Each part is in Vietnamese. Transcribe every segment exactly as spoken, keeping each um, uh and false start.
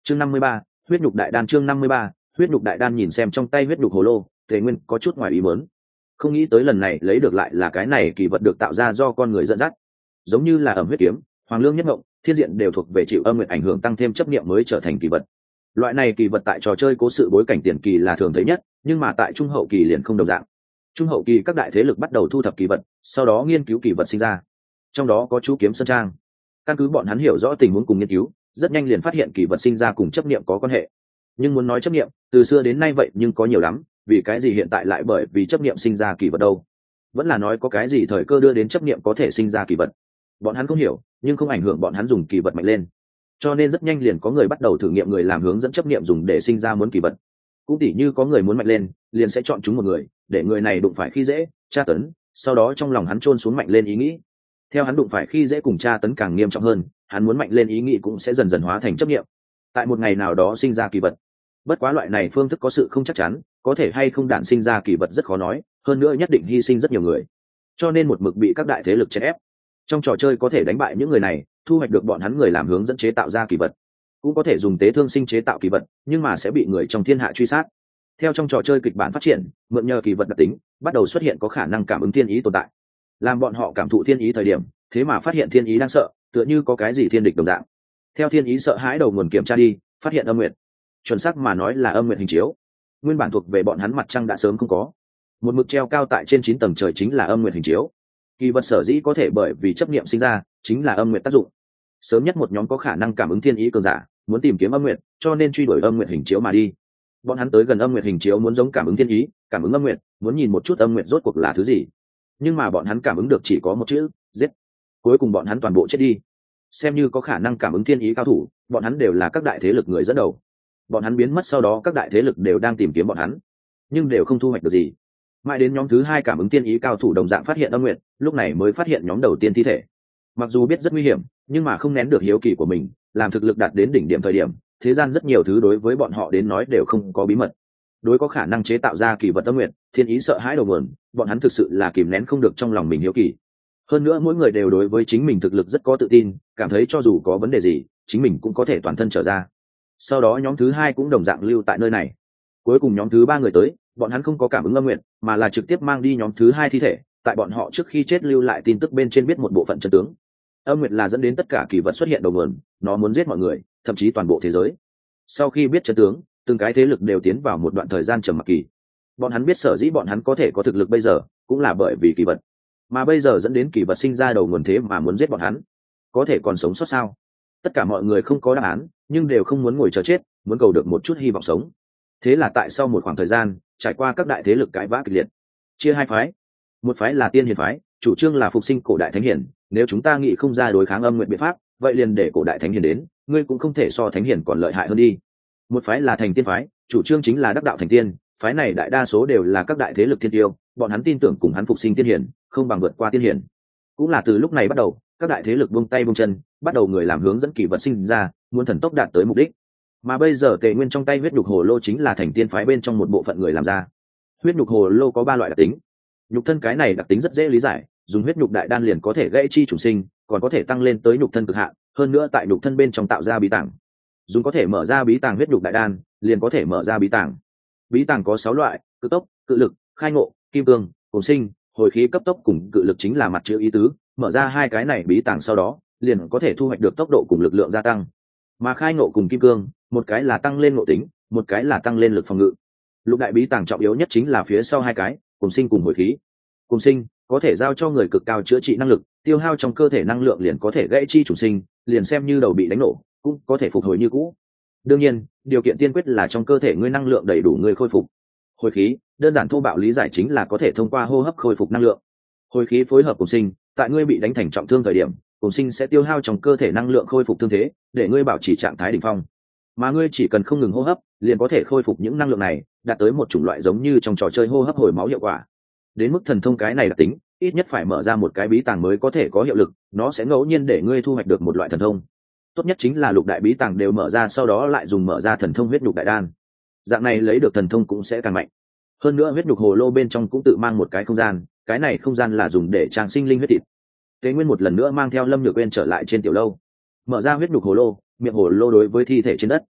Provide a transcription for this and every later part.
chương năm mươi ba, huyết nhục đại đan. chương năm mươi ba, huyết nhục đại đan. Nhìn xem trong tay huyết nhục hồ lô, Tề Nguyên có chút ngoài ý muốn. Không nghĩ tới lần này lấy được lại là cái này kỳ vật được tạo ra do con người dẫn dắt, giống như là ẩm huyết kiếm, hoàng lương nhất ngộng, thiên diện đều thuộc về chịu âm nguyện ảnh hưởng tăng thêm chấp niệm mới trở thành kỳ vật. Loại này kỳ vật tại trò chơi cố sự bối cảnh tiền kỳ là thường thấy nhất, nhưng mà tại trung hậu kỳ liền không đồng dạng. Trung hậu kỳ các đại thế lực bắt đầu thu thập kỳ vật, sau đó nghiên cứu kỳ vật sinh ra, trong đó có chú kiếm sơn trang. Căn cứ bọn hắn hiểu rõ tình huống cùng nghiên cứu, rất nhanh liền phát hiện kỳ vật sinh ra cùng chấp niệm có quan hệ. Nhưng muốn nói chấp niệm, từ xưa đến nay vậy nhưng có nhiều lắm, vì cái gì hiện tại lại bởi vì chấp niệm sinh ra kỳ vật đâu? Vẫn là nói có cái gì thời cơ đưa đến chấp niệm có thể sinh ra kỳ vật? Bọn hắn không hiểu, nhưng không ảnh hưởng bọn hắn dùng kỳ vật mạnh lên. Cho nên rất nhanh liền có người bắt đầu thử nghiệm người làm hướng dẫn chấp niệm dùng để sinh ra muốn kỳ vật. Cũng tỉ như có người muốn mạnh lên, liền sẽ chọn chúng một người, để người này đụng phải khi dễ, tra tấn, sau đó trong lòng hắn chôn xuống mạnh lên ý nghĩ. Theo hắn đụng phải khi dễ cùng tra tấn càng nghiêm trọng hơn, hắn muốn mạnh lên ý nghĩ cũng sẽ dần dần hóa thành chấp niệm. Tại một ngày nào đó sinh ra kỳ vật. Bất quá loại này phương thức có sự không chắc chắn, có thể hay không đản sinh ra kỳ vật rất khó nói, hơn nữa nhất định hy sinh rất nhiều người. Cho nên một mực bị các đại thế lực chèn ép. Trong trò chơi có thể đánh bại những người này, thu hoạch được bọn hắn người làm hướng dẫn chế tạo ra kỳ vật. Cũng có thể dùng tế thương sinh chế tạo kỳ vật, nhưng mà sẽ bị người trong thiên hạ truy sát. Theo trong trò chơi kịch bản phát triển, mượn nhờ kỳ vật đặc tính, bắt đầu xuất hiện có khả năng cảm ứng thiên ý tồn tại. Làm bọn họ cảm thụ thiên ý thời điểm, thế mà phát hiện thiên ý đang sợ, tựa như có cái gì thiên địch đồng dạng. Theo thiên ý sợ hãi đầu nguồn kiểm tra đi, phát hiện âm nguyệt. Chuẩn xác mà nói là âm nguyệt hình chiếu. Nguyên bản thuộc về bọn hắn mặt trăng đã sớm không có. Một mực treo cao tại trên chín tầng trời chính là âm nguyệt hình chiếu. Kỳ vật sở dĩ có thể bởi vì chấp niệm sinh ra, chính là âm nguyệt tác dụng. Sớm nhất một nhóm có khả năng cảm ứng thiên ý cường giả, muốn tìm kiếm âm nguyệt, cho nên truy đuổi âm nguyệt hình chiếu mà đi. Bọn hắn tới gần âm nguyệt hình chiếu muốn giống cảm ứng thiên ý, cảm ứng âm nguyệt, muốn nhìn một chút âm nguyệt rốt cuộc là thứ gì. Nhưng mà bọn hắn cảm ứng được chỉ có một chữ, giết. Cuối cùng bọn hắn toàn bộ chết đi. Xem như có khả năng cảm ứng thiên ý cao thủ, bọn hắn đều là các đại thế lực người dẫn đầu. Bọn hắn biến mất sau đó các đại thế lực đều đang tìm kiếm bọn hắn, nhưng đều không thu hoạch được gì. Mãi đến nhóm thứ hai cảm ứng thiên ý cao thủ đồng dạng phát hiện âm nguyệt, lúc này mới phát hiện nhóm đầu tiên thi thể. Mặc dù biết rất nguy hiểm, nhưng mà không nén được hiếu kỳ của mình, làm thực lực đạt đến đỉnh điểm thời điểm, thế gian rất nhiều thứ đối với bọn họ đến nói đều không có bí mật. Đối có khả năng chế tạo ra kỳ vật âm nguyệt, thiên ý sợ hãi đầu nguồn, bọn hắn thực sự là kìm nén không được trong lòng mình hiếu kỳ. Hơn nữa mỗi người đều đối với chính mình thực lực rất có tự tin, cảm thấy cho dù có vấn đề gì, chính mình cũng có thể toàn thân trở ra. Sau đó nhóm thứ hai cũng đồng dạng lưu tại nơi này. Cuối cùng nhóm thứ ba người tới, bọn hắn không có cảm ứng âm nguyệt, mà là trực tiếp mang đi nhóm thứ hai thi thể, tại bọn họ trước khi chết lưu lại tin tức bên trên biết một bộ phận chân tướng. Âm nguyệt là dẫn đến tất cả kỳ vật xuất hiện đầu nguồn, nó muốn giết mọi người, thậm chí toàn bộ thế giới. Sau khi biết chân tướng, từng cái thế lực đều tiến vào một đoạn thời gian trầm mặc kỳ. Bọn hắn biết sở dĩ bọn hắn có thể có thực lực bây giờ, cũng là bởi vì kỳ vật. Mà bây giờ dẫn đến kỳ vật sinh ra đầu nguồn thế mà muốn giết bọn hắn, có thể còn sống sót sao? Tất cả mọi người không có đáp án, nhưng đều không muốn ngồi chờ chết, muốn cầu được một chút hy vọng sống. Thế là tại sau một khoảng thời gian, trải qua các đại thế lực cãi vã kịch liệt, chia hai phái. Một phái là tiên hiền phái, chủ trương là phục sinh cổ đại thánh hiền, nếu chúng ta nghĩ không ra đối kháng âm nguyện biện pháp, vậy liền để cổ đại thánh hiền đến, ngươi cũng không thể so thánh hiền còn lợi hại hơn đi. Một phái là thành tiên phái, chủ trương chính là đắc đạo thành tiên, phái này đại đa số đều là các đại thế lực thiên tiêu, bọn hắn tin tưởng cùng hắn phục sinh tiên hiền, không bằng vượt qua tiên hiền. Cũng là từ lúc này bắt đầu, các đại thế lực buông tay buông chân, bắt đầu người làm hướng dẫn kỳ vật sinh ra, muốn thần tốc đạt tới mục đích. Mà bây giờ Tề Nguyên trong tay huyết nhục hồ lô chính là thành tiên phái bên trong một bộ phận người làm ra. Huyết nhục hồ lô có ba loại đặc tính. Nhục thân cái này đặc tính rất dễ lý giải, dùng huyết nhục đại đan liền có thể gãy chi chủ sinh, còn có thể tăng lên tới nhục thân cực hạn, hơn nữa tại nhục thân bên trong tạo ra bí tàng. Dùng có thể mở ra bí tàng huyết nhục đại đan, liền có thể mở ra bí tàng. Bí tàng có sáu loại, cự tốc, cự lực, khai ngộ, kim cương, cùng sinh, hồi khí. Cấp tốc cùng cự lực chính là mặt chữ ý tứ, mở ra hai cái này bí tàng sau đó, liền có thể thu hoạch được tốc độ cùng lực lượng gia tăng. Mà khai ngộ cùng kim cương, một cái là tăng lên ngộ tính, một cái là tăng lên lực phòng ngự. Lục đại bí tàng trọng yếu nhất chính là phía sau hai cái, cùng sinh cùng hồi khí. Cùng sinh có thể giao cho người cực cao chữa trị năng lực, tiêu hao trong cơ thể năng lượng liền có thể gãy chi chủ sinh, liền xem như đầu bị đánh nổ cũng có thể phục hồi như cũ. Đương nhiên, điều kiện tiên quyết là trong cơ thể ngươi năng lượng đầy đủ người khôi phục. Hồi khí, đơn giản thô bạo lý giải chính là có thể thông qua hô hấp khôi phục năng lượng. Hồi khí phối hợp cùng sinh, tại ngươi bị đánh thành trọng thương thời điểm, cùng sinh sẽ tiêu hao trong cơ thể năng lượng khôi phục thương thế, để ngươi bảo trì trạng thái đỉnh phong. Mà ngươi chỉ cần không ngừng hô hấp, liền có thể khôi phục những năng lượng này, đạt tới một chủng loại giống như trong trò chơi hô hấp hồi máu hiệu quả. Đến mức thần thông cái này đặc tính, ít nhất phải mở ra một cái bí tàng mới có thể có hiệu lực, nó sẽ ngẫu nhiên để ngươi thu hoạch được một loại thần thông. Tốt nhất chính là lục đại bí tàng đều mở ra, sau đó lại dùng mở ra thần thông huyết nhục đại đan. Dạng này lấy được thần thông cũng sẽ càng mạnh. Hơn nữa huyết nhục hồ lô bên trong cũng tự mang một cái không gian, cái này không gian là dùng để trang sinh linh huyết thịt. Tế Nguyên một lần nữa mang theo Lâm Nhược Uyên trở lại trên tiểu lâu, mở ra huyết nhục hồ lô, miệng hồ lô đối với thi thể trên đất.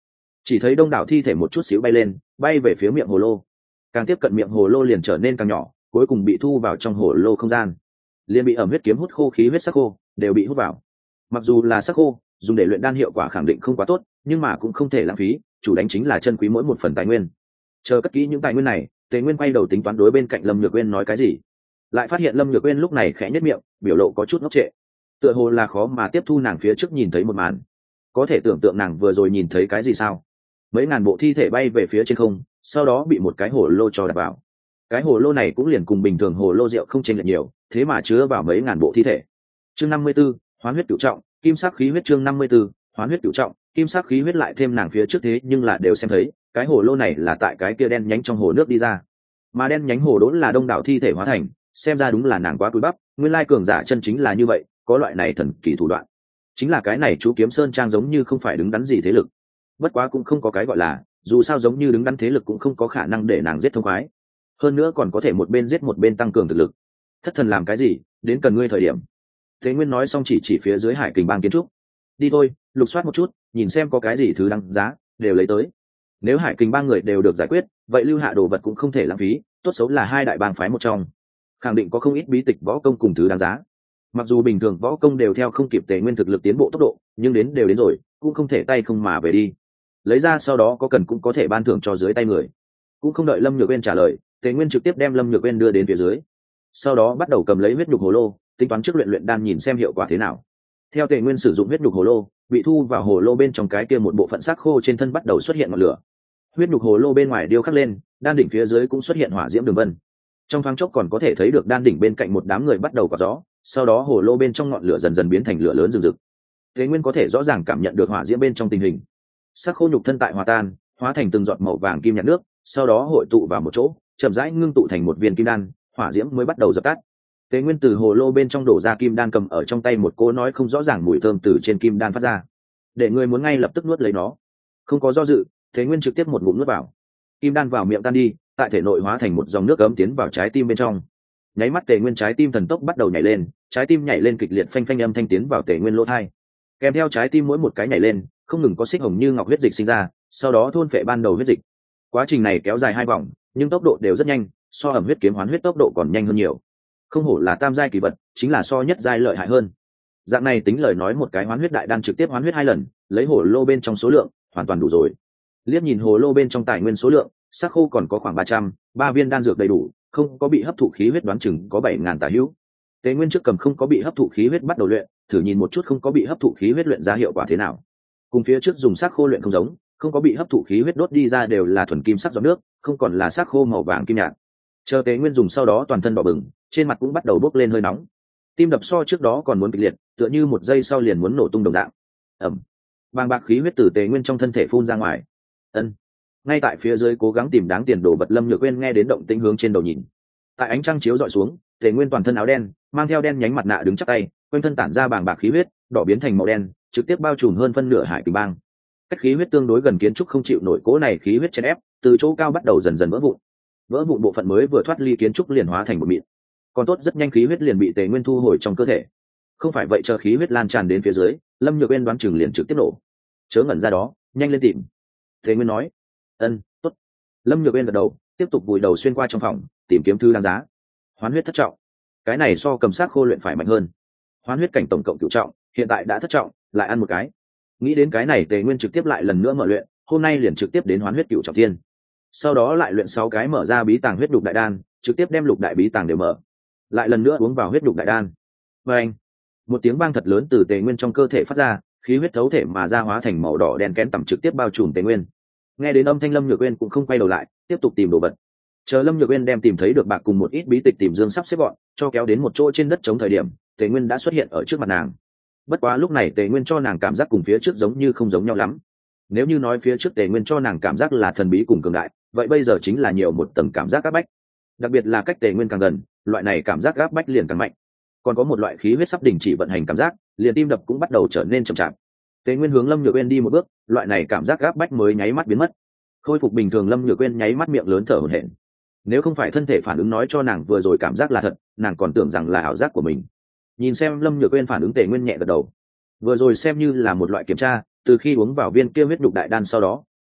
chỉ thấy đông đảo thi thể một chút xíu bay lên, bay về phía miệng hồ lô. Càng tiếp cận miệng hồ lô liền trở nên càng nhỏ, cuối cùng bị thu vào trong hồ lô không gian. Liền bị ẩm huyết kiếm hút khô khí huyết sắc khô đều bị hút vào. Mặc dù là sắc khô, dùng để luyện đan hiệu quả khẳng định không quá tốt, nhưng mà cũng không thể lãng phí, chủ đánh chính là chân quý mỗi một phần tài nguyên. Chờ cất kỹ những tài nguyên này, Tề Nguyên quay đầu tính toán đối bên cạnh Lâm Nhược Uyên nói cái gì, lại phát hiện Lâm Nhược Uyên lúc này khẽ nhếch miệng, biểu lộ có chút ngốc trệ, tựa hồ là khó mà tiếp thu nàng phía trước nhìn thấy một màn. Có thể tưởng tượng nàng vừa rồi nhìn thấy cái gì sao? Mấy ngàn bộ thi thể bay về phía trên không, sau đó bị một cái hồ lô cho đặt vào. Cái hồ lô này cũng liền cùng bình thường hồ lô rượu không chênh lệch nhiều, thế mà chứa vào mấy ngàn bộ thi thể. Chương năm mươi 54, Hoán huyết cửu trọng, kim sắc khí huyết. Chương năm mươi 54, Hoán huyết cửu trọng, kim sắc khí huyết lại thêm nàng phía trước thế nhưng là đều xem thấy, cái hồ lô này là tại cái kia đen nhánh trong hồ nước đi ra. Mà đen nhánh hồ đốn là đông đảo thi thể hóa thành, xem ra đúng là nàng quá cúi bắp, nguyên lai cường giả chân chính là như vậy, có loại này thần kỳ thủ đoạn. Chính là cái này chú Kiếm Sơn Trang giống như không phải đứng đắn gì thế lực. Bất quá cũng không có cái gọi là, dù sao giống như đứng đắn thế lực cũng không có khả năng để nàng giết thông khoái. Hơn nữa còn có thể một bên giết một bên tăng cường thực lực. Thất thần làm cái gì, đến cần ngươi thời điểm. Thế Nguyên nói xong chỉ chỉ phía dưới Hải Kình Bang kiến trúc. Đi thôi, lục soát một chút, nhìn xem có cái gì thứ đáng giá, đều lấy tới. Nếu Hải Kình Bang người đều được giải quyết, vậy lưu hạ đồ vật cũng không thể lãng phí, tốt xấu là hai đại bang phái một trong, khẳng định có không ít bí tịch võ công cùng thứ đáng giá. Mặc dù bình thường võ công đều theo không kịp Tề Nguyên thực lực tiến bộ tốc độ, nhưng đến đều đến rồi, cũng không thể tay không mà về đi. Lấy ra sau đó có cần cũng có thể ban thưởng cho dưới tay người. Cũng không đợi Lâm Nhược Uyên trả lời, Tề Nguyên trực tiếp đem Lâm Nhược Uyên đưa đến phía dưới. Sau đó bắt đầu cầm lấy huyết nhục hồ lô, tính toán trước luyện luyện đan nhìn xem hiệu quả thế nào. Theo Tề Nguyên sử dụng huyết nhục hồ lô, bị thu vào hồ lô bên trong cái kia một bộ phận xác khô trên thân bắt đầu xuất hiện ngọn lửa. Huyết nhục hồ lô bên ngoài điêu khắc lên, đan đỉnh phía dưới cũng xuất hiện hỏa diễm đường vân. Trong thoáng chốc còn có thể thấy được đan đỉnh bên cạnh một đám người bắt đầu có gió, sau đó hồ lô bên trong ngọn lửa dần dần biến thành lửa lớn rừng rực. Tề Nguyên có thể rõ ràng cảm nhận được hỏa diễm bên trong tình hình. Sắc khô nhục thân tại hòa tan, hóa thành từng giọt màu vàng kim nhạt nước, sau đó hội tụ vào một chỗ, chậm rãi ngưng tụ thành một viên kim đan, hỏa diễm mới bắt đầu dập tắt. Tề Nguyên từ hồ lô bên trong đổ ra kim đan, cầm ở trong tay một cô nói không rõ ràng mùi thơm từ trên kim đan phát ra, để người muốn ngay lập tức nuốt lấy nó. Không có do dự, Tề Nguyên trực tiếp một ngụm nuốt vào. Kim đan vào miệng tan đi, tại thể nội hóa thành một dòng nước ấm tiến vào trái tim bên trong. Nháy mắt Tề Nguyên trái tim thần tốc bắt đầu nhảy lên, trái tim nhảy lên kịch liệt, phanh phanh âm thanh tiến vào Tề Nguyên lỗ tai. Kèm theo trái tim mỗi một cái nhảy lên, không ngừng có xích hồng như ngọc huyết dịch sinh ra, sau đó thôn phệ ban đầu huyết dịch. Quá trình này kéo dài hai vòng, nhưng tốc độ đều rất nhanh, so ẩm huyết kiếm hoán huyết tốc độ còn nhanh hơn nhiều. Không hổ là tam giai kỳ vật, chính là so nhất giai lợi hại hơn. Dạng này tính lời nói một cái hoán huyết đại đan trực tiếp hoán huyết hai lần, lấy hồ lô bên trong số lượng, hoàn toàn đủ rồi. Liếc nhìn hồ lô bên trong tài nguyên số lượng, xác khô còn có khoảng ba trăm, ba viên đan dược đầy đủ, không có bị hấp thụ khí huyết đoán chừng có bảy ngàn tà hữu. Tề Nguyên trước cầm không có bị hấp thụ khí huyết bắt đầu luyện, thử nhìn một chút không có bị hấp thụ khí huyết luyện ra hiệu quả thế nào. Cùng phía trước dùng xác khô luyện không giống, không có bị hấp thụ khí huyết đốt đi ra đều là thuần kim sắc giọt nước, không còn là xác khô màu vàng kim nhạt. Chờ Tề Nguyên dùng sau đó toàn thân đỏ bừng, trên mặt cũng bắt đầu bốc lên hơi nóng. Tim đập so trước đó còn muốn kịch liệt, tựa như một giây sau liền muốn nổ tung đồng dạng. Ầm. Bàng bạc khí huyết từ Tề Nguyên trong thân thể phun ra ngoài. Ân. Ngay tại phía dưới cố gắng tìm đáng tiền đồ vật Lâm Nhược Uyên nghe đến động tĩnh hướng trên đầu nhìn. Tại ánh trăng chiếu dọi xuống, Tề Nguyên toàn thân áo đen, mang theo đen nhánh mặt nạ đứng chắp tay, quanh thân tản ra bàng bạc khí huyết, đỏ biến thành màu đen, trực tiếp bao trùm hơn phân nửa Hải Kình Bang. Cách khí huyết tương đối gần kiến trúc không chịu nổi cố này khí huyết chèn ép, từ chỗ cao bắt đầu dần dần vỡ vụn. Vỡ vụn bộ phận mới vừa thoát ly kiến trúc liền hóa thành một mịn. Còn tốt rất nhanh khí huyết liền bị Tề Nguyên thu hồi trong cơ thể. Không phải vậy chờ khí huyết lan tràn đến phía dưới, Lâm Nhược Uyên đoán chừng liền trực tiếp nổ. Chớ ngẩn ra đó, nhanh lên tìm. Tề Nguyên nói. Ân, tốt. Lâm Nhược Uyên gật đầu, tiếp tục vùi đầu xuyên qua trong phòng, tìm kiếm thứ đáng giá. Hoán huyết thất trọng, cái này so cầm xác khô luyện phải mạnh hơn. Hoán huyết cảnh tổng cộng cửu trọng, hiện tại đã thất trọng, lại ăn một cái. Nghĩ đến cái này Tề Nguyên trực tiếp lại lần nữa mở luyện, hôm nay liền trực tiếp đến hoán huyết cửu trọng thiên. Sau đó lại luyện sáu cái mở ra bí tàng huyết đục đại đan, trực tiếp đem lục đại bí tàng đều mở. Lại lần nữa uống vào huyết đục đại đan. Và anh, một tiếng vang thật lớn từ Tề Nguyên trong cơ thể phát ra, khí huyết thấu thể mà ra hóa thành màu đỏ đen kén tẩm trực tiếp bao trùm Tề Nguyên. Nghe đến âm thanh Lâm Nhược Uyên cũng không quay đầu lại, tiếp tục tìm đồ vật. Chờ Lâm Nhược Uyên đem tìm thấy được bạc cùng một ít bí tịch tìm dương sắp xếp gọn, cho kéo đến một chỗ trên đất chống thời điểm, Tề Nguyên đã xuất hiện ở trước mặt nàng. Bất quá lúc này Tề Nguyên cho nàng cảm giác cùng phía trước giống như không giống nhau lắm. Nếu như nói phía trước Tề Nguyên cho nàng cảm giác là thần bí cùng cường đại, vậy bây giờ chính là nhiều một tầng cảm giác áp bách. Đặc biệt là cách Tề Nguyên càng gần, loại này cảm giác áp bách liền càng mạnh. Còn có một loại khí huyết sắp đình chỉ vận hành cảm giác, liền tim đập cũng bắt đầu trở nên chậm chạp. Tề Nguyên hướng Lâm Nhược Uyên đi một bước, loại này cảm giác áp bách mới nháy mắt biến mất. Khôi phục bình thường Lâm Nhược Uyên nháy mắt miệng lớn thở hổn hển. Nếu không phải thân thể phản ứng nói cho nàng vừa rồi cảm giác là thật, nàng còn tưởng rằng là ảo giác của mình. Nhìn xem Lâm Nhược Uyên phản ứng, Tề Nguyên nhẹ gật đầu. Vừa rồi xem như là một loại kiểm tra, từ khi uống vào viên kia huyết đục đại đan sau đó,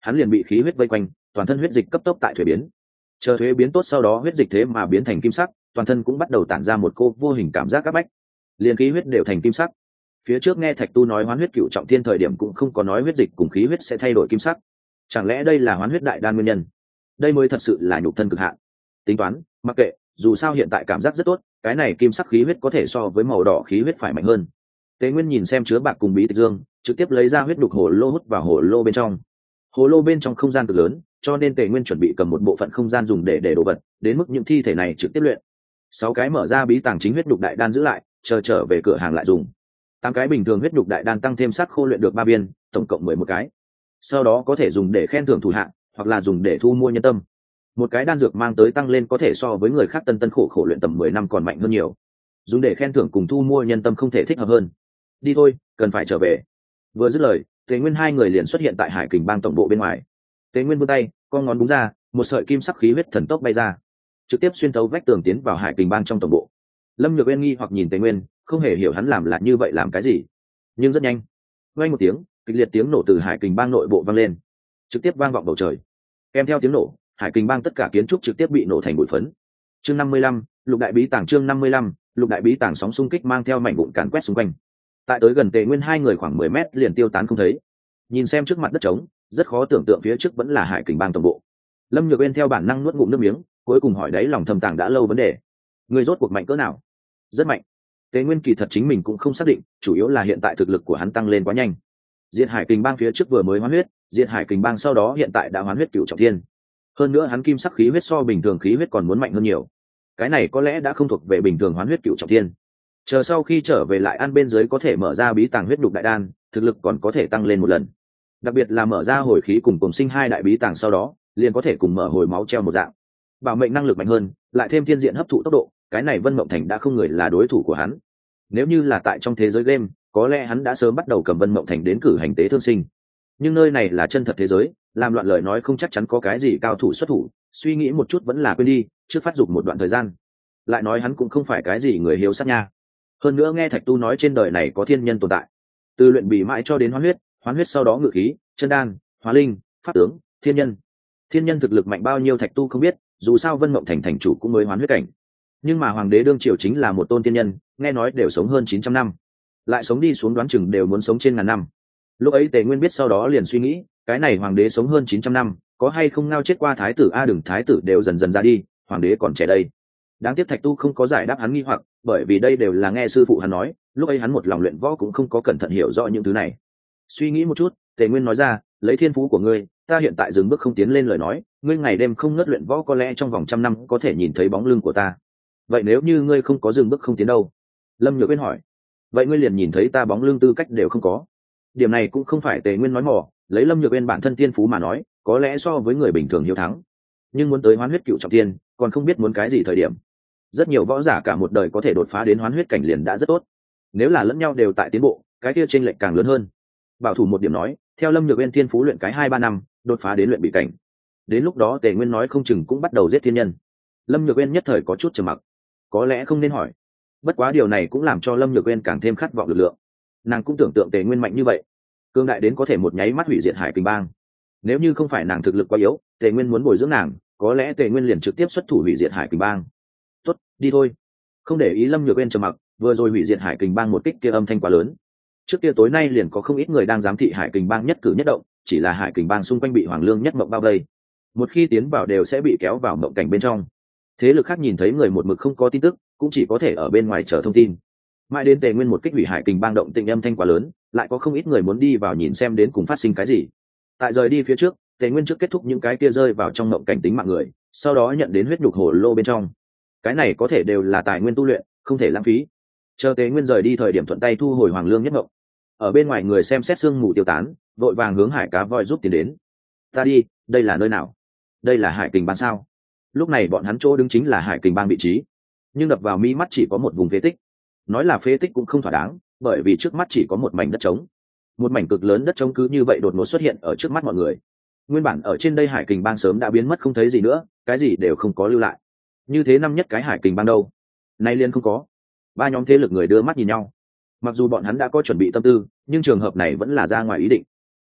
hắn liền bị khí huyết vây quanh, toàn thân huyết dịch cấp tốc tại thuế biến. Chờ thuế biến tốt sau đó huyết dịch thế mà biến thành kim sắc, toàn thân cũng bắt đầu tản ra một cô vô hình cảm giác áp bách, liền khí huyết đều thành kim sắc. Phía trước nghe Thạch Tu nói hoán huyết cựu trọng thiên thời điểm cũng không có nói huyết dịch cùng khí huyết sẽ thay đổi kim sắc, chẳng lẽ đây là hoán huyết đại đan nguyên nhân? Đây mới thật sự là nhục thân cực hạn. Tính toán, mặc kệ, dù sao hiện tại cảm giác rất tốt, cái này kim sắc khí huyết có thể so với màu đỏ khí huyết phải mạnh hơn. Tế Nguyên nhìn xem chứa bạc cùng bí tịch dương, trực tiếp lấy ra huyết đục hồ lô hút vào hồ lô bên trong. Hồ lô bên trong không gian cực lớn, cho nên Tề Nguyên chuẩn bị cầm một bộ phận không gian dùng để để đồ vật, đến mức những thi thể này trực tiếp luyện. Sáu cái mở ra bí tàng chính huyết đục đại đan giữ lại, chờ trở về cửa hàng lại dùng. Tám cái bình thường huyết đục đại đan tăng thêm sắc khô luyện được ba viên, tổng cộng mười một cái. Sau đó có thể dùng để khen thưởng thủ hạ, hoặc là dùng để thu mua nhân tâm. Một cái đan dược mang tới tăng lên có thể so với người khác tân tân khổ khổ luyện tầm mười năm còn mạnh hơn nhiều. Dùng để khen thưởng cùng thu mua nhân tâm không thể thích hợp hơn. Đi thôi, cần phải trở về. Vừa dứt lời, Tề Nguyên hai người liền xuất hiện tại Hải Kình Bang tổng bộ bên ngoài. Tề Nguyên vươn tay, con ngón búng ra, một sợi kim sắc khí huyết thần tốc bay ra, trực tiếp xuyên thấu vách tường tiến vào Hải Kình Bang trong tổng bộ. Lâm Nhược Uyên nghi hoặc nhìn Tề Nguyên, không hề hiểu hắn làm là như vậy làm cái gì. Nhưng rất nhanh, vang một tiếng, kịch liệt tiếng nổ từ Hải Kình Bang nội bộ vang lên, trực tiếp vang vọng bầu trời. Kèm theo tiếng nổ, Hải Kình Bang tất cả kiến trúc trực tiếp bị nổ thành bụi phấn. Chương năm mươi lăm, Lục đại bí tàng chương năm mươi lăm, Lục đại bí tàng sóng xung kích mang theo mảnh vụn càn quét xung quanh. Tại tới gần Tề Nguyên hai người khoảng mười mét liền tiêu tán không thấy. Nhìn xem trước mặt đất trống, rất khó tưởng tượng phía trước vẫn là Hải Kình Bang tổng bộ. Lâm Nhược Uyên theo bản năng nuốt ngụm nước miếng, cuối cùng hỏi đấy lòng thầm tàng đã lâu vấn đề: người rốt cuộc mạnh cỡ nào? Rất mạnh. Tề Nguyên kỳ thật chính mình cũng không xác định, chủ yếu là hiện tại thực lực của hắn tăng lên quá nhanh. Diệt Hải Kình Bang phía trước vừa mới hoán huyết, Diệt Hải Kình Bang sau đó hiện tại đã hoán huyết cửu trọng thiên. Hơn nữa hắn kim sắc khí huyết so bình thường khí huyết còn muốn mạnh hơn nhiều. Cái này có lẽ đã không thuộc về bình thường hoán huyết cửu trọng thiên. Chờ sau khi trở về lại ăn bên dưới có thể mở ra bí tàng huyết đục đại đan, thực lực còn có thể tăng lên một lần. Đặc biệt là mở ra hồi khí cùng cùng sinh hai đại bí tàng sau đó, liền có thể cùng mở hồi máu treo một dạng. Bảo mệnh năng lực mạnh hơn, lại thêm thiên diện hấp thụ tốc độ, cái này Vân Mộng Thành đã không người là đối thủ của hắn. Nếu như là tại trong thế giới game, có lẽ hắn đã sớm bắt đầu cầm Vân Mộng Thành đến cử hành tế thương sinh. Nhưng nơi này là chân thật thế giới, làm loạn lời nói không chắc chắn có cái gì cao thủ xuất thủ, suy nghĩ một chút vẫn là quên đi, trước phát dục một đoạn thời gian. Lại nói hắn cũng không phải cái gì người hiếu sát nha. Hơn nữa nghe Thạch Tu nói trên đời này có thiên nhân tồn tại, từ luyện bì mãi cho đến hoán huyết, hoán huyết sau đó ngự khí, chân đan, hóa linh, pháp tướng, thiên nhân. Thiên nhân thực lực mạnh bao nhiêu Thạch Tu không biết, dù sao Vân Mộng Thành thành chủ cũng mới hoán huyết cảnh. Nhưng mà hoàng đế đương triều chính là một tôn thiên nhân, nghe nói đều sống hơn chín trăm năm, lại sống đi xuống đoán chừng đều muốn sống trên ngàn năm. Lúc ấy Tề Nguyên biết sau đó liền suy nghĩ, cái này hoàng đế sống hơn chín trăm năm, có hay không ngao chết qua thái tử a đừng thái tử đều dần dần ra đi, hoàng đế còn trẻ đây. Đáng tiếc Thạch Tu không có giải đáp hắn nghi hoặc, bởi vì đây đều là nghe sư phụ hắn nói, lúc ấy hắn một lòng luyện võ cũng không có cẩn thận hiểu rõ những thứ này. Suy nghĩ một chút, Tề Nguyên nói ra, lấy thiên phú của ngươi, ta hiện tại dừng bước không tiến lên lời nói, ngươi ngày đêm không ngớt luyện võ có lẽ trong vòng trăm năm có thể nhìn thấy bóng lưng của ta. Vậy nếu như ngươi không có dừng bước không tiến đâu? Lâm Nhược Uyên hỏi. Vậy ngươi liền nhìn thấy ta bóng lưng tư cách đều không có. Điểm này cũng không phải Tề Nguyên nói mò, lấy Lâm Nhược Uyên bản thân thiên phú mà nói, có lẽ so với người bình thường hiếu thắng. Nhưng muốn tới hoán huyết cựu trọng thiên, còn không biết muốn cái gì thời điểm. Rất nhiều võ giả cả một đời có thể đột phá đến hoán huyết cảnh liền đã rất tốt. Nếu là lẫn nhau đều tại tiến bộ, cái kia chênh lệch càng lớn hơn. Bảo thủ một điểm nói, theo Lâm Nhược Uyên thiên phú luyện cái hai ba năm, đột phá đến luyện bị cảnh. Đến lúc đó Tề Nguyên nói không chừng cũng bắt đầu giết thiên nhân. Lâm Nhược Uyên nhất thời có chút trầm mặc, có lẽ không nên hỏi. Bất quá điều này cũng làm cho Lâm Nhược Uyên càng thêm khát vọng lực lượng. Nàng cũng tưởng tượng Tề Nguyên mạnh như vậy, cương đại đến có thể một nháy mắt hủy diệt Hải Kình Bang. Nếu như không phải nàng thực lực quá yếu, Tề Nguyên muốn bồi dưỡng nàng, có lẽ Tề Nguyên liền trực tiếp xuất thủ hủy diệt Hải Kình Bang. Tốt, đi thôi. Không để ý Lâm Nhược Uyên trầm mặc, vừa rồi hủy diệt Hải Kình Bang một kích kia âm thanh quá lớn. Trước kia tối nay liền có không ít người đang giám thị Hải Kình Bang nhất cử nhất động, chỉ là Hải Kình Bang xung quanh bị Hoàng Lương nhất mộng bao vây, một khi tiến vào đều sẽ bị kéo vào mộng cảnh bên trong. Thế lực khác nhìn thấy người một mực không có tin tức, cũng chỉ có thể ở bên ngoài chờ thông tin. Mãi đến Tề Nguyên một kích hủy Hải Kình Bang động tĩnh âm thanh quá lớn, lại có không ít người muốn đi vào nhìn xem đến cùng phát sinh cái gì. Tại rời đi phía trước, Tề Nguyên trước kết thúc những cái kia rơi vào trong mộng cảnh tính mạng người, sau đó nhận đến huyết nhục hồ lô bên trong. Cái này có thể đều là tài nguyên tu luyện, không thể lãng phí. Chờ Tề Nguyên rời đi thời điểm thuận tay thu hồi Hoàng Lương nhất mộng. Ở bên ngoài người xem xét sương mù tiêu tán, vội vàng hướng Hải Cá Voi giúp tiến đến. Ta đi, đây là nơi nào? Đây là Hải Kình Bang sao? Lúc này bọn hắn chỗ đứng chính là Hải Kình Bang vị trí, nhưng đập vào mi mắt chỉ có một vùng phế tích. Nói là phế tích cũng không thỏa đáng, bởi vì trước mắt chỉ có một mảnh đất trống. Một mảnh cực lớn đất trống cứ như vậy đột ngột xuất hiện ở trước mắt mọi người. Nguyên bản ở trên đây Hải Kình Bang sớm đã biến mất không thấy gì nữa, cái gì đều không có lưu lại. Như thế năm nhất cái Hải Kình Bang đâu? Nay liền không có. Ba nhóm thế lực người đưa mắt nhìn nhau. Mặc dù bọn hắn đã có chuẩn bị tâm tư, nhưng trường hợp này vẫn là ra ngoài ý định.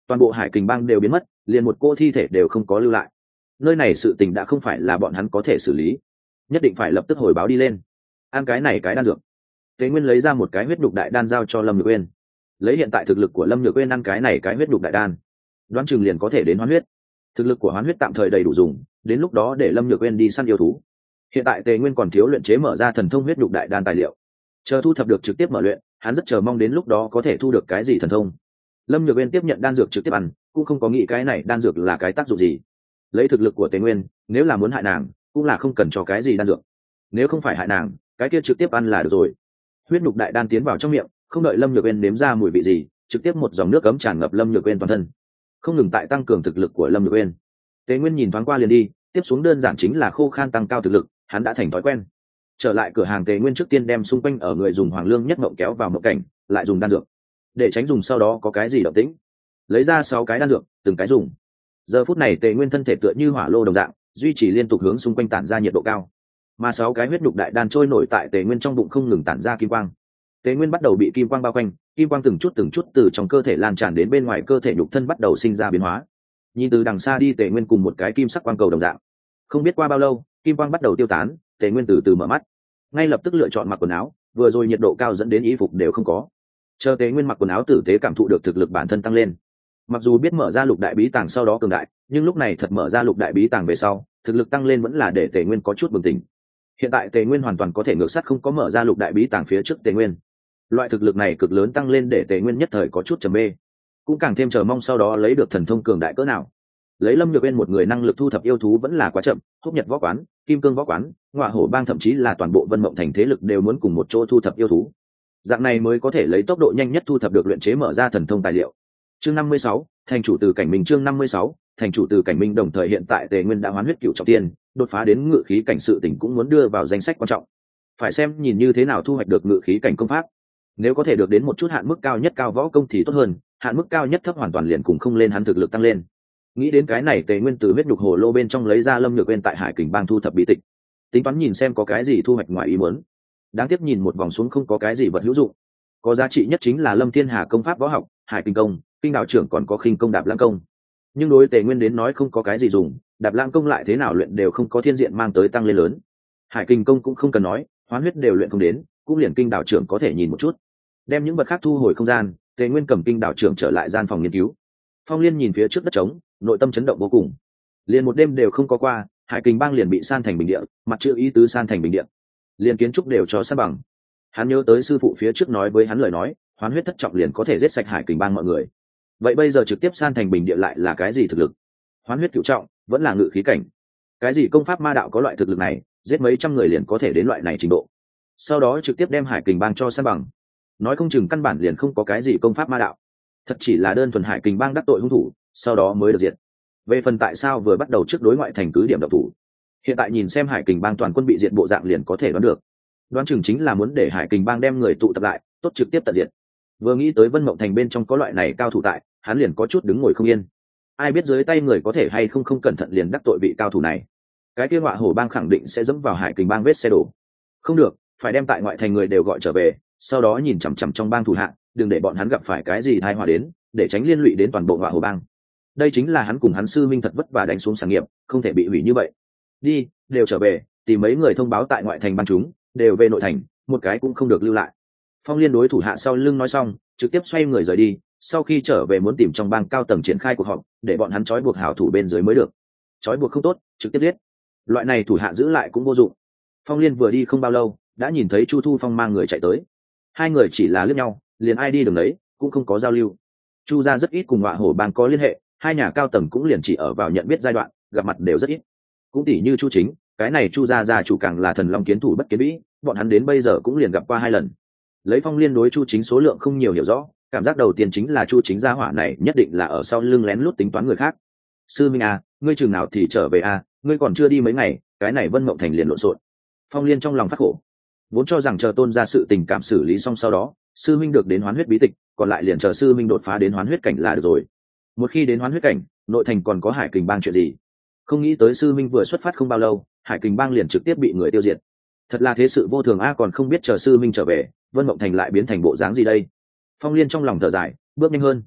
toàn bộ hải kình bang đều biến mất, liền một cô thi thể đều không có lưu lại. Nơi này sự tình đã không phải là bọn hắn có thể xử lý, nhất định phải lập tức hồi báo đi lên. Ăn cái này cái đan dược. Tế Nguyên lấy ra một cái huyết đục đại đan giao cho Lâm Nhược Uyên. Lấy hiện tại thực lực của Lâm Nhược Uyên, ăn cái này cái huyết đục đại đan, đoán chừng liền có thể đến hoán huyết. Thực lực của hoán huyết tạm thời đầy đủ dùng, đến lúc đó để Lâm Nhược Uyên đi săn yêu thú. Hiện tại Tề Nguyên còn thiếu luyện chế mở ra thần thông huyết đục đại đan tài liệu, chờ thu thập được trực tiếp mở luyện, hắn rất chờ mong đến lúc đó có thể thu được cái gì thần thông. Lâm Nhược Uyên tiếp nhận đan dược trực tiếp ăn, cũng không có nghĩ cái này đan dược là cái tác dụng gì. Lấy thực lực của Tề Nguyên, nếu là muốn hại nàng, cũng là không cần cho cái gì đan dược. Nếu không phải hại nàng, cái kia trực tiếp ăn là được rồi. Huyết nhục đại đan tiến vào trong miệng, không đợi Lâm Nhược Uyên nếm ra mùi vị gì, trực tiếp một dòng nước ấm tràn ngập Lâm Nhược Uyên toàn thân, không ngừng tại tăng cường thực lực của Lâm Nhược Uyên. Tề Nguyên nhìn thoáng qua liền đi, tiếp xuống đơn giản chính là khô khan tăng cao thực lực, hắn đã thành thói quen. Trở lại cửa hàng, Tề Nguyên trước tiên đem xung quanh ở người dùng Hoàng Lương nhất mộng kéo vào mộng cảnh, lại dùng đan dược để tránh dùng sau đó có cái gì động tĩnh. Lấy ra sáu cái đan dược, từng cái dùng. Giờ phút này Tề Nguyên thân thể tựa như hỏa lô đồng dạng, duy trì liên tục hướng xung quanh tản ra nhiệt độ cao, mà sáu cái huyết nhục đại đan trôi nổi tại Tề Nguyên trong bụng không ngừng tản ra kim quang. Tề Nguyên bắt đầu bị kim quang bao quanh, kim quang từng chút từng chút từ trong cơ thể lan tràn đến bên ngoài cơ thể, nhục thân bắt đầu sinh ra biến hóa. Nhìn từ đằng xa đi, Tề Nguyên cùng một cái kim sắc quang cầu đồng dạng. Không biết qua bao lâu, kim quang bắt đầu tiêu tán, Tề Nguyên từ từ mở mắt, ngay lập tức lựa chọn mặc quần áo, vừa rồi nhiệt độ cao dẫn đến y phục đều không có. Chờ Tề Nguyên mặc quần áo tử tế, cảm thụ được thực lực bản thân tăng lên. Mặc dù biết mở ra lục đại bí tàng sau đó cường đại, nhưng lúc này thật mở ra lục đại bí tàng về sau, thực lực tăng lên vẫn là để Tề Nguyên có chút bừng tỉnh. Hiện tại Tề Nguyên hoàn toàn có thể ngược sát không có mở ra lục đại bí tàng phía trước Tề Nguyên. Loại thực lực này cực lớn tăng lên để Tề Nguyên nhất thời có chút trầm mê, cũng càng thêm chờ mong sau đó lấy được thần thông cường đại cỡ nào. Lấy Lâm Nhược Uyên một người năng lực thu thập yêu thú vẫn là quá chậm, Húc Nhật võ quán, Kim Cương võ quán, Ngọa Hổ bang thậm chí là toàn bộ Vân Mộng thành thế lực đều muốn cùng một chỗ thu thập yêu thú. Dạng này mới có thể lấy tốc độ nhanh nhất thu thập được luyện chế mở ra thần thông tài liệu. Chương năm mươi sáu, thành chủ từ cảnh minh. Chương năm mươi sáu, thành chủ từ cảnh minh. Đồng thời hiện tại Tề Nguyên đã hoán huyết cựu trọng tiên, đột phá đến ngự khí cảnh, sự tỉnh cũng muốn đưa vào danh sách quan trọng. Phải xem nhìn như thế nào thu hoạch được ngự khí cảnh công pháp. Nếu có thể được đến một chút hạn mức cao nhất cao võ công thì tốt hơn, hạn mức cao nhất thấp hoàn toàn liền cùng không lên hắn thực lực tăng lên. Nghĩ đến cái này, Tề Nguyên từ huyết nhục hồ lô bên trong lấy ra Lâm Nhược Uyên tại Hải Kình bang thu thập bí tịch, tính toán nhìn xem có cái gì thu hoạch ngoài ý muốn. Đáng tiếc nhìn một vòng xuống không có cái gì vật hữu dụng, có giá trị nhất chính là Lâm Thiên Hà công pháp võ học, Hải Kình công, Kinh đạo trưởng còn có khinh công Đạp Lãng công. Nhưng đối Tề Nguyên đến nói không có cái gì dùng, Đạp Lãng công lại thế nào luyện đều không có thiên diện mang tới tăng lên lớn. Hải Kình công cũng không cần nói, hoán huyết đều luyện không đến, cũng liền Kinh đạo trưởng có thể nhìn một chút. Đem những vật khác thu hồi không gian, Tề Nguyên cầm Kinh đạo trưởng trở lại gian phòng nghiên cứu. Phong Liên nhìn phía trước đất trống, nội tâm chấn động vô cùng. Liền một đêm đều không có qua, Hải Kình bang liền bị san thành bình địa, mặt chữ ý tứ san thành bình địa, liền kiến trúc đều cho san bằng. Hắn nhớ tới sư phụ phía trước nói với hắn lời nói, hoán huyết thất trọng liền có thể giết sạch Hải Kình bang mọi người. Vậy bây giờ trực tiếp san thành bình địa lại là cái gì thực lực? Hoán huyết cửu trọng, vẫn là ngự khí cảnh. Cái gì công pháp ma đạo có loại thực lực này, giết mấy trăm người liền có thể đến loại này trình độ. Sau đó trực tiếp đem Hải Kình bang cho san bằng. Nói không chừng căn bản liền không có cái gì công pháp ma đạo, thật chỉ là đơn thuần Hải Kình bang đắc tội hung thủ, sau đó mới được diệt. Về phần tại sao vừa bắt đầu trước đối ngoại thành cứ điểm độc thủ, hiện tại nhìn xem Hải Kình bang toàn quân bị diệt bộ dạng liền có thể đoán được, đoán chừng chính là muốn để Hải Kình bang đem người tụ tập lại, tốt trực tiếp tận diệt. Vừa nghĩ tới Vân Mộng thành bên trong có loại này cao thủ tại, hắn liền có chút đứng ngồi không yên. Ai biết dưới tay người có thể hay không không cẩn thận liền đắc tội vị cao thủ này, cái kia Ngọa Hổ bang khẳng định sẽ dẫm vào Hải Kình bang vết xe đổ. Không được, phải đem tại ngoại thành người đều gọi trở về, sau đó nhìn chằm chằm trong bang thủ hạ, đừng để bọn hắn gặp phải cái gì tai họa đến, để tránh liên lụy đến toàn bộ Ngọa Hổ bang. Đây chính là hắn cùng hắn sư minh thật vất vả đánh xuống sản nghiệp, không thể bị hủy như vậy. Đi, đều trở về, tìm mấy người thông báo tại ngoại thành bang chúng, đều về nội thành, một cái cũng không được lưu lại. Phong Liên đối thủ hạ sau lưng nói xong, trực tiếp xoay người rời đi. Sau khi trở về muốn tìm trong bang cao tầng triển khai cuộc họp, để bọn hắn trói buộc hảo thủ bên dưới mới được. Trói buộc không tốt, trực tiếp giết. Loại này thủ hạ giữ lại cũng vô dụng. Phong Liên vừa đi không bao lâu, đã nhìn thấy Chu Thu Phong mang người chạy tới. Hai người chỉ là liếc nhau, liền ai đi đường đấy, cũng không có giao lưu. Chu gia rất ít cùng Ngọa Hổ bang có liên hệ, hai nhà cao tầng cũng liền chỉ ở vào nhận biết giai đoạn, gặp mặt đều rất ít. Cũng tỷ như Chu Chính, cái này Chu gia gia chủ càng là thần long kiến thủ bất kiến vĩ, bọn hắn đến bây giờ cũng liền gặp qua hai lần. Lấy Phong Liên đối Chu Chính số lượng không nhiều hiểu rõ, cảm giác đầu tiên chính là Chu Chính gia hỏa này nhất định là ở sau lưng lén lút tính toán người khác. Sư minh à, ngươi chừng nào thì trở về à, ngươi còn chưa đi mấy ngày, cái này Vân Mộng thành liền lộn xộn. Phong Liên trong lòng phát khổ, vốn cho rằng chờ Tôn ra sự tình cảm xử lý xong sau đó, sư minh được đến hoán huyết bí tịch, còn lại liền chờ sư minh đột phá đến hoán huyết cảnh là được rồi. Một khi đến hoán huyết cảnh, nội thành còn có Hải Kình bang chuyện gì? Không nghĩ tới sư minh vừa xuất phát không bao lâu, Hải Kình bang liền trực tiếp bị người tiêu diệt. Thật là thế sự vô thường a, còn không biết chờ sư minh trở về, Vân Mộng thành lại biến thành bộ dáng gì đây. Phong Liên trong lòng thở dài, bước nhanh hơn.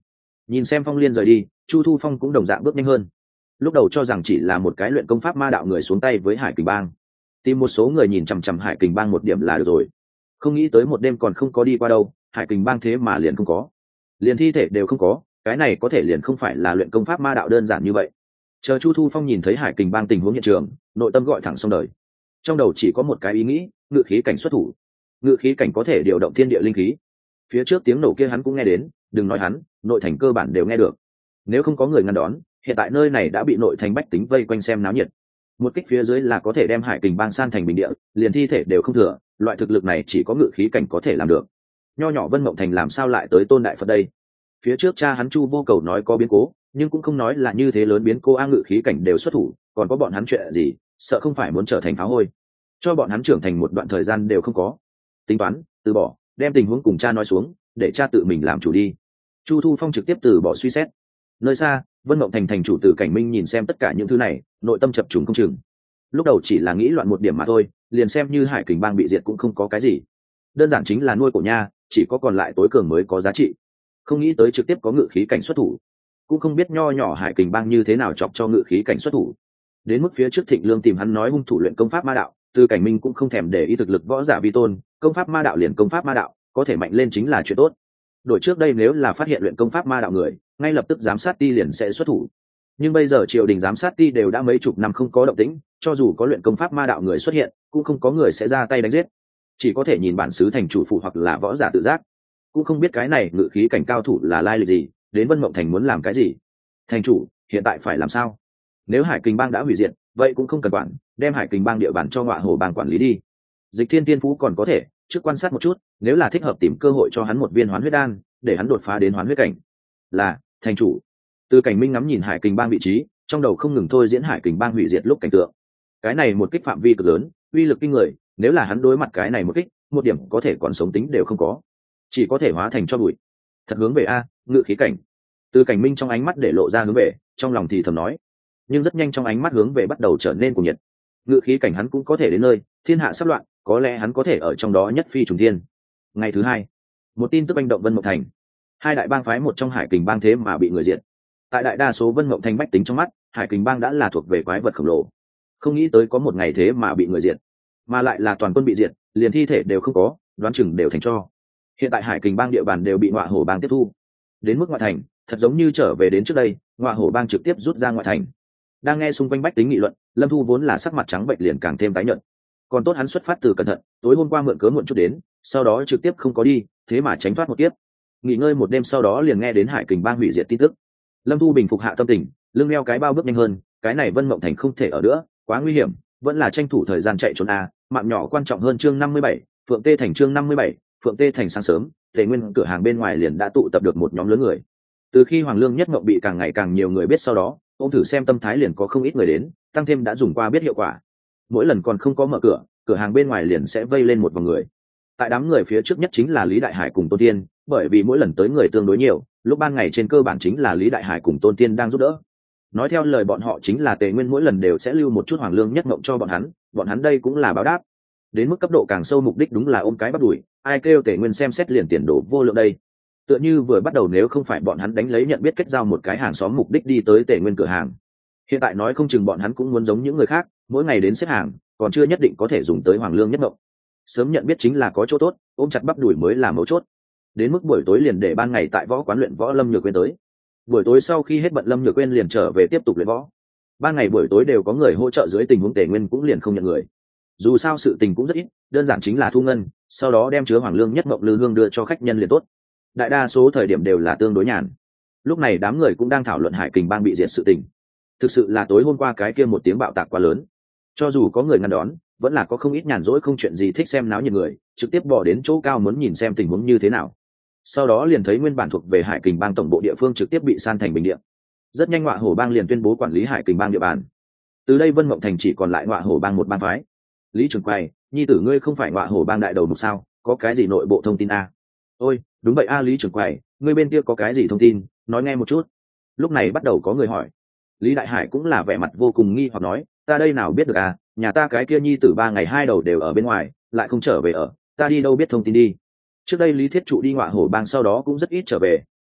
Nhìn xem Phong Liên rời đi, Chu Thu Phong cũng đồng dạng bước nhanh hơn. Lúc đầu cho rằng chỉ là một cái luyện công pháp ma đạo người xuống tay với Hải Kình Bang, tìm một số người nhìn chằm chằm Hải Kình Bang một điểm là được rồi. Không nghĩ tới một đêm còn không có đi qua đâu, Hải Kình Bang thế mà liền không có, liền thi thể đều không có, cái này có thể liền không phải là luyện công pháp ma đạo đơn giản như vậy. Chờ Chu Thu Phong nhìn thấy Hải Kình Bang tình huống hiện trường, nội tâm gọi thẳng xong đời. Trong đầu chỉ có một cái ý nghĩ, ngự khí cảnh xuất thủ. Ngự khí cảnh có thể điều động thiên địa linh khí. Phía trước tiếng nổ kia hắn cũng nghe đến, đừng nói hắn, nội thành cơ bản đều nghe được. Nếu không có người ngăn đón, hiện tại nơi này đã bị nội thành bách tính vây quanh xem náo nhiệt. Một kích phía dưới là có thể đem Hải Kình Bang san thành bình địa, liền thi thể đều không thừa, loại thực lực này chỉ có ngự khí cảnh có thể làm được. Nho nhỏ Vân Mộng Thành làm sao lại tới Tôn Đại Phật đây? Phía trước cha hắn Chu Vô Cầu nói có biến cố, nhưng cũng không nói là như thế lớn biến cố, a ngự khí cảnh đều xuất thủ, còn có bọn hắn chuyện gì, sợ không phải muốn trở thành pháo hôi, cho bọn hắn trưởng thành một đoạn thời gian đều không có. Tính toán, từ bỏ, đem tình huống cùng cha nói xuống, để cha tự mình làm chủ đi. Chu Thu Phong trực tiếp từ bỏ suy xét. Nơi xa, Vân Mộng Thành thành chủ Từ Cảnh Minh nhìn xem tất cả những thứ này, nội tâm chập trùng không chừng. Lúc đầu chỉ là nghĩ loạn một điểm mà thôi, liền xem như Hải Kình Bang bị diệt cũng không có cái gì, đơn giản chính là nuôi cổ nha, chỉ có còn lại tối cường mới có giá trị. Không nghĩ tới trực tiếp có ngự khí cảnh xuất thủ, cũng không biết nho nhỏ Hải Kình Bang như thế nào chọc cho ngự khí cảnh xuất thủ. Đến mức phía trước Thịnh Lương tìm hắn nói hung thủ luyện công pháp ma đạo, Từ Cảnh Minh cũng không thèm để ý thực lực võ giả vi tôn, công pháp ma đạo liền công pháp ma đạo, có thể mạnh lên chính là chuyện tốt. Đổi trước đây nếu là phát hiện luyện công pháp ma đạo người, ngay lập tức giám sát ti liền sẽ xuất thủ. Nhưng bây giờ triều đình giám sát ti đều đã mấy chục năm không có động tĩnh, cho dù có luyện công pháp ma đạo người xuất hiện, cũng không có người sẽ ra tay đánh giết, chỉ có thể nhìn bản xứ thành chủ phụ hoặc là võ giả tự giác. Cũng không biết cái này ngự khí cảnh cao thủ là lai lịch gì, đến Vân Mộng Thành muốn làm cái gì. Thành chủ, hiện tại phải làm sao? Nếu Hải Kình Bang đã hủy diệt, vậy cũng không cần quản, đem Hải Kình Bang địa bàn cho Ngọa Hổ Bang quản lý đi. Dịch Thiên Tiên Phú còn có thể, trước quan sát một chút, nếu là thích hợp tìm cơ hội cho hắn một viên hoán huyết đan, để hắn đột phá đến hoán huyết cảnh. Là, thành chủ. Từ Cảnh Minh ngắm nhìn Hải Kình Bang vị trí, trong đầu không ngừng thôi diễn Hải Kình Bang hủy diệt lúc cảnh tượng. Cái này một kích phạm vi cực lớn, uy lực kinh người, nếu là hắn đối mặt cái này một kích, một điểm có thể còn sống tính đều không có, chỉ có thể hóa thành cho bụi. Thật hướng về a, ngự khí cảnh. Từ Cảnh Minh trong ánh mắt để lộ ra hướng về, trong lòng thì thầm nói, nhưng rất nhanh trong ánh mắt hướng về bắt đầu trở nên cuồng nhiệt. Ngự khí cảnh hắn cũng có thể đến nơi, thiên hạ sắp loạn, có lẽ hắn có thể ở trong đó nhất phi trùng thiên. Ngày thứ hai, một tin tức anh động Vân Mộng Thành, hai đại bang phái một trong Hải Kình Bang thế mà bị người diệt. Tại đại đa số Vân Mộng Thành bách tính trong mắt, Hải Kình Bang đã là thuộc về quái vật khổng lồ, không nghĩ tới có một ngày thế mà bị người diệt, mà lại là toàn quân bị diệt, liền thi thể đều không có, đoán chừng đều thành tro. Hiện tại Hải Kình Bang địa bàn đều bị Ngọa Hổ Bang tiếp thu, đến mức ngoại thành thật giống như trở về đến trước đây, Ngọa Hổ Bang trực tiếp rút ra ngoại thành. Đang nghe xung quanh bách tính nghị luận, Lâm Thu vốn là sắc mặt trắng bệch liền càng thêm tái nhợt. Còn tốt hắn xuất phát từ cẩn thận, tối hôm qua mượn cớ muộn chút đến, sau đó trực tiếp không có đi, thế mà tránh thoát một kiếp. Nghỉ ngơi một đêm sau đó liền nghe đến Hải Kình Bang hủy diệt tin tức. Lâm Thu bình phục hạ tâm tình, lưng leo cái bao bước nhanh hơn, cái này Vân Mộng Thành không thể ở nữa, quá nguy hiểm, vẫn là tranh thủ thời gian chạy trốn a, mạng nhỏ quan trọng hơn. Chương năm mươi bảy, Phượng Tê Thành. Chương năm mươi bảy, Phượng Tê Thành. Sáng sớm, Tề Nguyên cửa hàng bên ngoài liền đã tụ tập được một nhóm lớn người. Từ khi Hoàng Lương Nhất Mộng bị càng ngày càng nhiều người biết sau đó, ông thử xem tâm thái liền có không ít người đến, tăng thêm đã dùng qua biết hiệu quả. Mỗi lần còn không có mở cửa, cửa hàng bên ngoài liền sẽ vây lên một vòng người. Tại đám người phía trước nhất chính là Lý Đại Hải cùng Tôn Tiên, bởi vì mỗi lần tới người tương đối nhiều, lúc ban ngày trên cơ bản chính là Lý Đại Hải cùng Tôn Tiên đang giúp đỡ. Nói theo lời bọn họ chính là Tề Nguyên mỗi lần đều sẽ lưu một chút Hoàng Lương Nhất Mộng cho bọn hắn, bọn hắn đây cũng là báo đáp. Đến mức cấp độ càng sâu, mục đích đúng là ôm cái bắt đuổi, ai kêu Tề Nguyên xem xét liền tiền đổ vô lượng đây. Tựa như vừa bắt đầu nếu không phải bọn hắn đánh lấy nhận biết kết giao một cái hàng xóm mục đích đi tới Tề Nguyên cửa hàng, hiện tại nói không chừng bọn hắn cũng muốn giống những người khác, mỗi ngày đến xếp hàng, còn chưa nhất định có thể dùng tới Hoàng Lương Nhất Mộng. Sớm nhận biết chính là có chỗ tốt, ôm chặt bắp đuổi mới là mấu chốt. Đến mức buổi tối liền để ban ngày tại võ quán luyện võ Lâm Nhược Quên tới. Buổi tối sau khi hết bận Lâm Nhược Quên liền trở về tiếp tục luyện võ. Ban ngày buổi tối đều có người hỗ trợ, dưới tình huống Tề Nguyên cũng liền không nhận người. Dù sao sự tình cũng rất ít, đơn giản chính là thu ngân, sau đó đem chứa Hoàng Lương Nhất Mộng lư hương đưa cho khách nhân liền tốt. Đại đa số thời điểm đều là tương đối nhàn. Lúc này đám người cũng đang thảo luận Hải Kình Bang bị diệt sự tình. Thực sự là tối hôm qua cái kia một tiếng bạo tạc quá lớn, cho dù có người ngăn đón, vẫn là có không ít nhàn rỗi không chuyện gì thích xem náo nhiệt người, trực tiếp bỏ đến chỗ cao muốn nhìn xem tình huống như thế nào. Sau đó liền thấy nguyên bản thuộc về Hải Kình Bang tổng bộ địa phương trực tiếp bị san thành bình địa. Rất nhanh Ngọa Hổ Bang liền tuyên bố quản lý Hải Kình Bang địa bàn. Từ đây Vân Mộng Thành chỉ còn lại Ngọa Hổ Bang một bang phái. Lý Trường Quay, nhi tử ngươi không phải Ngọa Hổ Bang đại đầu mục sao, có cái gì nội bộ thông tin a? Ôi, đúng vậy a Lý Trường Quay, ngươi bên kia có cái gì thông tin, nói nghe một chút. Lúc này bắt đầu có người hỏi. Lý Đại Hải cũng là vẻ mặt vô cùng nghi hoặc nói, ta đây nào biết được à, nhà ta cái kia nhi tử ba ngày hai đầu đều ở bên ngoài, lại không trở về ở, ta đi đâu biết thông tin đi. Trước đây Lý Thiết Trụ đi Ngọa Hổ Bang sau đó cũng rất ít trở về,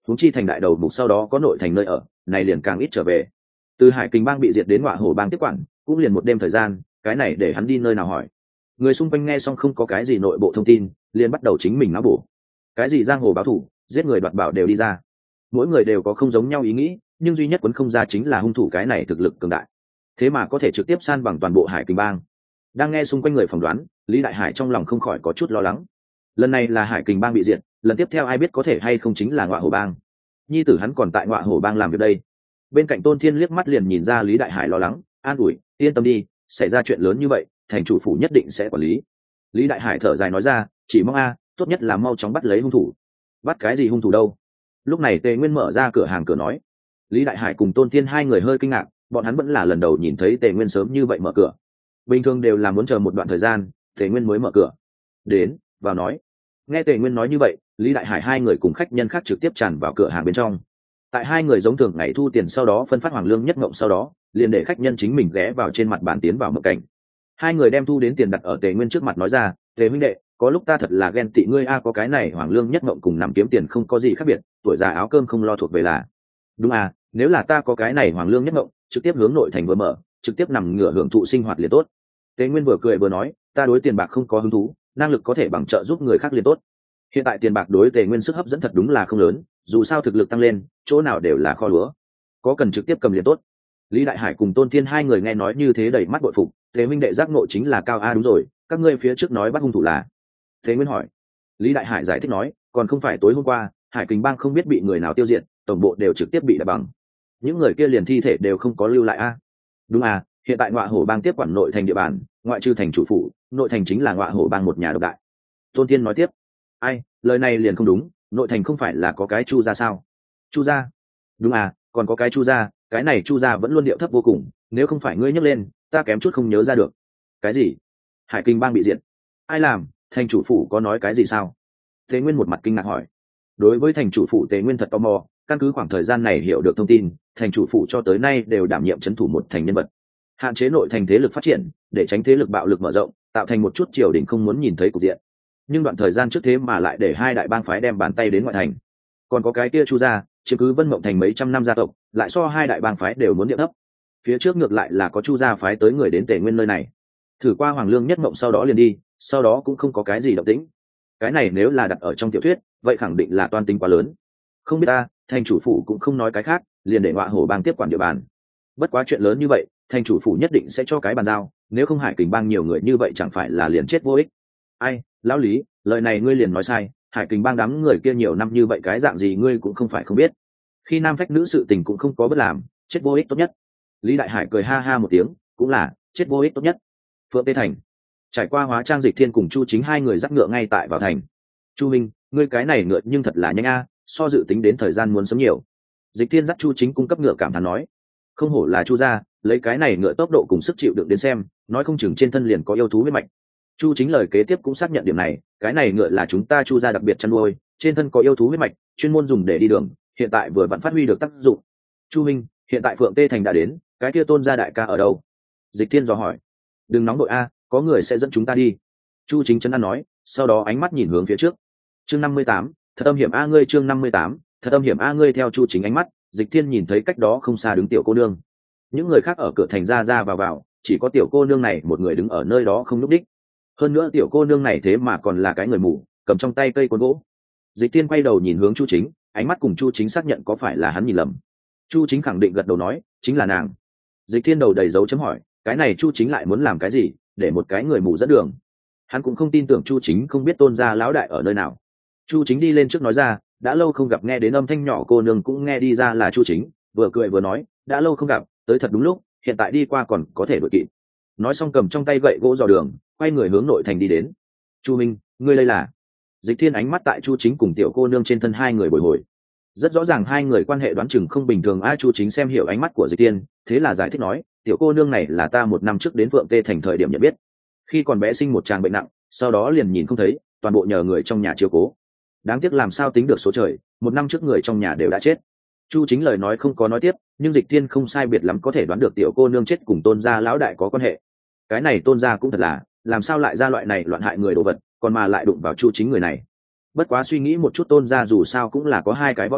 huống chi thành đại đầu mục sau đó có nội thành nơi ở, này liền càng ít trở về. Từ Hải Kình bang bị diệt đến Ngọa Hổ bang tiếp quản, cũng liền một đêm thời gian, cái này để hắn đi nơi nào hỏi. Người xung quanh nghe xong không có cái gì nội bộ thông tin, liền bắt đầu chính mình não bổ. Cái gì giang hồ báo thủ, giết người đoạt bảo đều đi ra. Mỗi người đều có không giống nhau ý nghĩ, nhưng duy nhất quấn không ra chính là hung thủ cái này thực lực cường đại. Thế mà có thể trực tiếp san bằng toàn bộ Hải Kình bang. Đang nghe xung quanh người phỏng đoán, Lý Đại Hải trong lòng không khỏi có chút lo lắng. Lần này là Hải Kình bang bị diệt, lần tiếp theo ai biết có thể hay không chính là Ngọa Hổ bang. Nhi tử hắn còn tại Ngọa Hổ bang làm việc đây. Bên cạnh Tôn Thiên liếc mắt liền nhìn ra Lý Đại Hải lo lắng, an ủi, yên tâm đi, xảy ra chuyện lớn như vậy, thành chủ phủ nhất định sẽ quản lý. Lý Đại Hải thở dài nói ra, chỉ mong a, tốt nhất là mau chóng bắt lấy hung thủ. Bắt cái gì hung thủ đâu? Lúc này Tề Nguyên mở ra cửa hàng cửa nói. Lý Đại Hải cùng Tôn Thiên hai người hơi kinh ngạc, bọn hắn vẫn là lần đầu nhìn thấy Tề Nguyên sớm như vậy mở cửa. Bình thường đều là muốn chờ một đoạn thời gian, Tề Nguyên mới mở cửa. Đến, vào nói. Nghe Tề Nguyên nói như vậy, Lý Đại Hải hai người cùng khách nhân khác trực tiếp tràn vào cửa hàng bên trong. Tại hai người giống thường ngày thu tiền sau đó phân phát hoàng lương nhất ngộng sau đó, liền để khách nhân chính mình ghé vào trên mặt bàn tiến vào mộng cảnh. Hai người đem thu đến tiền đặt ở Tề Nguyên trước mặt nói ra, Tề huynh đệ, có lúc ta thật là ghen tị ngươi a, có cái này hoàng lương nhất ngộng cùng nằm kiếm tiền không có gì khác biệt, tuổi già áo cơm không lo thuộc về là. Đúng à, nếu là ta có cái này hoàng lương nhất ngộng, trực tiếp hướng nội thành vừa mở, trực tiếp nằm ngửa hưởng thụ sinh hoạt liền tốt. Tề Nguyên vừa cười vừa nói, ta đối tiền bạc không có hứng thú, năng lực có thể bằng trợ giúp người khác liền tốt. Hiện tại tiền bạc đối Tề Nguyên sức hấp dẫn thật đúng là không lớn, dù sao thực lực tăng lên, chỗ nào đều là kho lúa, có cần trực tiếp cầm liền tốt. Lý Đại Hải cùng Tôn Thiên hai người nghe nói như thế đầy mắt bội phục, Tề huynh đệ giác ngộ chính là cao a. Đúng rồi, các ngươi phía trước nói bắt hung thủ là? Tề Nguyên hỏi. Lý Đại Hải giải thích nói, còn không phải tối hôm qua, Hải Kình bang không biết bị người nào tiêu diệt, tổng bộ đều trực tiếp bị đập bằng. Những người kia liền thi thể đều không có lưu lại a. Đúng à, hiện tại Ngọa Hổ bang tiếp quản nội thành địa bàn, ngoại trừ thành chủ phủ, nội thành chính là Ngọa Hổ bang một nhà độc đại. Tôn Thiên nói tiếp. Ai, lời này liền không đúng, nội thành không phải là có cái Chu gia sao? Chu gia? Đúng à, còn có cái Chu gia, cái này Chu gia vẫn luôn điệu thấp vô cùng, nếu không phải ngươi nhắc lên, ta kém chút không nhớ ra được. Cái gì? Hải Kình bang bị diệt? Ai làm? Thành chủ phủ có nói cái gì sao? Tề Nguyên một mặt kinh ngạc hỏi. Đối với thành chủ phủ Tề Nguyên thật tò mò, căn cứ khoảng thời gian này hiểu được thông tin, thành chủ phủ cho tới nay đều đảm nhiệm trấn thủ một thành nhân vật, hạn chế nội thành thế lực phát triển, để tránh thế lực bạo lực mở rộng, tạo thành một chút triều đình không muốn nhìn thấy cục diện. Nhưng đoạn thời gian trước thế mà lại để hai đại bang phái đem bàn tay đến ngoại thành. Còn có cái kia Chu gia, chiếm cứ Vân Mộng thành mấy trăm năm gia tộc, lại so hai đại bang phái đều muốn địa thấp. Phía trước ngược lại là có Chu gia phái tới người đến Tề Nguyên nơi này, thử qua hoàng lương nhất mộng sau đó liền đi, sau đó cũng không có cái gì động tĩnh. Cái này nếu là đặt ở trong tiểu thuyết, vậy khẳng định là toan tính quá lớn. Không biết ta, thành chủ phủ cũng không nói cái khác, liền để Ngọa Hổ bang tiếp quản địa bàn. Bất quá chuyện lớn như vậy, thành chủ phủ nhất định sẽ cho cái bàn giao, nếu không Hải Kình bang nhiều người như vậy chẳng phải là liền chết vô ích. Ai, lão Lý, lời này ngươi liền nói sai, Hải Kình bang đám người kia nhiều năm như vậy cái dạng gì ngươi cũng không phải không biết. Khi nam phách nữ sự tình cũng không có bất làm, chết vô ích tốt nhất. Lý Đại Hải cười ha ha một tiếng, cũng là chết vô ích tốt nhất. Phượng Tê thành, trải qua Hóa Trang Dịch Thiên cùng Chu Chính hai người dắt ngựa ngay tại vào thành. Chu Minh, ngươi cái này ngựa nhưng thật là nhanh a, so dự tính đến thời gian muốn sớm nhiều. Dịch Thiên dắt Chu Chính cung cấp ngựa cảm thán nói, không hổ là Chu gia, lấy cái này ngựa tốc độ cùng sức chịu đựng đến xem, nói không chừng trên thân liền có yêu thú huyết mạch. Chu Chính lời kế tiếp cũng xác nhận điểm này, cái này ngựa là chúng ta Chu gia đặc biệt chăn nuôi, trên thân có yêu thú huyết mạch, chuyên môn dùng để đi đường, hiện tại vừa vặn phát huy được tác dụng. Chu Minh, hiện tại Phượng Tê thành đã đến, cái kia Tôn gia đại ca ở đâu? Dịch Thiên dò hỏi. Đừng nóng đội a, có người sẽ dẫn chúng ta đi. Chu Chính trấn an nói, sau đó ánh mắt nhìn hướng phía trước. Chương năm mươi tám, thật âm hiểm a ngươi, chương năm mươi tám, thật âm hiểm a ngươi. Theo Chu Chính ánh mắt, Dịch Thiên nhìn thấy cách đó không xa đứng tiểu cô nương. Những người khác ở cửa thành ra ra vào vào, chỉ có tiểu cô nương này một người đứng ở nơi đó không nhúc đích. Hơn nữa tiểu cô nương này thế mà còn là cái người mù, cầm trong tay cây côn gỗ. Dịch Thiên quay đầu nhìn hướng Chu Chính, ánh mắt cùng Chu Chính xác nhận có phải là hắn nhìn lầm. Chu Chính khẳng định gật đầu nói, chính là nàng. Dịch Thiên đầu đầy dấu chấm hỏi, cái này Chu Chính lại muốn làm cái gì, để một cái người mù dẫn đường. Hắn cũng không tin tưởng Chu Chính không biết Tôn gia lão đại ở nơi nào. Chu Chính đi lên trước nói ra, đã lâu không gặp, nghe đến âm thanh nhỏ cô nương cũng nghe đi ra là Chu Chính, vừa cười vừa nói, đã lâu không gặp, tới thật đúng lúc, hiện tại đi qua còn có thể đuổi kịp. Nói xong cầm trong tay gậy gỗ dò đường, quay người hướng nội thành đi đến. Chu Minh, ngươi đây là? Dịch Thiên ánh mắt tại Chu Chính cùng tiểu cô nương trên thân hai người bồi hồi, rất rõ ràng hai người quan hệ đoán chừng không bình thường. Ai? Chu Chính xem hiểu ánh mắt của Dịch Thiên, thế là giải thích nói, tiểu cô nương này là ta một năm trước đến Phượng Tê thành thời điểm nhận biết, khi còn bé sinh một tràng bệnh nặng, sau đó liền nhìn không thấy, toàn bộ nhờ người trong nhà chiếu cố. Đáng tiếc làm sao tính được số trời, một năm trước người trong nhà đều đã chết. Chu Chính lời nói không có nói tiếp, nhưng Dịch Thiên không sai biệt lắm có thể đoán được tiểu cô nương chết cùng Tôn gia lão đại có quan hệ. Cái này Tôn gia cũng thật là, làm sao lại ra loại này loạn hại người đồ vật, còn mà lại đụng vào Chu Chính người này. Bất quá suy nghĩ một chút, Tôn gia dù sao cũng là có hai cái võ giả,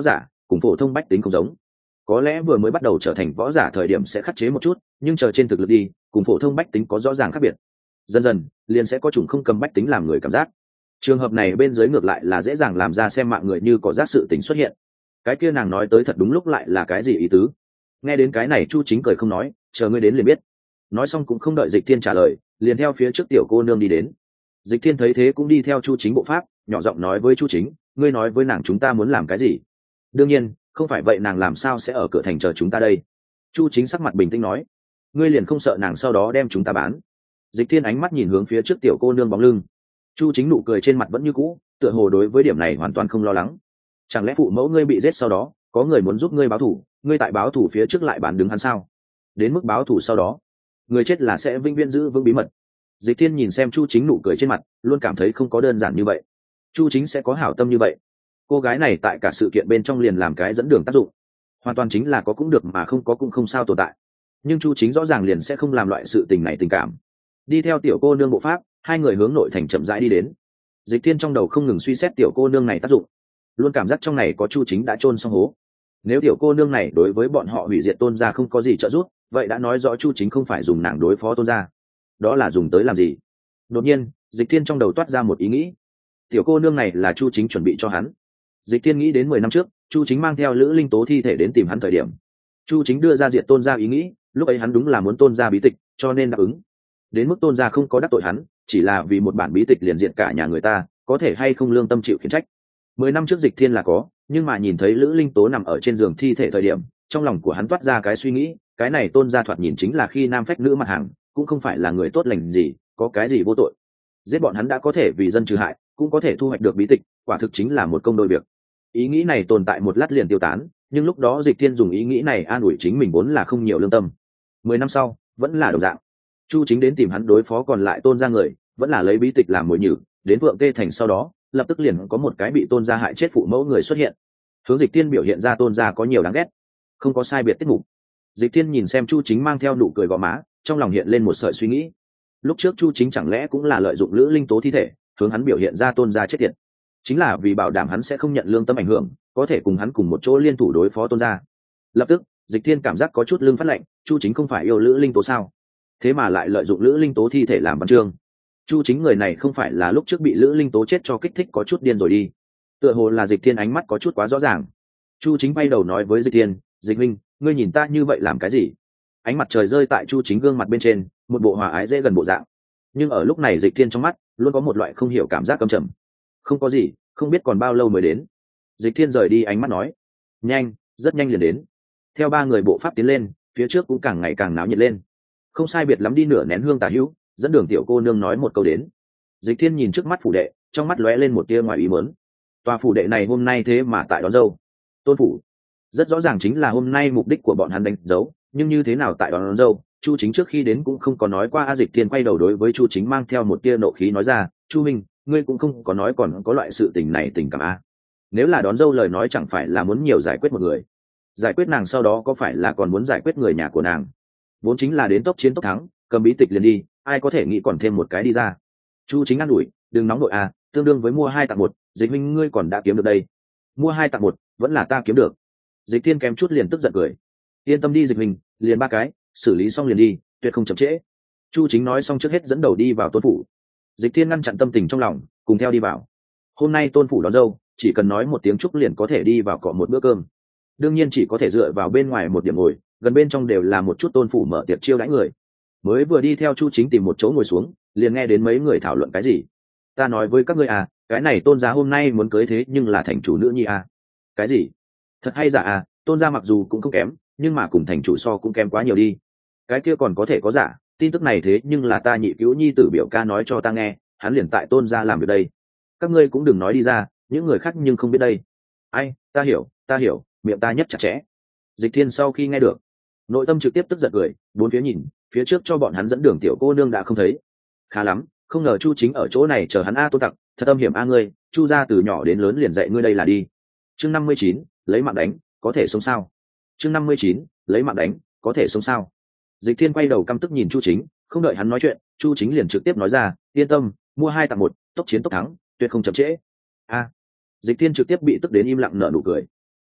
cùng phổ thông bách tính không giống. Có lẽ vừa mới bắt đầu trở thành võ giả thời điểm sẽ khắc chế một chút, nhưng chờ trên thực lực đi, cùng phổ thông bách tính có rõ ràng khác biệt. Dần dần liền sẽ có chủng không cầm bách tính làm người cảm giác. Trường hợp này bên dưới ngược lại là dễ dàng làm ra xem mạng người như có giác sự tình xuất hiện. Cái kia nàng nói tới thật đúng lúc lại là cái gì ý tứ? Nghe đến cái này Chu Chính cười không nói, chờ ngươi đến liền biết. Nói xong cũng không đợi Dịch Thiên trả lời, liền theo phía trước tiểu cô nương đi đến. Dịch Thiên thấy thế cũng đi theo Chu Chính bộ pháp, nhỏ giọng nói với Chu Chính, ngươi nói với nàng chúng ta muốn làm cái gì? Đương nhiên không phải vậy, nàng làm sao sẽ ở cửa thành chờ chúng ta đây? Chu Chính sắc mặt bình tĩnh nói, ngươi liền không sợ nàng sau đó đem chúng ta bán? Dịch Thiên ánh mắt nhìn hướng phía trước tiểu cô nương bóng lưng. Chu Chính nụ cười trên mặt vẫn như cũ, tựa hồ đối với điểm này hoàn toàn không lo lắng. Chẳng lẽ phụ mẫu ngươi bị giết sau đó có người muốn giúp ngươi báo thù, ngươi tại báo thù phía trước lại bán đứng hắn sao? Đến mức báo thù sau đó người chết là sẽ vĩnh viễn giữ vững bí mật. Dịch Thiên nhìn xem Chu Chính nụ cười trên mặt, luôn cảm thấy không có đơn giản như vậy. Chu Chính sẽ có hảo tâm như vậy? Cô gái này tại cả sự kiện bên trong liền làm cái dẫn đường tác dụng, hoàn toàn chính là có cũng được mà không có cũng không sao tồn tại. Nhưng Chu Chính rõ ràng liền sẽ không làm loại sự tình này tình cảm. Đi theo tiểu cô nương bộ pháp, hai người hướng nội thành chậm rãi đi đến. Dịch Thiên trong đầu không ngừng suy xét tiểu cô nương này tác dụng, luôn cảm giác trong này có Chu Chính đã chôn xong hố. Nếu tiểu cô nương này đối với bọn họ hủy diệt Tôn gia không có gì trợ giúp, vậy đã nói rõ Chu Chính không phải dùng nàng đối phó Tôn gia, đó là dùng tới làm gì? Đột nhiên Dịch Thiên trong đầu toát ra một ý nghĩ, tiểu cô nương này là Chu Chính chuẩn bị cho hắn. Dịch Thiên nghĩ đến mười năm trước Chu Chính mang theo Lữ Linh Tố thi thể đến tìm hắn thời điểm, Chu Chính đưa ra diệt Tôn gia ý nghĩ, lúc ấy hắn đúng là muốn Tôn gia bí tịch, cho nên đáp ứng. Đến mức Tôn gia không có đắc tội hắn, chỉ là vì một bản bí tịch liền diệt cả nhà người ta, có thể hay không lương tâm chịu khiển trách. Mười năm trước Dịch Thiên là có, nhưng mà nhìn thấy Lữ Linh Tố nằm ở trên giường thi thể thời điểm, trong lòng của hắn toát ra cái suy nghĩ, cái này Tôn gia thoạt nhìn chính là khi nam phách nữ mặt hàng, cũng không phải là người tốt lành gì, có cái gì vô tội. Giết bọn hắn đã có thể vì dân trừ hại, cũng có thể thu hoạch được bí tịch, quả thực chính là một công đôi việc. Ý nghĩ này tồn tại một lát liền tiêu tán, nhưng lúc đó Dịch Thiên dùng ý nghĩ này an ủi chính mình vốn là không nhiều lương tâm. Mười năm sau vẫn là đồng dạng, Chu Chính đến tìm hắn đối phó còn lại Tôn gia người, vẫn là lấy bí tịch làm mồi nhử. Đến Vượng Tê thành sau đó, lập tức liền có một cái bị Tôn gia hại chết phụ mẫu người xuất hiện. Hướng Dịch Thiên biểu hiện ra Tôn gia có nhiều đáng ghét, không có sai biệt tiết mục. Dịch Thiên nhìn xem Chu Chính mang theo nụ cười gò má, trong lòng hiện lên một sợi suy nghĩ. Lúc trước Chu Chính chẳng lẽ cũng là lợi dụng Lữ Linh Tố thi thể hướng hắn biểu hiện ra Tôn gia chết tiệt, chính là vì bảo đảm hắn sẽ không nhận lương tâm ảnh hưởng, có thể cùng hắn cùng một chỗ liên thủ đối phó Tôn gia. Lập tức Dịch Thiên cảm giác có chút lưng phát lạnh, Chu Chính không phải yêu Lữ Linh Tố sao? Thế mà lại lợi dụng Lữ Linh Tố thi thể làm văn chương. Chu Chính người này không phải là lúc trước bị Lữ Linh Tố chết cho kích thích có chút điên rồi đi? Tựa hồ là Dịch Thiên ánh mắt có chút quá rõ ràng. Chu Chính bay đầu nói với Dịch Thiên, Dịch huynh, ngươi nhìn ta như vậy làm cái gì? Ánh mặt trời rơi tại Chu Chính gương mặt bên trên, một bộ hòa ái dễ gần bộ dạng. Nhưng ở lúc này Dịch Thiên trong mắt luôn có một loại không hiểu cảm giác căm trầm. Không có gì, không biết còn bao lâu mới đến. Dịch Thiên rời đi ánh mắt nói, nhanh, rất nhanh liền đến. Theo ba người bộ pháp tiến lên, phía trước cũng càng ngày càng náo nhiệt lên. Không sai biệt lắm đi nửa nén hương tà hữu, dẫn đường tiểu cô nương nói một câu đến. Dịch Thiên nhìn trước mắt phủ đệ, trong mắt lóe lên một tia ngoài ý muốn. Tòa phủ đệ này hôm nay thế mà tại đón dâu. Tôn phủ. Rất rõ ràng chính là hôm nay mục đích của bọn hắn đánh dấu, nhưng như thế nào tại đón, đón dâu, Chu Chính trước khi đến cũng không có nói qua. A Dịch Thiên quay đầu đối với Chu Chính mang theo một tia nộ khí nói ra, Chu minh, ngươi cũng không có nói còn có loại sự tình này tình cảm a? Nếu là đón dâu lời nói chẳng phải là muốn nhiều giải quyết một người, giải quyết nàng sau đó có phải là còn muốn giải quyết người nhà của nàng? Vốn chính là đến tốc chiến tốc thắng, cầm bí tịch liền đi, ai có thể nghĩ còn thêm một cái đi ra? Chu Chính an ủi, đừng nóng đội a, tương đương với mua hai tặng một, Dịch minh ngươi còn đã kiếm được đây. Mua hai tặng một, vẫn là ta kiếm được. Dịch Thiên kém chút liền tức giận cười, yên tâm đi Dịch minh, liền ba cái, xử lý xong liền đi, tuyệt không chậm trễ. Chu Chính nói xong trước hết dẫn đầu đi vào Tôn phủ. Dịch Thiên ngăn chặn tâm tình trong lòng, cùng theo đi vào. Hôm nay Tôn phủ đón dâu, chỉ cần nói một tiếng chúc liền có thể đi vào cọ một bữa cơm. Đương nhiên chỉ có thể dựa vào bên ngoài một điểm ngồi, gần bên trong đều là một chút Tôn phủ mở tiệc chiêu đãi người. Mới vừa đi theo Chu Chính tìm một chỗ ngồi xuống, liền nghe đến mấy người thảo luận cái gì. Ta nói với các ngươi à, cái này Tôn gia hôm nay muốn cưới thế nhưng là thành chủ nữ nhi à? Cái gì? Thật hay giả à? Tôn gia mặc dù cũng không kém, nhưng mà cùng thành chủ so cũng kém quá nhiều đi. Cái kia còn có thể có giả? Tin tức này thế nhưng là ta nhị cứu nhi tử biểu ca nói cho ta nghe, hắn liền tại Tôn gia làm việc đây. Các ngươi cũng đừng nói đi ra, những người khác nhưng không biết đây. Ai, ta hiểu, ta hiểu, miệng ta nhất chặt chẽ. Dịch Thiên sau khi nghe được, nội tâm trực tiếp tức giận cười, bốn phía nhìn, phía trước cho bọn hắn dẫn đường tiểu cô nương đã không thấy. Khá lắm, không ngờ Chu Chính ở chỗ này chờ hắn a Tôn tặc, thật âm hiểm a ngươi, Chu gia từ nhỏ đến lớn liền dạy ngươi đây là đi. Chương năm mươi chín, lấy mạng đánh, có thể sống sao? Chương năm mươi chín, lấy mạng đánh, có thể sống sao? Dịch Thiên quay đầu căm tức nhìn Chu Chính, không đợi hắn nói chuyện, Chu Chính liền trực tiếp nói ra, yên tâm, mua hai tặng một, tốc chiến tốc thắng, tuyệt không chậm trễ. A. Dịch Thiên trực tiếp bị tức đến im lặng nở nụ cười.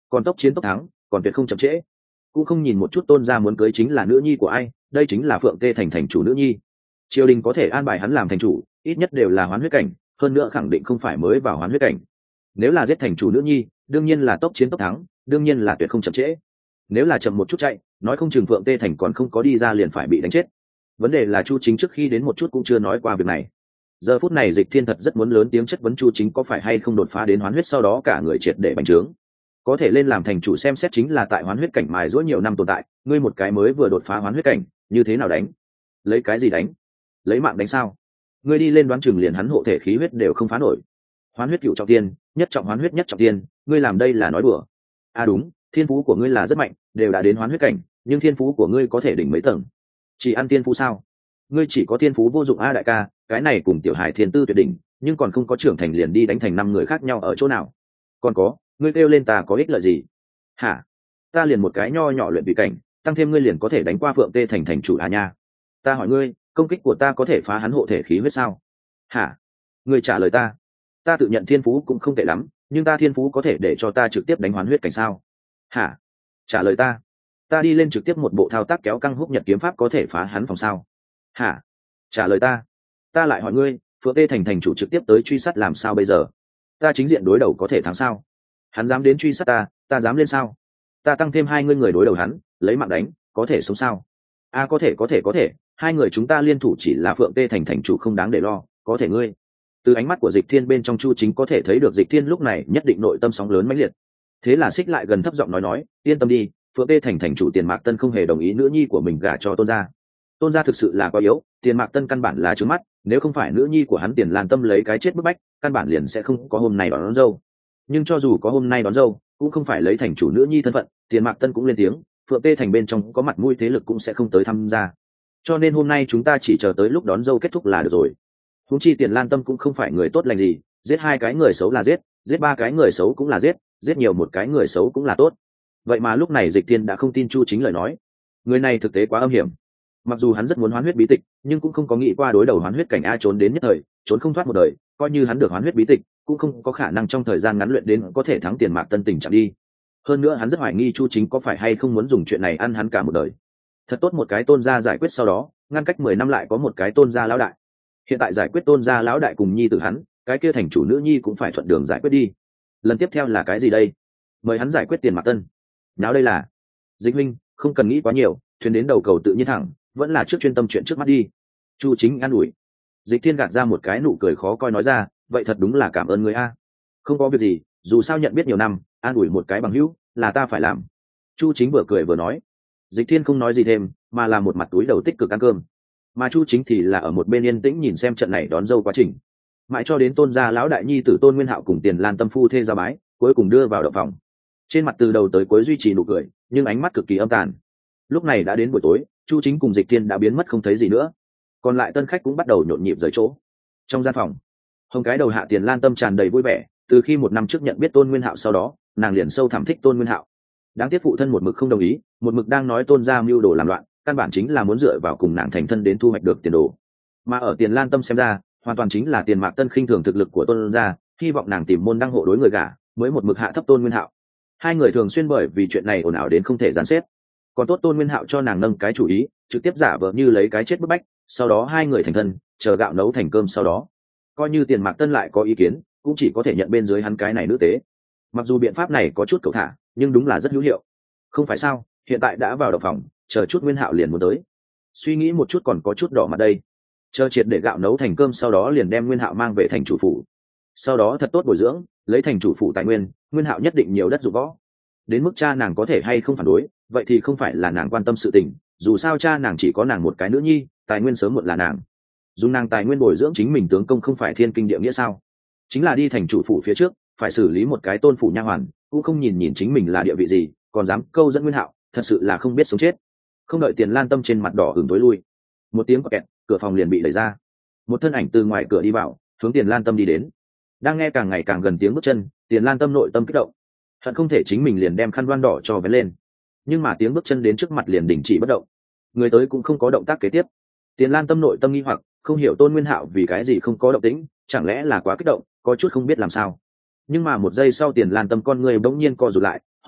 còn tốc chiến tốc thắng, còn tuyệt không chậm trễ, cũng không nhìn một chút tôn gia muốn cưới chính là nữ nhi của ai, đây chính là Phượng Tê thành thành chủ nữ nhi. Triều đình có thể an bài hắn làm thành chủ, ít nhất đều là hoán huyết cảnh, hơn nữa khẳng định không phải mới vào hoán huyết cảnh. Nếu là giết thành chủ nữ nhi, đương nhiên là tốc chiến tốc thắng, đương nhiên là tuyệt không chậm trễ. Nếu là chậm một chút chạy, nói không chừng Phượng Tê thành còn không có đi ra liền phải bị đánh chết. Vấn đề là Chu Chính trước khi đến một chút cũng chưa nói qua việc này. Giờ phút này Dịch Thiên thật rất muốn lớn tiếng chất vấn Chu Chính có phải hay không đột phá đến hoán huyết sau đó cả người triệt để bành trướng. Có thể lên làm thành chủ xem xét chính là tại hoán huyết cảnh mài giũa nhiều năm tồn tại, ngươi một cái mới vừa đột phá hoán huyết cảnh, như thế nào đánh? Lấy cái gì đánh? Lấy mạng đánh sao? Ngươi đi lên đoán chừng liền hắn hộ thể khí huyết đều không phá nổi. Hoán huyết cửu trọng tiên, nhất trọng hoán huyết nhất trọng tiên, ngươi làm đây là nói đùa. À đúng, thiên phú của ngươi là rất mạnh, đều đã đến hoán huyết cảnh, nhưng thiên phú của ngươi có thể đỉnh mấy tầng. Chỉ ăn tiên phú sao? Ngươi chỉ có thiên phú vô dụng a đại ca, cái này cùng tiểu hải thiên tư tuyệt đỉnh, nhưng còn không có trưởng thành liền đi đánh thành năm người khác nhau ở chỗ nào? Còn có, ngươi kêu lên ta có ích lợi gì? Hả? Ta liền một cái nho nhỏ luyện vị cảnh, tăng thêm ngươi liền có thể đánh qua Phượng Tê thành thành chủ à nha? Ta hỏi ngươi, công kích của ta có thể phá hắn hộ thể khí huyết sao? Hả? Ngươi trả lời ta. Ta tự nhận thiên phú cũng không tệ lắm, nhưng ta thiên phú có thể để cho ta trực tiếp đánh hoán huyết cảnh sao? Hả? Trả lời ta. Ta đi lên trực tiếp một bộ thao tác kéo căng húc nhật kiếm pháp có thể phá hắn phòng sao? Hả? Trả lời ta. Ta lại hỏi ngươi, Phượng Tê thành thành chủ trực tiếp tới truy sát làm sao bây giờ? Ta chính diện đối đầu có thể thắng sao? Hắn dám đến truy sát ta, ta dám lên sao? Ta tăng thêm hai ngươi người đối đầu hắn, lấy mạng đánh, có thể sống sao? A à, có thể có thể có thể, hai người chúng ta liên thủ chỉ là Phượng Tê thành thành chủ không đáng để lo, có thể ngươi. Từ ánh mắt của Dịch Thiên bên trong Chu Chính có thể thấy được Dịch Thiên lúc này nhất định nội tâm sóng lớn mãnh liệt. Thế là xích lại gần thấp giọng nói nói, yên tâm đi, Phượng Tê thành thành chủ Tiền Mạc Tân không hề đồng ý nữ nhi của mình gả cho Tôn gia. Tôn gia thực sự là quá yếu, Tiền Mạc Tân căn bản là trướng mắt, nếu không phải nữ nhi của hắn Tiền Lan Tâm lấy cái chết bức bách, căn bản liền sẽ không có hôm nay đón, đón dâu. Nhưng cho dù có hôm nay đón dâu, cũng không phải lấy thành chủ nữ nhi thân phận, Tiền Mạc Tân cũng lên tiếng, Phượng Tê thành bên trong có mặt mũi thế lực cũng sẽ không tới tham gia. Cho nên hôm nay chúng ta chỉ chờ tới lúc đón dâu kết thúc là được rồi. Huống chi Tiền Lan Tâm cũng không phải người tốt lành gì, giết hai cái người xấu là giết, giết ba cái người xấu cũng là giết, giết nhiều một cái người xấu cũng là tốt. Vậy mà lúc này Dịch Thiên đã không tin Chu Chính lời nói. Người này thực tế quá âm hiểm. Mặc dù hắn rất muốn hoán huyết bí tịch, nhưng cũng không có nghĩ qua đối đầu hoán huyết cảnh a trốn đến nhất thời, trốn không thoát một đời, coi như hắn được hoán huyết bí tịch, cũng không có khả năng trong thời gian ngắn luyện đến có thể thắng Tiền Mạc Tân tình trạng đi. Hơn nữa hắn rất hoài nghi Chu Chính có phải hay không muốn dùng chuyện này ăn hắn cả một đời. Thật tốt một cái Tôn gia giải quyết sau đó, ngăn cách mười năm lại có một cái Tôn gia lão đại. Hiện tại giải quyết Tôn gia lão đại cùng nhi tử hắn, cái kia thành chủ nữ nhi cũng phải thuận đường giải quyết đi. Lần tiếp theo là cái gì đây? Mời hắn giải quyết Tiền Mạc Tân. Nào đây là Dịch huynh, không cần nghĩ quá nhiều, thuyền đến đầu cầu tự nhiên thẳng, vẫn là trước chuyên tâm chuyện trước mắt đi. Chu Chính an ủi. Dịch Thiên gạt ra một cái nụ cười khó coi nói ra, vậy thật đúng là cảm ơn người a. Không có việc gì, dù sao nhận biết nhiều năm, an ủi một cái bằng hữu là ta phải làm. Chu Chính vừa cười vừa nói. Dịch Thiên không nói gì thêm, mà là một mặt túi đầu tích cực ăn cơm. Mà Chu Chính thì là ở một bên yên tĩnh nhìn xem trận này đón dâu quá trình. Mãi cho đến Tôn gia lão đại nhi tử Tôn Nguyên Hạo cùng Tiền Lan Tâm phu thê ra bái, cuối cùng đưa vào động phòng. Trên mặt từ đầu tới cuối duy trì nụ cười, nhưng ánh mắt cực kỳ âm tàn. Lúc này đã đến buổi tối, Chu Chính cùng Dịch Thiên đã biến mất không thấy gì nữa, còn lại tân khách cũng bắt đầu nhộn nhịp rời chỗ. Trong gian phòng, Hồng cái đầu hạ Tiền Lan Tâm tràn đầy vui vẻ, từ khi một năm trước nhận biết Tôn Nguyên Hạo sau đó, nàng liền sâu thẳm thích Tôn Nguyên Hạo. Đáng tiếc phụ thân một mực không đồng ý, một mực đang nói Tôn gia mưu đồ làm loạn, căn bản chính là muốn dựa vào cùng nàng thành thân đến thu hoạch được tiền đồ. Mà ở Tiền Lan Tâm xem ra, hoàn toàn chính là Tiền Mạc Tân khinh thường thực lực của Tôn gia, hy vọng nàng tìm môn đăng hộ đối người gả, mới một mực hạ thấp Tôn Nguyên Hạo. Hai người thường xuyên bởi vì chuyện này ồn ào đến không thể giàn xếp. Còn tốt Tôn Nguyên Hạo cho nàng nâng cái chủ ý, trực tiếp giả vờ như lấy cái chết bức bách, sau đó hai người thành thân, chờ gạo nấu thành cơm sau đó. Coi như Tiền Mạc Tân lại có ý kiến, cũng chỉ có thể nhận bên dưới hắn cái này nữ tế. Mặc dù biện pháp này có chút cầu thả, nhưng đúng là rất hữu hiệu. Không phải sao, hiện tại đã vào động phòng, chờ chút Nguyên Hạo liền muốn tới. Suy nghĩ một chút còn có chút đỏ mặt đây. Chờ triệt để gạo nấu thành cơm sau đó liền đem Nguyên Hạo mang về thành chủ phủ. Sau đó thật tốt bồi dưỡng, lấy thành chủ phủ tài nguyên, Nguyên Hạo nhất định nhiều đất dụng võ. Đến mức cha nàng có thể hay không phản đối, vậy thì không phải là nàng quan tâm sự tình, dù sao cha nàng chỉ có nàng một cái nữ nhi, tài nguyên sớm muộn là nàng. Dùng nàng tài nguyên bồi dưỡng chính mình tướng công không phải thiên kinh địa nghĩa sao? Chính là đi thành chủ phủ phía trước, phải xử lý một cái tôn phủ nha hoàn, cũng không nhìn nhìn chính mình là địa vị gì, còn dám câu dẫn Nguyên Hạo, thật sự là không biết sống chết. Không đợi Tiền Lan Tâm trên mặt đỏ ửng tối lui, một tiếng quẹt, cửa phòng liền bị đẩy ra. Một thân ảnh từ ngoài cửa đi vào, hướng Tiền Lan Tâm đi đến. Đang nghe càng ngày càng gần tiếng bước chân, Tiền Lan Tâm nội tâm kích động, hận không thể chính mình liền đem khăn voan đỏ cho vén lên. Nhưng mà tiếng bước chân đến trước mặt liền đình chỉ bất động, người tới cũng không có động tác kế tiếp. Tiền Lan Tâm nội tâm nghi hoặc, không hiểu Tôn Nguyên Hạo vì cái gì không có động tĩnh, chẳng lẽ là quá kích động, có chút không biết làm sao. Nhưng mà một giây sau Tiền Lan Tâm con người bỗng nhiên co rụt lại,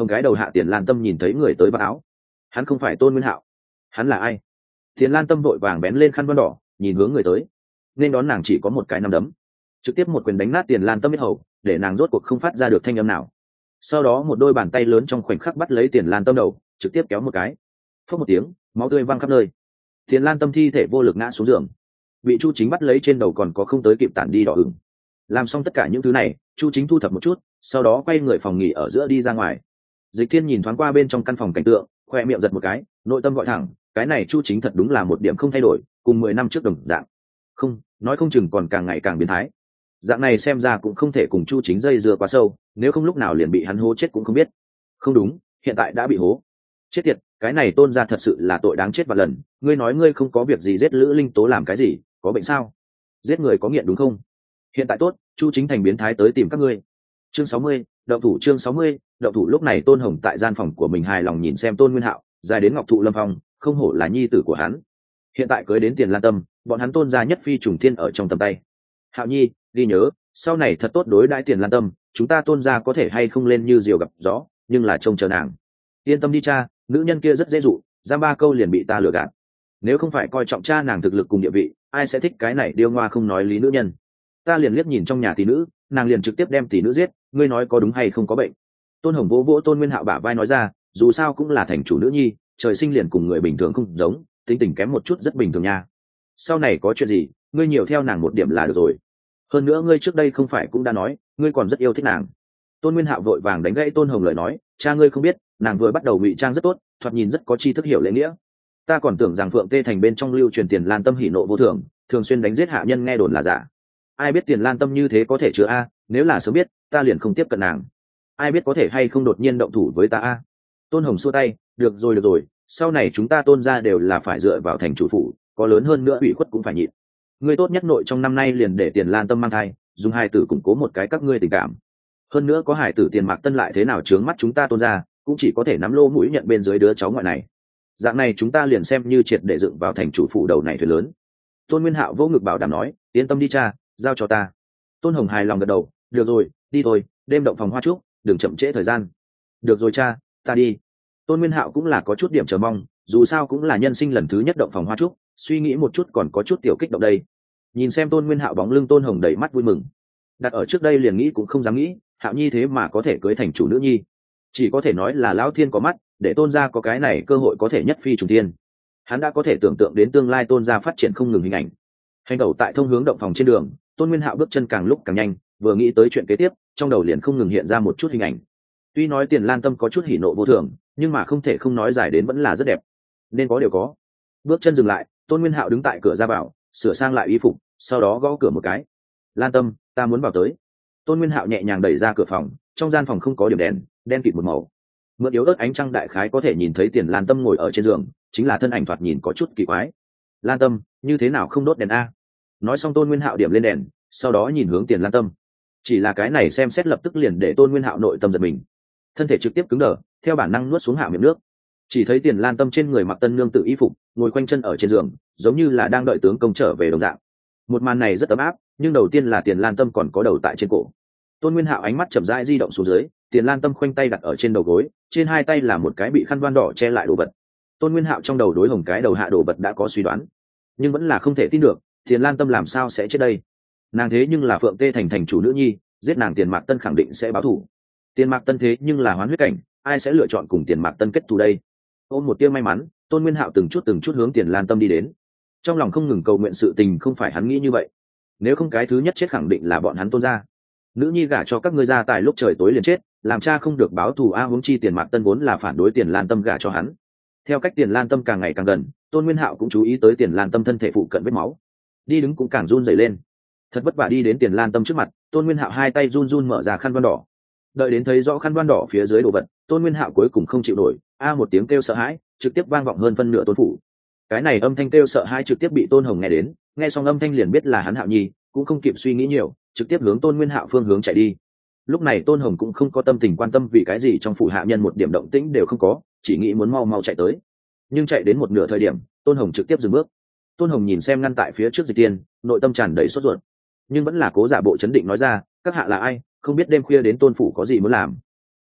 hồng cái đầu hạ tiền lan tâm nhìn thấy người tới bắt áo. Hắn không phải Tôn Nguyên Hạo. Hắn là ai? Tiền lan tâm vội vàng bén lên khăn vân đỏ nhìn hướng người tới, nên đón nàng chỉ có một cái nắm đấm, trực tiếp một quyền đánh nát tiền lan tâm biết hầu, để nàng rốt cuộc không phát ra được thanh âm nào. Sau đó một đôi bàn tay lớn trong khoảnh khắc bắt lấy tiền lan tâm đầu, trực tiếp kéo một cái, phốc một tiếng, máu tươi văng khắp nơi. Tiền lan tâm thi thể vô lực ngã xuống giường, bị Chu Chính bắt lấy trên đầu còn có không tới kịp tản đi đỏ ửng. Làm xong tất cả những thứ này, Chu Chính thu thập một chút, sau đó quay người phòng nghỉ ở giữa đi ra ngoài. Dịch Thiên nhìn thoáng qua bên trong căn phòng cảnh tượng, khoe miệng giật một cái, nội tâm gọi thẳng, cái này Chu Chính thật đúng là một điểm không thay đổi, cùng mười năm trước đồng dạng. Không, nói không chừng còn càng ngày càng biến thái. Dạng này xem ra cũng không thể cùng Chu Chính dây dưa quá sâu, nếu không lúc nào liền bị hắn hố chết cũng không biết. Không đúng, hiện tại đã bị hố. Chết tiệt, cái này Tôn gia thật sự là tội đáng chết vạn lần, ngươi nói ngươi không có việc gì giết Lữ Linh Tố làm cái gì, có bệnh sao? Giết người có nghiện đúng không? Hiện tại tốt, Chu Chính thành biến thái tới tìm các ngươi. Chương sáu mươi, động thủ chương sáu mươi, động thủ lúc này Tôn Hồng tại gian phòng của mình hài lòng nhìn xem Tôn Nguyên Hạo, dài đến ngọc thụ lâm phong, không hổ là nhi tử của hắn. Hiện tại cưới đến Tiền Lan Tâm, bọn hắn Tôn gia nhất phi trùng thiên ở trong tầm tay. Hạo Nhi, ghi nhớ, sau này thật tốt đối đãi Tiền Lan Tâm, chúng ta Tôn gia có thể hay không lên như diều gặp gió, nhưng là trông chờ nàng. Yên tâm đi cha, nữ nhân kia rất dễ dụ, giam ba câu liền bị ta lừa gạt. Nếu không phải coi trọng cha nàng thực lực cùng địa vị, ai sẽ thích cái này điêu ngoa không nói lý nữ nhân. Ta liền liếc nhìn trong nhà tỷ nữ, nàng liền trực tiếp đem tỷ nữ giết, ngươi nói có đúng hay không có bệnh? Tôn Hồng vỗ vỗ Tôn Nguyên Hạo bả vai nói ra, dù sao cũng là thành chủ nữ nhi, trời sinh liền cùng người bình thường không giống, tính tình kém một chút rất bình thường nha. Sau này có chuyện gì, ngươi nhiều theo nàng một điểm là được rồi. Hơn nữa ngươi trước đây không phải cũng đã nói, ngươi còn rất yêu thích nàng. Tôn Nguyên Hạo vội vàng đánh gãy Tôn Hồng lời nói, cha ngươi không biết, nàng vừa bắt đầu ngụy trang rất tốt, thoạt nhìn rất có tri thức hiểu lễ nghĩa. Ta còn tưởng rằng Phượng Tê Thành bên trong lưu truyền Tiền Lan Tâm hỉ nộ vô thường, thường xuyên đánh giết hạ nhân nghe đồn là giả. Ai biết Tiền Lan Tâm như thế có thể chữa a, nếu là sớm biết, ta liền không tiếp cận nàng. Ai biết có thể hay không đột nhiên động thủ với ta a. Tôn Hồng xua tay, được rồi được rồi, sau này chúng ta Tôn gia đều là phải dựa vào thành chủ phủ, có lớn hơn nữa ủy khuất cũng phải nhịn. Ngươi tốt nhất nội trong năm nay liền để Tiền Lan Tâm mang thai, dùng hai tử củng cố một cái các ngươi tình cảm. Hơn nữa có hải tử Tiền Mạc Tân lại thế nào trướng mắt chúng ta Tôn gia, cũng chỉ có thể nắm lô mũi nhận bên dưới đứa cháu ngoại này. Dạng này chúng ta liền xem như triệt để dựng vào thành chủ phủ đầu này thuyền lớn. Tôn Nguyên Hạo vô ngực bảo đảm nói, yên tâm đi cha, giao cho ta. Tôn Hồng hài lòng gật đầu, được rồi, đi thôi, đêm động phòng hoa trúc, đừng chậm trễ thời gian. Được rồi cha, ta đi. Tôn Nguyên Hạo cũng là có chút điểm chờ mong, dù sao cũng là nhân sinh lần thứ nhất động phòng hoa trúc, suy nghĩ một chút còn có chút tiểu kích động đây. Nhìn xem Tôn Nguyên Hạo bóng lưng Tôn Hồng đầy mắt vui mừng. Đặt ở trước đây liền nghĩ cũng không dám nghĩ, Hạo Nhi thế mà có thể cưới thành chủ nữ nhi. Chỉ có thể nói là lão thiên có mắt, để Tôn gia có cái này cơ hội có thể nhất phi trùng thiên. Hắn đã có thể tưởng tượng đến tương lai Tôn gia phát triển không ngừng hình ảnh. Hành đầu tại thông hướng động phòng trên đường, Tôn Nguyên Hạo bước chân càng lúc càng nhanh, vừa nghĩ tới chuyện kế tiếp, trong đầu liền không ngừng hiện ra một chút hình ảnh. Tuy nói Tiền Lan Tâm có chút hỉ nộ vô thường, nhưng mà không thể không nói dài đến vẫn là rất đẹp. Nên có điều có. Bước chân dừng lại, Tôn Nguyên Hạo đứng tại cửa ra vào, sửa sang lại y phục, sau đó gõ cửa một cái. Lan Tâm, ta muốn vào tới. Tôn Nguyên Hạo nhẹ nhàng đẩy ra cửa phòng, trong gian phòng không có điểm đèn, đen kịt một màu. Mượn yếu ớt ánh trăng đại khái có thể nhìn thấy Tiền Lan Tâm ngồi ở trên giường, chính là thân ảnh thoạt nhìn có chút kỳ quái. Lan Tâm, như thế nào không đốt đèn a? Nói xong Tôn Nguyên Hạo điểm lên đèn, sau đó nhìn hướng Tiền Lan Tâm. Chỉ là cái này xem xét lập tức liền để Tôn Nguyên Hạo nội tâm giật mình, thân thể trực tiếp cứng đờ, theo bản năng nuốt xuống hạ miệng nước. Chỉ thấy Tiền Lan Tâm trên người mặc tân nương tự y phục, ngồi quanh chân ở trên giường, giống như là đang đợi tướng công trở về đồng dạng. Một màn này rất ấm áp, nhưng đầu tiên là Tiền Lan Tâm còn có đầu tại trên cổ. Tôn Nguyên Hạo ánh mắt chậm rãi di động xuống dưới, Tiền Lan Tâm khoanh tay đặt ở trên đầu gối, trên hai tay là một cái bị khăn voan đỏ che lại đồ vật. Tôn Nguyên Hạo trong đầu đối hồng cái đầu hạ đồ vật đã có suy đoán, nhưng vẫn là không thể tin được, Tiền Lan Tâm làm sao sẽ chết đây? Nàng thế nhưng là Phượng Tê Thành thành chủ nữ nhi, giết nàng Tiền Mạc Tân khẳng định sẽ báo thù. Tiền Mạc Tân thế nhưng là hoán huyết cảnh, ai sẽ lựa chọn cùng Tiền Mạc Tân kết thù đây? Ôm một tia may mắn, Tôn Nguyên Hạo từng chút từng chút hướng Tiền Lan Tâm đi đến. Trong lòng không ngừng cầu nguyện sự tình không phải hắn nghĩ như vậy. Nếu không cái thứ nhất chết khẳng định là bọn hắn Tôn gia. Nữ nhi gả cho các ngươi gia tài lúc trời tối liền chết, làm cha không được báo thù a, huống chi Tiền Mạc Tân vốn là phản đối Tiền Lan Tâm gả cho hắn. Theo cách Tiền Lan Tâm càng ngày càng gần, Tôn Nguyên Hạo cũng chú ý tới Tiền Lan Tâm thân thể phụ cận vết máu, đi đứng cũng càng run rẩy lên. Thật vất vả đi đến Tiền Lan Tâm trước mặt, Tôn Nguyên Hạo hai tay run run mở ra khăn voan đỏ. Đợi đến thấy rõ khăn voan đỏ phía dưới đồ vật, Tôn Nguyên Hạo cuối cùng không chịu nổi, a một tiếng kêu sợ hãi, trực tiếp vang vọng hơn phân nửa Tôn phủ. Cái này âm thanh kêu sợ hãi trực tiếp bị Tôn Hồng nghe đến, nghe xong âm thanh liền biết là hắn Hạo Nhi, cũng không kịp suy nghĩ nhiều, trực tiếp hướng Tôn Nguyên Hạo phương hướng chạy đi. Lúc này Tôn Hồng cũng không có tâm tình quan tâm vì cái gì trong phủ hạ nhân một điểm động tĩnh đều không có, chỉ nghĩ muốn mau mau chạy tới. Nhưng chạy đến một nửa thời điểm, Tôn Hồng trực tiếp dừng bước. Tôn Hồng nhìn xem ngăn tại phía trước Dịch Tiên, nội tâm tràn đầy sốt ruột, nhưng vẫn là cố giả bộ chấn định nói ra, các hạ là ai, không biết đêm khuya đến Tôn phủ có gì muốn làm.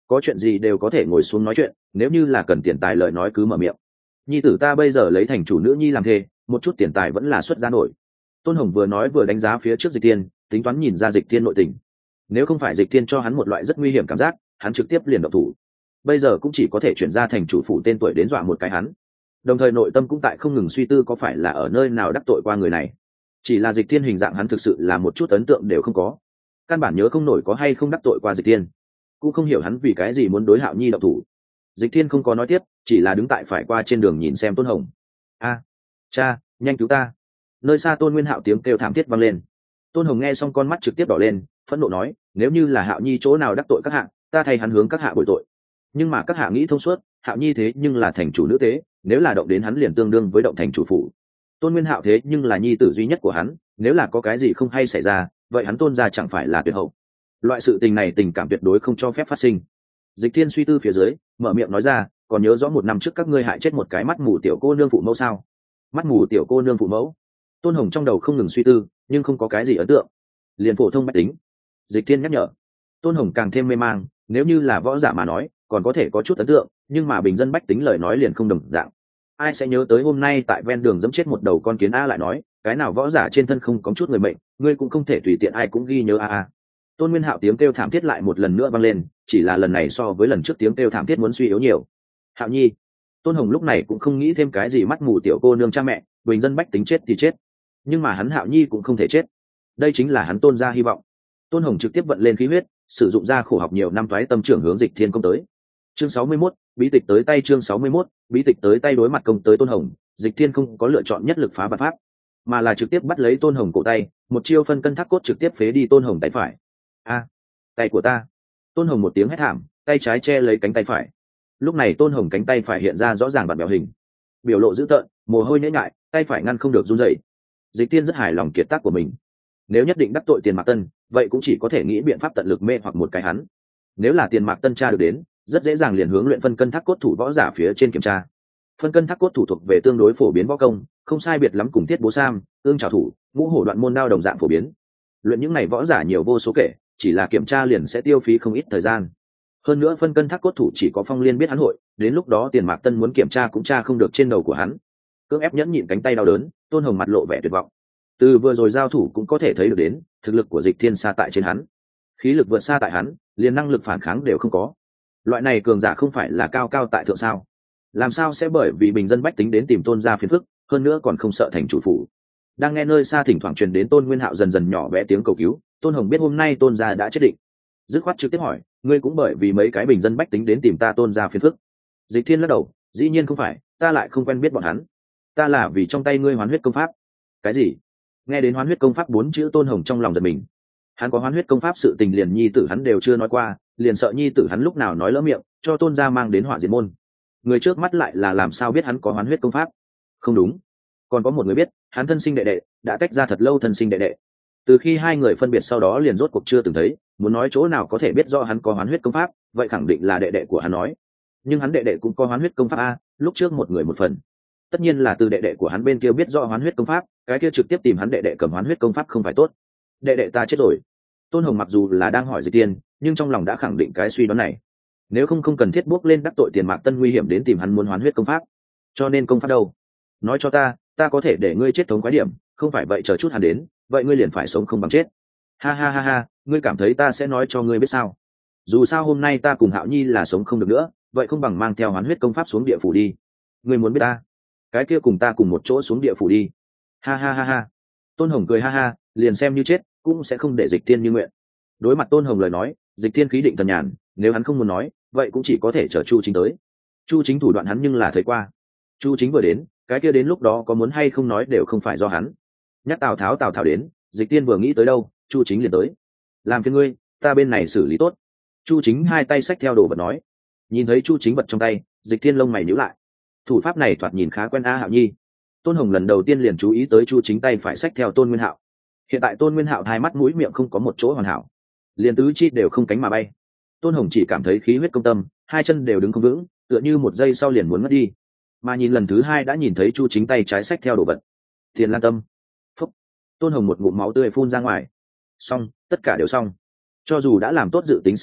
có chuyện gì đều có thể ngồi xuống nói chuyện, nếu như là cần tiền tài lời nói cứ mở miệng. Nhi tử ta bây giờ lấy thành chủ nữ nhi làm thê, một chút tiền tài vẫn là xuất ra nổi. Tôn Hồng vừa nói vừa đánh giá phía trước Dịch Thiên, tính toán nhìn ra Dịch Thiên nội tình. Nếu không phải Dịch Thiên cho hắn một loại rất nguy hiểm cảm giác, hắn trực tiếp liền động thủ. Bây giờ cũng chỉ có thể chuyển ra thành chủ phủ tên tuổi đến dọa một cái hắn. Đồng thời nội tâm cũng tại không ngừng suy tư có phải là ở nơi nào đắc tội qua người này. Chỉ là Dịch Thiên hình dạng hắn thực sự là một chút ấn tượng đều không có, căn bản nhớ không nổi có hay không đắc tội qua Dịch Thiên, cũng không hiểu hắn vì cái gì muốn đối Hạo Nhi động thủ. Dịch Thiên không có nói tiếp, chỉ là đứng tại phải qua trên đường nhìn xem Tôn Hồng. A, cha, nhanh cứu ta! Nơi xa Tôn Nguyên Hạo tiếng kêu thảm thiết vang lên. Tôn Hồng nghe xong con mắt trực tiếp đỏ lên, phẫn nộ nói: nếu như là Hạo Nhi chỗ nào đắc tội các hạ, ta thay hắn hướng các hạ bồi tội. Nhưng mà các hạ nghĩ thông suốt, Hạo Nhi thế nhưng là thành chủ nữ tế, nếu là động đến hắn liền tương đương với động thành chủ phủ. Tôn Nguyên Hạo thế nhưng là nhi tử duy nhất của hắn, nếu là có cái gì không hay xảy ra, vậy hắn Tôn gia chẳng phải là tuyệt hậu. Loại sự tình này tình cảm tuyệt đối không cho phép phát sinh. Dịch Thiên suy tư phía dưới, mở miệng nói ra: còn nhớ rõ một năm trước các ngươi hại chết một cái mắt mù tiểu cô nương phụ mẫu sao? Mắt mù tiểu cô nương phụ mẫu? Tôn Hồng trong đầu không ngừng suy tư, nhưng không có cái gì ấn tượng. Liền phổ thông bách tính. Dịch Thiên nhắc nhở. Tôn Hồng càng thêm mê mang, nếu như là võ giả mà nói, còn có thể có chút ấn tượng, nhưng mà bình dân bách tính lời nói liền không đồng dạng. Ai sẽ nhớ tới hôm nay tại ven đường giẫm chết một đầu con kiến a, lại nói, cái nào võ giả trên thân không có chút người mệnh, ngươi cũng không thể tùy tiện ai cũng ghi nhớ a a. Tôn Nguyên Hạo tiếng kêu thảm thiết lại một lần nữa vang lên, chỉ là lần này so với lần trước tiếng kêu thảm thiết muốn suy yếu nhiều. Hạo Nhi. Tôn Hồng lúc này cũng không nghĩ thêm cái gì mắt mù tiểu cô nương cha mẹ, bình dân bách tính chết thì chết, nhưng mà hắn Hạo Nhi cũng không thể chết. Đây chính là hắn Tôn gia hy vọng. Tôn Hồng trực tiếp vận lên khí huyết, sử dụng ra khổ học nhiều năm toái tâm trưởng hướng Dịch Thiên công tới. Chương sáu mươi mốt, bí tịch tới tay. Chương sáu mươi mốt, bí tịch tới tay. Đối mặt công tới Tôn Hồng, Dịch Thiên không có lựa chọn nhất lực phá vạn pháp, mà là trực tiếp bắt lấy Tôn Hồng cổ tay, một chiêu phân cân thác cốt trực tiếp phế đi Tôn Hồng tay phải. A, tay của ta! Tôn Hồng một tiếng hét thảm, tay trái che lấy cánh tay phải. Lúc này Tôn Hồng cánh tay phải hiện ra rõ ràng bản béo hình, biểu lộ dữ tợn, mồ hôi nhễ nhại, tay phải ngăn không được run rẩy. Dịch Thiên rất hài lòng kiệt tác của mình. Nếu nhất định đắc tội Tiền Mạc Tân, vậy cũng chỉ có thể nghĩ biện pháp tận lực mê hoặc một cái hắn. Nếu là Tiền Mạc Tân tra được đến, rất dễ dàng liền hướng luyện phân cân thác cốt thủ võ giả phía trên kiểm tra. Phân cân thác cốt thủ thuộc về tương đối phổ biến võ công, không sai biệt lắm cùng Thiết Bố Sam, Ương Trảo thủ, Ngũ Hổ Đoạn Môn đao đồng dạng phổ biến. Luyện những này võ giả nhiều vô số kể, chỉ là kiểm tra liền sẽ tiêu phí không ít thời gian. Hơn nữa phân cân thác cốt thủ chỉ có Phong Liên biết hắn hội, đến lúc đó Tiền Mạc Tân muốn kiểm tra cũng tra không được trên đầu của hắn. Cưỡng ép nhẫn nhịn cánh tay đau đớn, Tôn Hồng mặt lộ vẻ tuyệt vọng. Từ vừa rồi giao thủ cũng có thể thấy được đến, thực lực của Dịch Thiên xa tại trên hắn, khí lực vượt xa tại hắn, liền năng lực phản kháng đều không có. Loại này cường giả không phải là cao cao tại thượng sao? Làm sao sẽ bởi vì bình dân bách tính đến tìm Tôn gia phiền phức, hơn nữa còn không sợ thành chủ phủ? Đang nghe nơi xa thỉnh thoảng truyền đến Tôn Nguyên Hạo dần dần nhỏ bé tiếng cầu cứu, Tôn Hồng biết hôm nay Tôn gia đã chết định, dứt khoát trực tiếp hỏi: ngươi cũng bởi vì mấy cái bình dân bách tính đến tìm ta Tôn gia phiền phức? Dịch Thiên lắc đầu: dĩ nhiên không phải, ta lại không quen biết bọn hắn, ta là vì trong tay ngươi hoán huyết công pháp. Cái gì? Nghe đến hoán huyết công pháp bốn chữ, Tôn Hồng trong lòng giật mình. Hắn có hoán huyết công pháp sự tình liền nhi tử hắn đều chưa nói qua, liền sợ nhi tử hắn lúc nào nói lỡ miệng cho Tôn gia mang đến họa diệt môn. Người trước mắt lại là làm sao biết hắn có hoán huyết công pháp? Không đúng, còn có một người biết, hắn thân sinh đệ đệ, đã tách ra thật lâu thân sinh đệ đệ. Từ khi hai người phân biệt sau đó liền rốt cuộc chưa từng thấy, muốn nói chỗ nào có thể biết rõ hắn có hoán huyết công pháp, vậy khẳng định là đệ đệ của hắn nói. Nhưng hắn đệ đệ cũng có hoán huyết công pháp a, lúc trước một người một phần. Tất nhiên là từ đệ đệ của hắn bên kia biết rõ hoán huyết công pháp, cái kia trực tiếp tìm hắn đệ đệ cầm hoán huyết công pháp không phải tốt? Đệ đệ ta chết rồi. Tôn Hồng mặc dù là đang hỏi Dịch Tiên, nhưng trong lòng đã khẳng định cái suy đoán này. Nếu không không cần thiết bước lên đắc tội Tiền Mạc Tân nguy hiểm đến tìm hắn muốn hoán huyết công pháp. Cho nên công pháp đâu? Nói cho ta, ta có thể để ngươi chết thống quái điểm, không phải vậy chờ chút hắn đến, vậy ngươi liền phải sống không bằng chết. Ha ha ha ha, ngươi cảm thấy ta sẽ nói cho ngươi biết sao? Dù sao hôm nay ta cùng Hạo Nhi là sống không được nữa, vậy không bằng mang theo hoán huyết công pháp xuống địa phủ đi. Ngươi muốn biết ta? Cái kia cùng ta cùng một chỗ xuống địa phủ đi. Ha ha ha ha. Tôn Hồng cười ha ha, liền xem như chết cũng sẽ không để Dịch Thiên như nguyện. Đối mặt Tôn Hồng lời nói, Dịch Thiên khí định thần nhàn, nếu hắn không muốn nói, vậy cũng chỉ có thể chờ Chu Chính tới. Chu Chính thủ đoạn hắn nhưng là thấy qua. Chu Chính vừa đến, cái kia đến lúc đó có muốn hay không nói đều không phải do hắn. Nhắc Tào Tháo Tào Tháo đến, Dịch Thiên vừa nghĩ tới đâu, Chu Chính liền tới. Làm phiền ngươi, ta bên này xử lý tốt. Chu Chính hai tay xách theo đồ vật nói. Nhìn thấy Chu Chính vật trong tay, Dịch Thiên lông mày nhíu lại. Thủ pháp này thoạt nhìn khá quen a Hạo Nhi. Tôn Hồng lần đầu tiên liền chú ý tới Chu Chính tay phải xách theo Tôn Nguyên Hạo. Hiện tại Tôn Nguyên Hạo hai mắt mũi miệng không có một chỗ hoàn hảo, liền tứ chi đều không cánh mà bay. Tôn Hồng chỉ cảm thấy khí huyết công tâm, hai chân đều đứng không vững, tựa như một giây sau liền muốn mất đi. Mà nhìn lần thứ hai đã nhìn thấy Chu Chính tay trái xách theo đồ vật. Tiền Lan Tâm. Phúc. Tôn Hồng một ngụm máu tươi phun ra ngoài. Xong, tất cả đều xong. Cho dù đã làm tốt dự tính xấu nhất,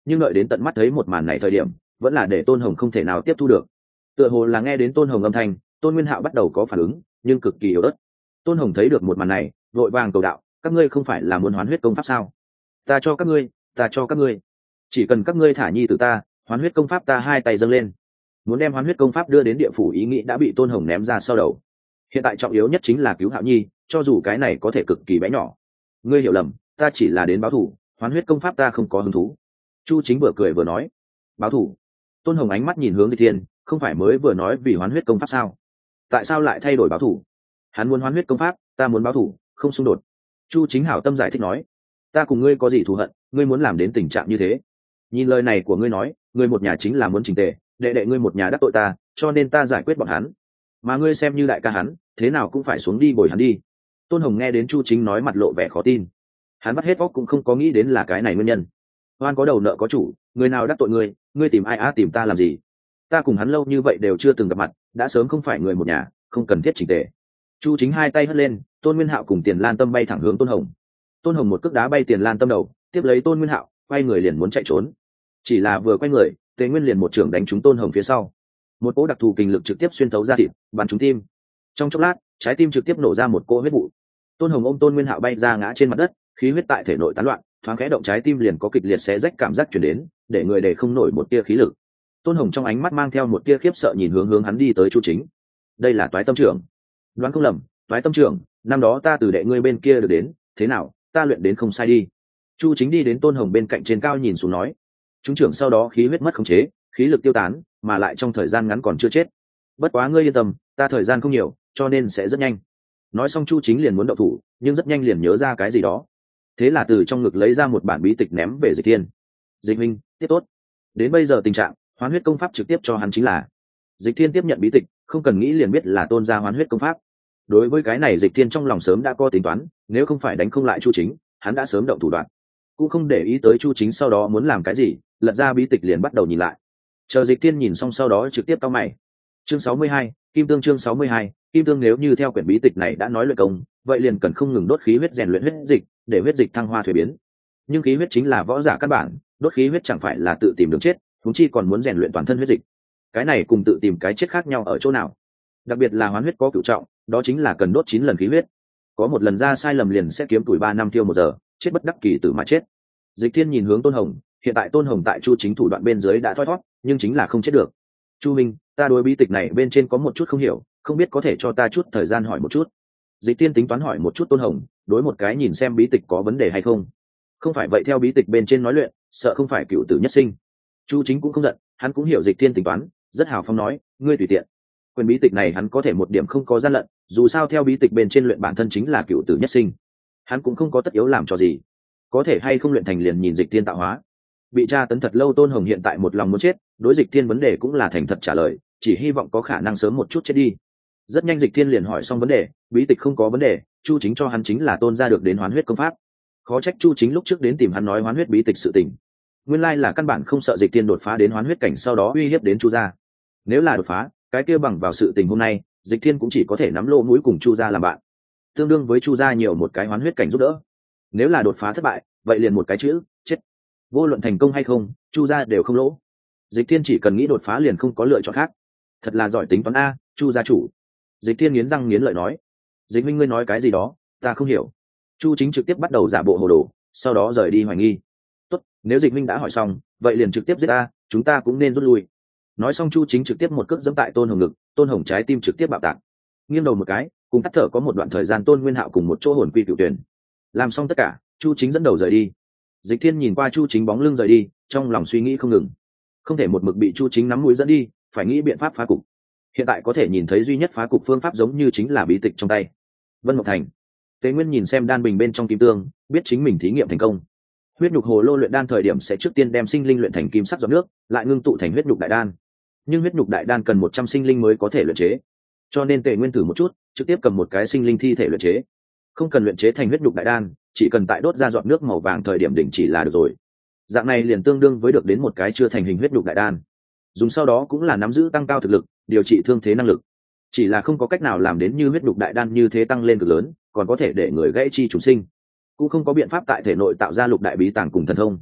nhưng đợi đến tận mắt thấy một màn này thời điểm vẫn là để tôn hồng không thể nào tiếp thu được. Tựa hồ là nghe đến tôn hồng âm thanh, tôn nguyên hạo bắt đầu có phản ứng nhưng cực kỳ yếu ớt. Tôn hồng thấy được một màn này vội vàng cầu đạo: các ngươi không phải là muốn hoán huyết công pháp sao? Ta cho các ngươi, ta cho các ngươi, chỉ cần các ngươi thả nhi từ ta, hoán huyết công pháp ta hai tay dâng lên. Muốn đem hoán huyết công pháp đưa đến địa phủ ý nghĩ đã bị tôn hồng ném ra sau đầu. Hiện tại trọng yếu nhất chính là cứu hạo nhi, cho dù cái này có thể cực kỳ bé nhỏ. Ngươi hiểu lầm, ta chỉ là đến báo thù, hoán huyết công pháp ta không có hứng thú. Chu chính vừa cười vừa nói. Báo thù? Tôn hồng ánh mắt nhìn hướng Dịch Thiên, không phải mới vừa nói vì hoán huyết công pháp sao? Tại sao lại thay đổi báo thù? Hắn muốn hoán huyết công pháp, ta muốn báo thù, không xung đột. Chu chính hảo tâm giải thích nói. Ta cùng ngươi có gì thù hận, ngươi muốn làm đến tình trạng như thế? Nhìn lời này của ngươi nói, ngươi một nhà chính là muốn chỉnh tề, đệ đệ ngươi một nhà đắc tội ta, cho nên ta giải quyết bọn hắn. Mà ngươi xem như đại ca hắn, thế nào cũng phải xuống đi bồi hắn đi. Tôn hồng nghe đến Chu chính nói mặt lộ vẻ khó tin. Hắn bắt hết óc cũng không có nghĩ đến là cái này nguyên nhân. Oan có đầu nợ có chủ, người nào đắc tội ngươi, ngươi tìm ai á tìm ta làm gì? Ta cùng hắn lâu như vậy đều chưa từng gặp mặt, đã sớm không phải người một nhà, không cần thiết chỉnh tề. Chu chính hai tay hất lên, Tôn Nguyên Hạo cùng Tiền Lan Tâm bay thẳng hướng Tôn Hồng. Tôn Hồng một cước đá bay Tiền Lan Tâm đầu, tiếp lấy Tôn Nguyên Hạo, quay người liền muốn chạy trốn. Chỉ là vừa quay người, Tề Nguyên liền một trưởng đánh trúng Tôn Hồng phía sau. Một cỗ đặc thù kình lực trực tiếp xuyên thấu ra thịt, bắn trúng tim. Trong chốc lát, trái tim trực tiếp nổ ra một cỗ huyết vụ. Tôn Hồng ôm Tôn Nguyên Hạo bay ra ngã trên mặt đất, khí huyết tại thể nội tán loạn, thoáng khẽ động trái tim liền có kịch liệt xé rách cảm giác truyền đến, để người để không nổi một tia khí lực. Tôn Hồng trong ánh mắt mang theo một tia khiếp sợ nhìn hướng hướng hắn đi tới Chu chính. Đây là Toái Tâm trưởng. Đoán không lầm, Toái Tâm trưởng, năm đó ta từ đệ ngươi bên kia được đến, thế nào, ta luyện đến không sai đi. Chu chính đi đến Tôn Hồng bên cạnh trên cao nhìn xuống nói. Chúng trưởng sau đó khí huyết mất khống chế, khí lực tiêu tán, mà lại trong thời gian ngắn còn chưa chết. Bất quá ngươi yên tâm, ta thời gian không nhiều, cho nên sẽ rất nhanh. Nói xong Chu chính liền muốn động thủ, nhưng rất nhanh liền nhớ ra cái gì đó. Thế là từ trong ngực lấy ra một bản bí tịch ném về Dịch Thiên. Dịch huynh, tiếp tốt. Đến bây giờ tình trạng, hoán huyết công pháp trực tiếp cho hắn chính là. Dịch Thiên tiếp nhận bí tịch, không cần nghĩ liền biết là tôn gia hoán huyết công pháp. Đối với cái này Dịch Thiên trong lòng sớm đã có tính toán, nếu không phải đánh không lại Chu chính, hắn đã sớm động thủ đoạn. Cũng không để ý tới Chu chính sau đó muốn làm cái gì, lật ra bí tịch liền bắt đầu nhìn lại. Chờ Dịch Thiên nhìn xong sau đó trực tiếp cau mày. Chương sáu mươi hai, Kim Tương chương sáu mươi hai, Kim Tương nếu như theo quyển bí tịch này đã nói luyện công, vậy liền cần không ngừng đốt khí huyết rèn luyện huyết dịch, để huyết dịch thăng hoa thuế biến. Nhưng khí huyết chính là võ giả căn bản, đốt khí huyết chẳng phải là tự tìm đường chết, huống chi còn muốn rèn luyện toàn thân huyết dịch. Cái này cùng tự tìm cái chết khác nhau ở chỗ nào? Đặc biệt là hoán huyết có cửu trọng, đó chính là cần đốt chín lần khí huyết. Có một lần ra sai lầm liền sẽ kiếm tuổi ba năm tiêu một giờ, chết bất đắc kỳ tử mà chết. Dịch Thiên nhìn hướng Tôn Hồng, hiện tại Tôn Hồng tại Chu chính thủ đoạn bên dưới đã thoi thoát, nhưng chính là không chết được. Chu minh, ta đối bí tịch này bên trên có một chút không hiểu, không biết có thể cho ta chút thời gian hỏi một chút. Dịch Thiên tính toán hỏi một chút Tôn Hồng, đối một cái nhìn xem bí tịch có vấn đề hay không. Không phải vậy theo bí tịch bên trên nói luyện, sợ không phải cựu tử nhất sinh. Chu chính cũng không giận, hắn cũng hiểu Dịch Thiên tính toán, rất hào phóng nói, ngươi tùy tiện. Quyền bí tịch này hắn có thể một điểm không có gian lận, dù sao theo bí tịch bên trên luyện bản thân chính là cựu tử nhất sinh, hắn cũng không có tất yếu làm cho gì. Có thể hay không luyện thành liền nhìn Dịch Thiên tạo hóa. Bị tra tấn thật lâu Tôn Hồng hiện tại một lòng muốn chết, đối Dịch Thiên vấn đề cũng là thành thật trả lời, chỉ hy vọng có khả năng sớm một chút chết đi. Rất nhanh Dịch Thiên liền hỏi xong vấn đề, bí tịch không có vấn đề, Chu chính cho hắn chính là tôn ra được đến hoán huyết công pháp. Khó trách Chu chính lúc trước đến tìm hắn nói hoán huyết bí tịch sự tình. Nguyên lai là căn bản không sợ Dịch Thiên đột phá đến hoán huyết cảnh sau đó uy hiếp đến Chu gia. Nếu là đột phá, cái kia bằng vào sự tình hôm nay, Dịch Thiên cũng chỉ có thể nắm lô mũi cùng Chu gia làm bạn, tương đương với Chu gia nhiều một cái hoán huyết cảnh giúp đỡ. Nếu là đột phá thất bại, vậy liền một cái chữ, chết. Vô luận thành công hay không, Chu gia đều không lỗ. Dịch Thiên chỉ cần nghĩ đột phá liền không có lựa chọn khác. Thật là giỏi tính toán a, Chu gia chủ. Dịch Thiên nghiến răng nghiến lợi nói. Dịch minh ngươi nói cái gì đó, ta không hiểu. Chu chính trực tiếp bắt đầu giả bộ hồ đồ, sau đó rời đi hoài nghi. Tốt, nếu Dịch minh đã hỏi xong, vậy liền trực tiếp giết ta, chúng ta cũng nên rút lui. Nói xong Chu chính trực tiếp một cước giẫm tại Tôn Hồng ngực, Tôn Hồng trái tim trực tiếp bạo tạc. Nghiêng đầu một cái, cùng tắt thở có một đoạn thời gian Tôn Nguyên Hạo cùng một chỗ hồn quy cựu tuyển. Làm xong tất cả, Chu chính dẫn đầu rời đi. Dịch Thiên nhìn qua Chu chính bóng lưng rời đi, trong lòng suy nghĩ không ngừng. Không thể một mực bị Chu chính nắm mũi dẫn đi, phải nghĩ biện pháp phá cục. Hiện tại có thể nhìn thấy duy nhất phá cục phương pháp giống như chính là bí tịch trong tay. Vân Mộng Thành. Tế Nguyên nhìn xem đan bình bên trong kim tương, biết chính mình thí nghiệm thành công. Huyết nhục hồ lô luyện đan thời điểm sẽ trước tiên đem sinh linh luyện thành kim sắc giọt nước, lại ngưng tụ thành huyết nhục đại đan. Nhưng huyết nhục đại đan cần một trăm sinh linh mới có thể luyện chế. Cho nên Tề Nguyên thử một chút, trực tiếp cầm một cái sinh linh thi thể luyện chế. Không cần luyện chế thành huyết nhục đại đan, chỉ cần tại đốt ra giọt nước màu vàng thời điểm đỉnh chỉ là được rồi. Dạng này liền tương đương với được đến một cái chưa thành hình huyết nhục đại đan. Dùng sau đó cũng là nắm giữ tăng cao thực lực, điều trị thương thế năng lực. Chỉ là không có cách nào làm đến như huyết nhục đại đan như thế tăng lên cực lớn, còn có thể để người gãy chi chủ sinh. Cũng không có biện pháp tại thể nội tạo ra lục đại bí tàng cùng thần thông.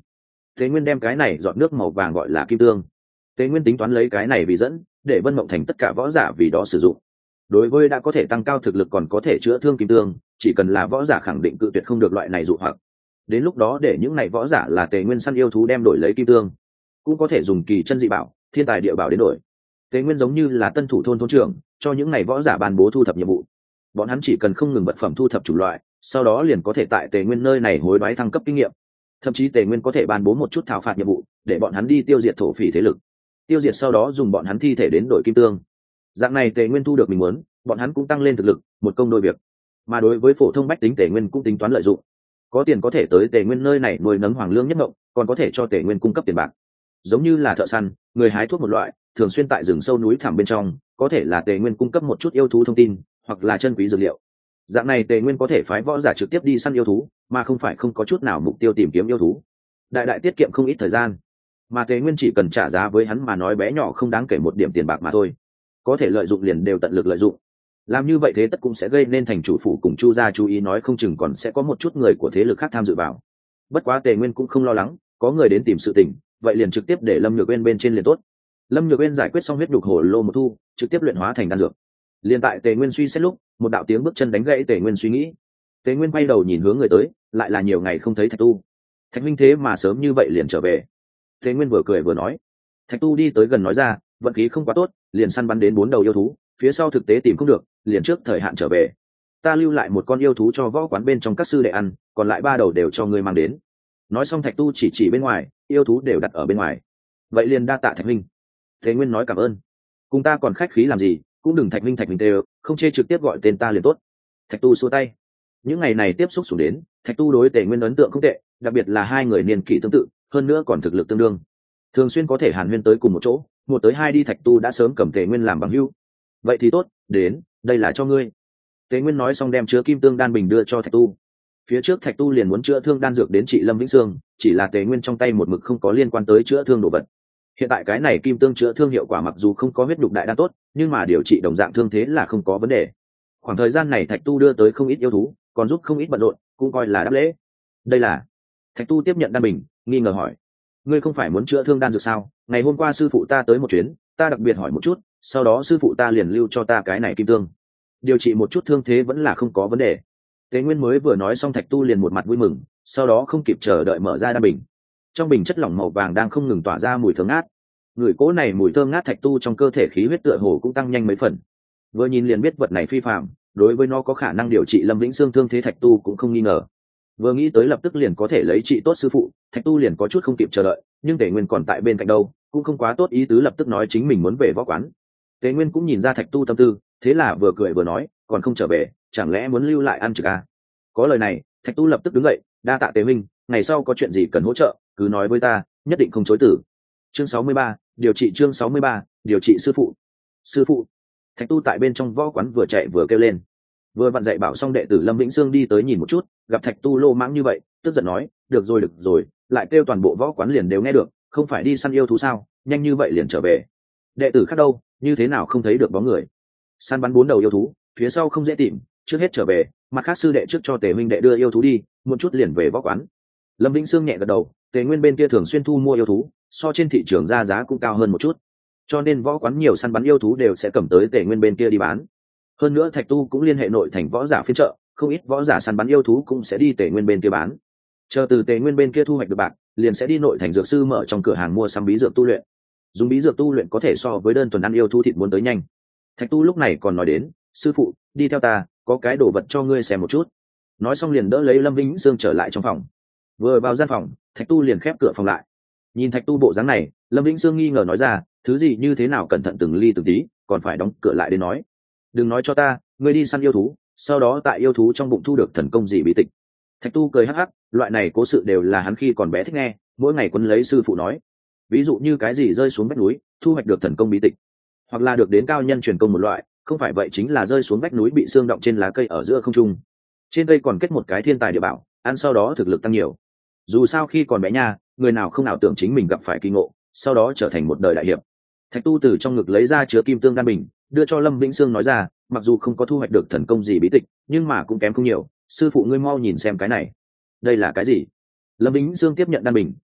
Tế Nguyên đem cái này dọn nước màu vàng gọi là kim tương. Tế Nguyên tính toán lấy cái này vì dẫn, để Vân Mộng Thành tất cả võ giả vì đó sử dụng. Đối với đã có thể tăng cao thực lực còn có thể chữa thương kim tương, chỉ cần là võ giả khẳng định cự tuyệt không được loại này dụ hoặc. Đến lúc đó để những này võ giả là Tề Nguyên săn yêu thú đem đổi lấy kim tương, cũng có thể dùng kỳ chân dị bảo, thiên tài địa bảo đến đổi. Tề Nguyên giống như là tân thủ thôn thôn trưởng, cho những này võ giả ban bố thu thập nhiệm vụ. Bọn hắn chỉ cần không ngừng vật phẩm thu thập chủng loại, sau đó liền có thể tại Tề Nguyên nơi này hối đoái thăng cấp kinh nghiệm. Thậm chí Tề Nguyên có thể ban bố một chút thảo phạt nhiệm vụ, để bọn hắn đi tiêu diệt thổ phỉ thế lực. Tiêu diệt sau đó dùng bọn hắn thi thể đến đổi kim tương. Dạng này Tề Nguyên thu được mình muốn, bọn hắn cũng tăng lên thực lực, một công đôi việc. Mà đối với phổ thông bách tính Tề Nguyên cũng tính toán lợi dụng. Có tiền có thể tới Tề Nguyên nơi này nuôi nấng hoàng lương nhất ngộng, còn có thể cho Tề Nguyên cung cấp tiền bạc. Giống như là thợ săn, người hái thuốc một loại, thường xuyên tại rừng sâu núi thẳm bên trong, có thể là Tề Nguyên cung cấp một chút yêu thú thông tin, hoặc là chân quý dược liệu. Dạng này Tề Nguyên có thể phái võ giả trực tiếp đi săn yêu thú, mà không phải không có chút nào mục tiêu tìm kiếm yêu thú. Đại đại tiết kiệm không ít thời gian. Mà Tề Nguyên chỉ cần trả giá với hắn mà nói bé nhỏ không đáng kể một điểm tiền bạc mà thôi. Có thể lợi dụng liền đều tận lực lợi dụng. Làm như vậy thế tất cũng sẽ gây nên thành chủ phủ cùng Chu gia chú ý, nói không chừng còn sẽ có một chút người của thế lực khác tham dự vào. Bất quá Tề Nguyên cũng không lo lắng, có người đến tìm sự tình, vậy liền trực tiếp để Lâm Nhược Uyên bên trên liền tốt. Lâm Nhược Uyên giải quyết xong huyết đục hổ lô một thu, trực tiếp luyện hóa thành đan dược. Liên tại Tề Nguyên suy xét lúc, một đạo tiếng bước chân đánh gãy Tề Nguyên suy nghĩ. Tề Nguyên quay đầu nhìn hướng người tới, lại là nhiều ngày không thấy Thạch Tu. Thạch minh thế mà sớm như vậy liền trở về. Tề Nguyên vừa cười vừa nói. Thạch Tu đi tới gần nói ra, vận khí không quá tốt, liền săn bắn đến bốn đầu yêu thú, phía sau thực tế tìm không được, liền trước thời hạn trở về. Ta lưu lại một con yêu thú cho võ quán bên trong các sư đệ ăn, còn lại ba đầu đều cho ngươi mang đến. Nói xong Thạch Tu chỉ chỉ bên ngoài, yêu thú đều đặt ở bên ngoài. Vậy liền đa tạ Thạch minh. Tề Nguyên nói cảm ơn. Cùng ta còn khách khí làm gì, cũng đừng Thạch minh Thạch minh tê, không chê trực tiếp gọi tên ta liền tốt. Thạch Tu xua tay. Những ngày này tiếp xúc xuống đến, Thạch Tu đối Tề Nguyên ấn tượng không tệ, đặc biệt là hai người niên kỷ tương tự, hơn nữa còn thực lực tương đương, thường xuyên có thể hàn huyên tới cùng một chỗ. Một tới hai đi Thạch Tu đã sớm cầm Tề Nguyên làm bằng hữu. Vậy thì tốt, đến, đây là cho ngươi. Tề Nguyên nói xong đem chứa kim tương đan bình đưa cho Thạch Tu. Phía trước Thạch Tu liền muốn chữa thương đan dược đến trị Lâm Vĩnh Sương, chỉ là Tề Nguyên trong tay một mực không có liên quan tới chữa thương đồ vật. Hiện tại cái này kim tương chữa thương hiệu quả mặc dù không có huyết đục đại đan tốt, nhưng mà điều trị đồng dạng thương thế là không có vấn đề. Khoảng thời gian này Thạch Tu đưa tới không ít yêu thú, còn giúp không ít bận rộn, cũng coi là đáp lễ. Đây là. Thạch Tu tiếp nhận đan bình, nghi ngờ hỏi: ngươi không phải muốn chữa thương đan dược sao? Ngày hôm qua sư phụ ta tới một chuyến, ta đặc biệt hỏi một chút, sau đó sư phụ ta liền lưu cho ta cái này kim tương, điều trị một chút thương thế vẫn là không có vấn đề. Tế Nguyên mới vừa nói xong Thạch Tu liền một mặt vui mừng, sau đó không kịp chờ đợi mở ra đan bình. Trong bình chất lỏng màu vàng đang không ngừng tỏa ra mùi thơm ngát. Người cỗ này mùi thơm ngát Thạch Tu trong cơ thể khí huyết tựa hồ cũng tăng nhanh mấy phần. Vừa nhìn liền biết vật này phi phàm, đối với nó có khả năng điều trị Lâm Vĩnh Sương thương thế Thạch Tu cũng không nghi ngờ. Vừa nghĩ tới lập tức liền có thể lấy trị tốt sư phụ, Thạch Tu liền có chút không kịp chờ đợi, nhưng Tề Nguyên còn tại bên cạnh đâu, cũng không quá tốt ý tứ lập tức nói chính mình muốn về võ quán. Tề Nguyên cũng nhìn ra Thạch Tu tâm tư, thế là vừa cười vừa nói, còn không trở về, chẳng lẽ muốn lưu lại ăn trực à? Có lời này, Thạch Tu lập tức đứng dậy, đa tạ Tề Minh, ngày sau có chuyện gì cần hỗ trợ, cứ nói với ta, nhất định không chối từ. Chương sáu mươi ba, điều trị chương sáu mươi ba, điều trị sư phụ. Sư phụ. Thạch Tu tại bên trong võ quán vừa chạy vừa kêu lên. Vừa vặn dạy bảo xong đệ tử Lâm Vĩnh Sương đi tới nhìn một chút, gặp Thạch Tu lô mãng như vậy, tức giận nói, được rồi được rồi, lại kêu toàn bộ võ quán liền đều nghe được, không phải đi săn yêu thú sao, nhanh như vậy liền trở về. Đệ tử khác đâu, như thế nào không thấy được bóng người? Săn bắn bốn đầu yêu thú, phía sau không dễ tìm, trước hết trở về, mặt khác sư đệ trước cho Tề Minh đệ đưa yêu thú đi, một chút liền về võ quán. Lâm Vĩnh Sương nhẹ gật đầu, Tề Nguyên bên kia thường xuyên thu mua yêu thú, so trên thị trường ra giá cũng cao hơn một chút, cho nên võ quán nhiều săn bắn yêu thú đều sẽ cầm tới Tề Nguyên bên kia đi bán. Hơn nữa Thạch Tu cũng liên hệ nội thành võ giả phiên chợ, không ít võ giả săn bắn yêu thú cũng sẽ đi Tề Nguyên bên kia bán. Chờ từ Tề Nguyên bên kia thu hoạch được bạc, liền sẽ đi nội thành dược sư mở trong cửa hàng mua sắm bí dược tu luyện. Dùng bí dược tu luyện có thể so với đơn thuần ăn yêu thú thịt muốn tới nhanh. Thạch Tu lúc này còn nói đến, sư phụ, đi theo ta, có cái đồ vật cho ngươi xem một chút. Nói xong liền đỡ lấy Lâm Vĩnh Sương trở lại trong phòng. Vừa vào gian phòng, Thạch Tu liền khép cửa phòng lại. Nhìn Thạch Tu bộ dáng này, Lâm Vĩnh Sương nghi ngờ nói ra, thứ gì như thế nào cẩn thận từng ly từng tí, còn phải đóng cửa lại để nói. Đừng nói cho ta, ngươi đi săn yêu thú, sau đó tại yêu thú trong bụng thu được thần công gì bí tịch. Thạch Tu cười hắc hắc, loại này cố sự đều là hắn khi còn bé thích nghe, mỗi ngày quấn lấy sư phụ nói. Ví dụ như cái gì rơi xuống vách núi, thu hoạch được thần công bí tịch, hoặc là được đến cao nhân truyền công một loại, không phải vậy chính là rơi xuống vách núi bị xương động trên lá cây ở giữa không trung. Trên cây còn kết một cái thiên tài địa bảo, ăn sau đó thực lực tăng nhiều. Dù sao khi còn bé nha, người nào không ảo tưởng chính mình gặp phải kỳ ngộ, sau đó trở thành một đời đại hiệp. Thạch Tu từ trong ngực lấy ra chứa kim tương đan bình, đưa cho Lâm Vĩnh Sương nói ra, mặc dù không có thu hoạch được thần công gì bí tịch, nhưng mà cũng kém không nhiều, sư phụ ngươi mau nhìn xem cái này. Đây là cái gì? Lâm Vĩnh Sương tiếp nhận đan bình,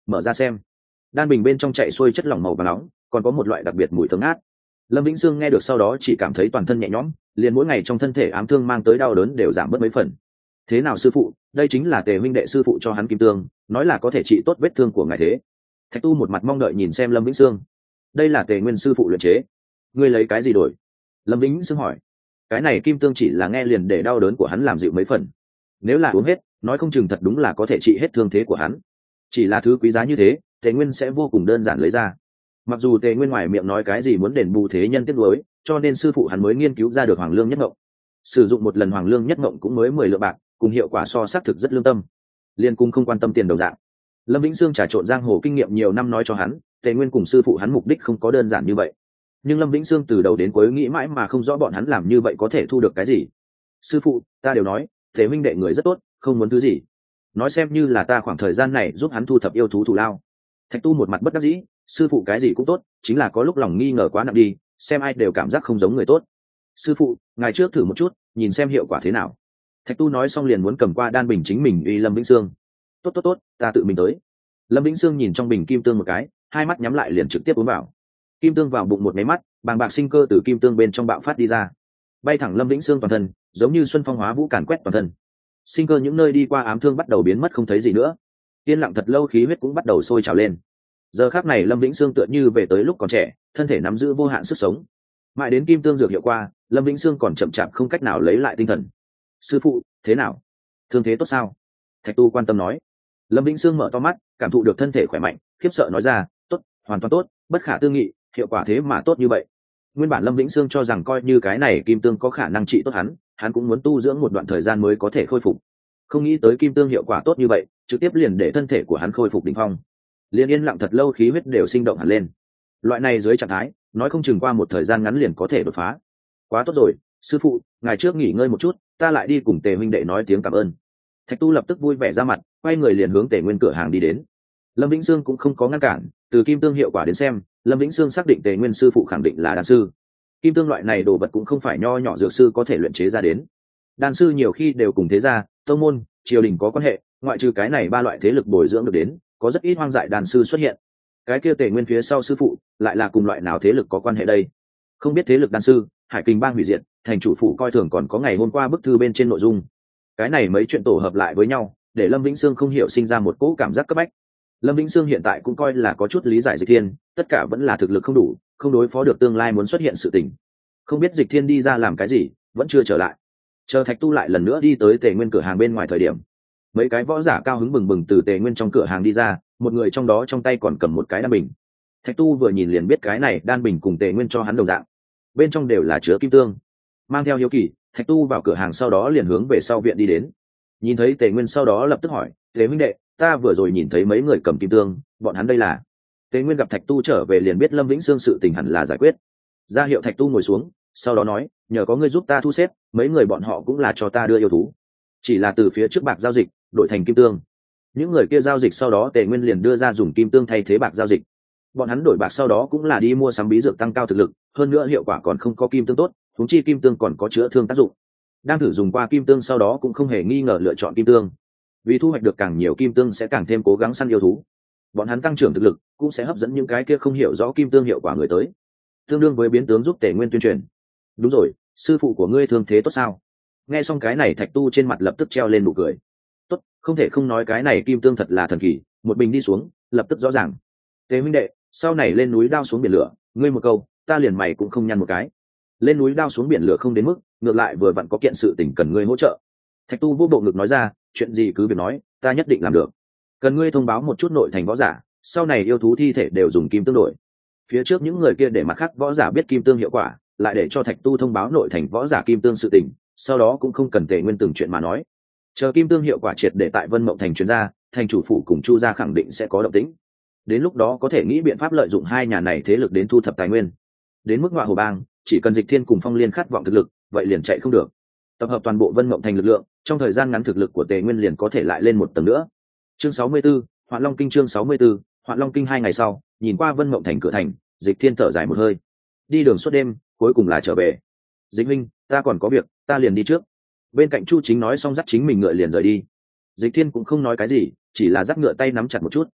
mở ra xem. Đan bình bên trong chạy xuôi chất lỏng màu vàng nóng, còn có một loại đặc biệt mùi thơm ngát. Lâm Vĩnh Sương nghe được sau đó chỉ cảm thấy toàn thân nhẹ nhõm, liền mỗi ngày trong thân thể ám thương mang tới đau đớn đều giảm bớt mấy phần. Thế nào sư phụ, đây chính là Tề huynh đệ sư phụ cho hắn kim tương, nói là có thể trị tốt vết thương của ngài thế. Thạch Tu một mặt mong đợi nhìn xem Lâm Vĩnh Sương. Đây là Tề nguyên sư phụ luyện chế, ngươi lấy cái gì đổi? Lâm Vĩnh Sương hỏi. Cái này kim tương chỉ là nghe liền để đau đớn của hắn làm dịu mấy phần, nếu là uống hết, nói không chừng thật đúng là có thể trị hết thương thế của hắn. Chỉ là thứ quý giá như thế, Tề nguyên sẽ vô cùng đơn giản lấy ra. Mặc dù Tề nguyên ngoài miệng nói cái gì muốn đền bù thế nhân tiếc nuối, cho nên sư phụ hắn mới nghiên cứu ra được Hoàng Lương Nhất Ngộng. Sử dụng một lần Hoàng Lương Nhất Ngộng cũng mới mười lượng bạc, cùng hiệu quả so xác thực rất lương tâm. Liên cung không quan tâm tiền đồng dạng. Lâm Vĩnh Sương trà trộn giang hồ kinh nghiệm nhiều năm nói cho hắn, Tề nguyên cùng sư phụ hắn mục đích không có đơn giản như vậy. Nhưng Lâm Vĩnh Sương từ đầu đến cuối nghĩ mãi mà không rõ bọn hắn làm như vậy có thể thu được cái gì. Sư phụ, ta đều nói, Tề huynh đệ người rất tốt, không muốn thứ gì. Nói xem như là ta khoảng thời gian này giúp hắn thu thập yêu thú thủ lao. Thạch Tu một mặt bất đắc dĩ, sư phụ cái gì cũng tốt, chính là có lúc lòng nghi ngờ quá nặng đi, xem ai đều cảm giác không giống người tốt. Sư phụ, ngài trước thử một chút, nhìn xem hiệu quả thế nào. Thạch Tu nói xong liền muốn cầm qua đan bình chính mình uy Lâm Vĩnh Sương. Tốt tốt tốt, ta tự mình tới. Lâm Vĩnh Sương nhìn trong bình kim tương một cái, hai mắt nhắm lại liền trực tiếp uống vào. Kim tương vào bụng một máy mắt, bàng bạc sinh cơ từ kim tương bên trong bạo phát đi ra, bay thẳng Lâm Vĩnh Sương toàn thân, giống như xuân phong hóa vũ càn quét toàn thân. Sinh cơ những nơi đi qua ám thương bắt đầu biến mất không thấy gì nữa. Yên lặng thật lâu, khí huyết cũng bắt đầu sôi trào lên. Giờ khắc này Lâm Vĩnh Sương tựa như về tới lúc còn trẻ, thân thể nắm giữ vô hạn sức sống. Mãi đến kim tương dược hiệu qua, Lâm Vĩnh Sương còn chậm chạp không cách nào lấy lại tinh thần. Sư phụ, thế nào? Thương thế tốt sao? Thạch Tu quan tâm nói. Lâm Vĩnh Sương mở to mắt, cảm thụ được thân thể khỏe mạnh, khiếp sợ nói ra, tốt, hoàn toàn tốt, bất khả tư nghị, hiệu quả thế mà tốt như vậy. Nguyên bản Lâm Vĩnh Sương cho rằng coi như cái này kim tương có khả năng trị tốt hắn, hắn cũng muốn tu dưỡng một đoạn thời gian mới có thể khôi phục. Không nghĩ tới kim tương hiệu quả tốt như vậy, trực tiếp liền để thân thể của hắn khôi phục đỉnh phong. Liên yên lặng thật lâu, khí huyết đều sinh động hẳn lên. Loại này dưới trạng thái, nói không chừng qua một thời gian ngắn liền có thể đột phá. Quá tốt rồi, sư phụ, ngài trước nghỉ ngơi một chút, ta lại đi cùng Tề huynh đệ nói tiếng cảm ơn. Thạch Tu lập tức vui vẻ ra mặt, quay người liền hướng Tề Nguyên cửa hàng đi đến. Lâm Vĩnh Sương cũng không có ngăn cản, từ kim tương hiệu quả đến xem, Lâm Vĩnh Sương xác định Tề Nguyên sư phụ khẳng định là đan sư. Kim tương loại này đồ vật cũng không phải nho nhỏ dược sư có thể luyện chế ra đến. Đan sư nhiều khi đều cùng thế gia, tông môn, triều đình có quan hệ, ngoại trừ cái này ba loại thế lực bồi dưỡng được đến, có rất ít hoang dại đan sư xuất hiện. Cái kia Tề Nguyên phía sau sư phụ lại là cùng loại nào thế lực có quan hệ đây? Không biết thế lực đan sư, Hải Kình bang hủy diệt, thành chủ phủ coi thường còn có ngày hôm qua bức thư bên trên nội dung. Cái này mấy chuyện tổ hợp lại với nhau, để Lâm Vĩnh Sương không hiểu sinh ra một cỗ cảm giác cấp bách. Lâm Vĩnh Sương hiện tại cũng coi là có chút lý giải Dịch Thiên, tất cả vẫn là thực lực không đủ, không đối phó được tương lai muốn xuất hiện sự tình. Không biết Dịch Thiên đi ra làm cái gì, vẫn chưa trở lại. Chờ Thạch Tu lại lần nữa đi tới Tề Nguyên cửa hàng bên ngoài thời điểm, mấy cái võ giả cao hứng bừng bừng từ Tề Nguyên trong cửa hàng đi ra, một người trong đó trong tay còn cầm một cái đan bình. Thạch Tu vừa nhìn liền biết cái này đan bình cùng Tề Nguyên cho hắn đồng dạng, bên trong đều là chứa kim tương. Mang theo hiếu kỳ, Thạch Tu vào cửa hàng sau đó liền hướng về sau viện đi đến. Nhìn thấy Tề Nguyên sau đó lập tức hỏi, Tề huynh đệ, ta vừa rồi nhìn thấy mấy người cầm kim tương, bọn hắn đây là? Tề Nguyên gặp Thạch Tu trở về liền biết Lâm Vĩnh Sương sự tình hẳn là giải quyết. Ra hiệu Thạch Tu ngồi xuống, sau đó nói, nhờ có ngươi giúp ta thu xếp, mấy người bọn họ cũng là cho ta đưa yêu thú, chỉ là từ phía trước bạc giao dịch đổi thành kim tương. Những người kia giao dịch sau đó Tề Nguyên liền đưa ra dùng kim tương thay thế bạc giao dịch. Bọn hắn đổi bạc sau đó cũng là đi mua sắm bí dược tăng cao thực lực, hơn nữa hiệu quả còn không có kim tương tốt, huống chi kim tương còn có chữa thương tác dụng. Đang thử dùng qua kim tương sau đó cũng không hề nghi ngờ lựa chọn kim tương, vì thu hoạch được càng nhiều kim tương sẽ càng thêm cố gắng săn yêu thú. Bọn hắn tăng trưởng thực lực cũng sẽ hấp dẫn những cái kia không hiểu rõ kim tương hiệu quả người tới, tương đương với biến tướng giúp Tề Nguyên tuyên truyền. Đúng rồi, sư phụ của ngươi thương thế tốt sao? Nghe xong cái này Thạch Tu trên mặt lập tức treo lên nụ cười. Tốt, không thể không nói cái này kim tương thật là thần kỳ, một bình đi xuống lập tức rõ ràng. Tề huynh đệ, sau này lên núi đao xuống biển lửa, ngươi một câu ta liền mày cũng không nhăn một cái. Lên núi đao xuống biển lửa không đến mức, ngược lại vừa vặn có kiện sự tình cần ngươi hỗ trợ. Thạch Tu vô bộ ngực nói ra, chuyện gì cứ việc nói, ta nhất định làm được. Cần ngươi thông báo một chút nội thành võ giả, sau này yêu thú thi thể đều dùng kim tương đổi. Phía trước những người kia để mặt khác võ giả biết kim tương hiệu quả, lại để cho Thạch Tu thông báo nội thành võ giả kim tương sự tình, sau đó cũng không cần Tề Nguyên từng chuyện mà nói. Chờ kim tương hiệu quả triệt để tại Vân Mộng thành truyền ra, thành chủ phủ cùng Chu gia khẳng định sẽ có động tĩnh. Đến lúc đó có thể nghĩ biện pháp lợi dụng hai nhà này thế lực đến thu thập tài nguyên. Đến mức Ngọa Hồ Bang, chỉ cần Dịch Thiên cùng Phong Liên khát vọng thực lực, vậy liền chạy không được. Tập hợp toàn bộ Vân Mộng thành lực lượng, trong thời gian ngắn thực lực của Tề Nguyên liền có thể lại lên một tầng nữa. Chương sáu mươi 64, Hoạn Long kinh chương sáu mươi 64, Hoạn Long kinh hai ngày sau, nhìn qua Vân Mộng thành cửa thành, Dịch Thiên thở dài một hơi. Đi đường suốt đêm, cuối cùng là trở về. Dịch huynh, ta còn có việc, ta liền đi trước. Bên cạnh Chu Chính nói xong dắt chính mình ngựa liền rời đi. Dịch Thiên cũng không nói cái gì, chỉ là dắt ngựa tay nắm chặt một chút.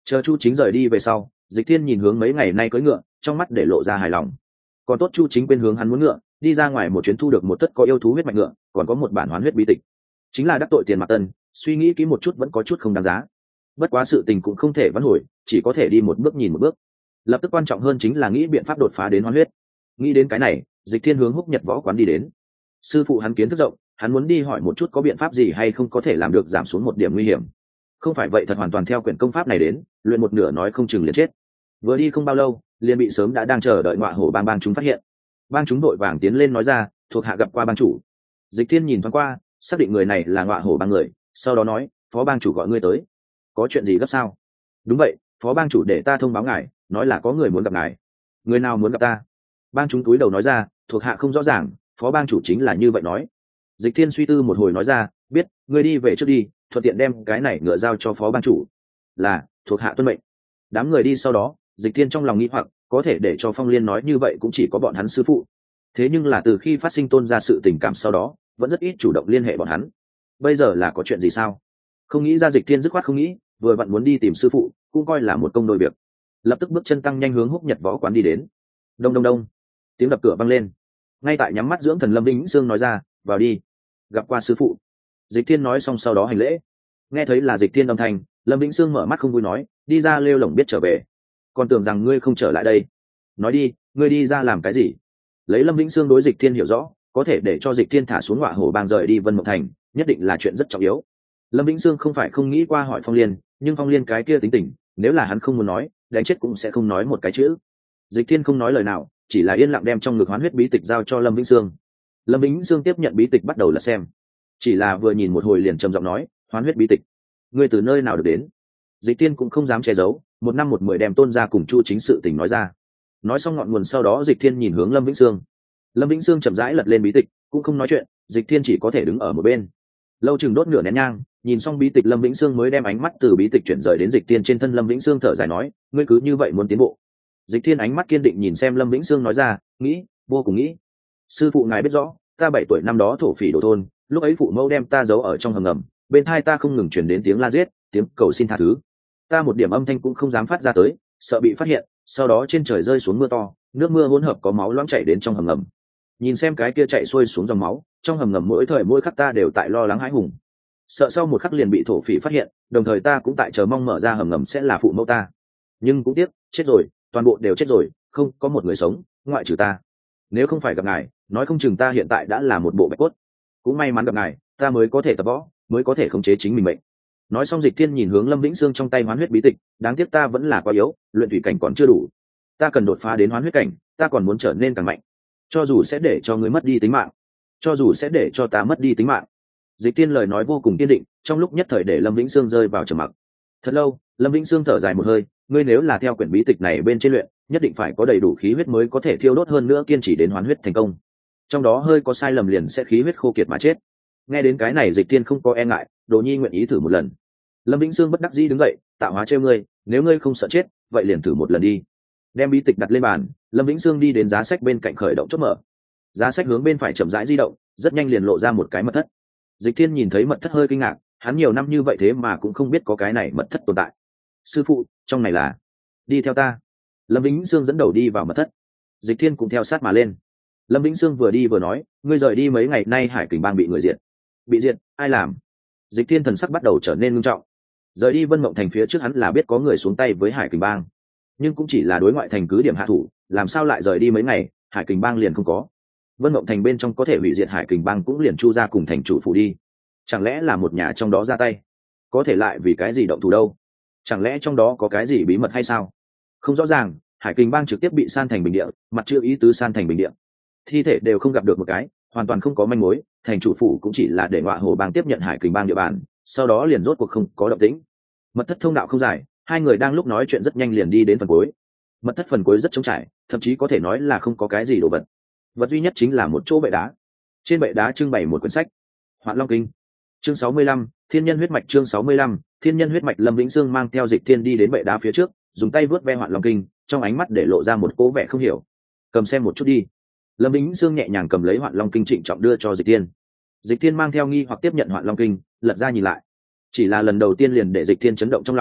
Chờ Chu Chính rời đi về sau, Dịch Thiên nhìn hướng mấy ngày nay cưỡi ngựa, trong mắt để lộ ra hài lòng. Còn tốt Chu Chính bên hướng hắn muốn ngựa, đi ra ngoài một chuyến thu được một tất có yêu thú huyết mạch ngựa, còn có một bản hoán huyết bí tịch. Chính là đắc tội Tiền Mạc Tân, suy nghĩ kỹ một chút vẫn có chút không đáng giá. Bất quá sự tình cũng không thể vãn hồi, chỉ có thể đi một bước nhìn một bước. Lập tức quan trọng hơn chính là nghĩ biện pháp đột phá đến hoán huyết. Nghĩ đến cái này, Dịch Thiên hướng Húc Nhật võ quán đi đến. Sư phụ hắn kiến thức rộng, hắn muốn đi hỏi một chút có biện pháp gì hay không có thể làm được giảm xuống một điểm nguy hiểm. Không phải vậy thật hoàn toàn theo quyển công pháp này đến, luyện một nửa nói không chừng liền chết. Vừa đi không bao lâu, liền bị sớm đã đang chờ đợi Ngọa Hổ bang bang chúng phát hiện. Bang chúng đội vàng tiến lên nói ra, thuộc hạ gặp qua bang chủ. Dịch Thiên nhìn thoáng qua, xác định người này là Ngọa Hổ bang người, sau đó nói, phó bang chủ gọi ngươi tới, có chuyện gì gấp sao? Đúng vậy, phó bang chủ để ta thông báo ngài, nói là có người muốn gặp ngài. Người nào muốn gặp ta? Bang chúng túi đầu nói ra, thuộc hạ không rõ ràng, phó bang chủ chính là như vậy nói. Dịch Thiên suy tư một hồi nói ra, biết, ngươi đi về trước đi, thuận tiện đem cái này ngựa giao cho phó bang chủ. Là, thuộc hạ tuân mệnh. Đám người đi sau đó, Dịch Thiên trong lòng nghĩ hoặc, có thể để cho Phong Liên nói như vậy cũng chỉ có bọn hắn sư phụ. Thế nhưng là từ khi phát sinh Tôn ra sự tình cảm sau đó, vẫn rất ít chủ động liên hệ bọn hắn. Bây giờ là có chuyện gì sao? Không nghĩ ra, Dịch Thiên dứt khoát không nghĩ, vừa vặn muốn đi tìm sư phụ, cũng coi là một công đôi việc. Lập tức bước chân tăng nhanh hướng Húc Nhật võ quán đi đến. Đông đông đông, tiếng đập cửa vang lên. Ngay tại nhắm mắt dưỡng thần Lâm Vĩnh Sương nói ra, vào đi, gặp qua sư phụ. Dịch Thiên nói xong sau đó hành lễ. Nghe thấy là Dịch Thiên âm thanh, Lâm Vĩnh Sương mở mắt không vui nói, đi ra lêu lổng biết trở về, còn tưởng rằng ngươi không trở lại đây. Nói đi, ngươi đi ra làm cái gì? Lấy Lâm Vĩnh Sương đối Dịch Thiên hiểu rõ, có thể để cho Dịch Thiên thả xuống Ngọa Hổ bang rời đi Vân Mộng Thành, nhất định là chuyện rất trọng yếu. Lâm Vĩnh Sương không phải không nghĩ qua hỏi Phong Liên, nhưng Phong Liên cái kia tính tình, nếu là hắn không muốn nói, đánh chết cũng sẽ không nói một cái chữ. Dịch Thiên không nói lời nào, chỉ là yên lặng đem trong ngực hoán huyết bí tịch giao cho Lâm Vĩnh Sương. Lâm Vĩnh Sương tiếp nhận bí tịch bắt đầu lật xem, chỉ là vừa nhìn một hồi liền trầm giọng nói, hoán huyết bí tịch, ngươi từ nơi nào được đến? Dịch Thiên cũng không dám che giấu, một năm một mười đem Tôn ra cùng Chu Chính sự tình nói ra. Nói xong ngọn nguồn sau đó, Dịch Thiên nhìn hướng Lâm Vĩnh Sương. Lâm Vĩnh Sương chậm rãi lật lên bí tịch, cũng không nói chuyện, Dịch Thiên chỉ có thể đứng ở một bên. Lâu chừng đốt nửa nén nhang, nhìn xong bí tịch Lâm Vĩnh Sương mới đem ánh mắt từ bí tịch chuyển rời đến Dịch Thiên trên thân. Lâm Vĩnh Sương thở dài nói, ngươi cứ như vậy muốn tiến bộ? Dịch Thiên ánh mắt kiên định nhìn xem Lâm Vĩnh Sương nói ra, nghĩ, vô cùng nghĩ. Sư phụ ngài biết rõ, ta bảy tuổi năm đó thổ phỉ đổ thôn, lúc ấy phụ mẫu đem ta giấu ở trong hầm ngầm, bên tai ta không ngừng truyền đến tiếng la giết, tiếng cầu xin tha thứ. Ta một điểm âm thanh cũng không dám phát ra tới, sợ bị phát hiện. Sau đó trên trời rơi xuống mưa to, nước mưa hỗn hợp có máu loãng chảy đến trong hầm ngầm. Nhìn xem cái kia chạy xuôi xuống dòng máu, trong hầm ngầm mỗi thời mỗi khắc ta đều tại lo lắng hãi hùng, sợ sau một khắc liền bị thổ phỉ phát hiện, đồng thời ta cũng tại chờ mong mở ra hầm ngầm sẽ là phụ mẫu ta. Nhưng cũng tiếc, chết rồi, toàn bộ đều chết rồi, không có một người sống, ngoại trừ ta. Nếu không phải gặp ngài, nói không chừng ta hiện tại đã là một bộ bạch cốt. Cũng may mắn gặp ngài, ta mới có thể tập võ, mới có thể khống chế chính mình mệnh. Nói xong, Dịch Thiên nhìn hướng Lâm Vĩnh Sương trong tay hoán huyết bí tịch, đáng tiếc ta vẫn là quá yếu, luyện thủy cảnh còn chưa đủ, ta cần đột phá đến hoán huyết cảnh, ta còn muốn trở nên càng mạnh. Cho dù sẽ để cho ngươi mất đi tính mạng, cho dù sẽ để cho ta mất đi tính mạng. Dịch Thiên lời nói vô cùng kiên định, trong lúc nhất thời để Lâm Vĩnh Sương rơi vào trầm mặc. Thật lâu, Lâm Vĩnh Sương thở dài một hơi, ngươi nếu là theo quyển bí tịch này bên trên luyện, nhất định phải có đầy đủ khí huyết mới có thể thiêu đốt, hơn nữa kiên trì đến hoán huyết thành công. Trong đó hơi có sai lầm liền sẽ khí huyết khô kiệt mà chết. Nghe đến cái này, Dịch Thiên không có e ngại, Đồ Nhi nguyện ý thử một lần. Lâm Vĩnh Sương bất đắc dĩ đứng dậy, tạo hóa trêu ngươi, nếu ngươi không sợ chết, vậy liền thử một lần đi. Đem bí tịch đặt lên bàn, Lâm Vĩnh Sương đi đến giá sách bên cạnh khởi động chốt mở. Giá sách hướng bên phải chậm rãi di động, rất nhanh liền lộ ra một cái mật thất. Dịch Thiên nhìn thấy mật thất hơi kinh ngạc, hắn nhiều năm như vậy thế mà cũng không biết có cái này mật thất tồn tại. Sư phụ, trong này là? Đi theo ta. Lâm Vĩnh Sương dẫn đầu đi vào mật thất. Dịch Thiên cũng theo sát mà lên. Lâm Vĩnh Sương vừa đi vừa nói, ngươi rời đi mấy ngày nay Hải Kình bang bị người diệt. Bị diệt? Ai làm? Dịch Thiên thần sắc bắt đầu trở nên nghiêm trọng. Rời đi Vân Mộng Thành phía trước hắn là biết có người xuống tay với Hải Kình bang, nhưng cũng chỉ là đối ngoại thành cứ điểm hạ thủ, làm sao lại rời đi mấy ngày Hải Kình bang liền không có? Vân Mộng Thành bên trong có thể hủy diệt Hải Kình bang cũng liền Chu ra cùng thành chủ phủ đi, chẳng lẽ là một nhà trong đó ra tay? Có thể lại vì cái gì động thủ đâu? Chẳng lẽ trong đó có cái gì bí mật hay sao? Không rõ ràng. Hải Kình bang trực tiếp bị san thành bình địa, mặt chưa ý tứ san thành bình địa, thi thể đều không gặp được một cái, hoàn toàn không có manh mối. Thành chủ phủ cũng chỉ là để Ngọa Hổ bang tiếp nhận Hải Kình bang địa bàn, sau đó liền rốt cuộc không có động tĩnh. Mật thất thông đạo không dài, hai người đang lúc nói chuyện rất nhanh liền đi đến phần cuối. Mật thất phần cuối rất trống trải, thậm chí có thể nói là không có cái gì đồ vật. Vật duy nhất chính là một chỗ bệ đá. Trên bệ đá trưng bày một quyển sách, Hoạn Long Kinh. Chương sáu mươi lăm, Thiên Nhân huyết mạch. Chương sáu mươi lăm, Thiên Nhân huyết mạch. Lâm Vĩnh Sương mang theo Dịch Thiên đi đến bệ đá phía trước, dùng tay vớt ve Hoạn Long Kinh, trong ánh mắt để lộ ra một cố vẻ không hiểu. Cầm xem một chút đi. Lâm Vĩnh Sương nhẹ nhàng cầm lấy Hoạn Long Kinh trịnh trọng đưa cho Dịch Thiên. Dịch Thiên mang theo nghi hoặc tiếp nhận Hoạn Long Kinh, lật ra nhìn lại. Chỉ là lần đầu tiên liền để Dịch Thiên chấn động trong lòng,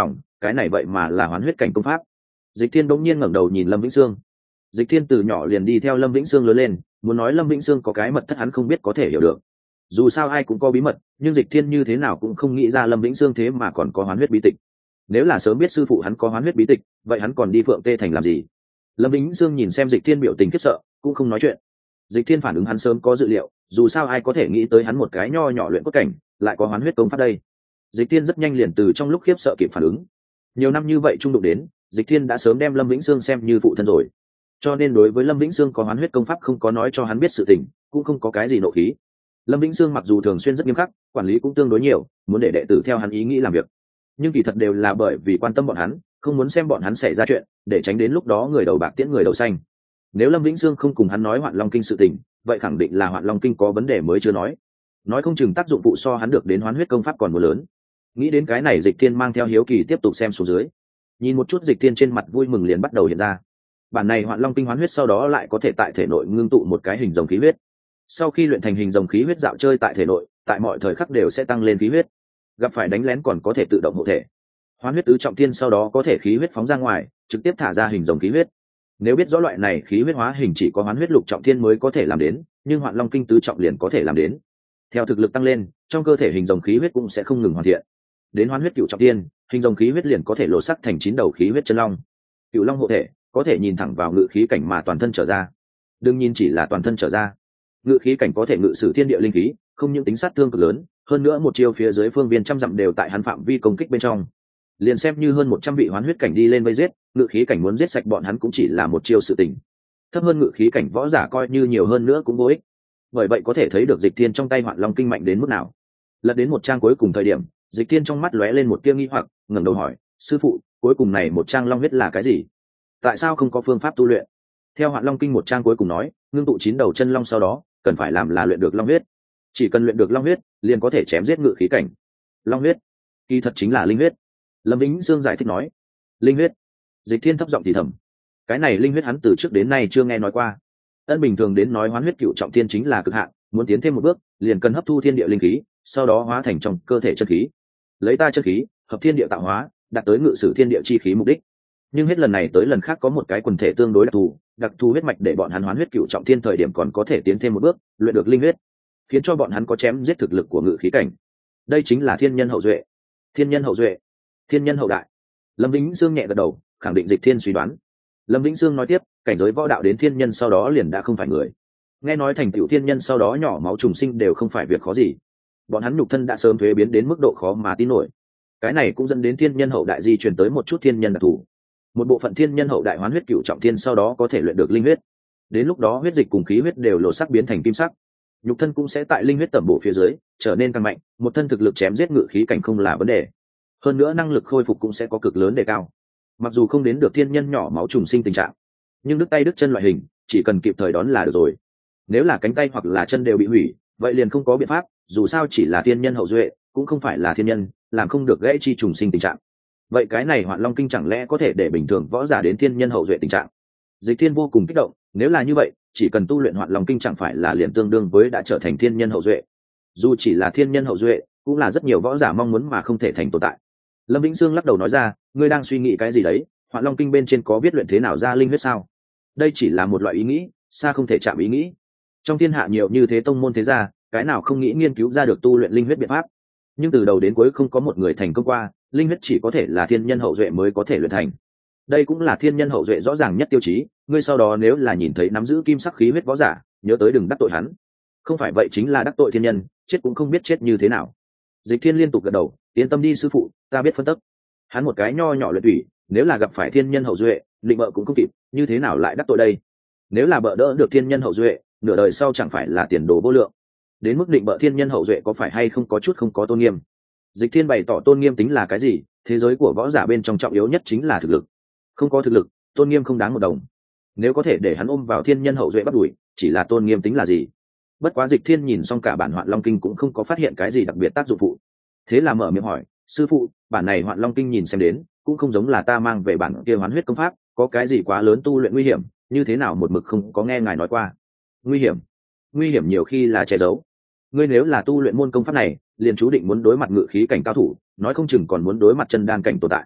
cái này vậy mà là hoán huyết cảnh công pháp. Dịch Thiên bỗng nhiên ngẩng đầu nhìn Lâm Vĩnh Sương. Dịch Thiên từ nhỏ liền đi theo Lâm Vĩnh Sương lớn lên, muốn nói Lâm Vĩnh Sương có cái mật thất hắn không biết có thể hiểu được. Dù sao ai cũng có bí mật, nhưng Dịch Thiên như thế nào cũng không nghĩ ra Lâm Vĩnh Sương thế mà còn có hoán huyết bí tịch. Nếu là sớm biết sư phụ hắn có hoán huyết bí tịch, vậy hắn còn đi Phượng Tê Thành làm gì? Lâm Vĩnh Sương nhìn xem Dịch Thiên biểu tình khiếp sợ, cũng không nói chuyện. Dịch Thiên phản ứng hắn sớm có dự liệu, dù sao ai có thể nghĩ tới hắn một cái nho nhỏ luyện cốt cảnh, lại có hoán huyết công pháp đây. Dịch Thiên rất nhanh liền từ trong lúc khiếp sợ kịp phản ứng. Nhiều năm như vậy trung đụng đến, Dịch Thiên đã sớm đem Lâm Vĩnh Sương xem như phụ thân rồi. Cho nên đối với Lâm Vĩnh Sương có hoán huyết công pháp không có nói cho hắn biết sự tình, cũng không có cái gì nộ khí. Lâm Vĩnh Sương mặc dù thường xuyên rất nghiêm khắc, quản lý cũng tương đối nhiều, muốn để đệ tử theo hắn ý nghĩ làm việc, nhưng kỳ thật đều là bởi vì quan tâm bọn hắn, không muốn xem bọn hắn xảy ra chuyện, để tránh đến lúc đó người đầu bạc tiễn người đầu xanh. Nếu Lâm Vĩnh Sương không cùng hắn nói Hoạn Long Kinh sự tình, vậy khẳng định là Hoạn Long Kinh có vấn đề mới chưa nói. Nói không chừng tác dụng phụ so hắn được đến hoán huyết công pháp còn more lớn. Nghĩ đến cái này, Dịch Thiên mang theo hiếu kỳ tiếp tục xem xuống dưới. Nhìn một chút, Dịch Thiên trên mặt vui mừng liền bắt đầu hiện ra. Bản này Hoạn Long Kinh hoán huyết sau đó lại có thể tại thể nội ngưng tụ một cái hình rồng khí huyết. Sau khi luyện thành hình rồng khí huyết dạo chơi tại thể nội, tại mọi thời khắc đều sẽ tăng lên khí huyết. Gặp phải đánh lén còn có thể tự động hộ thể. Hoán huyết tứ trọng thiên sau đó có thể khí huyết phóng ra ngoài, trực tiếp thả ra hình rồng khí huyết. Nếu biết rõ loại này khí huyết hóa hình chỉ có hoán huyết lục trọng thiên mới có thể làm đến, nhưng Hoạn Long Kinh tứ trọng liền có thể làm đến. Theo thực lực tăng lên, trong cơ thể hình rồng khí huyết cũng sẽ không ngừng hoàn thiện. Đến hoán huyết cựu trọng thiên, hình rồng khí huyết liền có thể lộ sắc thành chín đầu khí huyết chân long. Cựu long hộ thể, có thể nhìn thẳng vào ngự khí cảnh mà toàn thân trở ra. Đương nhiên chỉ là toàn thân trở ra. Ngự khí cảnh có thể ngự sử thiên địa linh khí, không những tính sát thương cực lớn, hơn nữa một chiêu phía dưới phương viên trăm dặm đều tại hắn phạm vi công kích bên trong. Liền xem như hơn một trăm vị hoán huyết cảnh đi lên vây giết, ngự khí cảnh muốn giết sạch bọn hắn cũng chỉ là một chiêu sự tình. Thấp hơn ngự khí cảnh võ giả coi như nhiều hơn nữa cũng vô ích. Bởi vậy có thể thấy được Dịch Thiên trong tay Hoạn Long Kinh mạnh đến mức nào. Lật đến một trang cuối cùng thời điểm, Dịch Thiên trong mắt lóe lên một tia nghi hoặc, ngẩng đầu hỏi: "Sư phụ, cuối cùng này một trang long huyết là cái gì? Tại sao không có phương pháp tu luyện?" Theo Hoạn Long Kinh một trang cuối cùng nói, ngưng tụ chín đầu chân long sau đó, cần phải làm là luyện được long huyết. Chỉ cần luyện được long huyết, liền có thể chém giết ngự khí cảnh. Long huyết, kỳ thật chính là linh huyết. Lâm Vĩnh Sương giải thích nói. Linh huyết. Dịch Thiên thấp giọng thì thầm. Cái này linh huyết hắn từ trước đến nay chưa nghe nói qua. Ân bình thường đến nói hoán huyết cựu trọng thiên chính là cực hạn, muốn tiến thêm một bước, liền cần hấp thu thiên địa linh khí, sau đó hóa thành trong cơ thể chân khí. Lấy ta chân khí, hợp thiên địa tạo hóa, đạt tới ngự sử thiên địa chi khí mục đích. Nhưng hết lần này tới lần khác có một cái quần thể tương đối đặc thù, đặc thù huyết mạch để bọn hắn hoán huyết cựu trọng thiên thời điểm còn có thể tiến thêm một bước, luyện được linh huyết, khiến cho bọn hắn có chém giết thực lực của ngự khí cảnh. Đây chính là thiên nhân hậu duệ. Thiên nhân hậu duệ, thiên nhân hậu đại. Lâm Vĩnh Sương nhẹ gật đầu, khẳng định Dịch Thiên suy đoán. Lâm Vĩnh Sương nói tiếp, cảnh giới võ đạo đến thiên nhân sau đó liền đã không phải người. Nghe nói thành tựu thiên nhân sau đó nhỏ máu trùng sinh đều không phải việc khó gì. Bọn hắn nhục thân đã sớm thuế biến đến mức độ khó mà tin nổi. Cái này cũng dẫn đến thiên nhân hậu đại di truyền tới một chút thiên nhân đặc thù. Một bộ phận thiên nhân hậu đại hoán huyết cựu trọng thiên sau đó có thể luyện được linh huyết. Đến lúc đó huyết dịch cùng khí huyết đều lộ sắc biến thành kim sắc. Nhục thân cũng sẽ tại linh huyết tẩm bổ phía dưới trở nên càng mạnh, một thân thực lực chém giết ngự khí cảnh không là vấn đề. Hơn nữa năng lực khôi phục cũng sẽ có cực lớn đề cao. Mặc dù không đến được thiên nhân nhỏ máu trùng sinh tình trạng, nhưng đứt tay đứt chân loại hình chỉ cần kịp thời đón là được rồi. Nếu là cánh tay hoặc là chân đều bị hủy, vậy liền không có biện pháp, dù sao chỉ là thiên nhân hậu duệ, cũng không phải là thiên nhân, làm không được gãy chi trùng sinh tình trạng. Vậy cái này Hoạn Long Kinh chẳng lẽ có thể để bình thường võ giả đến thiên nhân hậu duệ tình trạng? Dịch Thiên vô cùng kích động, nếu là như vậy, chỉ cần tu luyện Hoạn Long Kinh chẳng phải là liền tương đương với đã trở thành thiên nhân hậu duệ. Dù chỉ là thiên nhân hậu duệ, cũng là rất nhiều võ giả mong muốn mà không thể thành tồn tại. Lâm Vĩnh Sương lắc đầu nói ra, ngươi đang suy nghĩ cái gì đấy? Hoạn Long Kinh bên trên có viết luyện thế nào ra linh huyết sao? Đây chỉ là một loại ý nghĩ, xa không thể chạm ý nghĩ. Trong thiên hạ nhiều như thế tông môn thế gia, cái nào không nghĩ nghiên cứu ra được tu luyện linh huyết biện pháp. Nhưng từ đầu đến cuối không có một người thành công qua, linh huyết chỉ có thể là thiên nhân hậu duệ mới có thể luyện thành. Đây cũng là thiên nhân hậu duệ rõ ràng nhất tiêu chí, ngươi sau đó nếu là nhìn thấy nắm giữ kim sắc khí huyết võ giả, nhớ tới đừng đắc tội hắn. Không phải vậy chính là đắc tội thiên nhân, chết cũng không biết chết như thế nào. Dịch Thiên liên tục gật đầu, yên tâm đi sư phụ, ta biết phân tích. Hắn một cái nho nhỏ luyện thủy, nếu là gặp phải thiên nhân hậu duệ, định bợ cũng không kịp, như thế nào lại đắc tội đây? Nếu là bợ đỡ được thiên nhân hậu duệ, nửa đời sau chẳng phải là tiền đồ vô lượng. Đến mức định bợ thiên nhân hậu duệ có phải hay không có chút không có tôn nghiêm. Dịch Thiên bày tỏ tôn nghiêm tính là cái gì? Thế giới của võ giả bên trong trọng yếu nhất chính là thực lực. Không có thực lực, tôn nghiêm không đáng một đồng. Nếu có thể để hắn ôm vào thiên nhân hậu duệ bắt đuổi, chỉ là tôn nghiêm tính là gì? Bất quá Dịch Thiên nhìn xong cả bản Hoạn Long Kinh cũng không có phát hiện cái gì đặc biệt tác dụng phụ. Thế là mở miệng hỏi, sư phụ, bản này Hoạn Long Kinh nhìn xem đến, cũng không giống là ta mang về bản kia hoán huyết công pháp, có cái gì quá lớn tu luyện nguy hiểm, như thế nào một mực không có nghe ngài nói qua. Nguy hiểm? Nguy hiểm nhiều khi là che giấu. Ngươi nếu là tu luyện môn công pháp này, liền chú định muốn đối mặt ngự khí cảnh cao thủ, nói không chừng còn muốn đối mặt chân đan cảnh tồn tại.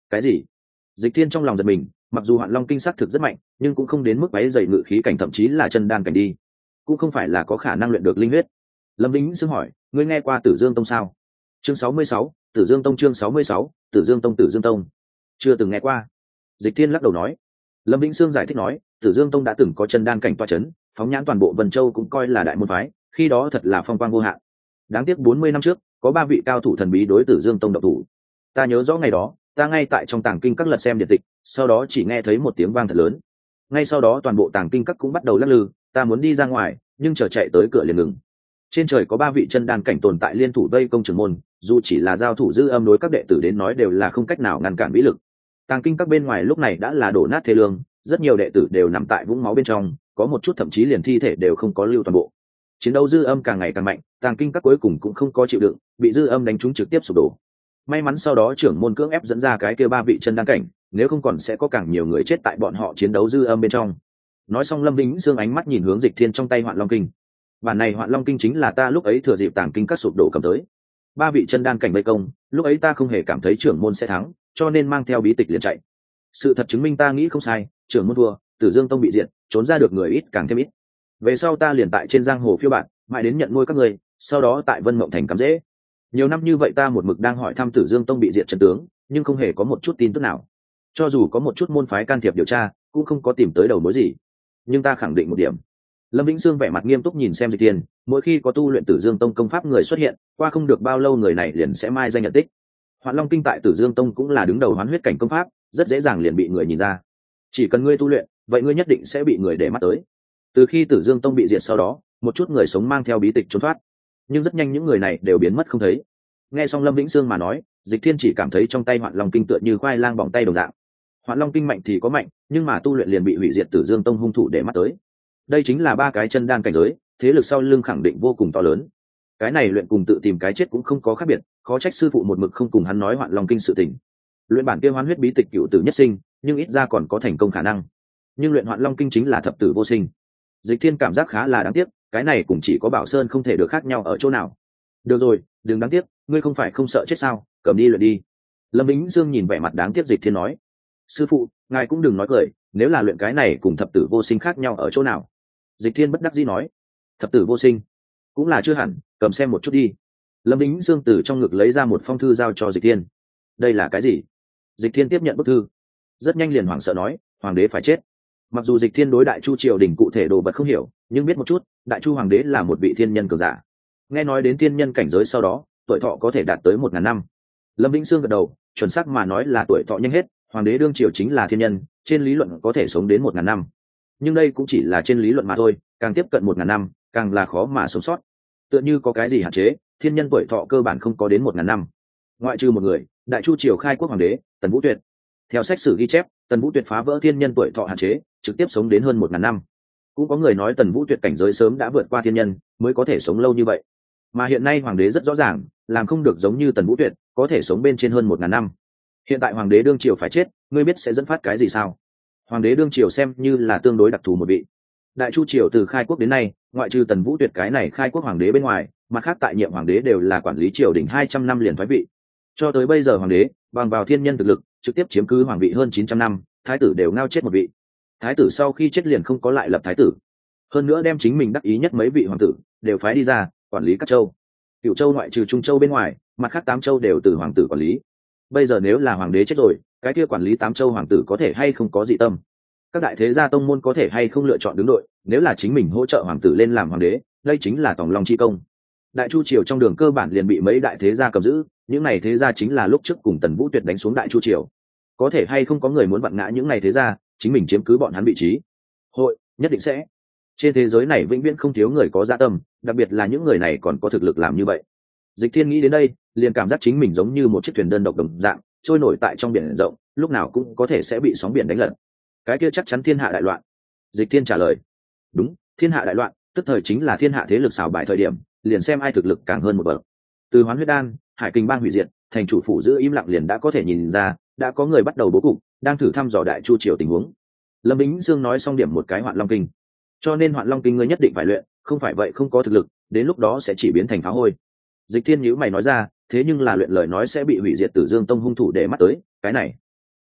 Cái gì? Dịch Thiên trong lòng giật mình, mặc dù Hoạn Long kinh xác thực rất mạnh, nhưng cũng không đến mức váy dày ngự khí cảnh thậm chí là chân đan cảnh đi, cũng không phải là có khả năng luyện được linh huyết. Lâm Vĩnh Sương hỏi, ngươi nghe qua Tử Dương Tông sao? Chương sáu mươi sáu, Tử Dương Tông chương sáu mươi sáu, Tử Dương Tông Tử Dương Tông. Chưa từng nghe qua. Dịch Thiên lắc đầu nói. Lâm Vĩnh Sương giải thích nói, Tử Dương Tông đã từng có chân đan cảnh toa chấn, phóng nhãn toàn bộ Vân Châu cũng coi là đại môn phái, khi đó thật là phong quang vô hạn. Đáng tiếc bốn mươi năm trước, có ba vị cao thủ thần bí đối Tử Dương Tông độc thủ. Ta nhớ rõ ngày đó, ta ngay tại trong tàng kinh các lật xem điện tịch, sau đó chỉ nghe thấy một tiếng vang thật lớn. Ngay sau đó toàn bộ tàng kinh các cũng bắt đầu lắc lư, ta muốn đi ra ngoài, nhưng chờ chạy tới cửa liền ngừng. Trên trời có ba vị chân đan cảnh tồn tại liên thủ vây công trưởng môn, dù chỉ là giao thủ dư âm đối các đệ tử đến nói đều là không cách nào ngăn cản vĩ lực. Tàng kinh các bên ngoài lúc này đã là đổ nát thê lương, rất nhiều đệ tử đều nằm tại vũng máu bên trong, có một chút thậm chí liền thi thể đều không có lưu toàn bộ. Chiến đấu dư âm càng ngày càng mạnh, tàng kinh các cuối cùng cũng không có chịu đựng, bị dư âm đánh trúng trực tiếp sụp đổ. May mắn sau đó trưởng môn cưỡng ép dẫn ra cái kia ba vị chân đan cảnh, nếu không còn sẽ có càng nhiều người chết tại bọn họ chiến đấu dư âm bên trong. Nói xong Lâm Vĩnh Sương ánh mắt nhìn hướng Dịch Thiên trong tay Hoạn Long kinh. Bản này Hoạn Long kinh chính là ta lúc ấy thừa dịp tàng kinh các sụp đổ cầm tới. Ba vị chân đan cảnh vây công, lúc ấy ta không hề cảm thấy trưởng môn sẽ thắng, cho nên mang theo bí tịch liền chạy. Sự thật chứng minh ta nghĩ không sai, trưởng môn thua, Tử Dương Tông bị diệt, trốn ra được người ít càng thêm ít. Về sau ta liền tại trên giang hồ phiêu bạt, mãi đến nhận nuôi các người, sau đó tại Vân Mộng Thành cắm rễ. Nhiều năm như vậy ta một mực đang hỏi thăm Tử Dương Tông bị diệt trận tướng, nhưng không hề có một chút tin tức nào. Cho dù có một chút môn phái can thiệp điều tra, cũng không có tìm tới đầu mối gì. Nhưng ta khẳng định một điểm. Lâm Vĩnh Sương vẻ mặt nghiêm túc nhìn xem Dịch Thiên, mỗi khi có tu luyện Tử Dương Tông công pháp người xuất hiện, qua không được bao lâu người này liền sẽ mai danh nhận tích. Hoạn Long kinh tại Tử Dương Tông cũng là đứng đầu hoán huyết cảnh công pháp, rất dễ dàng liền bị người nhìn ra. Chỉ cần ngươi tu luyện, vậy ngươi nhất định sẽ bị người để mắt tới. Từ khi Tử Dương Tông bị diệt sau đó, một chút người sống mang theo bí tịch trốn thoát, nhưng rất nhanh những người này đều biến mất không thấy. Nghe xong Lâm Vĩnh Sương mà nói, Dịch Thiên chỉ cảm thấy trong tay Hoạn Long kinh tựa như khoai lang bỏng tay đồng dạng. Hoạn Long kinh mạnh thì có mạnh, nhưng mà tu luyện liền bị hủy diệt Tử Dương Tông hung thủ để mắt tới. Đây chính là ba cái chân đan cảnh giới, thế lực sau lưng khẳng định vô cùng to lớn. Cái này luyện cùng tự tìm cái chết cũng không có khác biệt, khó trách sư phụ một mực không cùng hắn nói Hoạn Long kinh sự tình. Luyện bản kia hoán huyết bí tịch cựu tử nhất sinh, nhưng ít ra còn có thành công khả năng. Nhưng luyện Hoạn Long kinh chính là thập tử vô sinh. Dịch Thiên cảm giác khá là đáng tiếc, cái này cũng chỉ có Bảo Sơn không thể được khác nhau ở chỗ nào. Được rồi, đừng đáng tiếc, ngươi không phải không sợ chết sao, cầm đi luyện đi. Lâm Vĩnh Dương nhìn vẻ mặt đáng tiếc Dịch Thiên nói, sư phụ, ngài cũng đừng nói cười, nếu là luyện cái này cùng thập tử vô sinh khác nhau ở chỗ nào. Dịch Thiên bất đắc dĩ nói, thập tử vô sinh cũng là chưa hẳn, cầm xem một chút đi. Lâm Vĩnh Dương từ trong ngực lấy ra một phong thư giao cho Dịch Thiên. Đây là cái gì? Dịch Thiên tiếp nhận bức thư, rất nhanh liền hoảng sợ nói, hoàng đế phải chết. Mặc dù Dịch Thiên đối Đại Chu triều đình cụ thể đồ vật không hiểu, nhưng biết một chút, Đại Chu hoàng đế là một vị thiên nhân cường giả. Nghe nói đến thiên nhân cảnh giới sau đó, tuổi thọ có thể đạt tới một ngàn năm. Lâm Vĩnh Sương gật đầu, chuẩn xác mà nói là tuổi thọ nhanh hết, hoàng đế đương triều chính là thiên nhân, trên lý luận có thể sống đến một ngàn năm. Nhưng đây cũng chỉ là trên lý luận mà thôi, càng tiếp cận một ngàn năm, càng là khó mà sống sót. Tựa như có cái gì hạn chế, thiên nhân tuổi thọ cơ bản không có đến một ngàn năm. Ngoại trừ một người, Đại Chu triều khai quốc hoàng đế, Tần Vũ Tuyệt. Theo sách sử ghi chép, Tần Vũ Tuyệt phá vỡ thiên nhân tuổi thọ hạn chế, trực tiếp sống đến hơn một ngàn năm. Cũng có người nói Tần Vũ Tuyệt cảnh giới sớm đã vượt qua thiên nhân, mới có thể sống lâu như vậy. Mà hiện nay hoàng đế rất rõ ràng, làm không được giống như Tần Vũ Tuyệt, có thể sống bên trên hơn một ngàn năm. Hiện tại hoàng đế đương triều phải chết, ngươi biết sẽ dẫn phát cái gì sao? Hoàng đế đương triều xem như là tương đối đặc thù một vị. Đại Chu triều từ khai quốc đến nay, ngoại trừ Tần Vũ Tuyệt cái này khai quốc hoàng đế bên ngoài, mặt khác tại nhiệm hoàng đế đều là quản lý triều đình hai trăm năm liền thoái vị. Cho tới bây giờ hoàng đế bằng vào thiên nhân thực lực trực tiếp chiếm cứ hoàng vị hơn chín trăm năm, thái tử đều ngao chết một vị. Thái tử sau khi chết liền không có lại lập thái tử. Hơn nữa đem chính mình đắc ý nhất mấy vị hoàng tử đều phái đi ra quản lý các châu. Cửu châu ngoại trừ Trung châu bên ngoài, mặt khác tám châu đều từ hoàng tử quản lý. Bây giờ nếu là hoàng đế chết rồi, cái kia quản lý tám châu hoàng tử có thể hay không có dị tâm? Các đại thế gia tông môn có thể hay không lựa chọn đứng đội, nếu là chính mình hỗ trợ hoàng tử lên làm hoàng đế, đây chính là tòng long chi công. Đại Chu triều trong đường cơ bản liền bị mấy đại thế gia cầm giữ, những này thế gia chính là lúc trước cùng Tần Vũ Tuyệt đánh xuống Đại Chu triều. Có thể hay không có người muốn vặn ngã những này thế gia, chính mình chiếm cứ bọn hắn vị trí? Hội, nhất định sẽ. Trên thế giới này vĩnh viễn không thiếu người có dạ tâm, đặc biệt là những người này còn có thực lực làm như vậy. Dịch Thiên nghĩ đến đây, liền cảm giác chính mình giống như một chiếc thuyền đơn độc đồng dạng, trôi nổi tại trong biển rộng, lúc nào cũng có thể sẽ bị sóng biển đánh lật. Cái kia chắc chắn thiên hạ đại loạn. Dịch Thiên trả lời, đúng, thiên hạ đại loạn, tức thời chính là thiên hạ thế lực xào bài thời điểm, liền xem ai thực lực càng hơn một bậc. Từ Hoán Huyết Đan, Hải Kình Bang hủy diệt, thành chủ phủ giữ im lặng liền đã có thể nhìn ra, đã có người bắt đầu bố cục, đang thử thăm dò Đại Chu triều tình huống. Lâm Vĩnh Dương nói xong điểm một cái Hoạn Long kinh, cho nên Hoạn Long kinh ngươi nhất định phải luyện, không phải vậy không có thực lực, đến lúc đó sẽ chỉ biến thành phá hôi. Dịch Thiên nhíu mày nói ra, thế nhưng là luyện lời nói sẽ bị hủy diệt Tử Dương Tông hung thủ để mắt tới, cái này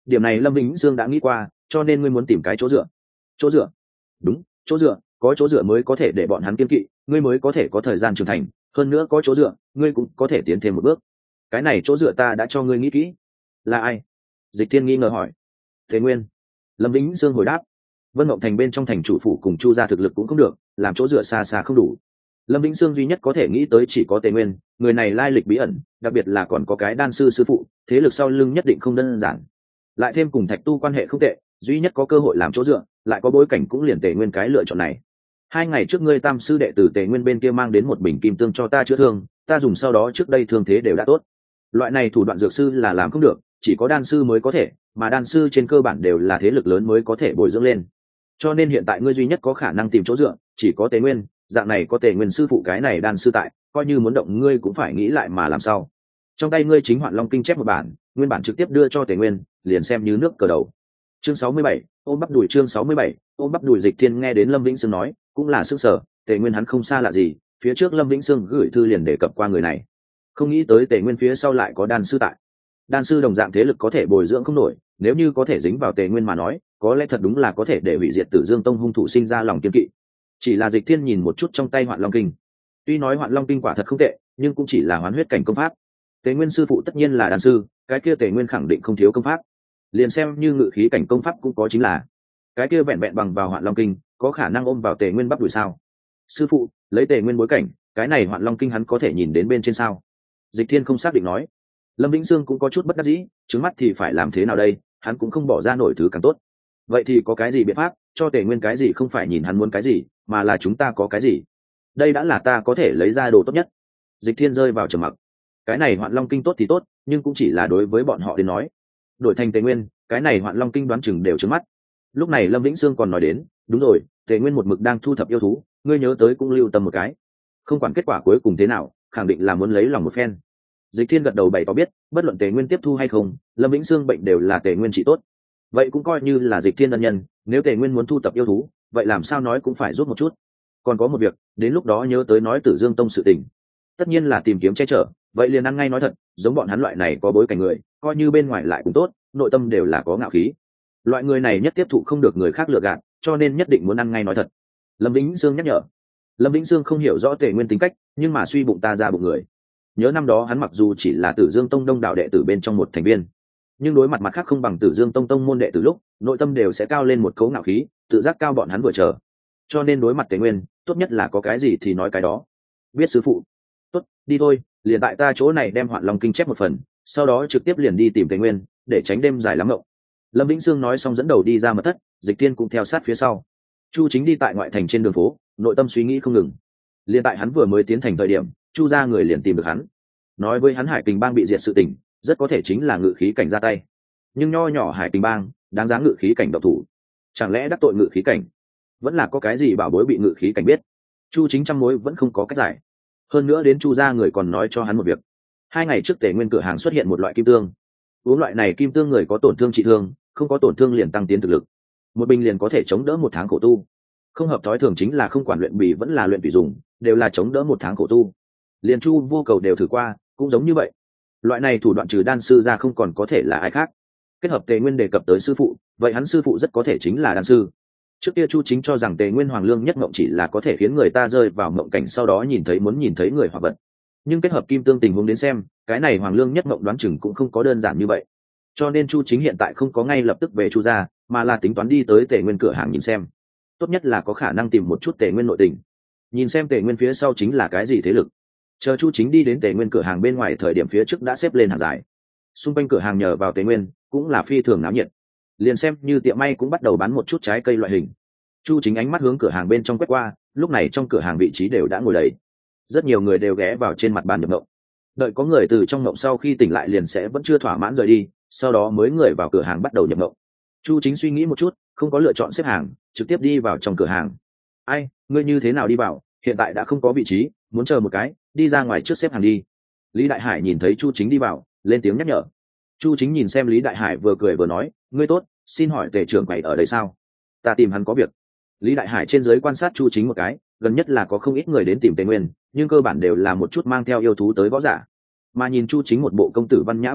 điểm này Lâm Vĩnh Dương đã nghĩ qua, cho nên ngươi muốn tìm cái chỗ dựa. Chỗ dựa? Đúng, chỗ dựa, có chỗ dựa mới có thể để bọn hắn kiên kỵ, ngươi mới có thể có thời gian trưởng thành, hơn nữa có chỗ dựa, ngươi cũng có thể tiến thêm một bước. Cái này chỗ dựa ta đã cho ngươi nghĩ kỹ. Là ai? Dịch Thiên nghi ngờ hỏi. Thế Nguyên. Lâm Vĩnh Dương hồi đáp. Vân Mộng Thành bên trong thành chủ phủ cùng Chu gia thực lực cũng không được, làm chỗ dựa xa xa không đủ. Lâm Vĩnh Dương duy nhất có thể nghĩ tới chỉ có Tề Nguyên, người này lai lịch bí ẩn, đặc biệt là còn có cái đan sư sư phụ, thế lực sau lưng nhất định không đơn giản. Lại thêm cùng Thạch Tu quan hệ không tệ, duy nhất có cơ hội làm chỗ dựa, lại có bối cảnh cũng liền Tề Nguyên cái lựa chọn này. Hai ngày trước ngươi tam sư đệ tử Tề Nguyên bên kia mang đến một bình kim tương cho ta chữa thương, ta dùng sau đó trước đây thương thế đều đã tốt. Loại này thủ đoạn dược sư là làm không được, chỉ có đan sư mới có thể, mà đan sư trên cơ bản đều là thế lực lớn mới có thể bồi dưỡng lên. Cho nên hiện tại ngươi duy nhất có khả năng tìm chỗ dựa, chỉ có Tề Nguyên, dạng này có Tề Nguyên sư phụ cái này đan sư tại, coi như muốn động ngươi cũng phải nghĩ lại mà làm sao. Trong tay ngươi chính Hoạn Long Kinh chép một bản, nguyên bản trực tiếp đưa cho Tề Nguyên, liền xem như nước cờ đầu. Chương sáu mươi bảy, ôm bắp đùi chương sáu mươi bảy, ôm bắp đùi Dịch Thiên nghe đến Lâm Vĩnh Sương nói, cũng là sức sở, Tề Nguyên hắn không xa lạ gì, phía trước Lâm Vĩnh Sương gửi thư liền đề cập qua người này. Không nghĩ tới Tề Nguyên phía sau lại có đan sư tại. Đan sư đồng dạng thế lực có thể bồi dưỡng không nổi, nếu như có thể dính vào Tề Nguyên mà nói, có lẽ thật đúng là có thể để hủy diệt Tử Dương Tông hung thủ sinh ra lòng kiên kỵ. Chỉ là Dịch Thiên nhìn một chút trong tay Hoạn Long Kinh. Tuy nói Hoạn Long Kinh quả thật không tệ, nhưng cũng chỉ là hoán huyết cảnh công pháp. Tề Nguyên sư phụ tất nhiên là đan sư, cái kia Tề Nguyên khẳng định không thiếu công pháp. Liền xem như ngự khí cảnh công pháp cũng có chính là, cái kia vẹn vẹn bằng vào Hoạn Long Kinh, có khả năng ôm vào Tề Nguyên bắp đùi sao? Sư phụ, lấy Tề Nguyên bối cảnh, cái này Hoạn Long Kinh hắn có thể nhìn đến bên trên sao? Dịch Thiên không xác định nói. Lâm Vĩnh Dương cũng có chút bất đắc dĩ, trứng mắt thì phải làm thế nào đây, hắn cũng không bỏ ra nổi thứ càng tốt. Vậy thì có cái gì biện pháp cho Tề Nguyên cái gì không phải nhìn hắn muốn cái gì, mà là chúng ta có cái gì. Đây đã là ta có thể lấy ra đồ tốt nhất. Dịch Thiên rơi vào trầm mặc. Cái này Hoạn Long Kinh tốt thì tốt, nhưng cũng chỉ là đối với bọn họ đến nói. Đổi thành Tề Nguyên, cái này Hoạn Long Kinh đoán chừng đều trứng mắt. Lúc này Lâm Vĩnh Dương còn nói đến, đúng rồi, Tề Nguyên một mực đang thu thập yêu thú, ngươi nhớ tới cũng lưu tâm một cái. Không quản kết quả cuối cùng thế nào, khẳng định là muốn lấy lòng một phen. Dịch Thiên gật đầu bày tỏ biết, bất luận Tề Nguyên tiếp thu hay không, Lâm Vĩnh Dương bệnh đều là Tề Nguyên trị tốt. Vậy cũng coi như là Dịch Thiên ân nhân, nếu Tề Nguyên muốn thu tập yêu thú, vậy làm sao nói cũng phải giúp một chút. Còn có một việc, đến lúc đó nhớ tới nói Tử Dương Tông sự tình. Tất nhiên là tìm kiếm che chở, vậy liền ăn ngay nói thật, giống bọn hắn loại này có bối cảnh người, coi như bên ngoài lại cũng tốt, nội tâm đều là có ngạo khí. Loại người này nhất tiếp thụ không được người khác lừa gạt, cho nên nhất định muốn ăn ngay nói thật. Lâm Vĩnh Dương nhắc nhở. Lâm Vĩnh Dương không hiểu rõ Tề Nguyên tính cách, nhưng mà suy bụng ta ra bụng người. Nhớ năm đó hắn mặc dù chỉ là Tử Dương Tông đông đạo đệ tử bên trong một thành viên, nhưng đối mặt mặt khác không bằng Tử Dương Tông tông môn đệ tử lúc, nội tâm đều sẽ cao lên một cấu ngạo khí, tự giác cao bọn hắn vừa chờ. Cho nên đối mặt Tề Nguyên, tốt nhất là có cái gì thì nói cái đó. Biết sư phụ. Tốt, đi thôi, liền tại ta chỗ này đem Hoạn Long Kinh chép một phần, sau đó trực tiếp liền đi tìm Tề Nguyên, để tránh đêm dài lắm mộng. Lâm Vĩnh Sương nói xong dẫn đầu đi ra mật thất, Dịch Thiên cũng theo sát phía sau. Chu Chính đi tại ngoại thành trên đường phố, nội tâm suy nghĩ không ngừng. Liên tại hắn vừa mới tiến thành thời điểm, Chu gia người liền tìm được hắn, nói với hắn Hải Kình Bang bị diệt sự tình, rất có thể chính là ngự khí cảnh ra tay. Nhưng nho nhỏ Hải Kình Bang, đáng giá ngự khí cảnh độc thủ? Chẳng lẽ đắc tội ngự khí cảnh? Vẫn là có cái gì bảo bối bị ngự khí cảnh biết? Chu Chính trăm mối vẫn không có cách giải. Hơn nữa đến Chu gia người còn nói cho hắn một việc. Hai ngày trước Tề Nguyên cửa hàng xuất hiện một loại kim tương. Uống loại này kim tương người có tổn thương trị thương, không có tổn thương liền tăng tiến thực lực. Một bình liền có thể chống đỡ một tháng khổ tu. Không hợp thói thường chính là không quản luyện bì vẫn là luyện tùy dùng, đều là chống đỡ một tháng khổ tu. Liền Chu Vô Cầu đều thử qua, cũng giống như vậy. Loại này thủ đoạn trừ đan sư ra không còn có thể là ai khác. Kết hợp Tề Nguyên đề cập tới sư phụ, vậy hắn sư phụ rất có thể chính là đan sư. Trước kia Chu Chính cho rằng Tề Nguyên Hoàng Lương nhất mộng chỉ là có thể khiến người ta rơi vào mộng cảnh sau đó nhìn thấy muốn nhìn thấy người hoặc vật. Nhưng kết hợp kim tương tình huống đến xem, cái này Hoàng Lương nhất mộng đoán chừng cũng không có đơn giản như vậy. Cho nên Chu Chính hiện tại không có ngay lập tức về Chu gia, mà là tính toán đi tới Tề Nguyên cửa hàng nhìn xem. Tốt nhất là có khả năng tìm một chút Tề Nguyên nội tình, nhìn xem Tề Nguyên phía sau chính là cái gì thế lực. Chờ Chu Chính đi đến Tề Nguyên cửa hàng bên ngoài thời điểm phía trước đã xếp lên hàng dài. Xung quanh cửa hàng nhờ vào Tề Nguyên cũng là phi thường náo nhiệt. Liền xem như tiệm may cũng bắt đầu bán một chút trái cây loại hình. Chu Chính ánh mắt hướng cửa hàng bên trong quét qua, lúc này trong cửa hàng vị trí đều đã ngồi đầy. Rất nhiều người đều ghé vào trên mặt bàn nhập ngộng. Đợi có người từ trong ngộng sau khi tỉnh lại liền sẽ vẫn chưa thỏa mãn rời đi, sau đó mới người vào cửa hàng bắt đầu nhập ngộng. Chu Chính suy nghĩ một chút, không có lựa chọn xếp hàng, trực tiếp đi vào trong cửa hàng. Ai, ngươi như thế nào đi vào, hiện tại đã không có vị trí, muốn chờ một cái, đi ra ngoài trước xếp hàng đi. Lý Đại Hải nhìn thấy Chu Chính đi vào, lên tiếng nhắc nhở. Chu Chính nhìn xem Lý Đại Hải vừa cười vừa nói, ngươi tốt, xin hỏi Tề trưởng quầy ở đây sao? Ta tìm hắn có việc. Lý Đại Hải trên dưới quan sát Chu Chính một cái, gần nhất là có không ít người đến tìm Tề Nguyên, nhưng cơ bản đều là một chút mang theo yêu thú tới võ giả. Mà nhìn Chu Chính một bộ công tử văn nhã bộ dạng,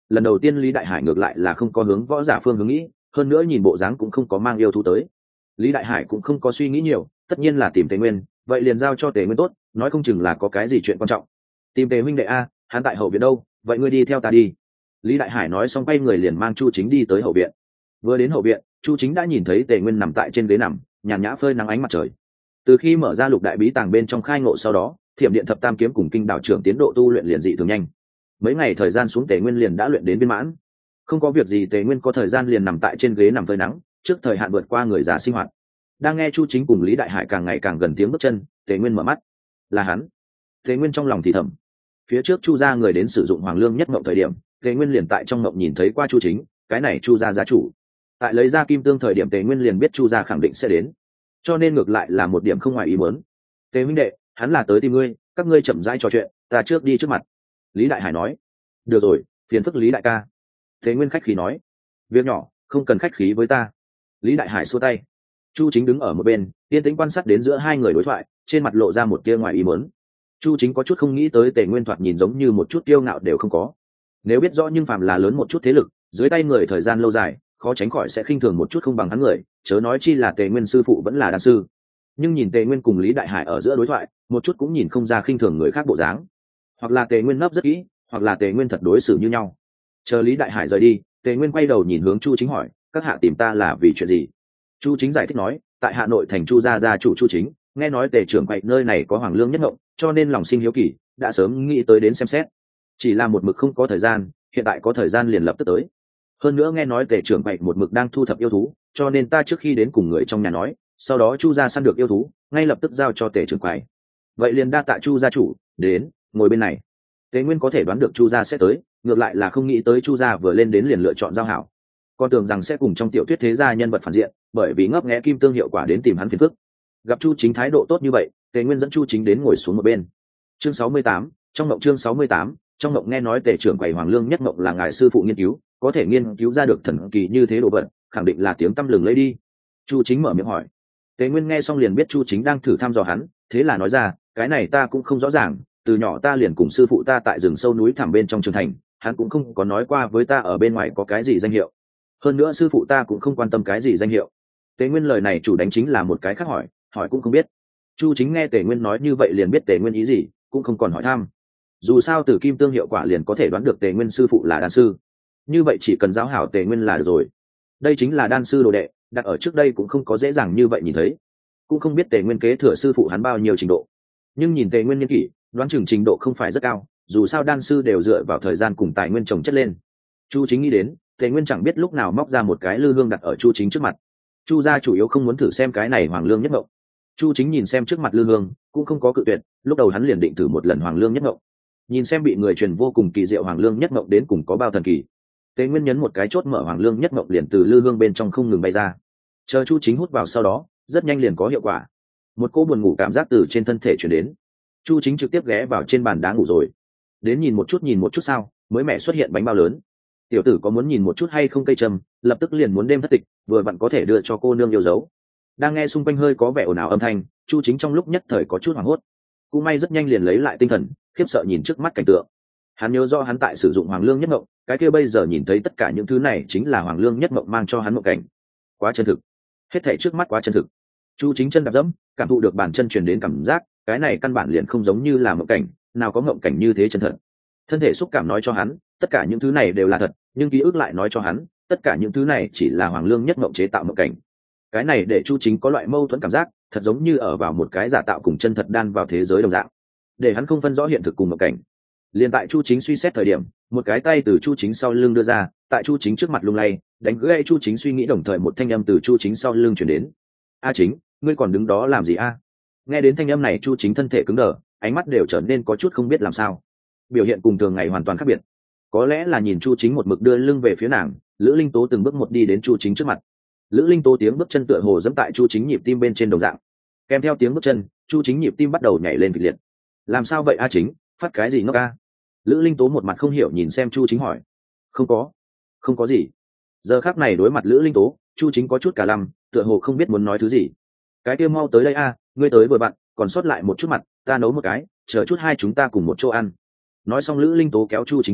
lần đầu tiên Lý Đại Hải ngược lại là không có hướng võ giả phương hướng nghĩ, hơn nữa nhìn bộ dáng cũng không có mang yêu thú tới. Lý Đại Hải cũng không có suy nghĩ nhiều, tất nhiên là tìm Tề Nguyên, vậy liền giao cho Tề Nguyên tốt, nói không chừng là có cái gì chuyện quan trọng. Tìm Tề huynh đệ a, hắn tại hậu viện đâu, vậy ngươi đi theo ta đi. Lý Đại Hải nói xong quay người liền mang Chu Chính đi tới hậu viện. Vừa đến hậu viện, Chu Chính đã nhìn thấy Tề Nguyên nằm tại trên ghế nằm, nhàn nhã phơi nắng ánh mặt trời. Từ khi mở ra lục đại bí tàng bên trong khai ngộ sau đó, thiểm điện thập tam kiếm cùng kinh đạo trưởng tiến độ tu luyện liền dị thường nhanh. Mấy ngày thời gian xuống Tề Nguyên liền đã luyện đến viên mãn. Không có việc gì Tề Nguyên có thời gian liền nằm tại trên ghế nằm phơi nắng, trước thời hạn vượt qua người già sinh hoạt. Đang nghe Chu Chính cùng Lý Đại Hải càng ngày càng gần tiếng bước chân, Tề Nguyên mở mắt. Là hắn. Tề Nguyên trong lòng thì thầm. Phía trước Chu gia người đến sử dụng Hoàng Lương nhất ngộng thời điểm, Tề Nguyên liền tại trong ngộng nhìn thấy qua Chu Chính, cái này Chu gia gia chủ. Tại lấy ra kim tương thời điểm Tề Nguyên liền biết Chu gia khẳng định sẽ đến, cho nên ngược lại là một điểm không ngoài ý muốn. Tề huynh đệ, hắn là tới tìm ngươi, các ngươi chậm rãi trò chuyện, ta trước đi trước mặt. Lý Đại Hải nói. Được rồi, phiền phức Lý đại ca. Tề Nguyên khách khí nói. Việc nhỏ, không cần khách khí với ta. Lý Đại Hải xua tay. Chu Chính đứng ở một bên, yên tĩnh quan sát đến giữa hai người đối thoại, trên mặt lộ ra một tia ngoài ý muốn. Chu Chính có chút không nghĩ tới Tề Nguyên thoạt nhìn giống như một chút kiêu ngạo đều không có. Nếu biết rõ nhưng phàm là lớn một chút thế lực, dưới tay người thời gian lâu dài, khó tránh khỏi sẽ khinh thường một chút không bằng hắn người, chớ nói chi là Tề Nguyên sư phụ vẫn là đan sư. Nhưng nhìn Tề Nguyên cùng Lý Đại Hải ở giữa đối thoại, một chút cũng nhìn không ra khinh thường người khác bộ dáng. Hoặc là Tề Nguyên nấp rất kỹ, hoặc là Tề Nguyên thật đối xử như nhau. Chờ Lý Đại Hải rời đi, Tề Nguyên quay đầu nhìn hướng Chu Chính hỏi, các hạ tìm ta là vì chuyện gì? Chu Chính giải thích nói, tại Hà Nội thành Chu gia gia chủ Chu Chính, nghe nói Tề trưởng quậy nơi này có Hoàng Lương nhất ngộng, cho nên lòng sinh hiếu kỳ, đã sớm nghĩ tới đến xem xét. Chỉ là một mực không có thời gian, hiện tại có thời gian liền lập tức tới. Hơn nữa nghe nói Tề trưởng quậy một mực đang thu thập yêu thú, cho nên ta trước khi đến cùng người trong nhà nói, sau đó Chu gia săn được yêu thú, ngay lập tức giao cho Tề trưởng quậy. Vậy liền đa tạ Chu gia chủ, đến, ngồi bên này. Tề Nguyên có thể đoán được Chu gia sẽ tới, ngược lại là không nghĩ tới Chu gia vừa lên đến liền lựa chọn giao hảo. Con tưởng rằng sẽ cùng trong tiểu thuyết thế gia nhân vật phản diện, bởi vì ngấp nghé kim tương hiệu quả đến tìm hắn phiền phức. Gặp Chu Chính thái độ tốt như vậy, Tề Nguyên dẫn Chu Chính đến ngồi xuống một bên. Chương sáu mươi tám, trong mộng chương sáu mươi tám, trong mộng nghe nói Tề trưởng quầy Hoàng Lương nhất mộng là ngài sư phụ nghiên cứu, có thể nghiên cứu ra được thần kỳ như thế đồ vật, khẳng định là tiếng tăm lừng lấy đi. Chu Chính mở miệng hỏi. Tề Nguyên nghe xong liền biết Chu Chính đang thử thăm dò hắn, thế là nói ra, cái này ta cũng không rõ ràng, từ nhỏ ta liền cùng sư phụ ta tại rừng sâu núi thẳm bên trong trường thành, hắn cũng không có nói qua với ta ở bên ngoài có cái gì danh hiệu. Hơn nữa sư phụ ta cũng không quan tâm cái gì danh hiệu. Tề Nguyên lời này chủ đánh chính là một cái khác hỏi, hỏi cũng không biết. Chu Chính nghe Tề Nguyên nói như vậy liền biết Tề Nguyên ý gì, cũng không còn hỏi thăm. Dù sao từ kim tương hiệu quả liền có thể đoán được Tề Nguyên sư phụ là đan sư, như vậy chỉ cần giáo hảo Tề Nguyên là được rồi. Đây chính là đan sư đồ đệ, đặt ở trước đây cũng không có dễ dàng như vậy nhìn thấy, cũng không biết Tề Nguyên kế thừa sư phụ hắn bao nhiêu trình độ. Nhưng nhìn Tề Nguyên niên kỷ, đoán chừng trình độ không phải rất cao, dù sao đan sư đều dựa vào thời gian cùng tài nguyên trồng chất lên. Chu Chính nghĩ đến, Tề Nguyên chẳng biết lúc nào móc ra một cái lư hương đặt ở Chu Chính trước mặt. Chu gia chủ yếu không muốn thử xem cái này Hoàng Lương nhất ngộng. Chu Chính nhìn xem trước mặt lư hương, cũng không có cự tuyệt, lúc đầu hắn liền định thử một lần Hoàng Lương nhất ngộng, nhìn xem bị người truyền vô cùng kỳ diệu Hoàng Lương nhất ngộng đến cùng có bao thần kỳ. Tề Nguyên nhấn một cái chốt mở Hoàng Lương nhất ngộng liền từ lư hương bên trong không ngừng bay ra. Chờ Chu Chính hút vào sau đó, rất nhanh liền có hiệu quả. Một cỗ buồn ngủ cảm giác từ trên thân thể truyền đến. Chu Chính trực tiếp ghé vào trên bàn đá ngủ rồi. Đến nhìn một chút nhìn một chút sao, mới mẹ xuất hiện bánh bao lớn. Tiểu tử có muốn nhìn một chút hay không cây trầm, lập tức liền muốn đêm thất tịch, vừa vặn có thể đưa cho cô nương yêu dấu. Đang nghe xung quanh hơi có vẻ ồn ào âm thanh, Chu Chính trong lúc nhất thời có chút hoảng hốt. Cũng may rất nhanh liền lấy lại tinh thần, khiếp sợ nhìn trước mắt cảnh tượng. Hắn nhớ do hắn tại sử dụng Hoàng Lương nhất ngộng, cái kia bây giờ nhìn thấy tất cả những thứ này chính là Hoàng Lương nhất ngộng mang cho hắn mộng cảnh. Quá chân thực, hết thảy trước mắt quá chân thực. Chu Chính chân đạp dẫm, cảm thụ được bàn chân truyền đến cảm giác, cái này căn bản liền không giống như là mộng cảnh, nào có mộng cảnh như thế chân thật. Thân thể xúc cảm nói cho hắn, tất cả những thứ này đều là thật, nhưng ký ức lại nói cho hắn, tất cả những thứ này chỉ là Hoàng Lương nhất mộng chế tạo mộng cảnh. Cái này để Chu Chính có loại mâu thuẫn cảm giác, thật giống như ở vào một cái giả tạo cùng chân thật đan vào thế giới đồng dạng, để hắn không phân rõ hiện thực cùng mộng cảnh. Liên tại Chu Chính suy xét thời điểm, một cái tay từ Chu Chính sau lưng đưa ra, tại Chu Chính trước mặt lung lay, đánh gãy Chu Chính suy nghĩ, đồng thời một thanh âm từ Chu Chính sau lưng truyền đến. "A Chính, ngươi còn đứng đó làm gì a?" Nghe đến thanh âm này, Chu Chính thân thể cứng đờ, ánh mắt đều trở nên có chút không biết làm sao. Biểu hiện cùng thường ngày hoàn toàn khác biệt. Có lẽ là nhìn Chu Chính một mực đưa lưng về phía nàng, Lữ Linh Tố từng bước một đi đến Chu Chính trước mặt. Lữ Linh Tố tiếng bước chân tựa hồ dẫm tại Chu Chính nhịp tim bên trên đồng dạng. Kèm theo tiếng bước chân, Chu Chính nhịp tim bắt đầu nhảy lên kịch liệt. "Làm sao vậy A Chính, phát cái gì ngốc a?" Lữ Linh Tố một mặt không hiểu nhìn xem Chu Chính hỏi. "Không có, không có gì." Giờ khắc này đối mặt Lữ Linh Tố, Chu Chính có chút cả lăm, tựa hồ không biết muốn nói thứ gì. "Cái kia mau tới đây a, ngươi tới vừa bạn, còn sót lại một chút mặt, ta nấu một cái, chờ chút hai chúng ta cùng một chỗ ăn." Nói xong Lữ Linh Tố kéo Chu Chính tay,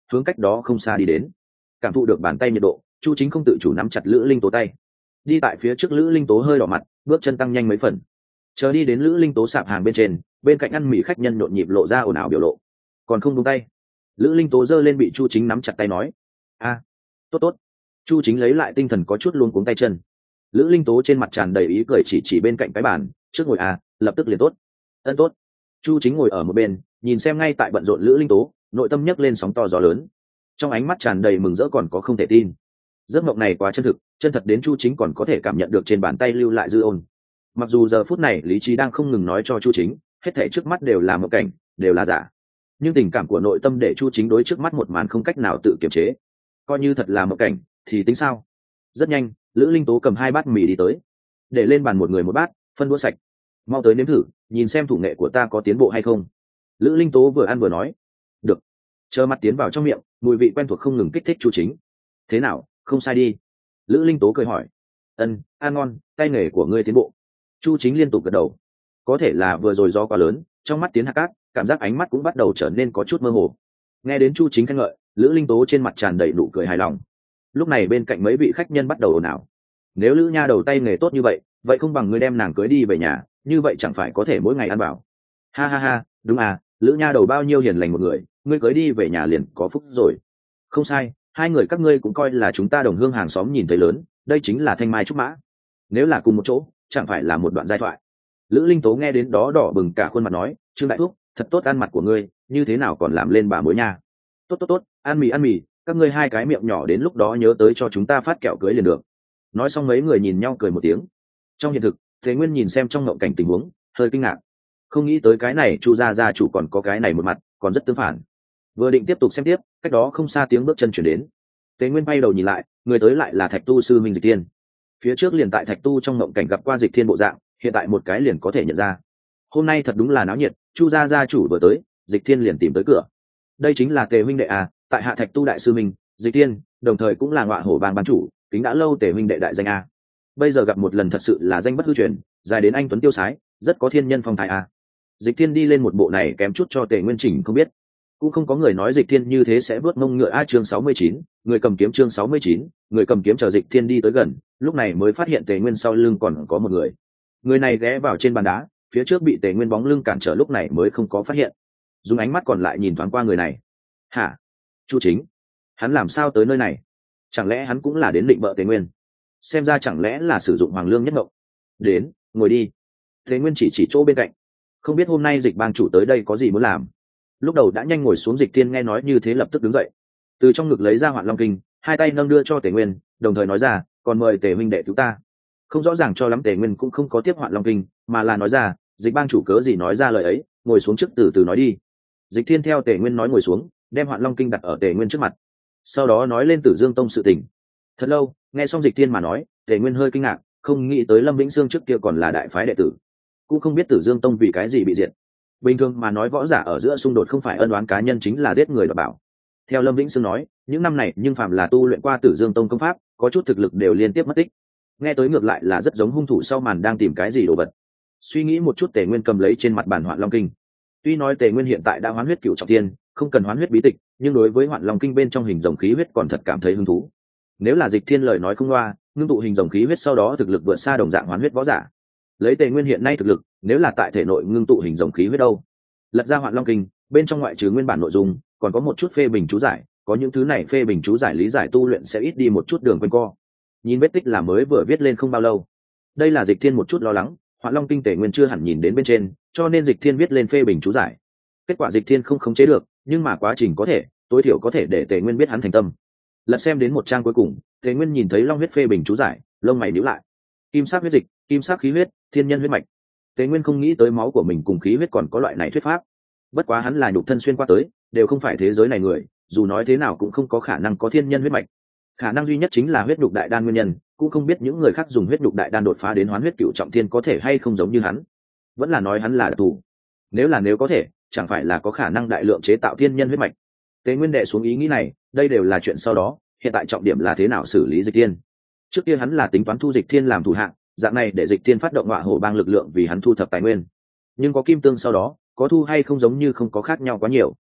hướng cách đó không xa đi đến. Cảm thụ được bàn tay nhiệt độ, chu chính không tự chủ nắm chặt lữ linh tố tay, đi tại phía trước lữ linh tố hơi đỏ mặt, bước chân tăng nhanh mấy phần, chờ đi đến lữ linh tố sạp hàng bên trên, bên cạnh ăn mì khách nhân nhộn nhịp lộ ra ồn ào biểu lộ, còn không đúng tay. Lữ linh tố giơ lên bị chu chính nắm chặt tay nói: a, tốt tốt. Chu chính lấy lại tinh thần, có chút luống cuống tay chân. Lữ linh tố trên mặt tràn đầy ý cười, chỉ chỉ bên cạnh cái bàn trước ngồi: à, lập tức liền tốt. Ân tốt. Chu chính ngồi ở một bên, nhìn xem ngay tại bận rộn lữ linh tố, nội tâm nhấc lên sóng to gió lớn, trong ánh mắt tràn đầy mừng rỡ còn có không thể tin. Giấc mộng này quá chân thực, chân thật đến chu chính còn có thể cảm nhận được trên bàn tay lưu lại dư ôn. Mặc dù giờ phút này lý trí đang không ngừng nói cho chu chính hết thảy trước mắt đều là mộng cảnh, đều là giả, nhưng tình cảm của nội tâm để chu chính đối trước mắt một màn không cách nào tự kiềm chế. Coi như thật là mộng cảnh thì tính sao. Rất nhanh, lữ linh tố cầm hai bát mì đi tới, để lên bàn một người một bát, phân đũa sạch. Mau tới nếm thử, nhìn xem thủ nghệ của ta có tiến bộ hay không. Lữ linh tố vừa ăn vừa nói. Được. Chờ mặt tiến vào trong miệng, mùi vị quen thuộc không ngừng kích thích chu chính. Thế nào, không sai đi. Lữ linh tố cười hỏi. Ân, ăn ngon, tay nghề của ngươi tiến bộ. Chu chính liên tục gật đầu. Có thể là vừa rồi do quá lớn, trong mắt tiến hạt cát, cảm giác ánh mắt cũng bắt đầu trở nên có chút mơ hồ. Nghe đến chu chính khen ngợi, lữ linh tố trên mặt tràn đầy nụ cười hài lòng. Lúc này bên cạnh mấy vị khách nhân bắt đầu ồn ào. Nếu lữ nha đầu tay nghề tốt như vậy, vậy không bằng ngươi đem nàng cưới đi về nhà, như vậy chẳng phải có thể mỗi ngày ăn bảo. Ha ha ha, đúng à, lữ nha đầu bao nhiêu hiền lành một người, ngươi cưới đi về nhà liền có phúc rồi. Không sai, hai người các ngươi cũng coi là chúng ta đồng hương hàng xóm nhìn thấy lớn, đây chính là thanh mai trúc mã. Nếu là cùng một chỗ, chẳng phải là một đoạn giai thoại. Lữ linh tố nghe đến đó đỏ bừng cả khuôn mặt nói: Trương đại thúc, thật tốt ăn mặt của ngươi, như thế nào còn làm lên bà mối nha. Tốt tốt tốt, ăn mì ăn mì, các ngươi hai cái miệng nhỏ đến lúc đó nhớ tới cho chúng ta phát kẹo cưới liền được. Nói xong mấy người nhìn nhau cười một tiếng. Trong hiện thực, Thế Nguyên nhìn xem trong ngộng cảnh tình huống, hơi kinh ngạc, không nghĩ tới cái này chu gia gia chủ còn có cái này một mặt, còn rất tương phản. Vừa định tiếp tục xem tiếp, cách đó không xa tiếng bước chân chuyển đến. Thế Nguyên bay đầu nhìn lại, người tới lại là Thạch Tu sư minh Dịch Thiên. Phía trước liền tại Thạch Tu trong ngộng cảnh gặp qua Dịch Thiên bộ dạng, hiện tại một cái liền có thể nhận ra. Hôm nay thật đúng là náo nhiệt, chu gia gia chủ vừa tới, Dịch Thiên liền tìm tới cửa. Đây chính là Tề huynh đệ à, tại hạ Thạch Tu đại sư minh Dịch Thiên, đồng thời cũng là Ngọa Hổ bang ban chủ, kính đã lâu Tề huynh đệ đại danh a. Bây giờ gặp một lần thật sự là danh bất hư truyền, dài đến anh tuấn tiêu sái, rất có thiên nhân phong thái a. Dịch Thiên đi lên một bộ này kém chút cho Tề Nguyên Chỉnh không biết, cũng không có người nói Dịch Thiên như thế sẽ vớt mông ngựa a. Chương sáu mươi chín, người cầm kiếm. Chương sáu mươi chín, người cầm kiếm. Chờ Dịch Thiên đi tới gần, lúc này mới phát hiện Tề Nguyên sau lưng còn có một người. Người này ghé vào trên bàn đá, phía trước bị Tề Nguyên bóng lưng cản trở, lúc này mới không có phát hiện, dùng ánh mắt còn lại nhìn thoáng qua người này. Hả? Chu Chính? Hắn làm sao tới nơi này? Chẳng lẽ hắn cũng là đến định bợ Tề Nguyên? Xem ra chẳng lẽ là sử dụng Hoàng Lương nhất mộng. Đến, ngồi đi. Tề Nguyên chỉ chỉ chỗ bên cạnh, không biết hôm nay Dịch bang chủ tới đây có gì muốn làm. Lúc đầu đã nhanh ngồi xuống Dịch Thiên nghe nói như thế lập tức đứng dậy, từ trong ngực lấy ra Hoạn Long Kinh, hai tay nâng đưa cho Tề Nguyên, đồng thời nói ra: còn mời Tề huynh đệ cứu ta. Không rõ ràng cho lắm Tề Nguyên cũng không có tiếp Hoạn Long Kinh, mà là nói ra: Dịch bang chủ cớ gì nói ra lời ấy, ngồi xuống trước từ từ nói đi. Dịch Thiên theo Tề Nguyên nói ngồi xuống, đem Hoạn Long Kinh đặt ở Tề Nguyên trước mặt, sau đó nói lên Tử Dương Tông sự tình. Thật lâu, nghe xong Dịch Thiên mà nói, Tề Nguyên hơi kinh ngạc, không nghĩ tới Lâm Vĩnh Sương trước kia còn là đại phái đệ tử, cũng không biết Tử Dương Tông vì cái gì bị diệt. Bình thường mà nói, võ giả ở giữa xung đột không phải ân oán cá nhân chính là giết người đoạt bảo. Theo Lâm Vĩnh Sương nói, những năm này nhưng phàm là tu luyện qua Tử Dương Tông công pháp, có chút thực lực đều liên tiếp mất tích. Nghe tới ngược lại là rất giống hung thủ sau màn đang tìm cái gì đồ vật. Suy nghĩ một chút, Tề Nguyên cầm lấy trên mặt bàn Hoạn Long Kinh. Tuy nói Tề Nguyên hiện tại đã hoán huyết cửu trọng thiên, không cần hoán huyết bí tịch, nhưng đối với Hoạn Long Kinh bên trong hình rồng khí huyết còn thật cảm thấy hứng thú. Nếu là Dịch Thiên lời nói không loa, ngưng tụ hình rồng khí huyết sau đó thực lực vượt xa đồng dạng hoán huyết võ giả. Lấy Tề Nguyên hiện nay thực lực, nếu là tại thể nội ngưng tụ hình rồng khí huyết đâu? Lật ra Hoạn Long Kinh, bên trong ngoại trừ nguyên bản nội dung, còn có một chút phê bình chú giải, có những thứ này phê bình chú giải lý giải tu luyện sẽ ít đi một chút đường quanh co. Nhìn vết tích là mới vừa viết lên không bao lâu. Đây là Dịch Thiên một chút lo lắng, Hoạn Long Kinh Tề Nguyên chưa hẳn nhìn đến bên trên, cho nên Dịch Thiên viết lên phê bình chú giải. Kết quả Dịch Thiên không khống chế được, nhưng mà quá trình có thể, tối thiểu có thể để Tề Nguyên biết hắn thành tâm. Lật xem đến một trang cuối cùng, Tề Nguyên nhìn thấy long huyết phê bình chú giải, lông mày nhíu lại. Kim sắc huyết dịch, kim sắc khí huyết, thiên nhân huyết mạch. Tề Nguyên không nghĩ tới máu của mình cùng khí huyết còn có loại này thuyết pháp. Bất quá hắn là nhục thân xuyên qua tới, đều không phải thế giới này người, dù nói thế nào cũng không có khả năng có thiên nhân huyết mạch. Khả năng duy nhất chính là huyết nhục đại đan nguyên nhân, cũng không biết những người khác dùng huyết nhục đại đan đột phá đến hoán huyết cửu trọng thiên có thể hay không giống như hắn. Vẫn là nói hắn là đặc thù. Nếu là nếu có thể, chẳng phải là có khả năng đại lượng chế tạo thiên nhân huyết mạch. Tề Nguyên đệ xuống ý nghĩ này, đây đều là chuyện sau đó, hiện tại trọng điểm là thế nào xử lý Dịch Thiên. Trước kia hắn là tính toán thu Dịch Thiên làm thủ hạng, dạng này để Dịch Thiên phát động Ngọa Hổ bang lực lượng vì hắn thu thập tài nguyên. Nhưng có kim tương sau đó, có thu hay không giống như không có khác nhau quá nhiều.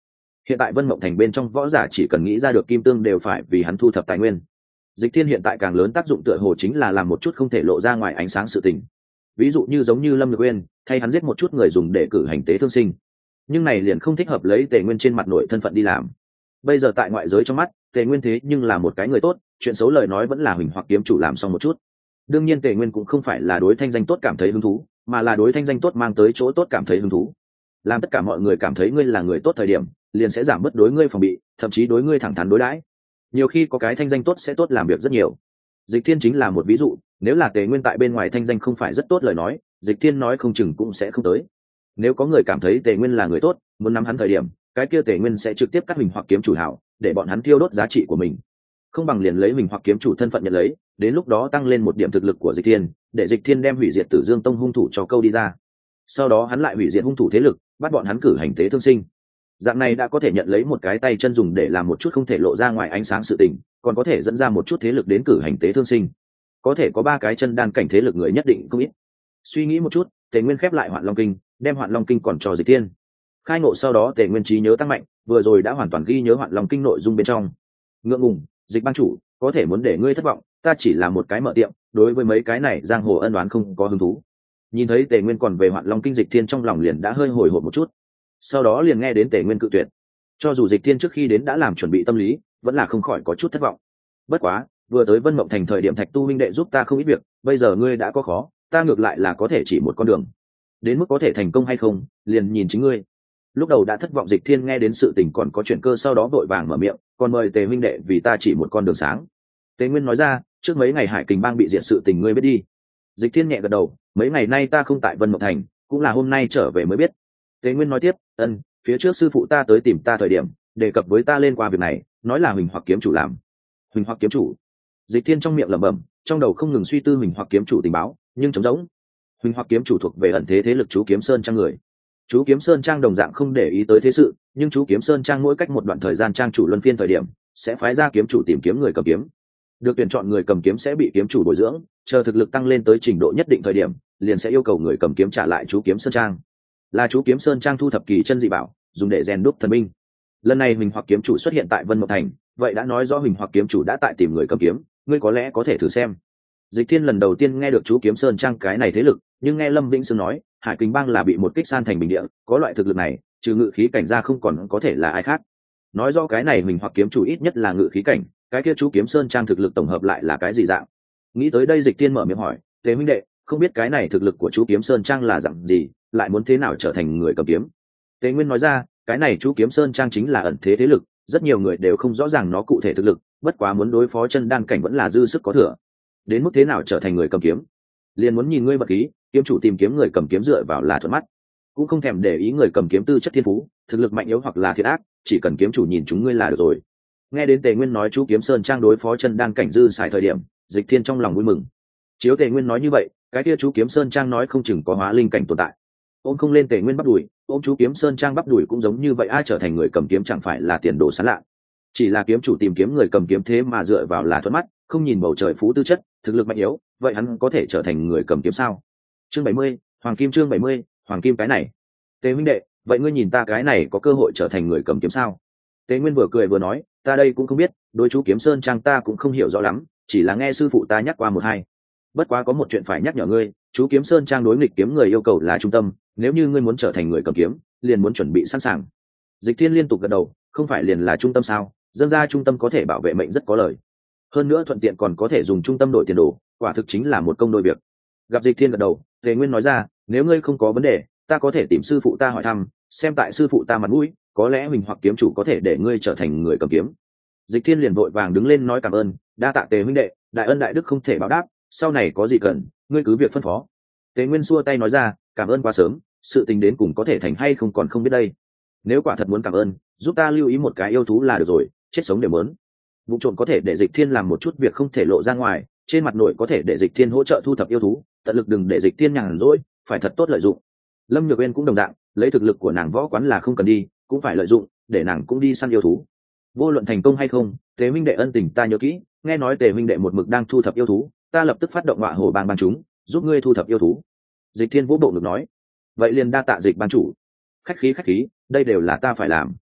hiện tại Vân Mộng Thành bên trong võ giả chỉ cần nghĩ ra được kim tương đều phải vì hắn thu thập tài nguyên. Dịch Thiên hiện tại càng lớn tác dụng tựa hồ chính là làm một chút không thể lộ ra ngoài ánh sáng sự tình, ví dụ như giống như Lâm Nhược Uyên thay hắn giết một chút người dùng để cử hành tế thương sinh, nhưng này liền không thích hợp lấy Tề Nguyên trên mặt nội thân phận đi làm. Bây giờ tại ngoại giới trong mắt Tề Nguyên thế nhưng là một cái người tốt, chuyện xấu lời nói vẫn là Huỳnh Hoặc kiếm chủ làm xong một chút. Đương nhiên Tề Nguyên cũng không phải là đối thanh danh tốt cảm thấy hứng thú, mà là đối thanh danh tốt mang tới chỗ tốt cảm thấy hứng thú. Làm tất cả mọi người cảm thấy ngươi là người tốt thời điểm, liền sẽ giảm bớt đối ngươi phòng bị, thậm chí đối ngươi thẳng thắn đối đãi. Nhiều khi có cái thanh danh tốt sẽ tốt làm việc rất nhiều. Dịch Thiên chính là một ví dụ, nếu là Tề Nguyên tại bên ngoài thanh danh không phải rất tốt lời nói, Dịch Thiên nói không chừng cũng sẽ không tới. Nếu có người cảm thấy Tề Nguyên là người tốt, muốn nắm hắn thời điểm, cái kia Tề Nguyên sẽ trực tiếp cắt Huỳnh Hoặc kiếm chủ hảo, để bọn hắn tiêu đốt giá trị của mình. Không bằng liền lấy Huỳnh Hoặc kiếm chủ thân phận nhận lấy, đến lúc đó tăng lên một điểm thực lực của Dịch Thiên, để Dịch Thiên đem hủy diệt Tử Dương Tông hung thủ cho câu đi ra. Sau đó hắn lại hủy diệt hung thủ thế lực, bắt bọn hắn cử hành tế thương sinh. Dạng này đã có thể nhận lấy một cái tay chân dùng để làm một chút không thể lộ ra ngoài ánh sáng sự tình, còn có thể dẫn ra một chút thế lực đến cử hành tế thương sinh. Có thể có ba cái chân đan cảnh thế lực người nhất định cũng ít. Suy nghĩ một chút, Tề Nguyên khép lại Hoạn Long Kinh, đem Hoạn Long Kinh còn cho Dịch Thiên. Khai ngộ sau đó Tề Nguyên trí nhớ tăng mạnh, vừa rồi đã hoàn toàn ghi nhớ Hoạn Long Kinh nội dung bên trong. Ngượng ngùng, Dịch ban chủ, có thể muốn để ngươi thất vọng, ta chỉ là một cái mở tiệm, đối với mấy cái này giang hồ ân oán không có hứng thú. Nhìn thấy Tề Nguyên còn về Hoạn Long Kinh, Dịch Thiên trong lòng liền đã hơi hồi hộp một chút. Sau đó liền nghe đến Tề Nguyên cự tuyệt. Cho dù Dịch Thiên trước khi đến đã làm chuẩn bị tâm lý, vẫn là không khỏi có chút thất vọng. Bất quá, vừa tới Vân Mộng Thành thời điểm Thạch Tu huynh đệ giúp ta không ít việc, bây giờ ngươi đã có khó, ta ngược lại là có thể chỉ một con đường. Đến mức có thể thành công hay không, liền nhìn chính ngươi. Lúc đầu đã thất vọng Dịch Thiên nghe đến sự tình còn có chuyện cơ, sau đó vội vàng mở miệng, còn mời Tề huynh đệ vì ta chỉ một con đường sáng. Tề Nguyên nói ra, trước mấy ngày Hải Kình Bang bị diệt sự tình ngươi biết đi. Dịch Thiên nhẹ gật đầu, mấy ngày nay ta không tại Vân Mộng Thành, cũng là hôm nay trở về mới biết. Tề Nguyên nói tiếp, ân, phía trước sư phụ ta tới tìm ta thời điểm, đề cập với ta lên qua việc này, nói là Huỳnh Hoặc kiếm chủ làm. Huỳnh Hoặc kiếm chủ? Dịch Thiên trong miệng lẩm bẩm, trong đầu không ngừng suy tư Huỳnh Hoặc kiếm chủ tình báo, nhưng trống rỗng. Huỳnh Hoặc kiếm chủ thuộc về ẩn thế thế lực Chú Kiếm Sơn trang người. Chú Kiếm Sơn trang đồng dạng không để ý tới thế sự, nhưng Chú Kiếm Sơn trang mỗi cách một đoạn thời gian trang chủ luân phiên thời điểm, sẽ phái ra kiếm chủ tìm kiếm người cầm kiếm. Được tuyển chọn người cầm kiếm sẽ bị kiếm chủ bồi dưỡng, chờ thực lực tăng lên tới trình độ nhất định thời điểm, liền sẽ yêu cầu người cầm kiếm trả lại Chú Kiếm Sơn trang. Là Chú Kiếm Sơn trang thu thập kỳ chân dị bảo, dùng để rèn đúc thần binh. Lần này Huỳnh Hoặc kiếm chủ xuất hiện tại Vân Mộng Thành, vậy đã nói rõ Huỳnh Hoặc kiếm chủ đã tại tìm người cầm kiếm, ngươi có lẽ có thể thử xem. Dịch Thiên lần đầu tiên nghe được Chú Kiếm Sơn trang cái này thế lực, nhưng nghe Lâm Vĩnh Sương nói, Hải Kình Bang là bị một kích san thành bình địa, có loại thực lực này, trừ ngự khí cảnh ra không còn có thể là ai khác. Nói rõ cái này Huỳnh Hoặc kiếm chủ ít nhất là ngự khí cảnh, cái kia Chú Kiếm Sơn trang thực lực tổng hợp lại là cái gì dạng? Nghĩ tới đây Dịch Thiên mở miệng hỏi, Tề huynh đệ, không biết cái này thực lực của Chú Kiếm Sơn trang là dạng gì, lại muốn thế nào trở thành người cầm kiếm? Tề Nguyên nói ra, cái này Chú Kiếm Sơn trang chính là ẩn thế thế lực, rất nhiều người đều không rõ ràng nó cụ thể thực lực, bất quá muốn đối phó chân đan cảnh vẫn là dư sức có thừa. Đến mức thế nào trở thành người cầm kiếm, liền muốn nhìn ngươi bật khí, kiếm chủ tìm kiếm người cầm kiếm dựa vào là thuận mắt, cũng không thèm để ý người cầm kiếm tư chất thiên phú, thực lực mạnh yếu hoặc là thiệt ác, chỉ cần kiếm chủ nhìn chúng ngươi là được rồi. Nghe đến Tề Nguyên nói Chú Kiếm Sơn trang đối phó chân đan cảnh dư xài thời điểm, Dịch Thiên trong lòng vui mừng. Chiếu Tề Nguyên nói như vậy, cái kia Chú Kiếm Sơn trang nói không chừng có hóa linh cảnh tồn tại. Ôm không lên Tề Nguyên bắp đùi, ôm Chú Kiếm Sơn trang bắp đùi cũng giống như vậy, ai trở thành người cầm kiếm chẳng phải là tiền đồ sáng lạ. Chỉ là kiếm chủ tìm kiếm người cầm kiếm thế mà dựa vào là thuận mắt, không nhìn bầu trời phú tư chất, thực lực mạnh yếu, vậy hắn có thể trở thành người cầm kiếm sao? Chương bảy mươi, Hoàng Kim chương bảy mươi, Hoàng Kim cái này. Tề huynh đệ, vậy ngươi nhìn ta cái này có cơ hội trở thành người cầm kiếm sao? Tề Nguyên vừa cười vừa nói, ta đây cũng không biết, đối Chú Kiếm Sơn trang ta cũng không hiểu rõ lắm, chỉ là nghe sư phụ ta nhắc qua một hai. Bất quá có một chuyện phải nhắc nhở ngươi, Chú Kiếm Sơn trang đối nghịch kiếm người yêu cầu là trung tâm, nếu như ngươi muốn trở thành người cầm kiếm, liền muốn chuẩn bị sẵn sàng. Dịch Thiên liên tục gật đầu, không phải liền là trung tâm sao? Dâng ra trung tâm có thể bảo vệ mệnh rất có lời, hơn nữa thuận tiện còn có thể dùng trung tâm đổi tiền đồ, quả thực chính là một công đôi việc. Gặp Dịch Thiên gật đầu, Tề Nguyên nói ra, nếu ngươi không có vấn đề, ta có thể tìm sư phụ ta hỏi thăm, xem tại sư phụ ta mặt mũi, có lẽ Huỳnh Hoặc kiếm chủ có thể để ngươi trở thành người cầm kiếm. Dịch Thiên liền vội vàng đứng lên nói cảm ơn, đa tạ Tề huynh đệ, đại ân đại đức không thể báo đáp, sau này có gì cần, ngươi cứ việc phân phó. Tề Nguyên xua tay nói ra, cảm ơn quá sớm, sự tình đến cùng có thể thành hay không còn không biết đây. Nếu quả thật muốn cảm ơn, giúp ta lưu ý một cái yêu thú là được rồi, chết sống đều muốn. Vụ trộm có thể để Dịch Thiên làm một chút việc không thể lộ ra ngoài, trên mặt nội có thể để Dịch Thiên hỗ trợ thu thập yêu thú, tận lực đừng để Dịch Thiên nhàn rỗi, phải thật tốt lợi dụng. Lâm Nhược Uyên cũng đồng dạng, lấy thực lực của nàng võ quán là không cần đi, cũng phải lợi dụng, để nàng cũng đi săn yêu thú. Vô luận thành công hay không, Tề huynh đệ ân tình ta nhớ kỹ, nghe nói Tề huynh đệ một mực đang thu thập yêu thú, ta lập tức phát động Ngọa Hổ Bang ban chúng, giúp ngươi thu thập yêu thú. Dịch Thiên vỗ bộ ngực nói, vậy liền đa tạ Dịch ban chủ. Khách khí khách khí, đây đều là ta phải làm.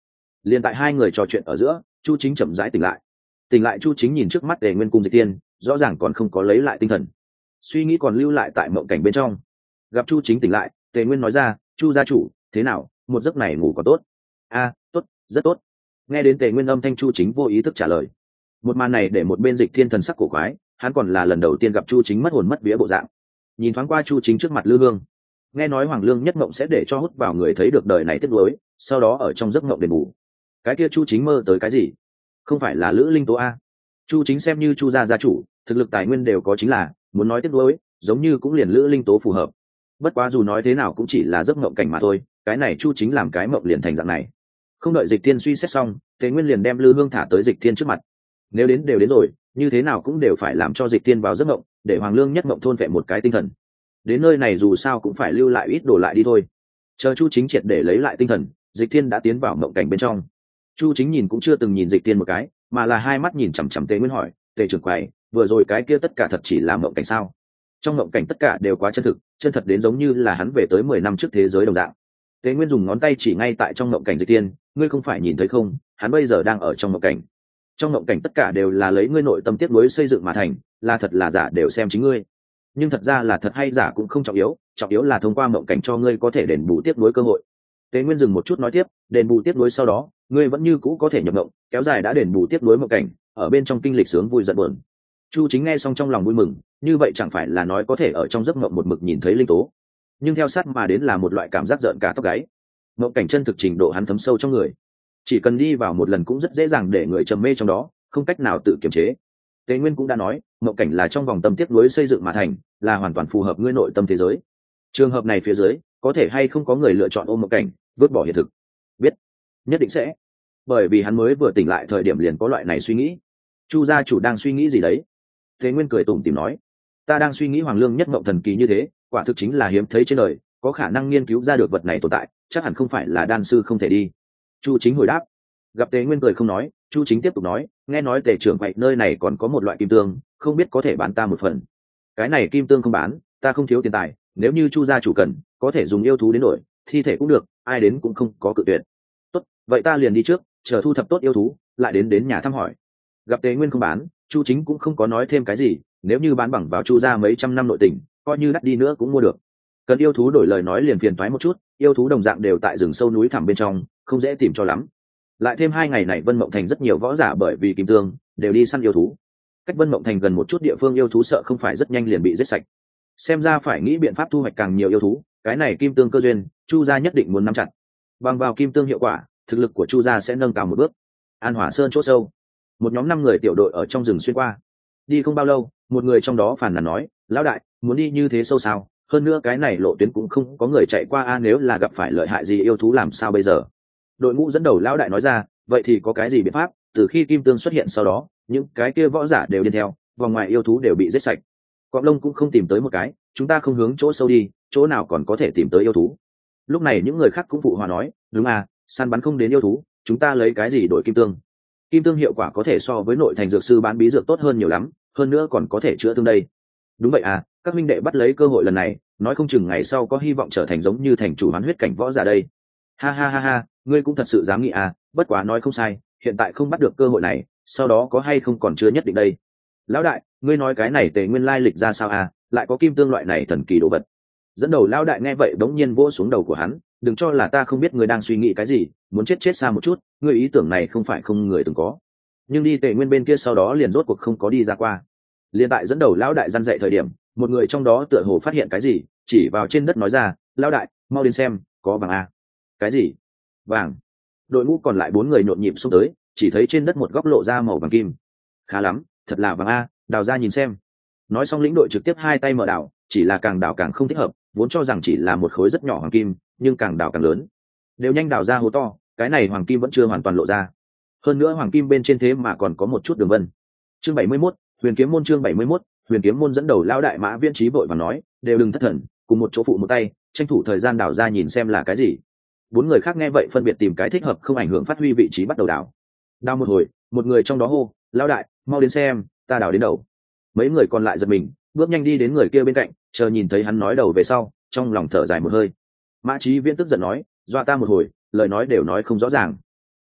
liền tại hai người trò chuyện ở giữa, Chu Chính chậm rãi tỉnh lại. Tỉnh lại Chu Chính nhìn trước mắt Tề Nguyên cùng Dịch Tiên, rõ ràng còn không có lấy lại tinh thần, suy nghĩ còn lưu lại tại mộng cảnh bên trong. Gặp Chu Chính tỉnh lại, Tề Nguyên nói ra, Chu gia chủ, thế nào, một giấc này ngủ có tốt? A, tốt, rất tốt. Nghe đến Tề Nguyên âm thanh, Chu Chính vô ý thức trả lời. Một màn này để một bên Dịch Thiên thần sắc cổ quái, hắn còn là lần đầu tiên gặp Chu Chính mất hồn mất vía bộ dạng. Nhìn thoáng qua Chu Chính trước mặt Lư Hương, nghe nói Hoàng Lương nhất mộng sẽ để cho hút vào người thấy được đời này tiếc nuối, sau đó ở trong giấc mộng đền bù. Cái kia Chu Chính mơ tới cái gì? Không phải là Lữ Linh Tố a? Chu Chính xem như Chu gia gia chủ, thực lực tài nguyên đều có, chính là muốn nói tiếc nuối, giống như cũng liền Lữ Linh Tố phù hợp. Bất quá dù nói thế nào cũng chỉ là giấc mộng cảnh mà thôi, cái này Chu Chính làm cái mộng liền thành dạng này. Không đợi Dịch Thiên suy xét xong, Tề Nguyên liền đem Lư Hương thả tới Dịch Thiên trước mặt. Nếu đến đều đến rồi, như thế nào cũng đều phải làm cho Dịch Thiên vào giấc mộng, để Hoàng Lương nhất mộng thôn vệ một cái tinh thần. Đến nơi này dù sao cũng phải lưu lại ít đồ lại đi thôi. Chờ Chu Chính triệt để lấy lại tinh thần, Dịch Thiên đã tiến vào mộng cảnh bên trong. Chu Chính nhìn cũng chưa từng nhìn Dịch Thiên một cái, mà là hai mắt nhìn chằm chằm Tề Nguyên hỏi, Tề trưởng quầy, vừa rồi cái kia tất cả thật chỉ là mộng cảnh sao? Trong mộng cảnh tất cả đều quá chân thực, chân thật đến giống như là hắn về tới mười năm trước thế giới đồng dạng. Tề Nguyên dùng ngón tay chỉ ngay tại trong mộng cảnh Dịch Thiên, ngươi không phải nhìn thấy không, hắn bây giờ đang ở trong mộng cảnh. Trong mộng cảnh tất cả đều là lấy ngươi nội tâm tiếc nuối xây dựng mà thành, là thật là giả đều xem chính ngươi. Nhưng thật ra là thật hay giả cũng không trọng yếu, trọng yếu là thông qua mộng cảnh cho ngươi có thể đền bù tiếc nuối cơ hội. Tề Nguyên dừng một chút nói tiếp, đền bù tiếc nuối sau đó, ngươi vẫn như cũ có thể nhập mộng, kéo dài đã đền bù tiếc nuối mộng cảnh, ở bên trong kinh lịch sướng vui giận buồn. Chu Chính nghe xong trong lòng vui mừng, như vậy chẳng phải là nói có thể ở trong giấc mộng một mực nhìn thấy linh tố. Nhưng theo sát mà đến là một loại cảm giác giận cả tóc gáy. Mộng cảnh chân thực trình độ hắn thấm sâu trong người, chỉ cần đi vào một lần cũng rất dễ dàng để người trầm mê trong đó, không cách nào tự kiềm chế. Tề Nguyên cũng đã nói, mộng cảnh là trong vòng tâm tiếc nuối xây dựng mà thành, là hoàn toàn phù hợp ngươi nội tâm thế giới. Trường hợp này phía dưới, có thể hay không có người lựa chọn ôm mộng cảnh, vứt bỏ hiện thực? Biết, nhất định sẽ. Bởi vì hắn mới vừa tỉnh lại thời điểm liền có loại này suy nghĩ. Chu gia chủ đang suy nghĩ gì đấy? Tề Nguyên cười tủm tỉm nói, ta đang suy nghĩ Hoàng Lương nhất mộng thần kỳ như thế, quả thực chính là hiếm thấy trên đời, có khả năng nghiên cứu ra được vật này tồn tại, chắc hẳn không phải là đan sư không thể đi. Chu Chính hồi đáp. Gặp Tề Nguyên cười không nói, Chu Chính tiếp tục nói, nghe nói Tề trưởng quậy nơi này còn có một loại kim tương, không biết có thể bán ta một phần. Cái này kim tương không bán, ta không thiếu tiền tài, nếu như Chu gia chủ cần, có thể dùng yêu thú đến đổi, thi thể cũng được, ai đến cũng không có cự tuyệt. Tốt, vậy ta liền đi trước, chờ thu thập tốt yêu thú, lại đến đến nhà thăm hỏi. Gặp Tề Nguyên không bán, Chu Chính cũng không có nói thêm cái gì, nếu như bán bằng vào Chu gia mấy trăm năm nội tình, coi như đắt đi nữa cũng mua được. Cần yêu thú đổi lời nói liền phiền toái một chút, yêu thú đồng dạng đều tại rừng sâu núi thẳm bên trong, không dễ tìm cho lắm. Lại thêm hai ngày này Vân Mộng Thành rất nhiều võ giả bởi vì kim tương đều đi săn yêu thú, cách Vân Mộng Thành gần một chút địa phương yêu thú sợ không phải rất nhanh liền bị giết sạch. Xem ra phải nghĩ biện pháp thu hoạch càng nhiều yêu thú, cái này kim tương cơ duyên, Chu gia nhất định muốn nắm chặt. Bằng vào kim tương hiệu quả, thực lực của Chu gia sẽ nâng cao một bước. An Hỏa Sơn chỗ sâu, một nhóm năm người tiểu đội ở trong rừng xuyên qua. Đi không bao lâu, một người trong đó phàn nàn nói, lão đại, muốn đi như thế sâu sao? Hơn nữa cái này lộ tuyến cũng không có người chạy qua a, nếu là gặp phải lợi hại gì yêu thú làm sao bây giờ? Đội ngũ dẫn đầu lão đại nói ra, vậy thì có cái gì biện pháp? Từ khi kim tương xuất hiện sau đó, những cái kia võ giả đều điên theo, vòng ngoài yêu thú đều bị giết sạch. Quạng Lông cũng không tìm tới một cái, chúng ta không hướng chỗ sâu đi, chỗ nào còn có thể tìm tới yêu thú? Lúc này những người khác cũng phụ hòa nói, đúng à, săn bắn không đến yêu thú, chúng ta lấy cái gì đổi kim tương? Kim tương hiệu quả có thể so với nội thành dược sư bán bí dược tốt hơn nhiều lắm, hơn nữa còn có thể chữa thương đây. Đúng vậy à, các minh đệ bắt lấy cơ hội lần này, nói không chừng ngày sau có hy vọng trở thành giống như thành chủ hoán huyết cảnh võ giả đây. Ha ha ha ha, ngươi cũng thật sự dám nghĩ à, bất quá nói không sai, hiện tại không bắt được cơ hội này, sau đó có hay không còn chưa nhất định đây. Lão đại, ngươi nói cái này Tề Nguyên lai lịch ra sao à, lại có kim tương loại này thần kỳ đồ vật. Dẫn đầu lão đại nghe vậy bỗng nhiên vỗ xuống đầu của hắn, đừng cho là ta không biết ngươi đang suy nghĩ cái gì, muốn chết chết xa một chút, ngươi ý tưởng này không phải không người từng có. Nhưng đi Tề Nguyên bên kia sau đó liền rốt cuộc không có đi ra qua. Liên tại dẫn đầu lão đại răn dạy thời điểm, một người trong đó tựa hồ phát hiện cái gì, chỉ vào trên đất nói ra, lão đại, mau đến xem, có vàng à. Cái gì? Vàng? Đội ngũ còn lại bốn người nhộn nhịp xông tới, chỉ thấy trên đất một góc lộ ra màu vàng kim. Khá lắm, thật là vàng a, đào ra nhìn xem. Nói xong lĩnh đội trực tiếp hai tay mở đào, chỉ là càng đào càng không thích hợp, vốn cho rằng chỉ là một khối rất nhỏ hoàng kim, nhưng càng đào càng lớn. Đều nhanh đào ra hố to, cái này hoàng kim vẫn chưa hoàn toàn lộ ra. Hơn nữa hoàng kim bên trên thế mà còn có một chút đường vân. Chương bảy mươi mốt, Huyền Kiếm môn chương bảy mươi mốt, Huyền Kiếm môn dẫn đầu lão đại Mã Viễn Trí vội và nói, đều đừng thất thần, cùng một chỗ phụ một tay, tranh thủ thời gian đào ra nhìn xem là cái gì. Bốn người khác nghe vậy phân biệt tìm cái thích hợp không ảnh hưởng phát huy vị trí bắt đầu đào. Đào một hồi, một người trong đó hô, lão đại, mau đến xem, ta đào đến đầu. Mấy người còn lại giật mình, bước nhanh đi đến người kia bên cạnh, chờ nhìn thấy hắn nói đầu về sau, trong lòng thở dài một hơi. Mã Chí Viễn tức giận nói, dọa ta một hồi, lời nói đều nói không rõ ràng.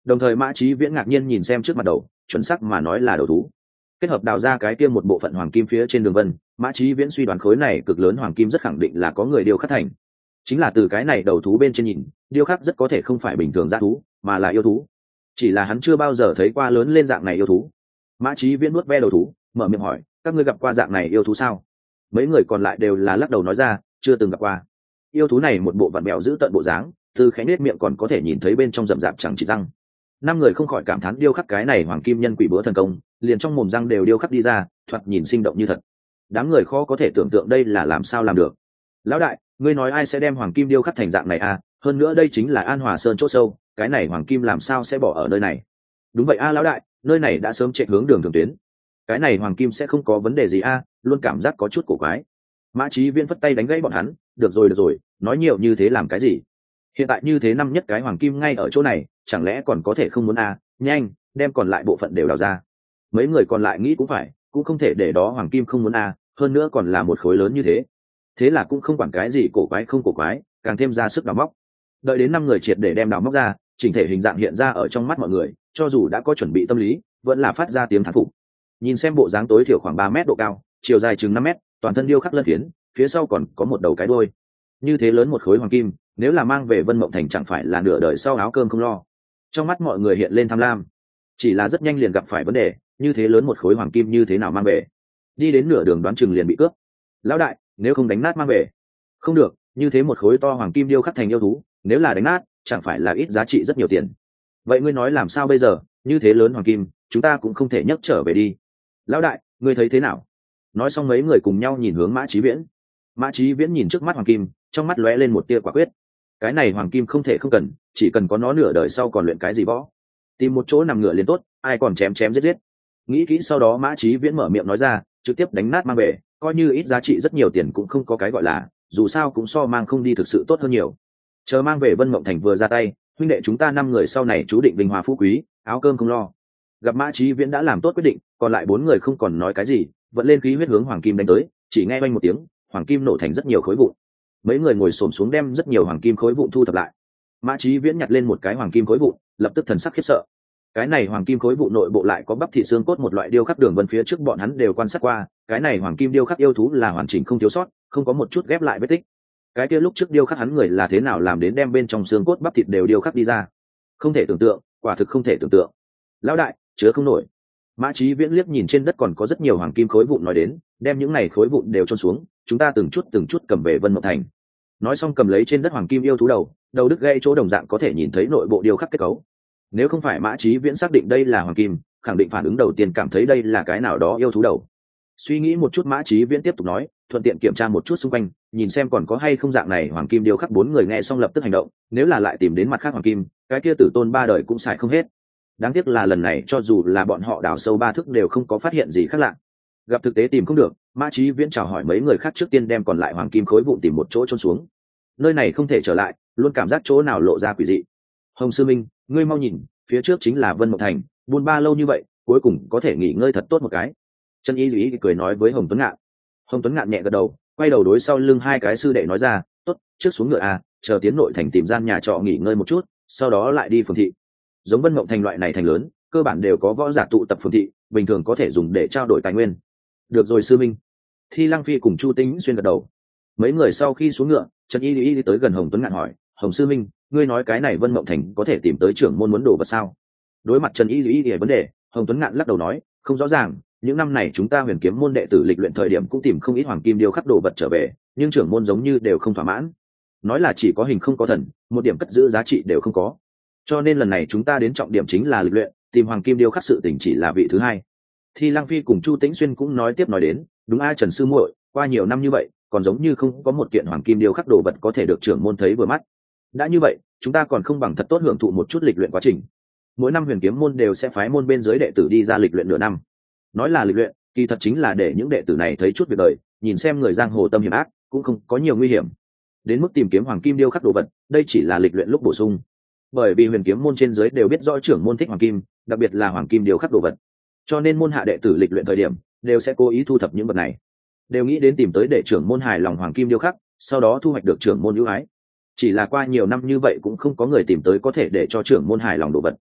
Đồng thời Mã Chí Viễn ngạc nhiên nhìn xem trước mặt đầu, chuẩn xác mà nói là đầu thú. Kết hợp đào ra cái kia một bộ phận hoàng kim phía trên đường vân, Mã Chí Viễn suy đoán khối này cực lớn hoàng kim rất khẳng định là có người điêu khắc thành. Chính là từ cái này đầu thú bên trên nhìn, điêu khắc rất có thể không phải bình thường dã thú, mà là yêu thú. Chỉ là hắn chưa bao giờ thấy qua lớn lên dạng này yêu thú. Mã Chí Viễn nuốt ve đầu thú, mở miệng hỏi, các ngươi gặp qua dạng này yêu thú sao? Mấy người còn lại đều là lắc đầu nói ra, chưa từng gặp qua. Yêu thú này một bộ vặn bèo giữ tận bộ dáng, từ khẽ nết miệng còn có thể nhìn thấy bên trong rậm rạp chẳng chỉ răng. Năm người không khỏi cảm thán điêu khắc cái này hoàng kim nhân quỷ búa thần công, liền trong mồm răng đều điêu khắc đi ra, thoạt nhìn sinh động như thật. Đám người khó có thể tưởng tượng đây là làm sao làm được. Lão đại, ngươi nói ai sẽ đem hoàng kim điêu khắc thành dạng này à? Hơn nữa đây chính là An Hòa Sơn chỗ sâu, cái này hoàng kim làm sao sẽ bỏ ở nơi này? Đúng vậy a lão đại, nơi này đã sớm chạy hướng đường thường tuyến. Cái này hoàng kim sẽ không có vấn đề gì a, luôn cảm giác có chút cổ quái. Mã Chí Viễn phất tay đánh gãy bọn hắn, được rồi được rồi, nói nhiều như thế làm cái gì? Hiện tại như thế năm nhất cái hoàng kim ngay ở chỗ này, chẳng lẽ còn có thể không muốn a? Nhanh, đem còn lại bộ phận đều đào ra. Mấy người còn lại nghĩ cũng phải, cũng không thể để đó hoàng kim không muốn a, hơn nữa còn là một khối lớn như thế. Thế là cũng không quản cái gì cổ quái không cổ quái, càng thêm ra sức đào móc. Đợi đến năm người triệt để đem đào móc ra, chỉnh thể hình dạng hiện ra ở trong mắt mọi người, cho dù đã có chuẩn bị tâm lý, vẫn là phát ra tiếng thán phục. Nhìn xem bộ dáng tối thiểu khoảng ba mét độ cao, chiều dài chừng năm mét, toàn thân điêu khắc lân phiến, phía sau còn có một đầu cái đuôi. Như thế lớn một khối hoàng kim, nếu là mang về Vân Mộng Thành chẳng phải là nửa đời sau áo cơm không lo. Trong mắt mọi người hiện lên tham lam. Chỉ là rất nhanh liền gặp phải vấn đề, như thế lớn một khối hoàng kim như thế nào mang về? Đi đến nửa đường đoán chừng liền bị cướp. Lão đại, nếu không đánh nát mang về? Không được, như thế một khối to hoàng kim điêu khắc thành yêu thú, nếu là đánh nát, chẳng phải là ít giá trị rất nhiều tiền. Vậy ngươi nói làm sao bây giờ, như thế lớn hoàng kim, chúng ta cũng không thể nhấc trở về đi. Lão đại, ngươi thấy thế nào? Nói xong mấy người cùng nhau nhìn hướng Mã Chí Viễn. Mã Chí Viễn nhìn trước mắt hoàng kim, trong mắt lóe lên một tia quả quyết. Cái này hoàng kim không thể không cần, chỉ cần có nó nửa đời sau còn luyện cái gì võ, tìm một chỗ nằm ngửa liền tốt, ai còn chém chém giết giết. Nghĩ kỹ sau đó Mã Chí Viễn mở miệng nói ra, trực tiếp đánh nát mang về, coi như ít giá trị rất nhiều tiền cũng không có cái gọi là, dù sao cũng so mang không đi thực sự tốt hơn nhiều. Chờ mang về Vân Mộng Thành vừa ra tay, huynh đệ chúng ta năm người sau này chú định vinh hoa phú quý, áo cơm không lo. Gặp Mã Chí Viễn đã làm tốt quyết định, còn lại bốn người không còn nói cái gì, vận lên khí huyết hướng hoàng kim đánh tới, chỉ nghe vang một tiếng, hoàng kim nổ thành rất nhiều khối vụn. Mấy người ngồi xổm xuống đem rất nhiều hoàng kim khối vụn thu thập lại. Mã Chí Viễn nhặt lên một cái hoàng kim khối vụn, lập tức thần sắc khiếp sợ. Cái này hoàng kim khối vụn nội bộ lại có bắp thịt xương cốt một loại điêu khắc đường vân, phía trước bọn hắn đều quan sát qua, cái này hoàng kim điêu khắc yêu thú là hoàn chỉnh không thiếu sót, không có một chút ghép lại vết tích. Cái kia lúc trước điêu khắc hắn người là thế nào làm đến đem bên trong xương cốt bắp thịt đều điêu khắc đi ra? Không thể tưởng tượng, quả thực không thể tưởng tượng. Lão đại, chứa không nổi. Mã Chí Viễn liếc nhìn trên đất còn có rất nhiều hoàng kim khối vụn nói đến, đem những này khối vụn đều chôn xuống, chúng ta từng chút từng chút cầm về Vân Mộng Thành. Nói xong cầm lấy trên đất hoàng kim yêu thú đầu, đầu đứt gãy chỗ đồng dạng có thể nhìn thấy nội bộ điêu khắc kết cấu. Nếu không phải Mã Chí Viễn xác định đây là hoàng kim, khẳng định phản ứng đầu tiên cảm thấy đây là cái nào đó yêu thú đầu. Suy nghĩ một chút Mã Chí Viễn tiếp tục nói, thuận tiện kiểm tra một chút xung quanh, nhìn xem còn có hay không dạng này hoàng kim điêu khắc. Bốn người nghe xong lập tức hành động, nếu là lại tìm đến mặt khác hoàng kim, cái kia tử tôn ba đời cũng xài không hết. Đáng tiếc là lần này cho dù là bọn họ đào sâu ba thước đều không có phát hiện gì khác lạ. Gặp thực tế tìm không được, Mã Chí Viễn chào hỏi mấy người khác trước tiên đem còn lại hoàng kim khối vụn tìm một chỗ chôn xuống. Nơi này không thể trở lại, luôn cảm giác chỗ nào lộ ra quỷ dị. Hồng Sư Minh, ngươi mau nhìn, phía trước chính là Vân Mộng Thành, buôn ba lâu như vậy, cuối cùng có thể nghỉ ngơi thật tốt một cái. Trần Y Dĩ cười nói với Hồng Tuấn Ngạn. Hồng Tuấn Ngạn nhẹ gật đầu, quay đầu đối sau lưng hai cái sư đệ nói ra, tốt, trước xuống ngựa à, chờ tiến nội thành tìm gian nhà trọ nghỉ ngơi một chút, sau đó lại đi phường thị. Giống Vân Mộng Thành loại này thành lớn, cơ bản đều có võ giả tụ tập phường thị, bình thường có thể dùng để trao đổi tài nguyên. Được rồi sư minh. Thi Lăng Phi cùng Chu Tĩnh xuyên gật đầu. Mấy người sau khi xuống ngựa, Trần Y Y đi tới gần Hồng Tuấn Ngạn hỏi, Hồng sư minh, ngươi nói cái này Vân Mộng Thành có thể tìm tới trưởng môn muốn đồ vật sao? Đối mặt Trần Y Y về vấn đề, Hồng Tuấn Ngạn lắc đầu nói, không rõ ràng, những năm này chúng ta Huyền Kiếm môn đệ tử lịch luyện thời điểm cũng tìm không ít hoàng kim điêu khắc đồ vật trở về, nhưng trưởng môn giống như đều không thỏa mãn. Nói là chỉ có hình không có thần, một điểm cất giữ giá trị đều không có. Cho nên lần này chúng ta đến trọng điểm chính là lịch luyện, tìm hoàng kim điêu khắc sự tình chỉ là vị thứ hai. Thi Lăng Phi cùng Chu Tĩnh Xuyên cũng nói tiếp nói đến, đúng a Trần sư muội, qua nhiều năm như vậy, còn giống như không có một kiện hoàng kim điêu khắc đồ vật có thể được trưởng môn thấy vừa mắt. Đã như vậy, chúng ta còn không bằng thật tốt hưởng thụ một chút lịch luyện quá trình. Mỗi năm Huyền Kiếm môn đều sẽ phái môn bên dưới đệ tử đi ra lịch luyện nửa năm. Nói là lịch luyện, kỳ thật chính là để những đệ tử này thấy chút việc đời, nhìn xem người giang hồ tâm hiểm ác, cũng không có nhiều nguy hiểm. Đến mức tìm kiếm hoàng kim điêu khắc đồ vật, đây chỉ là lịch luyện lúc bổ sung. Bởi vì Huyền Kiếm môn trên dưới đều biết rõ trưởng môn thích hoàng kim, đặc biệt là hoàng kim điêu khắc đồ vật, cho nên môn hạ đệ tử lịch luyện thời điểm đều sẽ cố ý thu thập những vật này, đều nghĩ đến tìm tới để trưởng môn hài lòng hoàng kim điêu khắc, sau đó thu hoạch được trưởng môn ưu ái. Chỉ là qua nhiều năm như vậy cũng không có người tìm tới có thể để cho trưởng môn hài lòng đồ vật.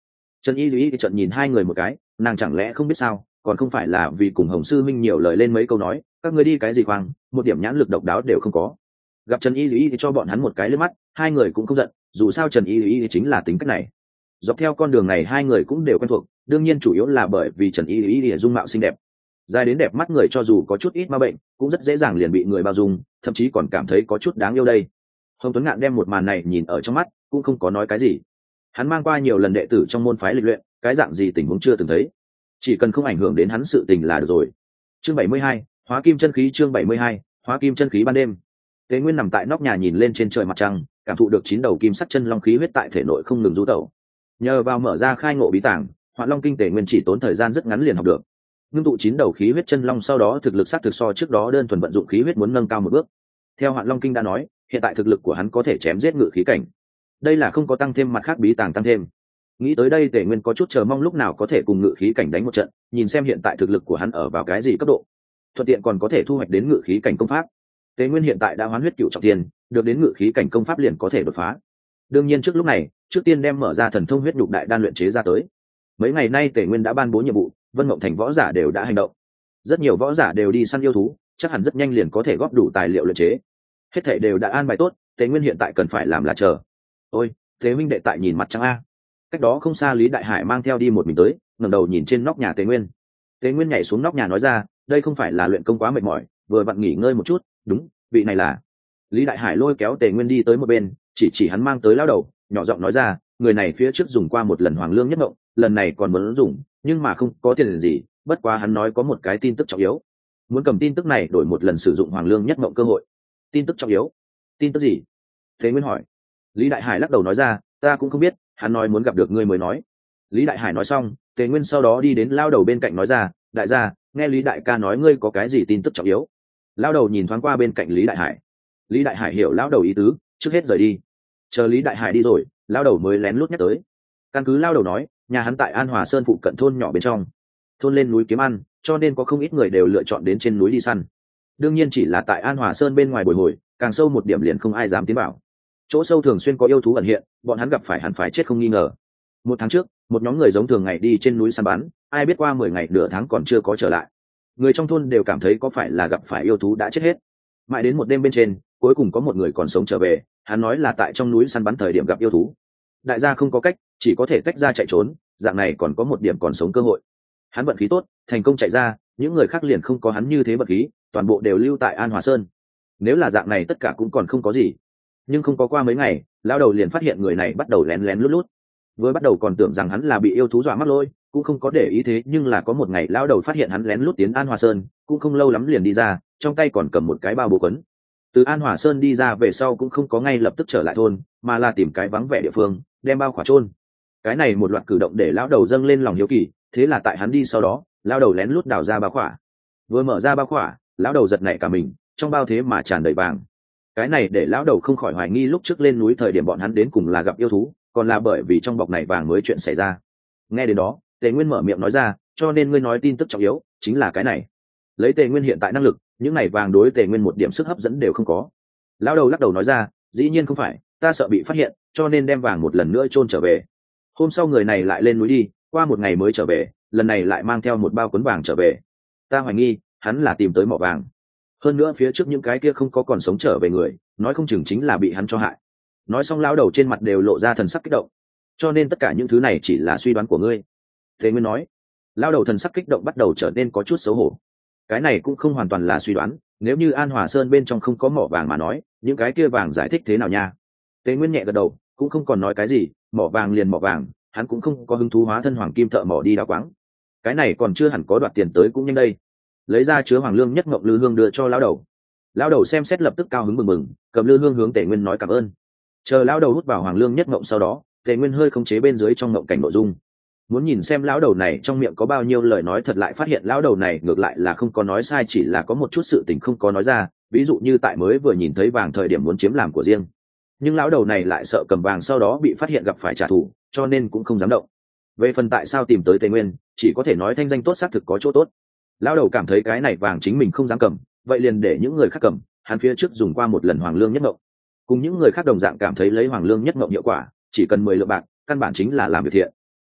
Trần Y Duy trận nhìn hai người một cái, nàng chẳng lẽ không biết sao, còn không phải là vì cùng Hồng Sư Minh nhiều lời lên mấy câu nói, các người đi cái gì khoang, một điểm nhãn lực độc đáo đều không có. Gặp Trần Y Duy thì cho bọn hắn một cái liếc mắt, hai người cũng không giận, dù sao Trần Y Duy chính là tính cách này. Dọc theo con đường này hai người cũng đều quen thuộc, đương nhiên chủ yếu là bởi vì Trần Y Duy dung mạo xinh đẹp, dài đến đẹp mắt người cho dù có chút ít ma bệnh, cũng rất dễ dàng liền bị người bao dung, thậm chí còn cảm thấy có chút đáng yêu đây. Hồng Tuấn Ngạn đem một màn này nhìn ở trong mắt, cũng không có nói cái gì. Hắn mang qua nhiều lần đệ tử trong môn phái lịch luyện, cái dạng gì tình huống chưa từng thấy, chỉ cần không ảnh hưởng đến hắn sự tình là được rồi. Chương bảy mươi hai, Hóa Kim Chân Khí. Chương bảy mươi hai, Hóa Kim Chân Khí. Ban đêm, Tế Nguyên nằm tại nóc nhà nhìn lên trên trời mặt trăng, cảm thụ được chín đầu kim sắc chân long khí huyết tại thể nội không ngừng du tẩu. Nhờ vào mở ra khai ngộ bí tàng, Hoạn Long Kinh Tế Nguyên chỉ tốn thời gian rất ngắn liền học được. Ngưng tụ chín đầu khí huyết chân long sau đó thực lực sát thực so trước đó đơn thuần vận dụng khí huyết muốn nâng cao một bước. Theo Hoạn Long Kinh đã nói, hiện tại thực lực của hắn có thể chém giết ngự khí cảnh. Đây là không có tăng thêm mặt khác bí tàng tăng thêm. Nghĩ tới đây Tề Nguyên có chút chờ mong lúc nào có thể cùng ngự khí cảnh đánh một trận, nhìn xem hiện tại thực lực của hắn ở vào cái gì cấp độ, thuận tiện còn có thể thu hoạch đến ngự khí cảnh công pháp. Tề Nguyên hiện tại đã hoán huyết cựu trọng tiền, được đến ngự khí cảnh công pháp liền có thể đột phá. Đương nhiên trước lúc này, trước tiên đem mở ra thần thông huyết nhục đại đan luyện chế ra tới. Mấy ngày nay Tề Nguyên đã ban bố nhiệm vụ, Vân Mộng Thành võ giả đều đã hành động. Rất nhiều võ giả đều đi săn yêu thú, chắc hẳn rất nhanh liền có thể góp đủ tài liệu luyện chế. Hết thảy đều đã an bài tốt, Tề Nguyên hiện tại cần phải làm là chờ. Ôi, Tề huynh đệ tại nhìn mặt trăng a. Cách đó không xa Lý Đại Hải mang theo đi một mình tới, ngẩng đầu nhìn trên nóc nhà Tề Nguyên. Tề Nguyên nhảy xuống nóc nhà nói ra, đây không phải là luyện công quá mệt mỏi, vừa vặn nghỉ ngơi một chút. Đúng, vị này là. Lý Đại Hải lôi kéo Tề Nguyên đi tới một bên, chỉ chỉ hắn mang tới lão đầu, nhỏ giọng nói ra, người này phía trước dùng qua một lần Hoàng Lương Nhất Mộng, lần này còn muốn dùng, nhưng mà không có tiền gì, bất quá hắn nói có một cái tin tức trọng yếu, muốn cầm tin tức này đổi một lần sử dụng Hoàng Lương Nhất Mộng cơ hội. Tin tức trọng yếu? Tin tức gì? Tề Nguyên hỏi. Lý Đại Hải lắc đầu nói ra, ta cũng không biết, hắn nói muốn gặp được ngươi mới nói. Lý Đại Hải nói xong, Tề Nguyên sau đó đi đến lao đầu bên cạnh nói ra, đại gia, nghe Lý Đại ca nói ngươi có cái gì tin tức trọng yếu. Lao đầu nhìn thoáng qua bên cạnh Lý Đại Hải. Lý Đại Hải hiểu lao đầu ý tứ, trước hết rời đi. Chờ Lý Đại Hải đi rồi, lao đầu mới lén lút nhắc tới. Căn cứ lao đầu nói, nhà hắn tại An Hòa Sơn phụ cận thôn nhỏ bên trong, thôn lên núi kiếm ăn, cho nên có không ít người đều lựa chọn đến trên núi đi săn. Đương nhiên chỉ là tại An Hòa Sơn bên ngoài bồi hồi, càng sâu một điểm liền không ai dám tiến vào. Chỗ sâu thường xuyên có yêu thú ẩn hiện, bọn hắn gặp phải hẳn phải chết không nghi ngờ. Một tháng trước, một nhóm người giống thường ngày đi trên núi săn bắn, ai biết qua mười ngày nửa tháng còn chưa có trở lại. Người trong thôn đều cảm thấy có phải là gặp phải yêu thú đã chết hết. Mãi đến một đêm bên trên, cuối cùng có một người còn sống trở về, hắn nói là tại trong núi săn bắn thời điểm gặp yêu thú. Đại gia không có cách, chỉ có thể tách ra chạy trốn, dạng này còn có một điểm còn sống cơ hội. Hắn vận khí tốt, thành công chạy ra, những người khác liền không có hắn như thế vận khí, toàn bộ đều lưu tại An Hòa Sơn. Nếu là dạng này tất cả cũng còn không có gì. Nhưng không có qua mấy ngày, lão đầu liền phát hiện người này bắt đầu lén lén lút lút. Vừa bắt đầu còn tưởng rằng hắn là bị yêu thú dọa mắc lôi, cũng không có để ý thế, nhưng là có một ngày lão đầu phát hiện hắn lén lút tiến An Hòa Sơn, cũng không lâu lắm liền đi ra, trong tay còn cầm một cái bao bố quấn. Từ An Hòa Sơn đi ra về sau cũng không có ngay lập tức trở lại thôn, mà là tìm cái vắng vẻ địa phương, đem bao khỏa chôn. Cái này một loạt cử động để lão đầu dâng lên lòng hiếu kỳ, thế là tại hắn đi sau đó, lão đầu lén lút đào ra bao khỏa. Vừa mở ra bao khỏa, lão đầu giật nảy cả mình, trong bao thế mà tràn đầy vàng. Cái này để lão đầu không khỏi hoài nghi lúc trước lên núi thời điểm bọn hắn đến cùng là gặp yêu thú, còn là bởi vì trong bọc này vàng mới chuyện xảy ra. Nghe đến đó, Tề Nguyên mở miệng nói ra, cho nên ngươi nói tin tức trọng yếu chính là cái này. Lấy Tề Nguyên hiện tại năng lực, những này vàng đối Tề Nguyên một điểm sức hấp dẫn đều không có. Lão đầu lắc đầu nói ra, dĩ nhiên không phải, ta sợ bị phát hiện, cho nên đem vàng một lần nữa chôn trở về. Hôm sau người này lại lên núi đi, qua một ngày mới trở về, lần này lại mang theo một bao cuốn vàng trở về. Ta hoài nghi, hắn là tìm tới mỏ vàng. Hơn nữa phía trước những cái kia không có còn sống trở về người, nói không chừng chính là bị hắn cho hại. Nói xong lão đầu trên mặt đều lộ ra thần sắc kích động. Cho nên tất cả những thứ này chỉ là suy đoán của ngươi. Thế Nguyên nói. Lão đầu thần sắc kích động bắt đầu trở nên có chút xấu hổ. Cái này cũng không hoàn toàn là suy đoán, nếu như An Hòa Sơn bên trong không có mỏ vàng mà nói, những cái kia vàng giải thích thế nào nha? Thế Nguyên nhẹ gật đầu, cũng không còn nói cái gì, mỏ vàng liền mỏ vàng, hắn cũng không có hứng thú hóa thân hoàng kim thợ mỏ đi đào quáng. Cái này còn chưa hẳn có đoạt tiền tới cũng nhanh đây. Lấy ra chứa Hoàng Lương Nhất Ngộng lư hương đưa cho lão đầu. Lão đầu xem xét lập tức cao hứng mừng mừng, cầm lư hương hướng Tề Nguyên nói cảm ơn. Chờ lão đầu hút vào Hoàng Lương Nhất Ngộng sau đó, Tề Nguyên hơi khống chế bên dưới trong ngộng cảnh nội dung, muốn nhìn xem lão đầu này trong miệng có bao nhiêu lời nói thật, lại phát hiện lão đầu này ngược lại là không có nói sai, chỉ là có một chút sự tình không có nói ra, ví dụ như tại mới vừa nhìn thấy vàng thời điểm muốn chiếm làm của riêng, nhưng lão đầu này lại sợ cầm vàng sau đó bị phát hiện gặp phải trả thù, cho nên cũng không dám động. Về phần tại sao tìm tới Tề Nguyên, chỉ có thể nói thanh danh tốt xác thực có chỗ tốt. Lão đầu cảm thấy cái này vàng chính mình không dám cầm, vậy liền để những người khác cầm, hắn phía trước dùng qua một lần Hoàng Lương Nhất Ngộng, cùng những người khác đồng dạng cảm thấy lấy Hoàng Lương Nhất Ngộng hiệu quả, chỉ cần mười lượng bạc, căn bản chính là làm việc thiện.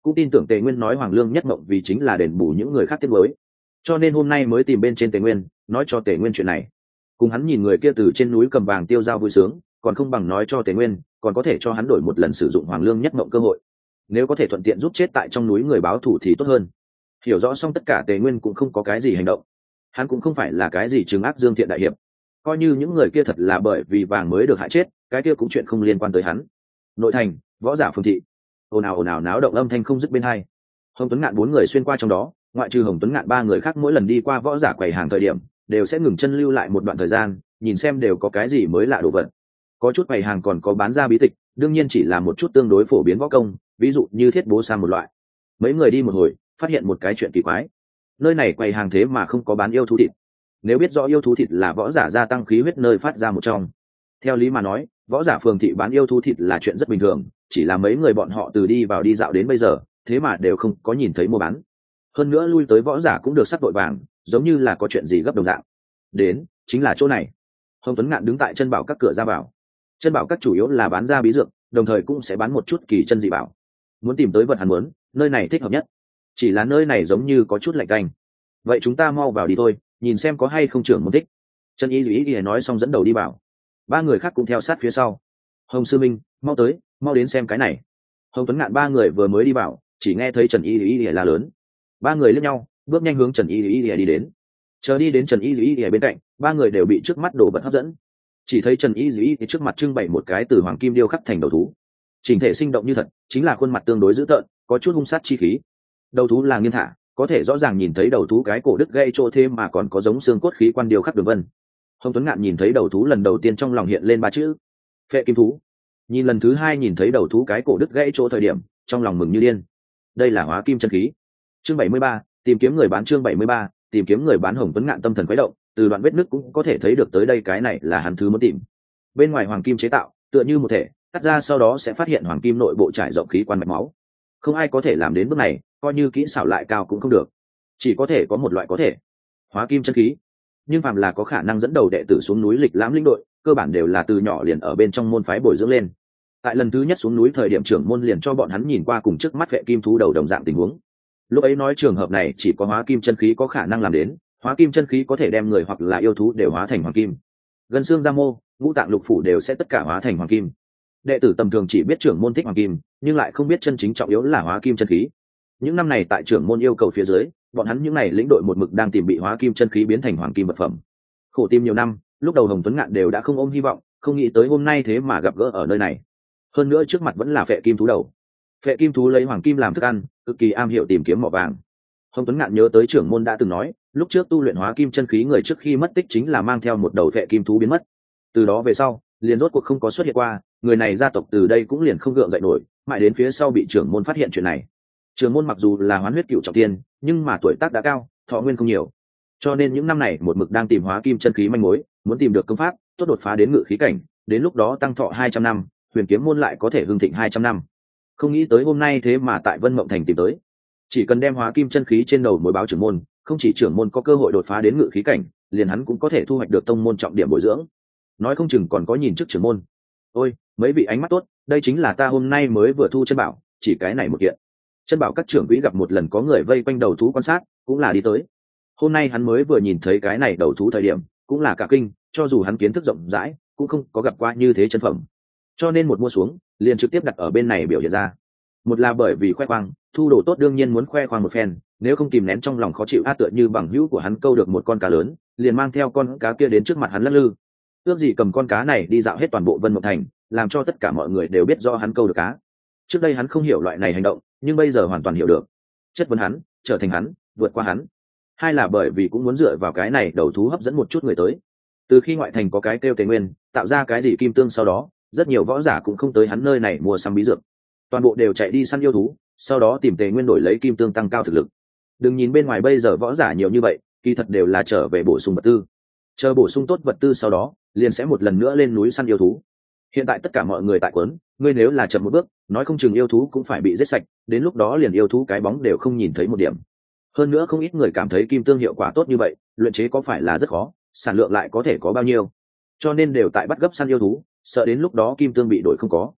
cũng tin tưởng Tề Nguyên nói Hoàng Lương Nhất Mộng vì chính là đền bù những người khác tiếc nuối, cho nên hôm nay mới tìm bên trên Tề Nguyên nói cho Tề Nguyên chuyện này. Cùng hắn nhìn người kia từ trên núi cầm vàng tiêu dao vui sướng, còn không bằng nói cho Tề Nguyên còn có thể cho hắn đổi một lần sử dụng Hoàng Lương Nhất Mộng cơ hội, nếu có thể thuận tiện giúp chết tại trong núi người báo thù thì tốt hơn. Hiểu rõ xong tất cả, Tề Nguyên cũng không có cái gì hành động. Hắn cũng không phải là cái gì trừng ác dương thiện đại hiệp, coi như những người kia thật là bởi vì vàng mới được hại chết, cái kia cũng chuyện không liên quan tới hắn. Nội thành võ giả Phương thị, ồn ào ồn ào náo động âm thanh không dứt bên hai. Hồng Tuấn Ngạn bốn người xuyên qua trong đó, ngoại trừ Hồng Tuấn Ngạn ba người khác mỗi lần đi qua võ giả quầy hàng thời điểm đều sẽ ngừng chân lưu lại một đoạn thời gian, nhìn xem đều có cái gì mới lạ đồ vật. Có chút quầy hàng còn có bán ra bí tịch, đương nhiên chỉ là một chút tương đối phổ biến võ công, ví dụ như thiết bố sang một loại. Mấy người đi một hồi phát hiện một cái chuyện kỳ quái, nơi này quầy hàng thế mà không có bán yêu thú thịt. Nếu biết rõ yêu thú thịt là võ giả gia tăng khí huyết nơi phát ra một trong, theo lý mà nói võ giả phường thị bán yêu thú thịt là chuyện rất bình thường, chỉ là mấy người bọn họ từ đi vào đi dạo đến bây giờ thế mà đều không có nhìn thấy mua bán. Hơn nữa lui tới võ giả cũng được sắc vội vàng, giống như là có chuyện gì gấp đồng dạng. Đến chính là chỗ này. Hồng Tuấn Ngạn đứng tại chân bảo các cửa ra vào. Chân bảo các chủ yếu là bán ra bí dược, đồng thời cũng sẽ bán một chút kỳ chân dị bảo. Muốn tìm tới vật hắn muốn, nơi này thích hợp nhất. Chỉ là nơi này giống như có chút lạnh canh. Vậy chúng ta mau vào đi thôi, nhìn xem có hay không trưởng môn thích. Trần Y Duy Y nói xong dẫn đầu đi vào. Ba người khác cũng theo sát phía sau. Hồng Sư Minh, mau tới, mau đến xem cái này. Hồng Tuấn Ngạn ba người vừa mới đi vào, chỉ nghe thấy Trần Y Duy Y la lớn. Ba người liếc nhau, bước nhanh hướng Trần Y Duy Y đi đến. Chờ đi đến Trần Y Duy Y bên cạnh, ba người đều bị trước mắt đồ vật hấp dẫn. Chỉ thấy Trần Y Duy Y trước mặt trưng bày một cái từ hoàng kim điêu khắc thành đầu thú, chỉnh thể sinh động như thật, chính là khuôn mặt tương đối dữ tợn, có chút hung sát chi khí. Đầu thú là nghiêng thả, có thể rõ ràng nhìn thấy đầu thú cái cổ đứt gãy chỗ thêm mà còn có giống xương cốt khí quan điêu khắc đường vân. Hồng Tuấn Ngạn nhìn thấy đầu thú lần đầu tiên trong lòng hiện lên ba chữ: Phệ Kim Thú. Nhìn lần thứ hai nhìn thấy đầu thú cái cổ đứt gãy chỗ thời điểm, trong lòng mừng như điên. Đây là hóa kim chân khí. Chương bảy mươi ba, tìm kiếm người bán. Chương bảy mươi ba, tìm kiếm người bán. Hồng Tuấn Ngạn tâm thần khuấy động, từ đoạn vết nứt cũng có thể thấy được tới đây cái này là hắn thứ muốn tìm. Bên ngoài hoàng kim chế tạo, tựa như một thể, cắt ra sau đó sẽ phát hiện hoàng kim nội bộ trải rộng khí quan mạch máu. Không ai có thể làm đến bước này, coi như kỹ xảo lại cao cũng không được. Chỉ có thể có một loại có thể, hóa kim chân khí. Nhưng phàm là có khả năng dẫn đầu đệ tử xuống núi lịch lãm lĩnh đội, cơ bản đều là từ nhỏ liền ở bên trong môn phái bồi dưỡng lên. Tại lần thứ nhất xuống núi thời điểm trưởng môn liền cho bọn hắn nhìn qua cùng trước mắt Phệ Kim Thú đầu đồng dạng tình huống. Lúc ấy nói trường hợp này chỉ có hóa kim chân khí có khả năng làm đến, hóa kim chân khí có thể đem người hoặc là yêu thú đều hóa thành hoàng kim. Gần xương da mô, ngũ tạng lục phủ đều sẽ tất cả hóa thành hoàng kim. Đệ tử tầm thường chỉ biết trưởng môn thích hoàng kim, nhưng lại không biết chân chính trọng yếu là hóa kim chân khí. Những năm này tại trưởng môn yêu cầu phía dưới, bọn hắn những này lĩnh đội một mực đang tìm bị hóa kim chân khí biến thành hoàng kim vật phẩm. Khổ tìm nhiều năm, lúc đầu Hồng Tuấn Ngạn đều đã không ôm hy vọng, không nghĩ tới hôm nay thế mà gặp gỡ ở nơi này. Hơn nữa trước mặt vẫn là Phệ Kim Thú đầu. Phệ Kim Thú lấy hoàng kim làm thức ăn, cực kỳ am hiểu tìm kiếm mỏ vàng. Hồng Tuấn Ngạn nhớ tới trưởng môn đã từng nói, lúc trước tu luyện hóa kim chân khí người trước khi mất tích chính là mang theo một đầu Phệ Kim Thú biến mất. Từ đó về sau, liền rốt cuộc không có xuất hiện qua, người này gia tộc từ đây cũng liền không gượng dậy nổi, mãi đến phía sau bị trưởng môn phát hiện chuyện này. Trưởng môn mặc dù là hoán huyết cựu trọng tiên, nhưng mà tuổi tác đã cao, thọ nguyên không nhiều, cho nên những năm này một mực đang tìm hóa kim chân khí manh mối, muốn tìm được công pháp tốt đột phá đến ngự khí cảnh, đến lúc đó tăng thọ hai trăm năm, huyền kiếm môn lại có thể hưng thịnh hai trăm năm. Không nghĩ tới hôm nay thế mà tại Vân Mộng Thành tìm tới. Chỉ cần đem hóa kim chân khí trên đầu mối báo trưởng môn, không chỉ trưởng môn có cơ hội đột phá đến ngự khí cảnh, liền hắn cũng có thể thu hoạch được tông môn trọng điểm bồi dưỡng. Nói không chừng còn có nhìn trước trưởng môn. Ôi, mấy vị ánh mắt tốt, đây chính là ta hôm nay mới vừa thu chân bảo, chỉ cái này một kiện. Chân bảo các trưởng quỹ gặp một lần có người vây quanh đầu thú quan sát, cũng là đi tới. Hôm nay hắn mới vừa nhìn thấy cái này đầu thú thời điểm, cũng là cả kinh, cho dù hắn kiến thức rộng rãi, cũng không có gặp qua như thế chân phẩm. Cho nên một mua xuống, liền trực tiếp đặt ở bên này biểu hiện ra. Một là bởi vì khoe khoang, thu đồ tốt đương nhiên muốn khoe khoang một phen, nếu không kìm nén trong lòng khó chịu a, tựa như bằng hữu của hắn câu được một con cá lớn, liền mang theo con cá kia đến trước mặt hắn lắc lư. Ước gì cầm con cá này đi dạo hết toàn bộ Vân Mộng Thành, làm cho tất cả mọi người đều biết do hắn câu được cá. Trước đây hắn không hiểu loại này hành động, nhưng bây giờ hoàn toàn hiểu được. Chất vấn hắn, trở thành hắn, vượt qua hắn. Hai là bởi vì cũng muốn dựa vào cái này đầu thú hấp dẫn một chút người tới. Từ khi ngoại thành có cái kêu Tề Nguyên tạo ra cái gì kim tương sau đó, rất nhiều võ giả cũng không tới hắn nơi này mua sắm bí dược, toàn bộ đều chạy đi săn yêu thú, sau đó tìm Tề Nguyên đổi lấy kim tương tăng cao thực lực. Đừng nhìn bên ngoài bây giờ võ giả nhiều như vậy, kỳ thật đều là trở về bổ sung vật tư. Chờ bổ sung tốt vật tư sau đó, liền sẽ một lần nữa lên núi săn yêu thú. Hiện tại tất cả mọi người tại quấn, ngươi nếu là chậm một bước, nói không chừng yêu thú cũng phải bị giết sạch, đến lúc đó liền yêu thú cái bóng đều không nhìn thấy một điểm. Hơn nữa không ít người cảm thấy kim tương hiệu quả tốt như vậy, luyện chế có phải là rất khó, sản lượng lại có thể có bao nhiêu, cho nên đều tại bắt gấp săn yêu thú, sợ đến lúc đó kim tương bị đổi không có.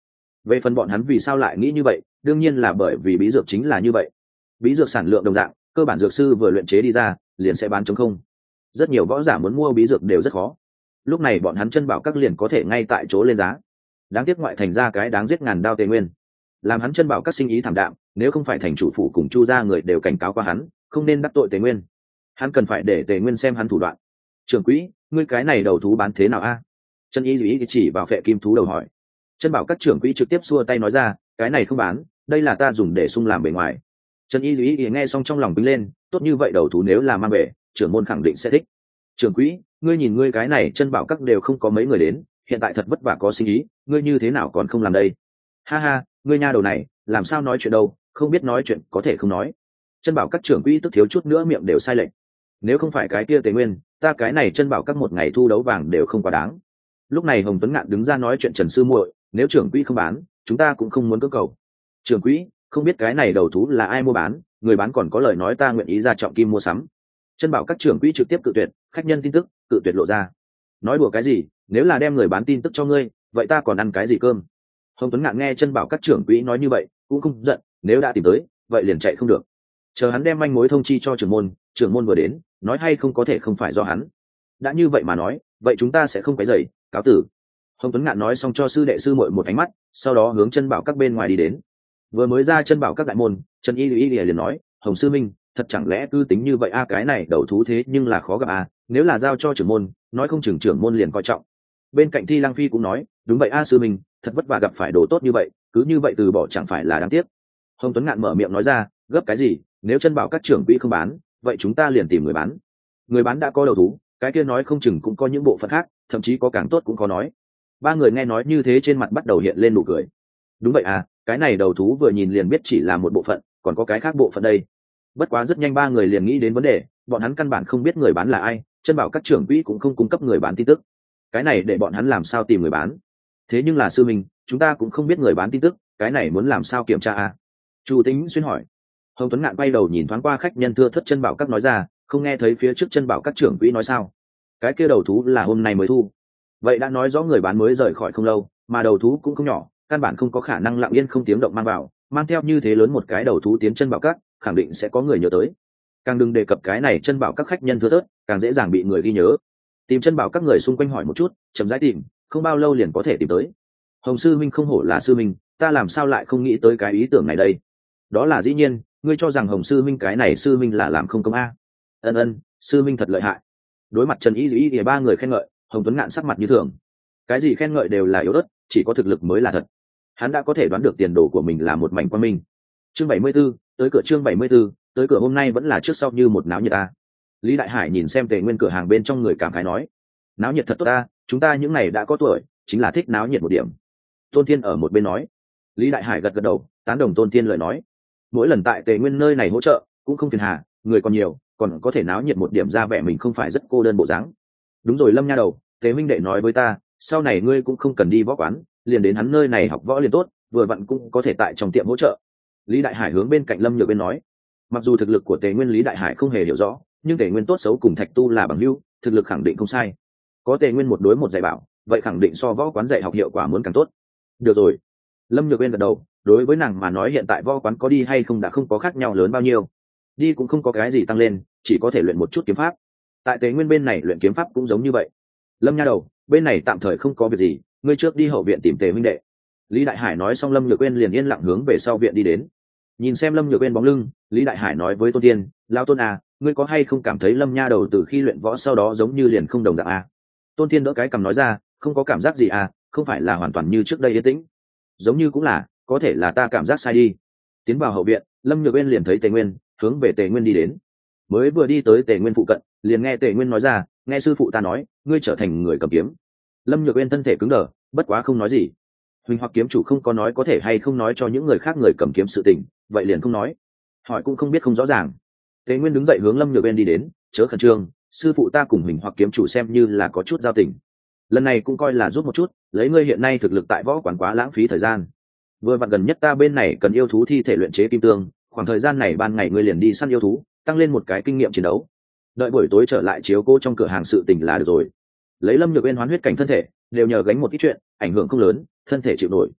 Về phần bọn hắn vì sao lại nghĩ như vậy, đương nhiên là bởi vì bí dược chính là như vậy. Bí dược sản lượng đồng dạng, cơ bản dược sư vừa luyện chế đi ra liền sẽ bán trống không. Rất nhiều võ giả muốn mua bí dược đều rất khó. Lúc này bọn hắn chân bảo các liền có thể ngay tại chỗ lên giá. Đáng tiếc ngoại thành ra cái đáng giết ngàn đao Tề Nguyên, làm hắn chân bảo các sinh ý thảm đạm. Nếu không phải thành chủ phủ cùng Chu gia người đều cảnh cáo qua hắn, không nên đắc tội Tề Nguyên. Hắn cần phải để Tề Nguyên xem hắn thủ đoạn. Trưởng quỹ, ngươi cái này đầu thú bán thế nào a? Chân y duy chỉ vào phệ kim thú đầu hỏi. Chân bảo các trưởng quỹ trực tiếp xua tay nói ra, cái này không bán, đây là ta dùng để sung làm bề ngoài. Chân y duy nghe xong trong lòng bính lên, tốt như vậy đầu thú nếu là mang về, trưởng môn khẳng định sẽ thích. Trưởng quỹ, ngươi nhìn ngươi cái này chân bảo các đều không có mấy người đến, hiện tại thật vất vả có sinh ý, ngươi như thế nào còn không làm đây? Ha ha, ngươi nha đầu này, làm sao nói chuyện đâu, không biết nói chuyện có thể không nói. Chân bảo các trưởng quỹ tức thiếu chút nữa miệng đều sai lệch. Nếu không phải cái kia Tề Nguyên, ta cái này chân bảo các một ngày thu đấu vàng đều không quá đáng. Lúc này Hồng Tuấn Ngạn đứng ra nói chuyện Trần sư muội, nếu trưởng quỹ không bán, chúng ta cũng không muốn cưỡng cầu. Trưởng quỹ, không biết cái này đầu thú là ai mua bán, người bán còn có lời nói ta nguyện ý ra trọng kim mua sắm. Chân bảo các trưởng quỹ trực tiếp cự tuyệt, khách nhân tin tức, cự tuyệt lộ ra. Nói đùa cái gì, nếu là đem người bán tin tức cho ngươi, vậy ta còn ăn cái gì cơm? Hồng Tuấn Ngạn nghe chân bảo các trưởng quỹ nói như vậy, cũng không giận, nếu đã tìm tới, vậy liền chạy không được. Chờ hắn đem manh mối thông chi cho trưởng môn, trưởng môn vừa đến, nói hay không có thể không phải do hắn. Đã như vậy mà nói, vậy chúng ta sẽ không quấy rầy, cáo tử. Hồng Tuấn Ngạn nói xong cho sư đệ sư muội một ánh mắt, sau đó hướng chân bảo các bên ngoài đi đến. Vừa mới ra chân bảo các đại môn, Trần Y Y liền nói, Hồng sư minh, thật chẳng lẽ cứ tính như vậy a, cái này đầu thú thế nhưng là khó gặp a, nếu là giao cho trưởng môn, nói không chừng trưởng môn liền coi trọng. Bên cạnh Thi Lăng Phi cũng nói, đúng vậy a sư minh, thật vất vả gặp phải đồ tốt như vậy, cứ như vậy từ bỏ chẳng phải là đáng tiếc. Hồng Tuấn Ngạn mở miệng nói ra, gấp cái gì, nếu chân bảo các trưởng quỹ không bán, vậy chúng ta liền tìm người bán. Người bán đã có đầu thú, cái kia nói không chừng cũng có những bộ phận khác, thậm chí có càng tốt cũng có nói. Ba người nghe nói như thế trên mặt bắt đầu hiện lên nụ cười. Đúng vậy à, cái này đầu thú vừa nhìn liền biết chỉ là một bộ phận, còn có cái khác bộ phận đây. Bất quá rất nhanh ba người liền nghĩ đến vấn đề, bọn hắn căn bản không biết người bán là ai, chân bảo các trưởng quỹ cũng không cung cấp người bán tin tức. Cái này để bọn hắn làm sao tìm người bán? Thế nhưng là sư mình, chúng ta cũng không biết người bán tin tức, cái này muốn làm sao kiểm tra à? Chu Tính xuyên hỏi. Hồng Tuấn Ngạn quay đầu nhìn thoáng qua khách nhân thưa thất chân bảo các nói ra, không nghe thấy phía trước chân bảo các trưởng quỹ nói sao? Cái kia đầu thú là hôm nay mới thu. Vậy đã nói rõ người bán mới rời khỏi không lâu, mà đầu thú cũng không nhỏ, căn bản không có khả năng lặng yên không tiếng động mang vào, mang theo như thế lớn một cái đầu thú tiến chân bảo các, khẳng định sẽ có người nhớ tới. Càng đừng đề cập cái này chân bảo các khách nhân thưa thớt, càng dễ dàng bị người ghi nhớ. Tìm chân bảo các người xung quanh hỏi một chút, chậm rãi tìm, không bao lâu liền có thể tìm tới. Hồng sư minh không hổ là sư minh, ta làm sao lại không nghĩ tới cái ý tưởng này đây? Đó là dĩ nhiên, ngươi cho rằng Hồng sư minh cái này sư minh là làm không công a? Ân ân, sư minh thật lợi hại. Đối mặt Trần Y Dĩ thì ba người khen ngợi, Hồng Tuấn Ngạn sắc mặt như thường. Cái gì khen ngợi đều là yếu ớt, chỉ có thực lực mới là thật. Hắn đã có thể đoán được tiền đồ của mình là một mảnh quang minh. Chương bảy mươi 74, tới cửa chương bảy mươi 74, tới cửa hôm nay vẫn là trước sau như một náo nhiệt ta. Lý Đại Hải nhìn xem Tề Nguyên cửa hàng bên trong người cảm khái nói, náo nhiệt thật tốt ta, chúng ta những này đã có tuổi, chính là thích náo nhiệt một điểm. Tôn Thiên ở một bên nói. Lý Đại Hải gật gật đầu, tán đồng Tôn Thiên lời nói. Mỗi lần tại Tề Nguyên nơi này hỗ trợ, cũng không phiền hà, người còn nhiều, còn có thể náo nhiệt một điểm ra vẻ mình không phải rất cô đơn bộ dáng. Đúng rồi Lâm nha đầu, Tề huynh đệ nói với ta, sau này ngươi cũng không cần đi võ quán, liền đến hắn nơi này học võ liền tốt, vừa vặn cũng có thể tại trong tiệm hỗ trợ. Lý Đại Hải hướng bên cạnh Lâm Nhược bên nói. Mặc dù thực lực của Tề Nguyên Lý Đại Hải không hề hiểu rõ, nhưng Tề Nguyên tốt xấu cùng Thạch Tu là bằng hữu, thực lực khẳng định không sai. Có Tề Nguyên một đối một dạy bảo, vậy khẳng định so võ quán dạy học hiệu quả muốn càng tốt. Được rồi. Lâm Nhược bên gật đầu, đối với nàng mà nói hiện tại võ quán có đi hay không đã không có khác nhau lớn bao nhiêu. Đi cũng không có cái gì tăng lên, chỉ có thể luyện một chút kiếm pháp. Tại Tề Nguyên bên này luyện kiếm pháp cũng giống như vậy. Lâm nha đầu, bên này tạm thời không có việc gì, ngươi trước đi hậu viện tìm Tề huynh đệ. Lý Đại Hải nói xong Lâm Nhược Uyên liền yên lặng hướng về sau viện đi đến. Nhìn xem Lâm Nhược Uyên bóng lưng, Lý Đại Hải nói với Tôn Tiên, lão Tôn à, ngươi có hay không cảm thấy Lâm nha đầu từ khi luyện võ sau đó giống như liền không đồng dạng à? Tôn Tiên đỡ cái cằm nói ra, không có cảm giác gì à, không phải là hoàn toàn như trước đây yên tĩnh. Giống như cũng là, có thể là ta cảm giác sai đi. Tiến vào hậu viện, Lâm Nhược Uyên liền thấy Tề Nguyên, hướng về Tề Nguyên đi đến. Mới vừa đi tới Tề Nguyên phụ cận, liền nghe Tề Nguyên nói ra, nghe sư phụ ta nói, ngươi trở thành người cầm kiếm. Lâm Nhược Uyên thân thể cứng đờ, bất quá không nói gì. Huỳnh Hoặc kiếm chủ không có nói có thể hay không nói cho những người khác người cầm kiếm sự tình, vậy liền không nói. Hỏi cũng không biết không rõ ràng. Tề Nguyên đứng dậy hướng Lâm Nhược Uyên đi đến, chớ khẩn trương, sư phụ ta cùng Huỳnh Hoặc kiếm chủ xem như là có chút giao tình. Lần này cũng coi là giúp một chút, lấy ngươi hiện nay thực lực tại võ quán quá lãng phí thời gian. Vừa vặn gần nhất ta bên này cần yêu thú thi thể luyện chế kim tương, khoảng thời gian này ban ngày ngươi liền đi săn yêu thú, tăng lên một cái kinh nghiệm chiến đấu. Đợi buổi tối trở lại chiếu cố trong cửa hàng sự tình là được rồi. Lấy Lâm Nhược Uyên hoán huyết cảnh thân thể, đều nhờ gánh một ít chuyện, ảnh hưởng không lớn, thân thể chịu nổi.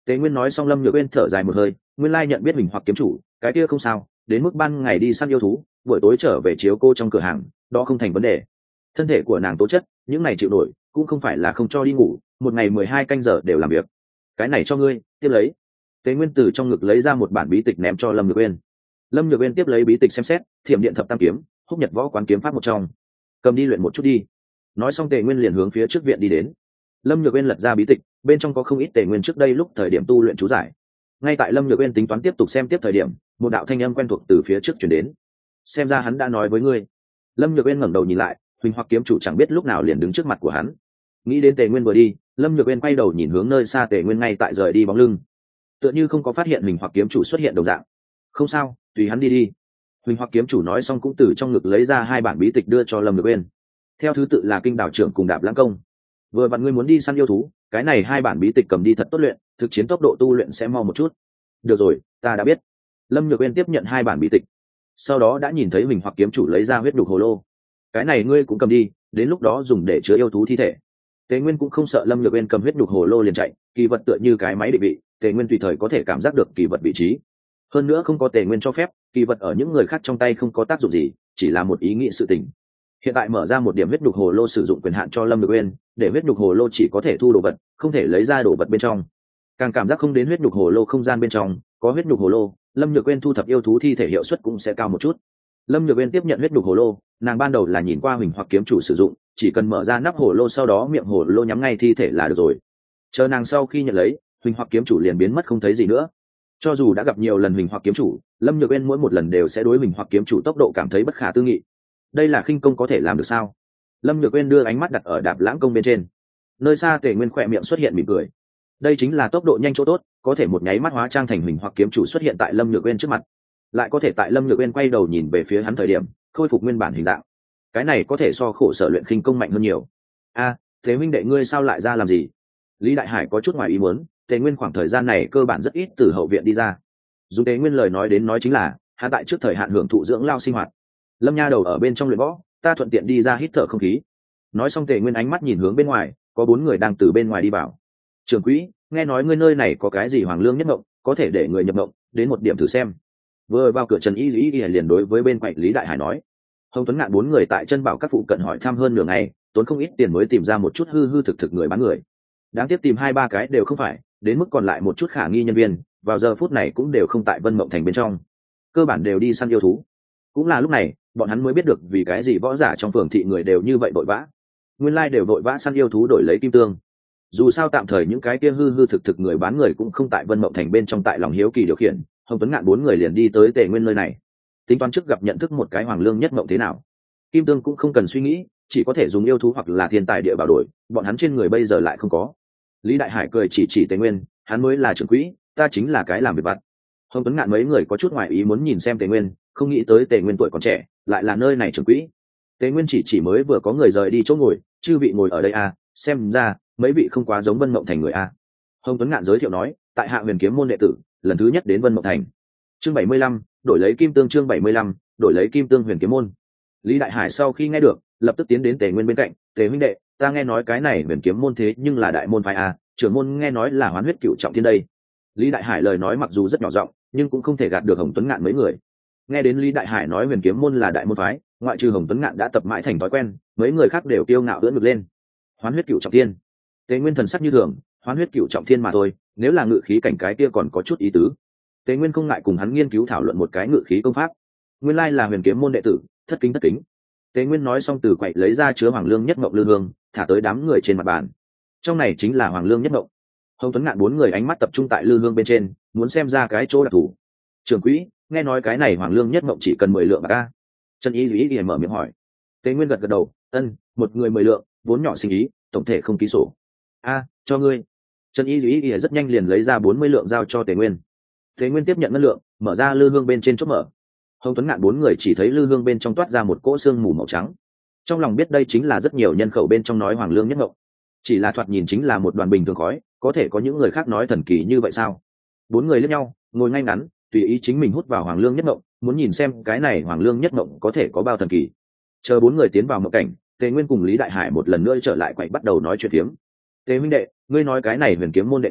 Tế Nguyên nói xong, Lâm Nhược Uyên thở dài một hơi, nguyên lai nhận biết mình hoặc kiếm chủ, cái kia không sao, đến mức ban ngày đi săn yêu thú, buổi tối trở về chiếu cô trong cửa hàng, đó không thành vấn đề. Thân thể của nàng tố chất, những này chịu nổi, cũng không phải là không cho đi ngủ, một ngày mười hai canh giờ đều làm việc. Cái này cho ngươi, tiếp lấy. Tế Nguyên từ trong ngực lấy ra một bản bí tịch ném cho Lâm Nhược Uyên. Lâm Nhược Uyên tiếp lấy bí tịch xem xét, Thiểm Điện Thập Tam Kiếm, Húc Nhật Võ Quán kiếm pháp một trong, cầm đi luyện một chút đi. Nói xong Tề Nguyên liền hướng phía trước viện đi đến. Lâm Nhược Uyên lật ra bí tịch, bên trong có không ít Tề Nguyên trước đây lúc thời điểm tu luyện chú giải. Ngay tại Lâm Nhược Uyên tính toán tiếp tục xem tiếp thời điểm, một đạo thanh âm quen thuộc từ phía trước truyền đến. Xem ra hắn đã nói với ngươi. Lâm Nhược Uyên ngẩng đầu nhìn lại, Huỳnh Hoặc kiếm chủ chẳng biết lúc nào liền đứng trước mặt của hắn. Nghĩ đến Tề Nguyên vừa đi, Lâm Nhược Uyên quay đầu nhìn hướng nơi xa Tề Nguyên ngay tại rời đi bóng lưng, tựa như không có phát hiện Huỳnh Hoặc kiếm chủ xuất hiện đồng dạng. Không sao, tùy hắn đi đi. Huỳnh Hoặc kiếm chủ nói xong cũng từ trong ngực lấy ra hai bản bí tịch đưa cho Lâm Nhược Uyên, theo thứ tự là Kinh Đảo Trưởng cùng Đạp Lãng Công. Vừa vặn ngươi muốn đi săn yêu thú, cái này hai bản bí tịch cầm đi thật tốt luyện, thực chiến tốc độ tu luyện sẽ mau một chút. Được rồi, ta đã biết. Lâm Nhược Uyên tiếp nhận hai bản bí tịch, sau đó đã nhìn thấy Huỳnh Hoặc kiếm chủ lấy ra huyết đục hồ lô. Cái này ngươi cũng cầm đi, đến lúc đó dùng để chứa yêu thú thi thể. Tề Nguyên cũng không sợ Lâm Nhược Uyên cầm huyết đục hồ lô liền chạy, kỳ vật tựa như cái máy định vị, Tề Nguyên tùy thời có thể cảm giác được kỳ vật vị trí. Hơn nữa không có Tề Nguyên cho phép, kỳ vật ở những người khác trong tay không có tác dụng gì, chỉ là một ý nghĩ sự tình. Hiện tại mở ra một điểm huyết đục hồ lô sử dụng quyền hạn cho Lâm Nhược Uyên, để huyết đục hồ lô chỉ có thể thu đồ vật, không thể lấy ra đồ vật bên trong. Càng cảm giác không đến huyết đục hồ lô không gian bên trong, có huyết đục hồ lô, Lâm Nhược Uyên thu thập yêu thú thi thể hiệu suất cũng sẽ cao một chút. Lâm Nhược Uyên tiếp nhận huyết đục hồ lô, nàng ban đầu là nhìn qua Huỳnh Hoặc kiếm chủ sử dụng, chỉ cần mở ra nắp hồ lô sau đó miệng hồ lô nhắm ngay thi thể là được rồi. Chờ nàng sau khi nhận lấy, Huỳnh Hoặc kiếm chủ liền biến mất không thấy gì nữa. Cho dù đã gặp nhiều lần Huỳnh Hoặc kiếm chủ, Lâm Nhược Uyên mỗi một lần đều sẽ đối Huỳnh Hoặc kiếm chủ tốc độ cảm thấy bất khả tư nghị. Đây là khinh công có thể làm được sao? Lâm Nhược Uyên đưa ánh mắt đặt ở Đạp Lãng Công bên trên. Nơi xa Tề Nguyên khỏe miệng xuất hiện mỉm cười. Đây chính là tốc độ nhanh chỗ tốt, có thể một nháy mắt hóa trang thành Huỳnh Hoặc kiếm chủ xuất hiện tại Lâm Nhược Uyên trước mặt, lại có thể tại Lâm Nhược Uyên quay đầu nhìn về phía hắn thời điểm khôi phục nguyên bản hình dạng. Cái này có thể so khổ sở luyện khinh công mạnh hơn nhiều. A, Thế huynh đệ ngươi sao lại ra làm gì? Lý Đại Hải có chút ngoài ý muốn, Tề Nguyên khoảng thời gian này cơ bản rất ít từ hậu viện đi ra. Dùng Tề Nguyên lời nói đến nói chính là, hắn tại trước thời hạn hưởng thụ dưỡng lao sinh hoạt. Lâm Nha đầu ở bên trong luyện võ, ta thuận tiện đi ra hít thở không khí. Nói xong Tề Nguyên ánh mắt nhìn hướng bên ngoài, có bốn người đang từ bên ngoài đi vào. Trưởng quỹ, nghe nói ngươi nơi này có cái gì hoàng lương nhất ngộng, có thể để người nhập ngộng, đến một điểm thử xem. Vừa vào cửa Trần Y Y Y liền đối với bên quậy Lý Đại Hải nói. Hồng Tuấn Ngạn bốn người tại chân bảo các phụ cận hỏi thăm hơn nửa ngày, tốn không ít tiền mới tìm ra một chút hư hư thực thực người bán người. Đáng tiếc tìm hai ba cái đều không phải, đến mức còn lại một chút khả nghi nhân viên, vào giờ phút này cũng đều không tại Vân Mộng Thành bên trong, cơ bản đều đi săn yêu thú. Cũng là lúc này, bọn hắn mới biết được vì cái gì võ giả trong phường thị người đều như vậy vội vã. Nguyên lai đều vội vã săn yêu thú đổi lấy kim tương. Dù sao tạm thời những cái kia hư hư thực thực người bán người cũng không tại Vân Mộng Thành bên trong, tại lòng hiếu kỳ điều khiển, Hồng Tuấn Ngạn bốn người liền đi tới Tề Nguyên nơi này, tính toán trước gặp nhận thức một cái hoàng lương nhất mộng thế nào. Kim tương cũng không cần suy nghĩ, chỉ có thể dùng yêu thú hoặc là thiên tài địa bảo đổi, bọn hắn trên người bây giờ lại không có. Lý Đại Hải cười chỉ chỉ Tề Nguyên, hắn mới là trưởng quỹ, ta chính là cái làm việc vặt. Hồng Tuấn Ngạn mấy người có chút ngoài ý muốn nhìn xem Tề Nguyên, không nghĩ tới Tề Nguyên tuổi còn trẻ, lại là nơi này trưởng quỹ. Tề Nguyên chỉ chỉ mới vừa có người rời đi chỗ ngồi, chư vị ngồi ở đây à, xem ra mấy vị không quá giống Vân Mộng Thành người à. Hồng Tuấn Ngạn giới thiệu nói, tại Hạ Huyền Kiếm môn đệ tử, lần thứ nhất đến Vân Mộng Thành. Chương bảy mươi lăm, đổi lấy kim tương. Chương bảy mươi lăm, đổi lấy kim tương Huyền Kiếm môn. Lý Đại Hải sau khi nghe được, lập tức tiến đến Tề Nguyên bên cạnh, Tề huynh đệ, ta nghe nói cái này Huyền Kiếm môn thế nhưng là đại môn phái à, trưởng môn nghe nói là Hoán Huyết Cửu Trọng Thiên đây. Lý Đại Hải lời nói mặc dù rất nhỏ giọng, nhưng cũng không thể gạt được Hồng Tuấn Ngạn mấy người. Nghe đến Lý Đại Hải nói Huyền Kiếm môn là đại môn phái, ngoại trừ Hồng Tuấn Ngạn đã tập mãi thành thói quen, mấy người khác đều kiêu ngạo ưỡn ngực lên. Hoán Huyết Cửu Trọng Thiên. Tề Nguyên thần sắc như thường, Hoán Huyết Cửu Trọng Thiên mà thôi, nếu là ngự khí cảnh cái kia còn có chút ý tứ. Tề Nguyên không ngại cùng hắn nghiên cứu thảo luận một cái ngự khí công pháp. Nguyên lai là Huyền Kiếm môn đệ tử, thất kính thất kính. Tề Nguyên nói xong từ quậy lấy ra chứa hoàng lương nhất mộng lư hương, thả tới đám người trên mặt bàn. Trong này chính là hoàng lương nhất mộng. Hồng Tuấn Ngạn bốn người ánh mắt tập trung tại lư hương bên trên, muốn xem ra cái chỗ đặc thù. Trưởng quỹ, nghe nói cái này hoàng lương nhất mộng chỉ cần mười lượng bạc a. Trần Y Ý ý mở miệng hỏi. Tề Nguyên gật gật đầu, ân, một người mười lượng, vốn nhỏ sinh ý, tổng thể không ký sổ. A, cho ngươi. Trần Y Ý ý rất nhanh liền lấy ra bốn mươi lượng giao cho Tề Nguyên. Tề Nguyên tiếp nhận ngân lượng, mở ra lư hương bên trên chốt mở. Hồng Tuấn Ngạn bốn người chỉ thấy lư hương bên trong toát ra một cỗ xương mù màu trắng. Trong lòng biết đây chính là rất nhiều nhân khẩu bên trong nói hoàng lương nhất mộng. Chỉ là thoạt nhìn chính là một đoàn bình thường khói, có thể có những người khác nói thần kỳ như vậy sao? Bốn người liếc nhau, ngồi ngay ngắn, tùy ý chính mình hút vào hoàng lương nhất mộng, muốn nhìn xem cái này hoàng lương nhất mộng có thể có bao thần kỳ. Chờ bốn người tiến vào mộng cảnh, Tề Nguyên cùng Lý Đại Hải một lần nữa trở lại quậy bắt đầu nói chuyện phiếm. Tề huynh đệ, ngươi nói cái này Huyền Kiếm môn đệ tử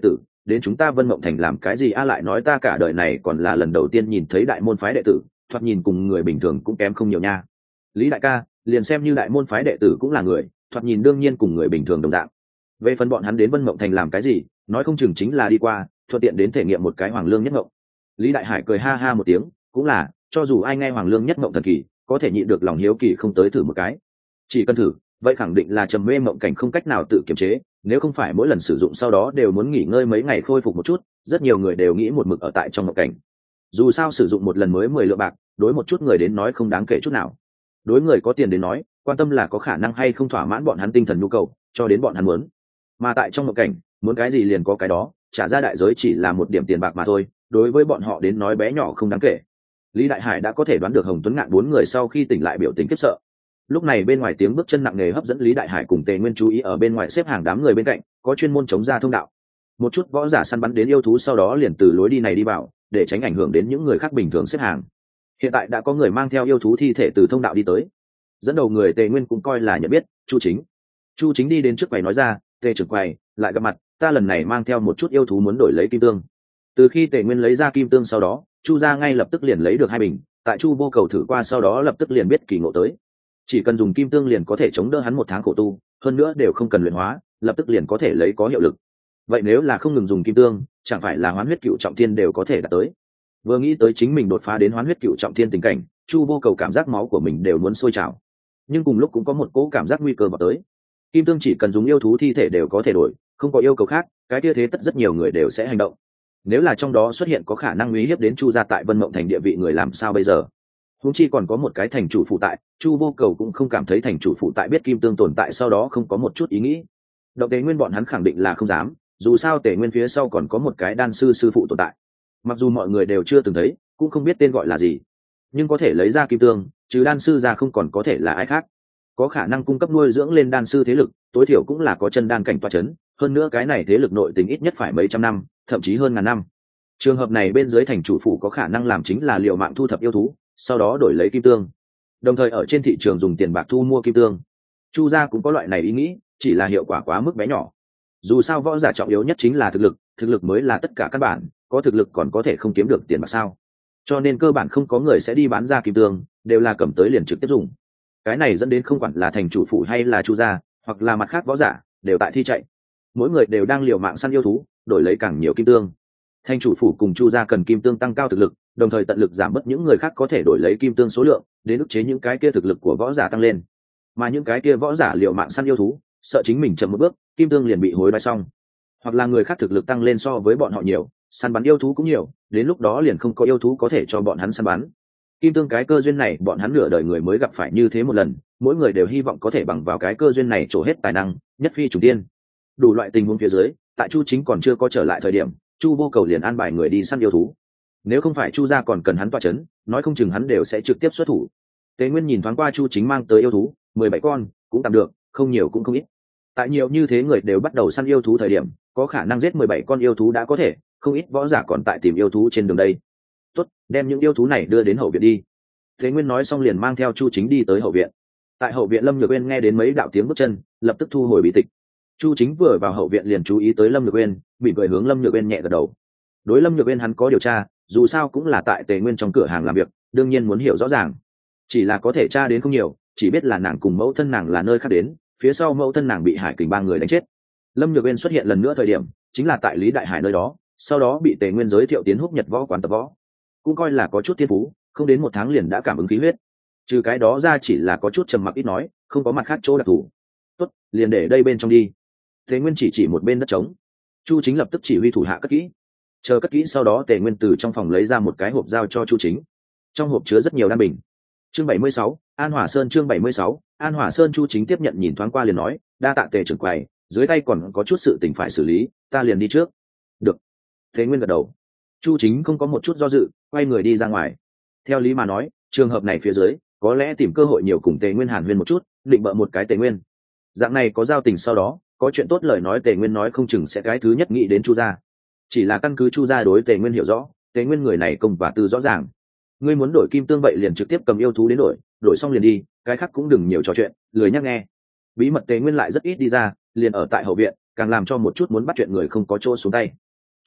đến chúng ta Vân Mộng Thành làm cái gì a? Lại nói ta cả đời này còn là lần đầu tiên nhìn thấy đại môn phái đệ tử, thoạt nhìn cùng người bình thường cũng kém không nhiều nha. Lý đại ca, liền xem như đại môn phái đệ tử cũng là người, thoạt nhìn đương nhiên cùng người bình thường đồng dạng. Về phần bọn hắn đến Vân Mộng Thành làm cái gì, nói không chừng chính là đi qua thuận tiện đến thể nghiệm một cái Hoàng Lương Nhất Mộng. Lý Đại Hải cười ha ha một tiếng, cũng là, cho dù ai nghe Hoàng Lương Nhất Mộng thần kỳ, có thể nhịn được lòng hiếu kỳ không tới thử một cái. Chỉ cần thử, vậy khẳng định là trầm mê mộng cảnh không cách nào tự kiềm chế, nếu không phải mỗi lần sử dụng sau đó đều muốn nghỉ ngơi mấy ngày khôi phục một chút, rất nhiều người đều nghĩ một mực ở tại trong mộng cảnh. Dù sao sử dụng một lần mới mười lượng bạc, đối một chút người đến nói không đáng kể chút nào. Đối người có tiền đến nói, quan tâm là có khả năng hay không thỏa mãn bọn hắn tinh thần nhu cầu, cho đến bọn hắn muốn. Mà tại trong mộng cảnh, muốn cái gì liền có cái đó, trả ra đại giới chỉ là một điểm tiền bạc mà thôi, đối với bọn họ đến nói bé nhỏ không đáng kể. Lý Đại Hải đã có thể đoán được Hồng Tuấn Ngạn bốn người sau khi tỉnh lại biểu tình khiếp sợ. Lúc này bên ngoài tiếng bước chân nặng nề hấp dẫn Lý Đại Hải cùng Tề Nguyên chú ý, ở bên ngoài xếp hàng đám người bên cạnh có chuyên môn chống ra thông đạo. Một chút võ giả săn bắn đến yêu thú sau đó liền từ lối đi này đi vào, để tránh ảnh hưởng đến những người khác bình thường xếp hàng. Hiện tại đã có người mang theo yêu thú thi thể từ thông đạo đi tới. Dẫn đầu người Tề Nguyên cũng coi là nhận biết, Chu Chính. Chu Chính đi đến trước quầy nói ra, Tề trưởng quầy, lại gặp mặt, ta lần này mang theo một chút yêu thú muốn đổi lấy kim tương. Từ khi Tề Nguyên lấy ra kim tương sau đó, Chu gia ngay lập tức liền lấy được hai bình, tại Chu vô cầu thử qua sau đó lập tức liền biết kỳ ngộ tới. Chỉ cần dùng kim tương liền có thể chống đỡ hắn một tháng khổ tu, hơn nữa đều không cần luyện hóa, lập tức liền có thể lấy có hiệu lực. Vậy nếu là không ngừng dùng kim tương, chẳng phải là hoán huyết cựu trọng thiên đều có thể đạt tới. Vừa nghĩ tới chính mình đột phá đến hoán huyết cựu trọng thiên tình cảnh, Chu vô cầu cảm giác máu của mình đều muốn sôi trào. Nhưng cùng lúc cũng có một cỗ cảm giác nguy cơ vào tới. Kim tương chỉ cần dùng yêu thú thi thể đều có thể đổi, không có yêu cầu khác, cái kia thế tất rất nhiều người đều sẽ hành động. Nếu là trong đó xuất hiện có khả năng uy hiếp đến Chu gia tại Vân Mộng Thành địa vị người làm sao bây giờ? Huống chi còn có một cái thành chủ phụ tại, Chu vô cầu cũng không cảm thấy thành chủ phụ tại biết kim tương tồn tại sau đó không có một chút ý nghĩ. Động Tề Nguyên bọn hắn khẳng định là không dám, dù sao Tề Nguyên phía sau còn có một cái đan sư sư phụ tồn tại. Mặc dù mọi người đều chưa từng thấy, cũng không biết tên gọi là gì, nhưng có thể lấy ra kim tương, trừ đan sư ra không còn có thể là ai khác. Có khả năng cung cấp nuôi dưỡng lên đan sư thế lực, tối thiểu cũng là có chân đan cảnh tọa chấn, hơn nữa cái này thế lực nội tình ít nhất phải mấy trăm năm, thậm chí hơn ngàn năm. Trường hợp này bên dưới thành chủ phủ có khả năng làm chính là liều mạng thu thập yêu thú, sau đó đổi lấy kim tương, đồng thời ở trên thị trường dùng tiền bạc thu mua kim tương. Chu gia cũng có loại này ý nghĩ, chỉ là hiệu quả quá mức bé nhỏ. Dù sao võ giả trọng yếu nhất chính là thực lực, thực lực mới là tất cả căn bản, có thực lực còn có thể không kiếm được tiền bạc sao? Cho nên cơ bản không có người sẽ đi bán ra kim tương, đều là cầm tới liền trực tiếp dùng. Cái này dẫn đến không quản là thành chủ phủ hay là Chu gia, hoặc là mặt khác võ giả, đều tại thi chạy. Mỗi người đều đang liều mạng săn yêu thú, đổi lấy càng nhiều kim tương. Thành chủ phủ cùng Chu gia cần kim tương tăng cao thực lực, đồng thời tận lực giảm bớt những người khác có thể đổi lấy kim tương số lượng, đến ức chế những cái kia thực lực của võ giả tăng lên. Mà những cái kia võ giả liều mạng săn yêu thú, sợ chính mình chậm một bước, kim tương liền bị hối đoái xong. Hoặc là người khác thực lực tăng lên so với bọn họ nhiều, săn bắn yêu thú cũng nhiều, đến lúc đó liền không có yêu thú có thể cho bọn hắn săn bắn. Kim tương cái cơ duyên này bọn hắn nửa đời người mới gặp phải như thế một lần, mỗi người đều hy vọng có thể bằng vào cái cơ duyên này trổ hết tài năng, nhất phi trùng tiên. Đủ loại tình huống phía dưới, tại Chu Chính còn chưa có trở lại thời điểm, Chu vô cầu liền an bài người đi săn yêu thú. Nếu không phải Chu gia còn cần hắn tọa chấn, nói không chừng hắn đều sẽ trực tiếp xuất thủ. Tế Nguyên nhìn thoáng qua Chu Chính mang tới yêu thú, mười bảy con, cũng tạm được, không nhiều cũng không ít. Tại nhiều như thế người đều bắt đầu săn yêu thú thời điểm, có khả năng giết mười bảy con yêu thú đã có thể, không ít võ giả còn tại tìm yêu thú trên đường đây. Tốt, đem những yêu thú này đưa đến hậu viện đi. Tế Nguyên nói xong liền mang theo Chu Chính đi tới hậu viện. Tại hậu viện Lâm Nhược Uyên nghe đến mấy đạo tiếng bước chân, lập tức thu hồi bí tịch. Chu Chính vừa vào hậu viện liền chú ý tới Lâm Nhược Uyên, mỉm cười hướng Lâm Nhược Uyên nhẹ gật đầu. Đối Lâm Nhược Uyên hắn có điều tra, dù sao cũng là tại Tề Nguyên trong cửa hàng làm việc, đương nhiên muốn hiểu rõ ràng. Chỉ là có thể tra đến không nhiều, chỉ biết là nàng cùng mẫu thân nàng là nơi khác đến, phía sau mẫu thân nàng bị Hải Kình ba người đánh chết. Lâm Nhược Uyên xuất hiện lần nữa thời điểm, chính là tại Lý Đại Hải nơi đó, sau đó bị Tề Nguyên giới thiệu tiến Húc Nhật võ quán tập võ, cũng coi là có chút thiên phú, không đến một tháng liền đã cảm ứng khí huyết. Trừ cái đó ra chỉ là có chút trầm mặc ít nói, không có mặt khác chỗ đặc thù. Tốt, liền để đây bên trong đi. Tề Nguyên chỉ chỉ một bên đất trống. Chu Chính lập tức chỉ huy thủ hạ cất kỹ. Chờ cất kỹ sau đó Tề Nguyên từ trong phòng lấy ra một cái hộp giao cho Chu Chính. Trong hộp chứa rất nhiều đan bình. Chương bảy mươi sáu, An Hỏa Sơn chương bảy mươi sáu, An Hỏa Sơn. Chu Chính tiếp nhận nhìn thoáng qua liền nói, đa tạ Tề trưởng quầy, dưới tay còn có chút sự tình phải xử lý, ta liền đi trước. Được. Tề Nguyên gật đầu. Chu Chính không có một chút do dự, quay người đi ra ngoài. Theo lý mà nói, trường hợp này phía dưới, có lẽ tìm cơ hội nhiều cùng Tề Nguyên hàn huyên một chút, định bợ một cái Tề Nguyên. Dạng này có giao tình sau đó, có chuyện tốt lời nói Tề Nguyên nói không chừng sẽ cái thứ nhất nghĩ đến Chu gia. Chỉ là căn cứ Chu gia đối Tề Nguyên hiểu rõ, Tề Nguyên người này công và tư rõ ràng. Ngươi muốn đổi kim tương vậy liền trực tiếp cầm yêu thú đến đổi, đổi xong liền đi, cái khác cũng đừng nhiều trò chuyện, lười nhắc nghe. Bí mật Tề Nguyên lại rất ít đi ra, liền ở tại hậu viện, càng làm cho một chút muốn bắt chuyện người không có chỗ xuống tay.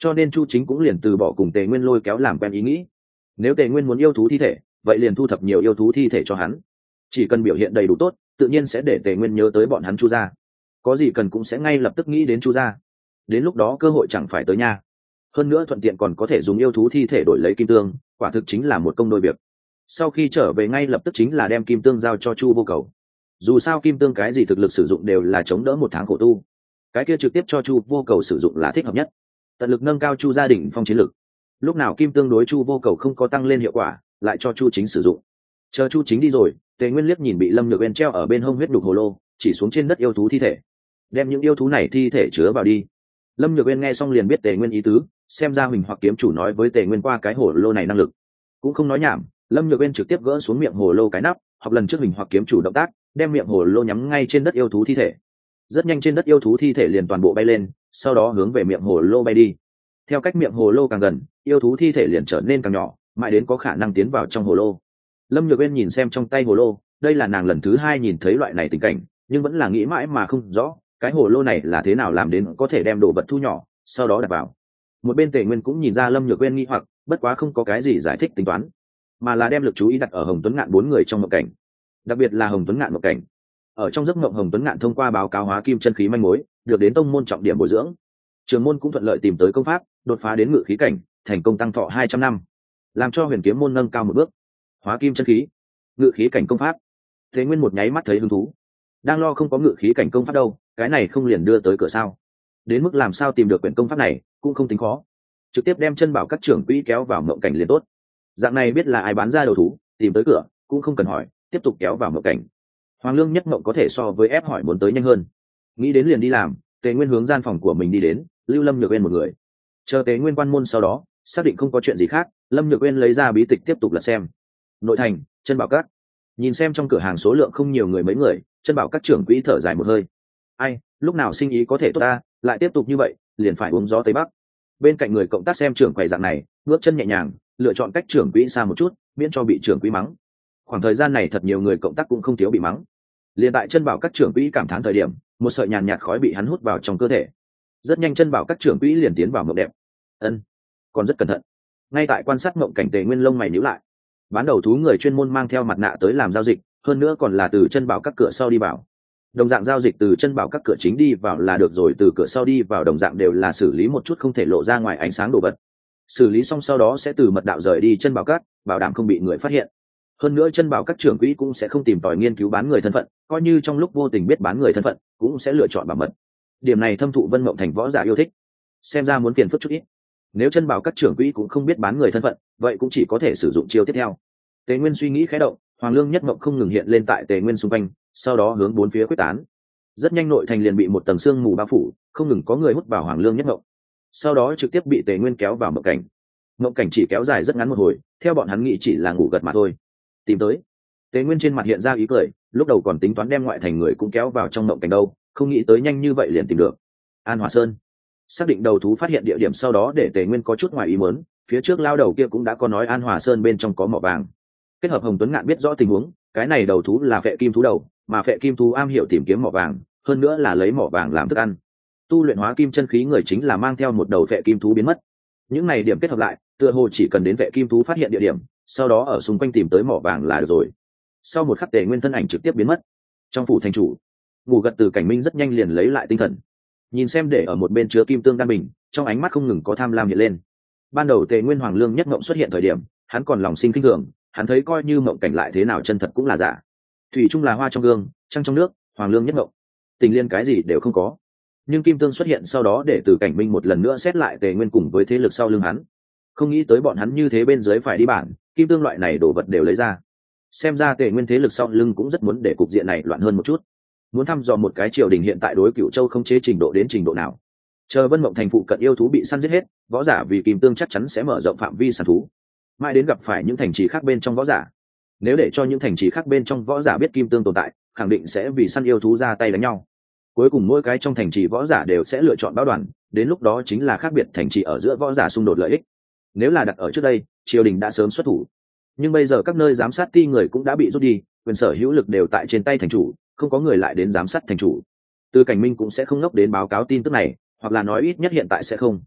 cho nên chu chính cũng liền từ bỏ cùng tề nguyên lôi kéo làm quen ý nghĩ. Nếu tề nguyên muốn yêu thú thi thể, vậy liền thu thập nhiều yêu thú thi thể cho hắn, chỉ cần biểu hiện đầy đủ tốt, tự nhiên sẽ để tề nguyên nhớ tới bọn hắn chu gia, có gì cần cũng sẽ ngay lập tức nghĩ đến chu gia. Đến lúc đó cơ hội chẳng phải tới nha. Hơn nữa thuận tiện còn có thể dùng yêu thú thi thể đổi lấy kim tương, quả thực chính là một công đôi việc. Sau khi trở về ngay lập tức chính là đem kim tương giao cho chu vô cầu. Dù sao kim tương cái gì thực lực sử dụng đều là chống đỡ một tháng khổ tu, cái kia trực tiếp cho chu vô cầu sử dụng là thích hợp nhất, tận lực nâng cao chu gia đình phong chiến lực. Lúc nào kim tương đối chu vô cầu không có tăng lên hiệu quả, lại cho chu chính sử dụng. Chờ chu chính đi rồi, tề nguyên liếc nhìn bị lâm nhược bên treo ở bên hông huyết đục hồ lô, chỉ xuống trên đất yêu thú thi thể, đem những yêu thú này thi thể chứa vào đi. Lâm nhược bên nghe xong liền biết tề nguyên ý tứ, xem ra huỳnh hoặc kiếm chủ nói với tề nguyên qua cái hồ lô này năng lực, cũng không nói nhảm. Lâm nhược bên trực tiếp gỡ xuống miệng hồ lô cái nắp, học lần trước huỳnh hoặc kiếm chủ động tác, đem miệng hồ lô nhắm ngay trên đất yêu thú thi thể. Rất nhanh trên đất yêu thú thi thể liền toàn bộ bay lên, sau đó hướng về miệng hồ lô bay đi. Theo cách miệng hồ lô càng gần, yêu thú thi thể liền trở nên càng nhỏ, mãi đến có khả năng tiến vào trong hồ lô. Lâm nhược bên nhìn xem trong tay hồ lô, đây là nàng lần thứ hai nhìn thấy loại này tình cảnh, nhưng vẫn là nghĩ mãi mà không rõ cái hồ lô này là thế nào làm đến có thể đem đồ vật thu nhỏ sau đó đặt vào. Một bên tề nguyên cũng nhìn ra lâm nhược bên nghi hoặc, bất quá không có cái gì giải thích tính toán, mà là đem lực chú ý đặt ở Hồng Tuấn Ngạn bốn người trong mộng cảnh, đặc biệt là Hồng Tuấn Ngạn mộng cảnh. Ở trong giấc mộng, Hồng Tuấn Ngạn thông qua báo cáo hóa kim chân khí manh mối, được đến tông môn trọng điểm bồi dưỡng. Trường môn cũng thuận lợi tìm tới công pháp, đột phá đến ngự khí cảnh, thành công tăng thọ hai trăm năm, làm cho huyền kiếm môn nâng cao một bước. Hóa kim chân khí, ngự khí cảnh công pháp. Thế Nguyên một nháy mắt thấy hứng thú, đang lo không có ngự khí cảnh công pháp đâu, cái này không liền đưa tới cửa sao? Đến mức làm sao tìm được quyển công pháp này cũng không tính khó, trực tiếp đem chân bảo các trưởng quỹ kéo vào mộng cảnh liền tốt. Dạng này biết là ai bán ra đầu thú, tìm tới cửa cũng không cần hỏi, tiếp tục kéo vào mộng cảnh. Hoàng Lương Nhất Mộng có thể so với ép hỏi muốn tới nhanh hơn. Nghĩ đến liền đi làm, Tề Nguyên hướng gian phòng của mình đi đến, lưu Lâm Nhược Uyên một người. Chờ Tề Nguyên quan môn sau đó, xác định không có chuyện gì khác, Lâm Nhược Uyên lấy ra bí tịch tiếp tục lật xem. Nội thành, chân bảo các. Nhìn xem trong cửa hàng số lượng không nhiều người mấy người, chân bảo các trưởng quỹ thở dài một hơi. Ai, lúc nào sinh ý có thể tốt ta, lại tiếp tục như vậy, liền phải uống gió tây bắc. Bên cạnh người cộng tác xem trưởng quầy dạng này, bước chân nhẹ nhàng, lựa chọn cách trưởng quỹ xa một chút, miễn cho bị trưởng quỹ mắng. Khoảng thời gian này thật nhiều người cộng tác cũng không thiếu bị mắng. Liền tại chân bảo các trưởng quỹ cảm thán thời điểm, một sợi nhàn nhạt khói bị hắn hút vào trong cơ thể. Rất nhanh chân bảo các trưởng quỹ liền tiến vào mộng đẹp. Ân, còn rất cẩn thận. Ngay tại quan sát mộng cảnh, Tề Nguyên lông mày nhíu lại. Bán đầu thú người chuyên môn mang theo mặt nạ tới làm giao dịch, hơn nữa còn là từ chân bảo các cửa sau đi vào. Đồng dạng giao dịch từ chân bảo các cửa chính đi vào là được rồi, từ cửa sau đi vào đồng dạng đều là xử lý một chút không thể lộ ra ngoài ánh sáng đồ vật. Xử lý xong sau đó sẽ từ mật đạo rời đi chân bảo các, bảo đảm không bị người phát hiện. Hơn nữa chân bảo các trưởng quỹ cũng sẽ không tìm tòi nghiên cứu bán người thân phận, coi như trong lúc vô tình biết bán người thân phận cũng sẽ lựa chọn bảo mật. Điểm này thâm thụ Vân Mộng Thành võ giả yêu thích, xem ra muốn phiền phức chút ít. Nếu chân bảo các trưởng quỹ cũng không biết bán người thân phận, vậy cũng chỉ có thể sử dụng chiêu tiếp theo. Tề Nguyên suy nghĩ khẽ động, Hoàng Lương Nhất Mộng không ngừng hiện lên tại Tề Nguyên xung quanh, sau đó hướng bốn phía quyết tán. Rất nhanh nội thành liền bị một tầng sương mù bao phủ, không ngừng có người hút vào Hoàng Lương Nhất Mộng, sau đó trực tiếp bị Tề Nguyên kéo vào mộng cảnh. Mộng cảnh chỉ kéo dài rất ngắn một hồi, theo bọn hắn nghĩ chỉ là ngủ gật mà thôi. Tìm tới. Tề Nguyên trên mặt hiện ra ý cười, lúc đầu còn tính toán đem ngoại thành người cũng kéo vào trong mộng cảnh đâu, không nghĩ tới nhanh như vậy liền tìm được. An Hòa Sơn. Xác định đầu thú phát hiện địa điểm sau đó để Tề Nguyên có chút ngoài ý muốn, phía trước lao đầu kia cũng đã có nói An Hòa Sơn bên trong có mỏ vàng. Kết hợp Hồng Tuấn Ngạn biết rõ tình huống, cái này đầu thú là phệ kim thú đầu, mà phệ kim thú am hiểu tìm kiếm mỏ vàng, hơn nữa là lấy mỏ vàng làm thức ăn. Tu luyện hóa kim chân khí người chính là mang theo một đầu phệ kim thú biến mất. Những này điểm kết hợp lại, tựa hồ chỉ cần đến phệ kim thú phát hiện địa điểm, sau đó ở xung quanh tìm tới mỏ vàng là được rồi. Sau một khắc Tề Nguyên thân ảnh trực tiếp biến mất. Trong phủ thành chủ, ngủ gật từ Cảnh Minh rất nhanh liền lấy lại tinh thần, nhìn xem để ở một bên chứa kim tương đan bình, trong ánh mắt không ngừng có tham lam hiện lên. Ban đầu Tề Nguyên Hoàng Lương Nhất Mộng xuất hiện thời điểm, hắn còn lòng sinh kinh thường, hắn thấy coi như mộng cảnh lại thế nào chân thật cũng là giả. Thủy chung là hoa trong gương, trăng trong nước, Hoàng Lương Nhất Mộng, tình liên cái gì đều không có. Nhưng kim tương xuất hiện sau đó để từ Cảnh Minh một lần nữa xét lại Tề Nguyên cùng với thế lực sau lưng hắn. Không nghĩ tới bọn hắn như thế bên dưới phải đi bản, kim tương loại này đồ vật đều lấy ra. Xem ra Tề Nguyên thế lực sau lưng cũng rất muốn để cục diện này loạn hơn một chút, muốn thăm dò một cái triều đình hiện tại đối Cửu Châu không chế trình độ đến trình độ nào. Chờ Vân Mộng Thành phụ cận yêu thú bị săn giết hết, võ giả vì kim tương chắc chắn sẽ mở rộng phạm vi săn thú, mãi đến gặp phải những thành trì khác bên trong võ giả. Nếu để cho những thành trì khác bên trong võ giả biết kim tương tồn tại, khẳng định sẽ vì săn yêu thú ra tay đánh nhau. Cuối cùng mỗi cái trong thành trì võ giả đều sẽ lựa chọn báo đoàn, đến lúc đó chính là khác biệt thành trì ở giữa võ giả xung đột lợi ích. Nếu là đặt ở trước đây, triều đình đã sớm xuất thủ, nhưng bây giờ các nơi giám sát ti người cũng đã bị rút đi, quyền sở hữu lực đều tại trên tay thành chủ, không có người lại đến giám sát thành chủ. Từ Cảnh Minh cũng sẽ không ngốc đến báo cáo tin tức này, hoặc là nói ít nhất hiện tại sẽ không.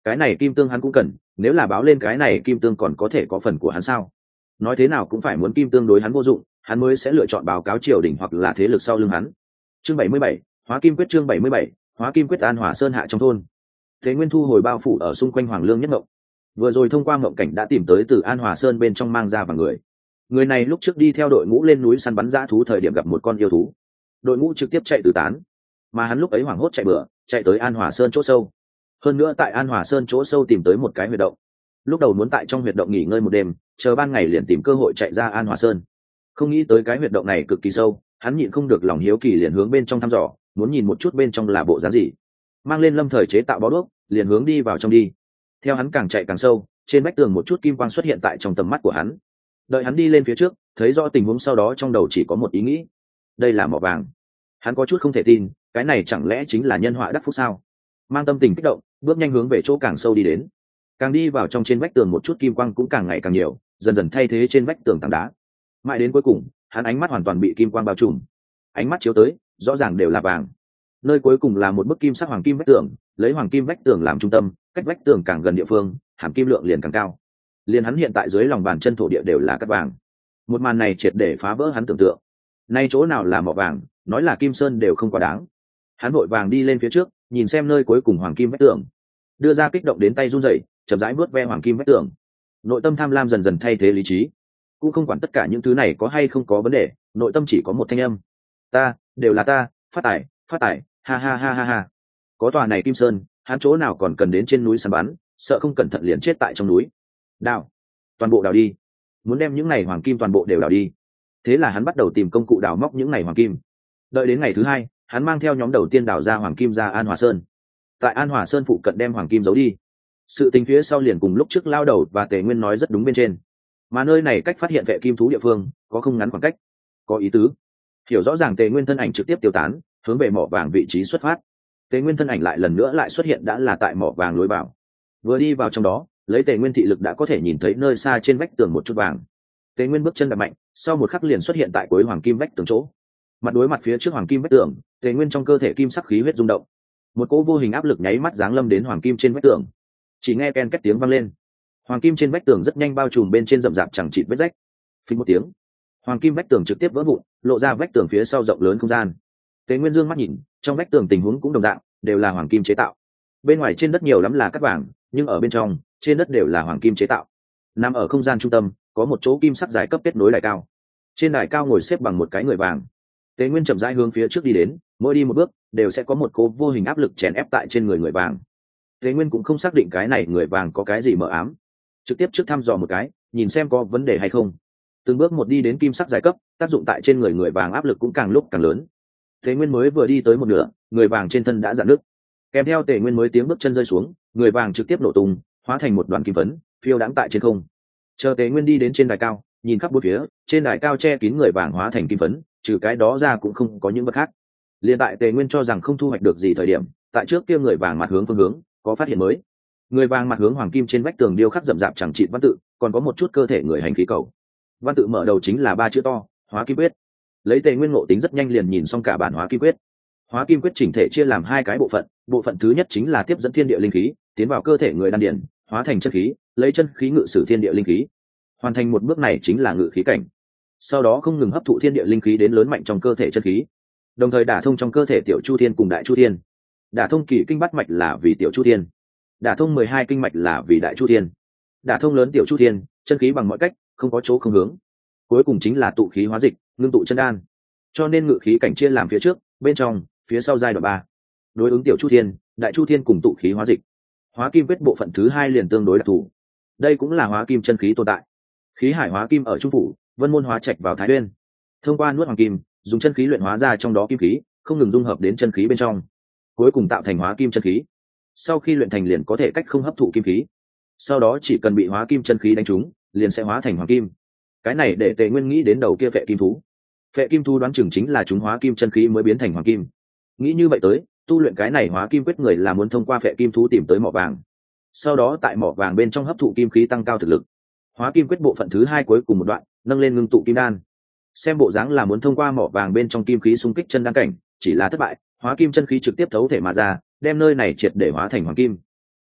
cái này kim tương hắn cũng cần, nếu là báo lên cái này kim tương còn có thể có phần của hắn sao? Nói thế nào cũng phải muốn kim tương đối hắn vô dụng, hắn mới sẽ lựa chọn báo cáo triều đình hoặc là thế lực sau lưng hắn. Chương bảy mươi bảy, Hóa Kim Quyết. Chương bảy mươi bảy, Hóa Kim Quyết. An Hòa Sơn hạ trong thôn, Thế Nguyên thu hồi bao phủ ở xung quanh Hoàng Lương Nhất Ngộng. Vừa rồi thông qua ngộng cảnh đã tìm tới từ An Hòa Sơn bên trong mang ra và người. Người này lúc trước đi theo đội ngũ lên núi săn bắn dã thú thời điểm gặp một con yêu thú, đội ngũ trực tiếp chạy tứ tán, mà hắn lúc ấy hoảng hốt chạy bừa, chạy tới An Hòa Sơn chỗ sâu. Hơn nữa tại An Hòa Sơn chỗ sâu tìm tới một cái huyệt động. Lúc đầu muốn tại trong huyệt động nghỉ ngơi một đêm, chờ ban ngày liền tìm cơ hội chạy ra An Hòa Sơn. Không nghĩ tới cái huyệt động này cực kỳ sâu, hắn nhịn không được lòng hiếu kỳ liền hướng bên trong thăm dò, muốn nhìn một chút bên trong là bộ dáng gì. Mang lên lâm thời chế tạo bó đuốc, liền hướng đi vào trong đi. Theo hắn càng chạy càng sâu, trên vách tường một chút kim quang xuất hiện tại trong tầm mắt của hắn. Đợi hắn đi lên phía trước, thấy rõ tình huống sau đó trong đầu chỉ có một ý nghĩ: đây là mỏ vàng. Hắn có chút không thể tin, cái này chẳng lẽ chính là nhân họa đắc phúc sao? Mang tâm tình kích động, bước nhanh hướng về chỗ càng sâu đi đến. Càng đi vào trong, trên vách tường một chút kim quang cũng càng ngày càng nhiều, dần dần thay thế trên vách tường tảng đá. Mãi đến cuối cùng, hắn ánh mắt hoàn toàn bị kim quang bao trùm. Ánh mắt chiếu tới, rõ ràng đều là vàng. Nơi cuối cùng là một bức kim sắc hoàng kim vách tường, lấy hoàng kim vách tường làm trung tâm, cách vách tường càng gần địa phương, hàm kim lượng liền càng cao. Liền hắn hiện tại dưới lòng bàn chân thổ địa đều là cát vàng. Một màn này triệt để phá vỡ hắn tưởng tượng. Nay chỗ nào là mỏ vàng, nói là kim sơn đều không quá đáng. Hắn vội vàng đi lên phía trước, nhìn xem nơi cuối cùng hoàng kim vách tường, đưa ra kích động đến tay run rẩy, chậm rãi vuốt ve hoàng kim vách tường. Nội tâm tham lam dần dần thay thế lý trí, cũng không quản tất cả những thứ này có hay không có vấn đề, nội tâm chỉ có một thanh âm: ta, đều là ta, phát tài, phát tài, ha ha ha ha ha. Có tòa này kim sơn, hắn chỗ nào còn cần đến trên núi săn bắn, sợ không cẩn thận liền chết tại trong núi. Đào, toàn bộ đào đi, muốn đem những này hoàng kim toàn bộ đều đào đi. Thế là hắn bắt đầu tìm công cụ đào móc những này hoàng kim. Đợi đến ngày thứ hai, hắn mang theo nhóm đầu tiên đào ra hoàng kim ra An Hòa Sơn. Tại An Hòa Sơn phụ cận đem hoàng kim giấu đi. Sự tình phía sau liền cùng lúc trước lao đầu và Tề Nguyên nói rất đúng bên trên, mà nơi này cách phát hiện vệ kim thú địa phương có không ngắn khoảng cách. Có ý tứ. Hiểu rõ ràng, Tề Nguyên thân ảnh trực tiếp tiêu tán, hướng về mỏ vàng vị trí xuất phát. Tề Nguyên thân ảnh lại lần nữa lại xuất hiện, đã là tại mỏ vàng lối vào. Vừa đi vào trong đó, lấy Tề Nguyên thị lực đã có thể nhìn thấy nơi xa trên vách tường một chút vàng. Tề Nguyên bước chân đập mạnh, sau một khắc liền xuất hiện tại cuối hoàng kim vách tường chỗ. Mặt đối mặt phía trước hoàng kim vách tường, Tề Nguyên trong cơ thể kim sắc khí huyết rung động. Một cỗ vô hình áp lực nháy mắt giáng lâm đến hoàng kim trên vách tường. Chỉ nghe ken két tiếng vang lên, hoàng kim trên vách tường rất nhanh bao trùm bên trên rậm rạp chẳng chịt vết rách. Phình một tiếng, hoàng kim vách tường trực tiếp vỡ vụn, lộ ra vách tường phía sau rộng lớn không gian. Tề Nguyên dương mắt nhìn, trong vách tường tình huống cũng đồng dạng, đều là hoàng kim chế tạo. Bên ngoài trên đất nhiều lắm là cát vàng, nhưng ở bên trong, trên đất đều là hoàng kim chế tạo. Nằm ở không gian trung tâm, có một chỗ kim sắc dài cấp kết nối đài cao. Trên đài cao ngồi xếp bằng một cái người vàng. Tề Nguyên chậm rãi hướng phía trước đi đến, mỗi đi một bước đều sẽ có một cố vô hình áp lực chèn ép tại trên người người vàng. Tề Nguyên cũng không xác định cái này người vàng có cái gì mờ ám, trực tiếp trước thăm dò một cái, nhìn xem có vấn đề hay không. Từng bước một đi đến kim sắc dài cấp, tác dụng tại trên người người vàng áp lực cũng càng lúc càng lớn. Tề Nguyên mới vừa đi tới một nửa, người vàng trên thân đã rạn nứt. Kèm theo Tề Nguyên mới tiếng bước chân rơi xuống, người vàng trực tiếp nổ tung, hóa thành một đoàn kim phấn, phiêu đãng tại trên không. Chờ Tề Nguyên đi đến trên đài cao, nhìn khắp bốn phía, trên đài cao che kín người vàng hóa thành kim phấn, trừ cái đó ra cũng không có những vật khác. Liên tại Tề Nguyên cho rằng không thu hoạch được gì thời điểm, tại trước kia người vàng mặt hướng phương hướng, có phát hiện mới. Người vàng mặt hướng hoàng kim trên vách tường điêu khắc rậm rạp chẳng chịt văn tự, còn có một chút cơ thể người hành khí cầu. Văn tự mở đầu chính là ba chữ to: Hóa Kim Quyết. Lấy Tề Nguyên ngộ tính rất nhanh liền nhìn xong cả bản Hóa Kim Quyết. Hóa Kim Quyết chỉnh thể chia làm hai cái bộ phận, bộ phận thứ nhất chính là tiếp dẫn thiên địa linh khí tiến vào cơ thể người đan điền, hóa thành chân khí, lấy chân khí ngự sử thiên địa linh khí. Hoàn thành một bước này chính là ngự khí cảnh. Sau đó không ngừng hấp thụ thiên địa linh khí đến lớn mạnh trong cơ thể chân khí, đồng thời đả thông trong cơ thể tiểu chu thiên cùng đại chu thiên. Đả thông kỳ kinh bát mạch là vì tiểu chu thiên, đả thông mười hai kinh mạch là vì đại chu thiên. Đả thông lớn tiểu chu thiên, chân khí bằng mọi cách, không có chỗ không hướng. Cuối cùng chính là tụ khí hóa dịch, ngưng tụ chân đan. Cho nên ngự khí cảnh chia làm phía trước, bên trong, phía sau giai đoạn ba. Đối ứng tiểu chu thiên, đại chu thiên cùng tụ khí hóa dịch. Hóa Kim Quyết bộ phận thứ hai liền tương đối đặc thù. Đây cũng là hóa kim chân khí tồn tại. Khí hải hóa kim ở trung phủ, vân môn hóa trạch vào thái nguyên. Thông qua nuốt hoàng kim, dùng chân khí luyện hóa ra trong đó kim khí, không ngừng dung hợp đến chân khí bên trong, cuối cùng tạo thành hóa kim chân khí. Sau khi luyện thành liền có thể cách không hấp thụ kim khí, sau đó chỉ cần bị hóa kim chân khí đánh trúng, liền sẽ hóa thành hoàng kim. Cái này để Tề Nguyên nghĩ đến đầu kia phệ kim thú. Phệ kim thú đoán chừng chính là chúng hóa kim chân khí mới biến thành hoàng kim. Nghĩ như vậy tới, tu luyện cái này Hóa Kim Quyết người là muốn thông qua phệ kim thú tìm tới mỏ vàng, sau đó tại mỏ vàng bên trong hấp thụ kim khí tăng cao thực lực. Hóa Kim Quyết bộ phận thứ hai cuối cùng một đoạn, nâng lên ngưng tụ kim đan. Xem bộ dáng là muốn thông qua mỏ vàng bên trong kim khí xung kích chân đan cảnh, chỉ là thất bại, hóa kim chân khí trực tiếp thấu thể mà ra, đem nơi này triệt để hóa thành hoàng kim.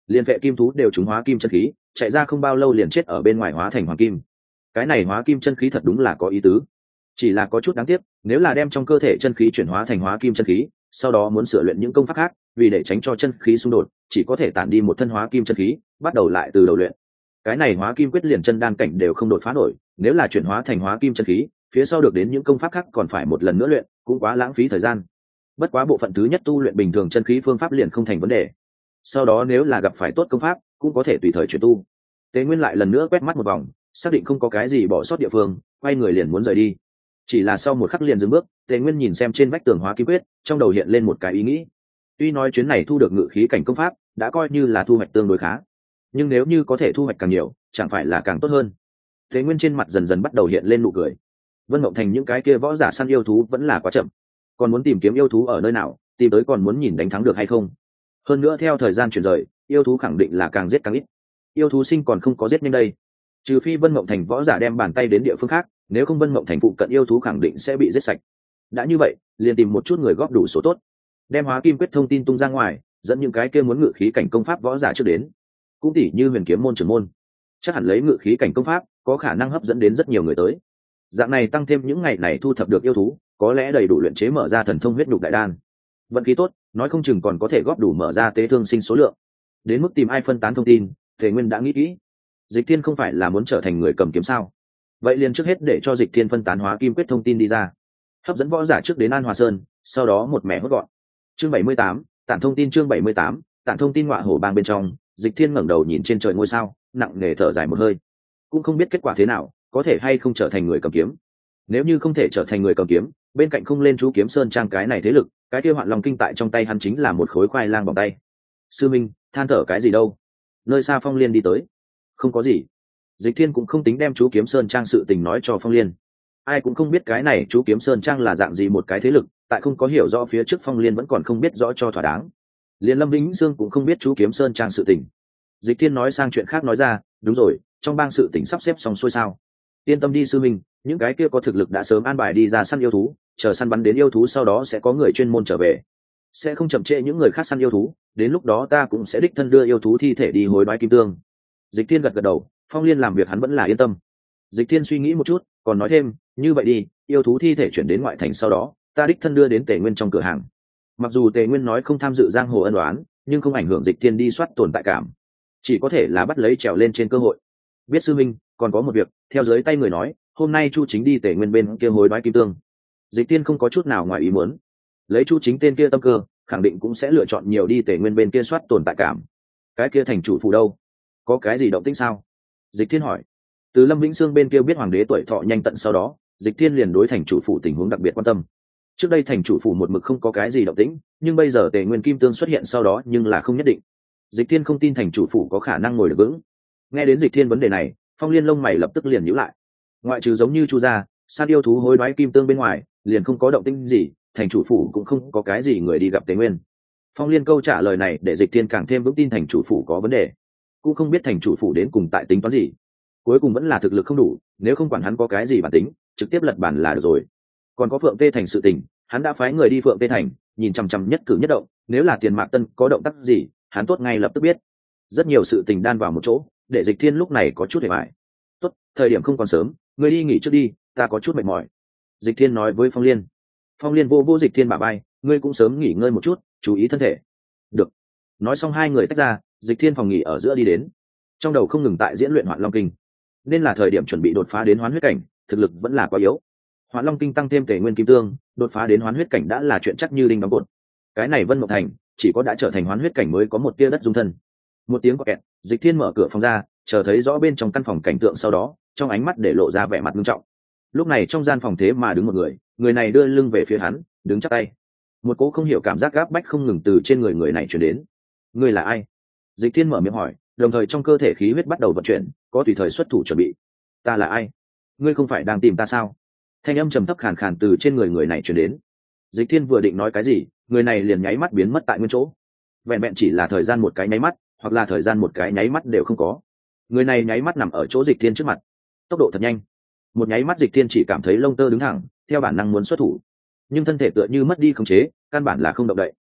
liền vệ kim thú đều trúng hóa kim chân khí, chạy ra không bao lâu liền chết ở bên ngoài hóa thành hoàng kim. Cái này hóa kim chân khí thật đúng là có ý tứ, chỉ là có chút đáng tiếc, nếu là đem trong cơ thể chân khí chuyển hóa thành hóa kim chân khí, sau đó muốn sửa luyện những công pháp khác, vì để tránh cho chân khí xung đột, chỉ có thể tản đi một thân hóa kim chân khí, bắt đầu lại từ đầu luyện. Cái này hóa kim quyết liền chân đan cảnh đều không đột phá nổi, nếu là chuyển hóa thành hóa kim chân khí, phía sau được đến những công pháp khác còn phải một lần nữa luyện, cũng quá lãng phí thời gian. Bất quá bộ phận thứ nhất tu luyện bình thường chân khí phương pháp liền không thành vấn đề. Sau đó nếu là gặp phải tốt công pháp, cũng có thể tùy thời chuyển tu. Tế Nguyên lại lần nữa quét mắt một vòng, xác định không có cái gì bỏ sót địa phương, quay người liền muốn rời đi. Chỉ là sau một khắc liền dừng bước, Tế Nguyên nhìn xem trên vách tường hóa kim quyết, trong đầu hiện lên một cái ý nghĩ. Tuy nói chuyến này thu được ngự khí cảnh công pháp, đã coi như là thu hoạch tương đối khá, nhưng nếu như có thể thu hoạch càng nhiều, chẳng phải là càng tốt hơn. Tế Nguyên trên mặt dần dần bắt đầu hiện lên nụ cười. Vân Mộng Thành những cái kia võ giả săn yêu thú vẫn là quá chậm, còn muốn tìm kiếm yêu thú ở nơi nào, tìm tới còn muốn nhìn đánh thắng được hay không. Hơn nữa theo thời gian chuyển rời, yêu thú khẳng định là càng giết càng ít. Yêu thú sinh còn không có giết nhanh đây. Trừ phi Vân Mộng Thành võ giả đem bàn tay đến địa phương khác, nếu không Vân Mộng Thành phụ cận yêu thú khẳng định sẽ bị giết sạch. Đã như vậy, liền tìm một chút người góp đủ số tốt, đem hóa kim quyết thông tin tung ra ngoài, dẫn những cái kia muốn ngự khí cảnh công pháp võ giả trước đến. Cũng tỉ như Huyền Kiếm môn trưởng môn, chắc hẳn lấy ngự khí cảnh công pháp, có khả năng hấp dẫn đến rất nhiều người tới. Dạng này tăng thêm những ngày này thu thập được yêu thú, có lẽ đầy đủ luyện chế mở ra thần thông huyết nhục đại đan. Vận khí tốt, nói không chừng còn có thể góp đủ mở ra tế thương sinh số lượng. Đến mức tìm ai phân tán thông tin, Thể Nguyên đã nghĩ kỹ. Dịch Thiên không phải là muốn trở thành người cầm kiếm sao? Vậy liền trước hết để cho Dịch Thiên phân tán hóa kim quyết thông tin đi ra, hấp dẫn võ giả trước đến An Hòa Sơn, sau đó một mẻ hốt gọn. Chương bảy mươi tám, tản thông tin chương bảy mươi tám, tản thông tin ngọa hổ bang bên trong, Dịch Thiên ngẩng đầu nhìn trên trời ngôi sao, nặng nề thở dài một hơi. Cũng không biết kết quả thế nào, có thể hay không trở thành người cầm kiếm. Nếu như không thể trở thành người cầm kiếm, bên cạnh không lên chú kiếm sơn trang cái này thế lực, cái kia Hoạn Long kinh tại trong tay hắn chính là một khối khoai lang bằng tay. Sư minh, than thở cái gì đâu? Nơi xa Phong Liên đi tới. Không có gì. Dịch Thiên cũng không tính đem chú kiếm sơn trang sự tình nói cho Phong Liên. Ai cũng không biết cái này chú kiếm sơn trang là dạng gì một cái thế lực, tại không có hiểu rõ phía trước Phong Liên vẫn còn không biết rõ cho thỏa đáng. Liên Lâm Vĩnh Dương cũng không biết chú kiếm sơn trang sự tình. Dịch Thiên nói sang chuyện khác nói ra, đúng rồi, trong bang sự tình sắp xếp xong xuôi sao? Yên tâm đi sư minh, những cái kia có thực lực đã sớm an bài đi ra săn yêu thú, chờ săn bắn đến yêu thú sau đó sẽ có người chuyên môn trở về, sẽ không chậm trễ những người khác săn yêu thú, đến lúc đó ta cũng sẽ đích thân đưa yêu thú thi thể đi hối đoái kim tương. Dịch Thiên gật gật đầu, Phong Liên làm việc hắn vẫn là yên tâm. Dịch Thiên suy nghĩ một chút, còn nói thêm, như vậy đi, yêu thú thi thể chuyển đến ngoại thành sau đó, ta đích thân đưa đến Tề Nguyên trong cửa hàng. Mặc dù Tề Nguyên nói không tham dự giang hồ ân oán, nhưng không ảnh hưởng Dịch Thiên đi soát tồn tại cảm, chỉ có thể là bắt lấy trèo lên trên cơ hội. Biết sư minh, còn có một việc, theo dưới tay người nói, hôm nay Chu Chính đi Tề Nguyên bên kia hối đoái kim tương. Dịch Thiên không có chút nào ngoài ý muốn, lấy Chu Chính tên kia tâm cơ, khẳng định cũng sẽ lựa chọn nhiều đi Tề Nguyên bên kia soát tồn tại cảm. Cái kia thành chủ phủ đâu, có cái gì động tĩnh sao? Dịch Thiên hỏi. Từ Lâm Vĩnh Sương bên kia biết hoàng đế tuổi thọ nhanh tận sau đó, Dịch Thiên liền đối thành chủ phủ tình huống đặc biệt quan tâm. Trước đây thành chủ phủ một mực không có cái gì động tĩnh, nhưng bây giờ Tề Nguyên kim tương xuất hiện sau đó nhưng là không nhất định. Dịch Thiên không tin thành chủ phủ có khả năng ngồi được vững. Nghe đến Dịch Thiên vấn đề này, Phong Liên lông mày lập tức liền nhíu lại. Ngoại trừ giống như Chu gia, san yêu thú hối đoái kim tương bên ngoài, liền không có động tĩnh gì, thành chủ phủ cũng không có cái gì người đi gặp Tề Nguyên. Phong Liên câu trả lời này để Dịch Thiên càng thêm vững tin thành chủ phủ có vấn đề, cũng không biết thành chủ phủ đến cùng tại tính toán gì. Cuối cùng vẫn là thực lực không đủ, nếu không quản hắn có cái gì bản tính, trực tiếp lật bản là được rồi. Còn có Phượng Tê Thành sự tình, hắn đã phái người đi Phượng Tê Thành, nhìn chằm chằm nhất cử nhất động, nếu là Tiền Mạc Tân có động tác gì, hắn tốt ngay lập tức biết. Rất nhiều sự tình đan vào một chỗ, để Dịch Thiên lúc này có chút hề bại. Tốt, thời điểm không còn sớm, ngươi đi nghỉ trước đi, ta có chút mệt mỏi. Dịch Thiên nói với Phong Liên. Phong Liên vô vô Dịch Thiên bả vai, ngươi cũng sớm nghỉ ngơi một chút, chú ý thân thể. Được. Nói xong hai người tách ra, Dịch Thiên phòng nghỉ ở giữa đi đến, trong đầu không ngừng tại diễn luyện Hoạn Long kinh, nên là thời điểm chuẩn bị đột phá đến hoán huyết cảnh, thực lực vẫn là quá yếu. Hoạn Long kinh tăng thêm Tề Nguyên kim tương, đột phá đến hoán huyết cảnh đã là chuyện chắc như đinh đóng cột. Cái này Vân Mộng Thành chỉ có đã trở thành hoán huyết cảnh mới có một tia đất dung thân. Một tiếng có kẹt, Dịch Thiên mở cửa phòng ra, chờ thấy rõ bên trong căn phòng cảnh tượng sau đó, trong ánh mắt để lộ ra vẻ mặt nghiêm trọng. Lúc này trong gian phòng thế mà đứng một người, người này đưa lưng về phía hắn, đứng chắp tay. Một cỗ không hiểu cảm giác gáp bách không ngừng từ trên người người này truyền đến. Ngươi là ai? Dịch Thiên mở miệng hỏi, đồng thời trong cơ thể khí huyết bắt đầu vận chuyển, có tùy thời xuất thủ chuẩn bị. Ta là ai? Ngươi không phải đang tìm ta sao? Thanh âm trầm thấp khàn khàn từ trên người người này truyền đến. Dịch Thiên vừa định nói cái gì, người này liền nháy mắt biến mất tại nguyên chỗ. Vẹn vẹn chỉ là thời gian một cái nháy mắt, hoặc là thời gian một cái nháy mắt đều không có. Người này nháy mắt nằm ở chỗ Dịch Thiên trước mặt, tốc độ thật nhanh. Một nháy mắt Dịch Thiên chỉ cảm thấy lông tơ đứng thẳng, theo bản năng muốn xuất thủ, nhưng thân thể tựa như mất đi khống chế, căn bản là không động đậy.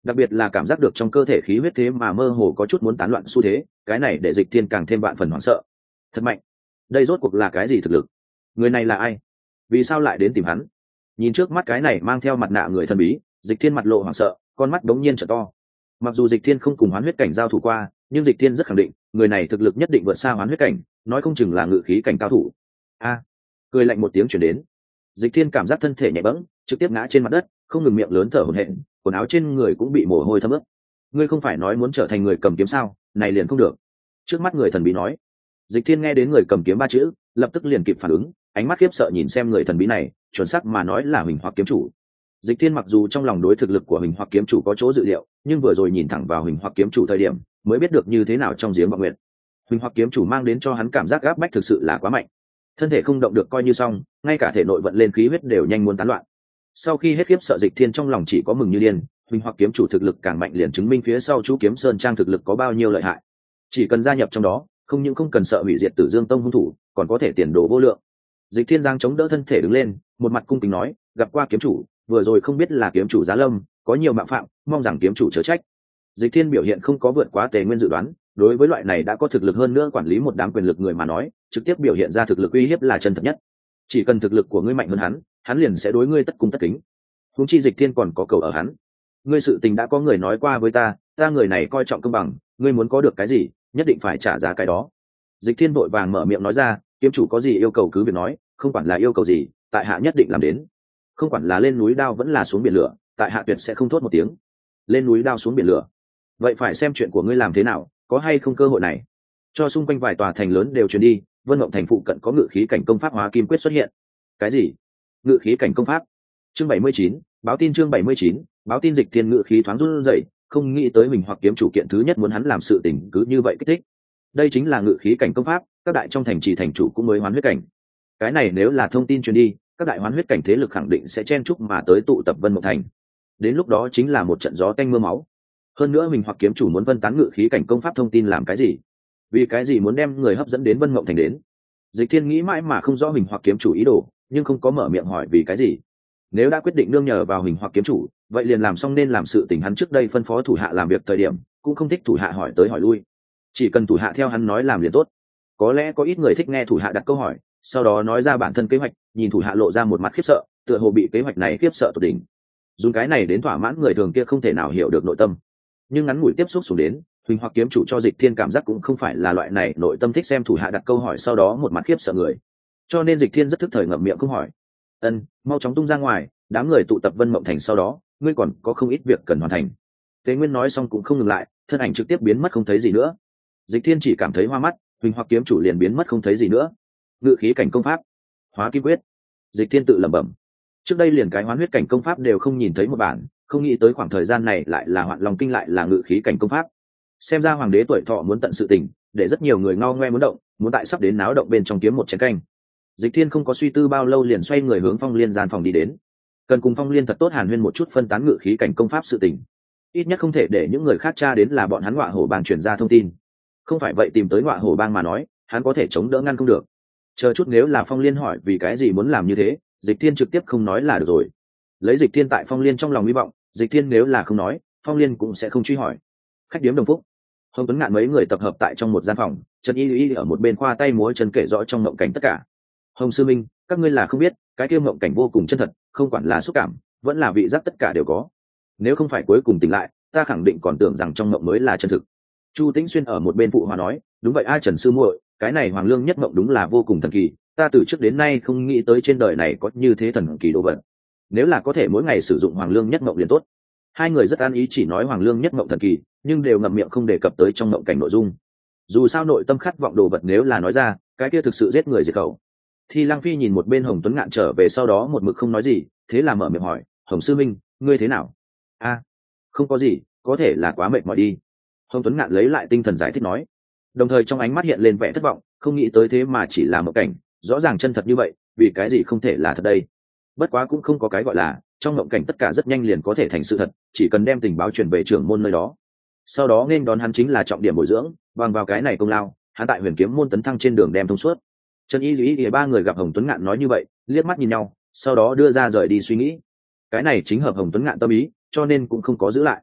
đặc biệt là cảm giác được trong cơ thể khí huyết thế mà mơ hồ có chút muốn tán loạn xu thế, cái này để Dịch Thiên càng thêm vạn phần hoảng sợ. Thật mạnh, đây rốt cuộc là cái gì thực lực? Người này là ai? Vì sao lại đến tìm hắn? Nhìn trước mắt cái này mang theo mặt nạ người thần bí, Dịch Thiên mặt lộ hoảng sợ, con mắt đống nhiên trở to. Mặc dù Dịch Thiên không cùng hoán huyết cảnh giao thủ qua, nhưng Dịch Thiên rất khẳng định người này thực lực nhất định vượt xa hoán huyết cảnh, nói không chừng là ngự khí cảnh cao thủ. A, cười lạnh một tiếng truyền đến. Dịch Thiên cảm giác thân thể nhẹ bẫng, trực tiếp ngã trên mặt đất, không ngừng miệng lớn thở hổn hển, quần áo trên người cũng bị mồ hôi thấm ướt. Ngươi không phải nói muốn trở thành người cầm kiếm sao? Này liền không được. Trước mắt người thần bí nói. Dịch Thiên nghe đến người cầm kiếm ba chữ, lập tức liền kịp phản ứng, ánh mắt khiếp sợ nhìn xem người thần bí này, chuẩn xác mà nói là Huỳnh Hoặc kiếm chủ. Dịch Thiên mặc dù trong lòng đối thực lực của Huỳnh Hoặc kiếm chủ có chỗ dự liệu, nhưng vừa rồi nhìn thẳng vào Huỳnh Hoặc kiếm chủ thời điểm, mới biết được như thế nào trong giếng vọng nguyện. Huỳnh Hoặc kiếm chủ mang đến cho hắn cảm giác áp bách thực sự là quá mạnh. Thân thể không động được coi như xong, ngay cả thể nội vận lên khí huyết đều nhanh muốn tán loạn. Sau khi hết khiếp sợ, Dịch Thiên trong lòng chỉ có mừng như điên, Huỳnh Hoặc kiếm chủ thực lực càng mạnh liền chứng minh phía sau chú Kiếm Sơn Trang thực lực có bao nhiêu lợi hại. Chỉ cần gia nhập trong đó, không những không cần sợ hủy diệt Tử Dương Tông hung thủ, còn có thể tiền đồ vô lượng. Dịch Thiên giang chống đỡ thân thể đứng lên, một mặt cung kính nói, gặp qua kiếm chủ, vừa rồi không biết là kiếm chủ Giá Lâm, có nhiều mạo phạm, mong rằng kiếm chủ chớ trách. Dịch Thiên biểu hiện không có vượt quá Tề Nguyên dự đoán, đối với loại này đã có thực lực hơn nữa quản lý một đám quyền lực người mà nói, trực tiếp biểu hiện ra thực lực uy hiếp là chân thật nhất. Chỉ cần thực lực của ngươi mạnh hơn hắn, hắn liền sẽ đối ngươi tất cung tất kính. Huống chi Dịch Thiên còn có cầu ở hắn. Ngươi sự tình đã có người nói qua với ta, ta người này coi trọng công bằng, ngươi muốn có được cái gì, nhất định phải trả giá cái đó. Dịch Thiên vội vàng mở miệng nói ra, kiếm chủ có gì yêu cầu cứ việc nói, không quản là yêu cầu gì, tại hạ nhất định làm đến. Không quản là lên núi đao vẫn là xuống biển lửa, tại hạ tuyệt sẽ không thốt một tiếng. Lên núi đao xuống biển lửa, vậy phải xem chuyện của ngươi làm thế nào, có hay không cơ hội này. Cho xung quanh vài tòa thành lớn đều truyền đi, Vân Mộng thành phụ cận có ngự khí cảnh công pháp hóa kim quyết xuất hiện. Cái gì? Ngự khí cảnh công pháp? Chương bảy mươi chín, báo tin chương bảy mươi chín, báo tin. Dịch Thiên ngự khí thoáng run rẩy, không nghĩ tới mình hoặc kiếm chủ kiện thứ nhất muốn hắn làm sự tình cứ như vậy kích thích. Đây chính là ngự khí cảnh công pháp, các đại trong thành trì thành chủ cũng mới hoán huyết cảnh. Cái này nếu là thông tin truyền đi, các đại hoán huyết cảnh thế lực khẳng định sẽ chen chúc mà tới tụ tập Vân Mộng thành. Đến lúc đó chính là một trận gió tanh mưa máu. Hơn nữa mình hoặc kiếm chủ muốn vân tán ngự khí cảnh công pháp thông tin làm cái gì? Vì cái gì muốn đem người hấp dẫn đến Vân Mộng thành đến? Dịch Thiên nghĩ mãi mà không rõ mình hoặc kiếm chủ ý đồ, nhưng không có mở miệng hỏi vì cái gì. Nếu đã quyết định nương nhờ vào hình hoặc kiếm chủ, vậy liền làm xong nên làm sự tình hắn trước đây phân phó thủ hạ làm việc thời điểm, cũng không thích thủ hạ hỏi tới hỏi lui. Chỉ cần thủ hạ theo hắn nói làm liền tốt. Có lẽ có ít người thích nghe thủ hạ đặt câu hỏi, sau đó nói ra bản thân kế hoạch, nhìn thủ hạ lộ ra một mặt khiếp sợ, tựa hồ bị kế hoạch này khiếp sợ tột đỉnh. Dùng cái này đến thỏa mãn người thường kia không thể nào hiểu được nội tâm. Nhưng ngắn ngủi tiếp xúc xuống đến, Huỳnh hoặc kiếm chủ cho Dịch Thiên cảm giác cũng không phải là loại này nội tâm thích xem thủ hạ đặt câu hỏi sau đó một mặt khiếp sợ người. Cho nên Dịch Thiên rất thức thời ngậm miệng không hỏi. Ân, mau chóng tung ra ngoài, đám người tụ tập Vân Mộng thành sau đó, ngươi còn có không ít việc cần hoàn thành. Tế Nguyên nói xong cũng không ngừng lại, thân ảnh trực tiếp biến mất không thấy gì nữa. Dịch Thiên chỉ cảm thấy hoa mắt, Huỳnh hoặc kiếm chủ liền biến mất không thấy gì nữa. Ngự khí cảnh công pháp, hóa kim quyết. Dịch Thiên tự lẩm bẩm. Trước đây liền cái hoán huyết cảnh công pháp đều không nhìn thấy một bản, không nghĩ tới khoảng thời gian này lại là Hoạn Long kinh lại là ngự khí cảnh công pháp. Xem ra hoàng đế tuổi thọ muốn tận sự tình, để rất nhiều người ngao ngoe muốn động, muốn tại sắp đến náo động bên trong kiếm một chén canh. Dịch Thiên không có suy tư bao lâu liền xoay người hướng Phong Liên gian phòng đi đến. Cần cùng Phong Liên thật tốt hàn huyên một chút phân tán ngự khí cảnh công pháp sự tình. Ít nhất không thể để những người khác tra đến là bọn hắn Ngọa Hổ Bang truyền ra thông tin. Không phải vậy tìm tới Ngọa Hổ Bang mà nói, hắn có thể chống đỡ ngăn không được. Chờ chút nếu là Phong Liên hỏi vì cái gì muốn làm như thế, Dịch Thiên trực tiếp không nói là được rồi. Lấy Dịch Thiên tại Phong Liên trong lòng hy vọng, Dịch Thiên nếu là không nói, Phong Liên cũng sẽ không truy hỏi. Khách điếm Đồng Phúc, Hồng Tuấn Ngạn mấy người tập hợp tại trong một gian phòng, Trần Y Y ở một bên khoa tay múa chân kể rõ trong mộng cảnh tất cả. Hồng sư minh, các ngươi là không biết, cái kia mộng cảnh vô cùng chân thật, không quản là xúc cảm, vẫn là vị giác tất cả đều có. Nếu không phải cuối cùng tỉnh lại, ta khẳng định còn tưởng rằng trong mộng mới là chân thực. Chu Tĩnh Xuyên ở một bên phụ hòa nói, đúng vậy ai Trần sư muội, cái này Hoàng Lương nhất mộng đúng là vô cùng thần kỳ, ta từ trước đến nay không nghĩ tới trên đời này có như thế thần kỳ đồ vật. Nếu là có thể mỗi ngày sử dụng Hoàng Lương nhất mộng liền tốt. Hai người rất an ý chỉ nói Hoàng Lương nhất mộng thần kỳ, nhưng đều ngậm miệng không đề cập tới trong mộng cảnh nội dung. Dù sao nội tâm khát vọng đồ vật nếu là nói ra, cái kia thực sự giết người diệt khẩu. Thì Lăng Phi nhìn một bên Hồng Tuấn Ngạn trở về sau đó một mực không nói gì, thế là mở miệng hỏi, Hồng sư minh, ngươi thế nào? A, à, không có gì, có thể là quá mệt mỏi đi. Hồng Tuấn Ngạn lấy lại tinh thần giải thích nói, đồng thời trong ánh mắt hiện lên vẻ thất vọng, không nghĩ tới thế mà chỉ là mộng cảnh, rõ ràng chân thật như vậy, vì cái gì không thể là thật đây? Bất quá cũng không có cái gọi là, trong mộng cảnh tất cả rất nhanh liền có thể thành sự thật, chỉ cần đem tình báo truyền về trưởng môn nơi đó. Sau đó nên đón hắn chính là trọng điểm bồi dưỡng, bằng vào cái này công lao, hắn tại Huyền Kiếm môn tấn thăng trên đường đem thông suốt. Trần Y Duy Y ba người gặp Hồng Tuấn Ngạn nói như vậy, liếc mắt nhìn nhau, sau đó đưa ra rời đi suy nghĩ. Cái này chính hợp Hồng Tuấn Ngạn tâm ý, cho nên cũng không có giữ lại.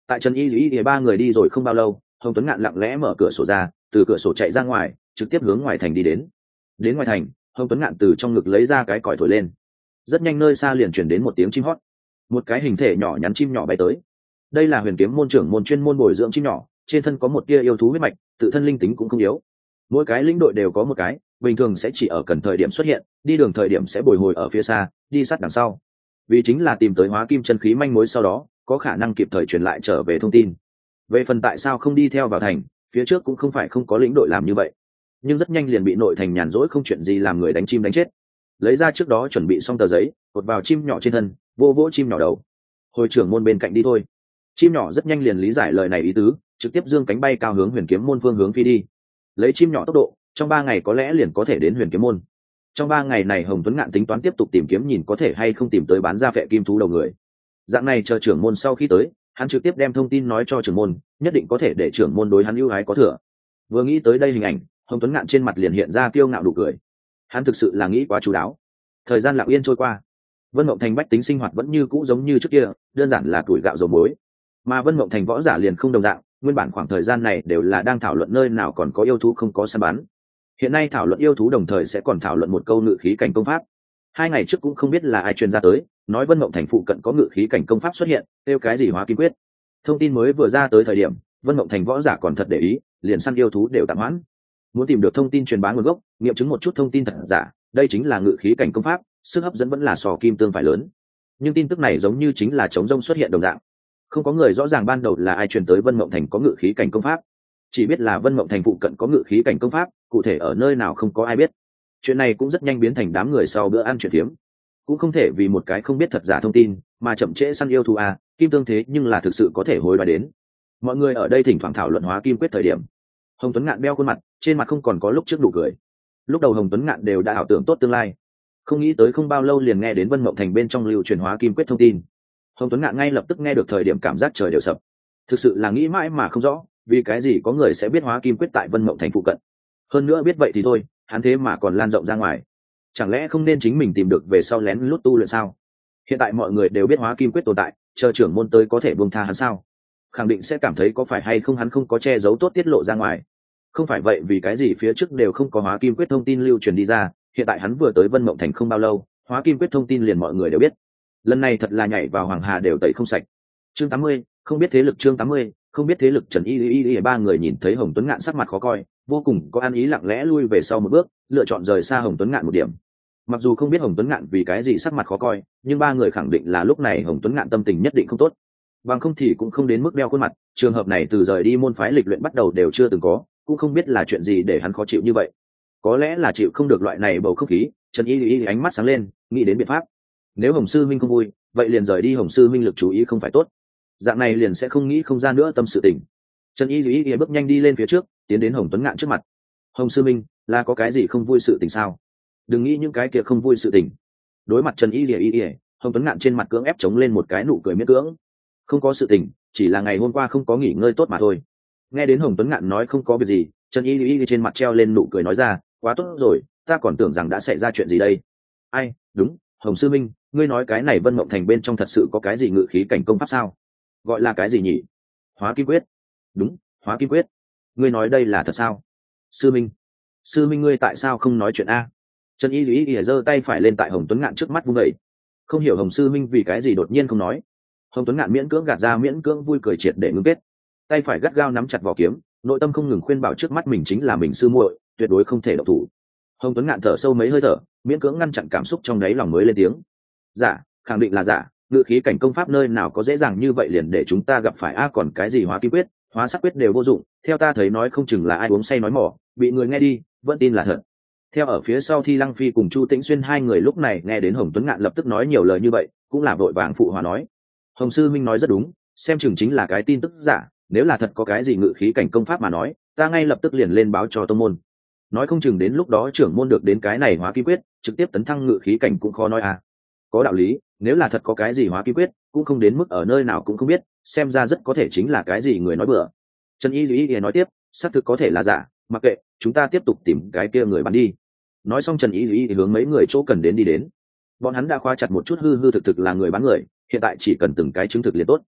Tại Trần Y Dĩ thì ba người đi rồi không bao lâu, Hồng Tuấn Ngạn lặng lẽ mở cửa sổ ra, từ cửa sổ chạy ra ngoài, trực tiếp hướng ngoài thành đi đến. Đến ngoài thành, Hồng Tuấn Ngạn từ trong ngực lấy ra cái còi thổi lên. Rất nhanh nơi xa liền truyền đến một tiếng chim hót. Một cái hình thể nhỏ nhắn chim nhỏ bay tới. Đây là Huyền Kiếm môn trưởng môn chuyên môn bồi dưỡng chim nhỏ, trên thân có một tia yêu thú huyết mạch, tự thân linh tính cũng không yếu. Mỗi cái lĩnh đội đều có một cái, bình thường sẽ chỉ ở cần thời điểm xuất hiện, đi đường thời điểm sẽ bồi hồi ở phía xa, đi sát đằng sau. Vì chính là tìm tới hóa kim chân khí manh mối, sau đó có khả năng kịp thời truyền lại trở về thông tin. Về phần tại sao không đi theo vào thành, phía trước cũng không phải không có lĩnh đội làm như vậy, nhưng rất nhanh liền bị nội thành nhàn rỗi không chuyện gì làm người đánh chim đánh chết. Lấy ra trước đó chuẩn bị xong tờ giấy, cột vào chim nhỏ trên thân, vô vỗ chim nhỏ đầu. Hồi trưởng môn bên cạnh đi thôi. Chim nhỏ rất nhanh liền lý giải lời này ý tứ, trực tiếp dương cánh bay cao hướng Huyền Kiếm môn phương hướng phi đi. Lấy chim nhỏ tốc độ, trong ba ngày có lẽ liền có thể đến Huyền Kiếm môn. Trong ba ngày này Hồng Tuấn Ngạn tính toán tiếp tục tìm kiếm, nhìn có thể hay không tìm tới bán ra phệ kim thú đầu người. Dạng này chờ trưởng môn sau khi tới, hắn trực tiếp đem thông tin nói cho trưởng môn, nhất định có thể để trưởng môn đối hắn ưu ái có thừa. Vừa nghĩ tới đây hình ảnh, Hồng Tuấn Ngạn trên mặt liền hiện ra kiêu ngạo đủ cười. Hắn thực sự là nghĩ quá chú đáo. Thời gian lặng yên trôi qua, Vân Mộng Thành bách tính sinh hoạt vẫn như cũ giống như trước kia, đơn giản là tuổi gạo dầu muối. Mà Vân Mộng Thành võ giả liền không đồng dạng, nguyên bản khoảng thời gian này đều là đang thảo luận nơi nào còn có yêu thú không có săn bắn. Hiện nay thảo luận yêu thú đồng thời sẽ còn thảo luận một câu ngự khí cảnh công pháp. Hai ngày trước cũng không biết là ai truyền ra tới, nói Vân Mộng Thành phụ cận có ngự khí cảnh công pháp xuất hiện, kêu cái gì Hóa Kim Quyết. Thông tin mới vừa ra tới thời điểm, Vân Mộng Thành võ giả còn thật để ý, liền săn yêu thú đều tạm hoãn. Muốn tìm được thông tin truyền bá nguồn gốc, nghiệm chứng một chút thông tin thật giả, đây chính là ngự khí cảnh công pháp, sức hấp dẫn vẫn là sò kim tương phải lớn. Nhưng tin tức này giống như chính là trống rông xuất hiện đồng dạng, không có người rõ ràng ban đầu là ai truyền tới Vân Mộng Thành có ngự khí cảnh công pháp, chỉ biết là Vân Mộng Thành phụ cận có ngự khí cảnh công pháp, cụ thể ở nơi nào không có ai biết. Chuyện này cũng rất nhanh biến thành đám người sau bữa ăn chuyện phiếm. Cũng không thể vì một cái không biết thật giả thông tin mà chậm trễ săn yêu thú à, kim tương thế nhưng là thực sự có thể hối đoái đến. Mọi người ở đây thỉnh thoảng thảo luận Hóa Kim Quyết thời điểm, Hồng Tuấn Ngạn beo khuôn mặt, trên mặt không còn có lúc trước đủ cười. Lúc đầu Hồng Tuấn Ngạn đều đã ảo tưởng tốt tương lai, không nghĩ tới không bao lâu liền nghe đến Vân Mộng Thành bên trong lưu truyền Hóa Kim Quyết thông tin. Hồng Tuấn Ngạn ngay lập tức nghe được thời điểm cảm giác trời đều sập. Thực sự là nghĩ mãi mà không rõ, vì cái gì có người sẽ biết Hóa Kim Quyết tại Vân Mộng Thành phụ cận. Hơn nữa biết vậy thì thôi, hắn thế mà còn lan rộng ra ngoài. Chẳng lẽ không nên chính mình tìm được về sau lén lút tu luyện sao? Hiện tại mọi người đều biết Hóa Kim Quyết tồn tại, chờ trưởng môn tới có thể buông tha hắn sao? Khẳng định sẽ cảm thấy có phải hay không hắn không có che giấu tốt tiết lộ ra ngoài. Không phải vậy vì cái gì phía trước đều không có Hóa Kim Quyết thông tin lưu truyền đi ra, hiện tại hắn vừa tới Vân Mộng Thành không bao lâu, Hóa Kim Quyết thông tin liền mọi người đều biết. Lần này thật là nhảy vào Hoàng Hà đều tẩy không sạch. Chương tám mươi, không biết thế lực. Chương tám mươi, không biết thế lực. Trần Y Y Y ba người nhìn thấy Hồng Tuấn Ngạn sắc mặt khó coi, vô cùng có ăn ý, lặng lẽ lui về sau một bước, lựa chọn rời xa Hồng Tuấn Ngạn một điểm. Mặc dù không biết Hồng Tuấn Ngạn vì cái gì sắc mặt khó coi, nhưng ba người khẳng định là lúc này Hồng Tuấn Ngạn tâm tình nhất định không tốt. Bằng không thì cũng không đến mức đeo khuôn mặt, trường hợp này từ rời đi môn phái lịch luyện bắt đầu đều chưa từng có, cũng không biết là chuyện gì để hắn khó chịu như vậy. Có lẽ là chịu không được loại này bầu không khí, Trần Y Y ánh mắt sáng lên, nghĩ đến biện pháp. Nếu Hồng sư minh không vui, vậy liền rời đi, Hồng sư minh lực chú ý không phải tốt, dạng này liền sẽ không nghĩ không ra nữa tâm sự tình. Trần Y Y Y bước nhanh đi lên phía trước, tiến đến Hồng Tuấn Ngạn trước mặt. Hồng sư minh, là có cái gì không vui sự tình sao? Đừng nghĩ những cái kia không vui sự tình. Đối mặt Trần Y Y Y, Hồng Tuấn Ngạn trên mặt cưỡng ép chống lên một cái nụ cười miễn cưỡng. Không có sự tình, chỉ là ngày hôm qua không có nghỉ ngơi tốt mà thôi. Nghe đến Hồng Tuấn Ngạn nói không có việc gì, Trần Y Y trên mặt treo lên nụ cười nói ra, quá tốt rồi, ta còn tưởng rằng đã xảy ra chuyện gì đây. Ai, đúng, Hồng sư minh, ngươi nói cái này Vân Mộng Thành bên trong thật sự có cái gì ngự khí cảnh công pháp sao? Gọi là cái gì nhỉ? Hóa Kim Quyết. Đúng, Hóa Kim Quyết. Ngươi nói đây là thật sao? Sư minh, sư minh ngươi tại sao không nói chuyện a? Trần Y Y Y giơ tay phải lên tại Hồng Tuấn Ngạn trước mắt vung vẩy. Không hiểu Hồng sư minh vì cái gì đột nhiên không nói. Hồng Tuấn Ngạn miễn cưỡng gạt ra miễn cưỡng vui cười triệt để ngưng kết. Tay phải gắt gao nắm chặt vỏ kiếm, nội tâm không ngừng khuyên bảo trước mắt mình chính là mình sư muội, tuyệt đối không thể động thủ. Hồng Tuấn Ngạn thở sâu mấy hơi thở, miễn cưỡng ngăn chặn cảm xúc trong đáy lòng mới lên tiếng. Giả, khẳng định là giả, ngự khí cảnh công pháp nơi nào có dễ dàng như vậy liền để chúng ta gặp phải a, còn cái gì Hóa Kim Quyết, Hóa Sắc Quyết đều vô dụng, theo ta thấy nói không chừng là ai uống say nói mỏ, bị người nghe đi, vẫn tin là thật. Theo ở phía sau Thi Lăng Phi cùng Chu Tĩnh Xuyên hai người lúc này nghe đến Hồng Tuấn Ngạn lập tức nói nhiều lời như vậy, cũng là vội vàng phụ hòa nói. Hồng sư minh nói rất đúng, xem chừng chính là cái tin tức giả, nếu là thật có cái gì ngự khí cảnh công pháp mà nói, ta ngay lập tức liền lên báo cho tông môn. Nói không chừng đến lúc đó trưởng môn được đến cái này Hóa Kim Quyết, trực tiếp tấn thăng ngự khí cảnh cũng khó nói à. Có đạo lý, nếu là thật có cái gì Hóa Kim Quyết, cũng không đến mức ở nơi nào cũng không biết, xem ra rất có thể chính là cái gì người nói bừa. Trần Y Y Y nói tiếp, xác thực có thể là giả, mặc kệ, chúng ta tiếp tục tìm cái kia người bắn đi. Nói xong Trần Y Y hướng mấy người chỗ cần đến đi đến. Bọn hắn đã khóa chặt một chút hư hư thực thực là người bán người, hiện tại chỉ cần từng cái chứng thực liền tốt.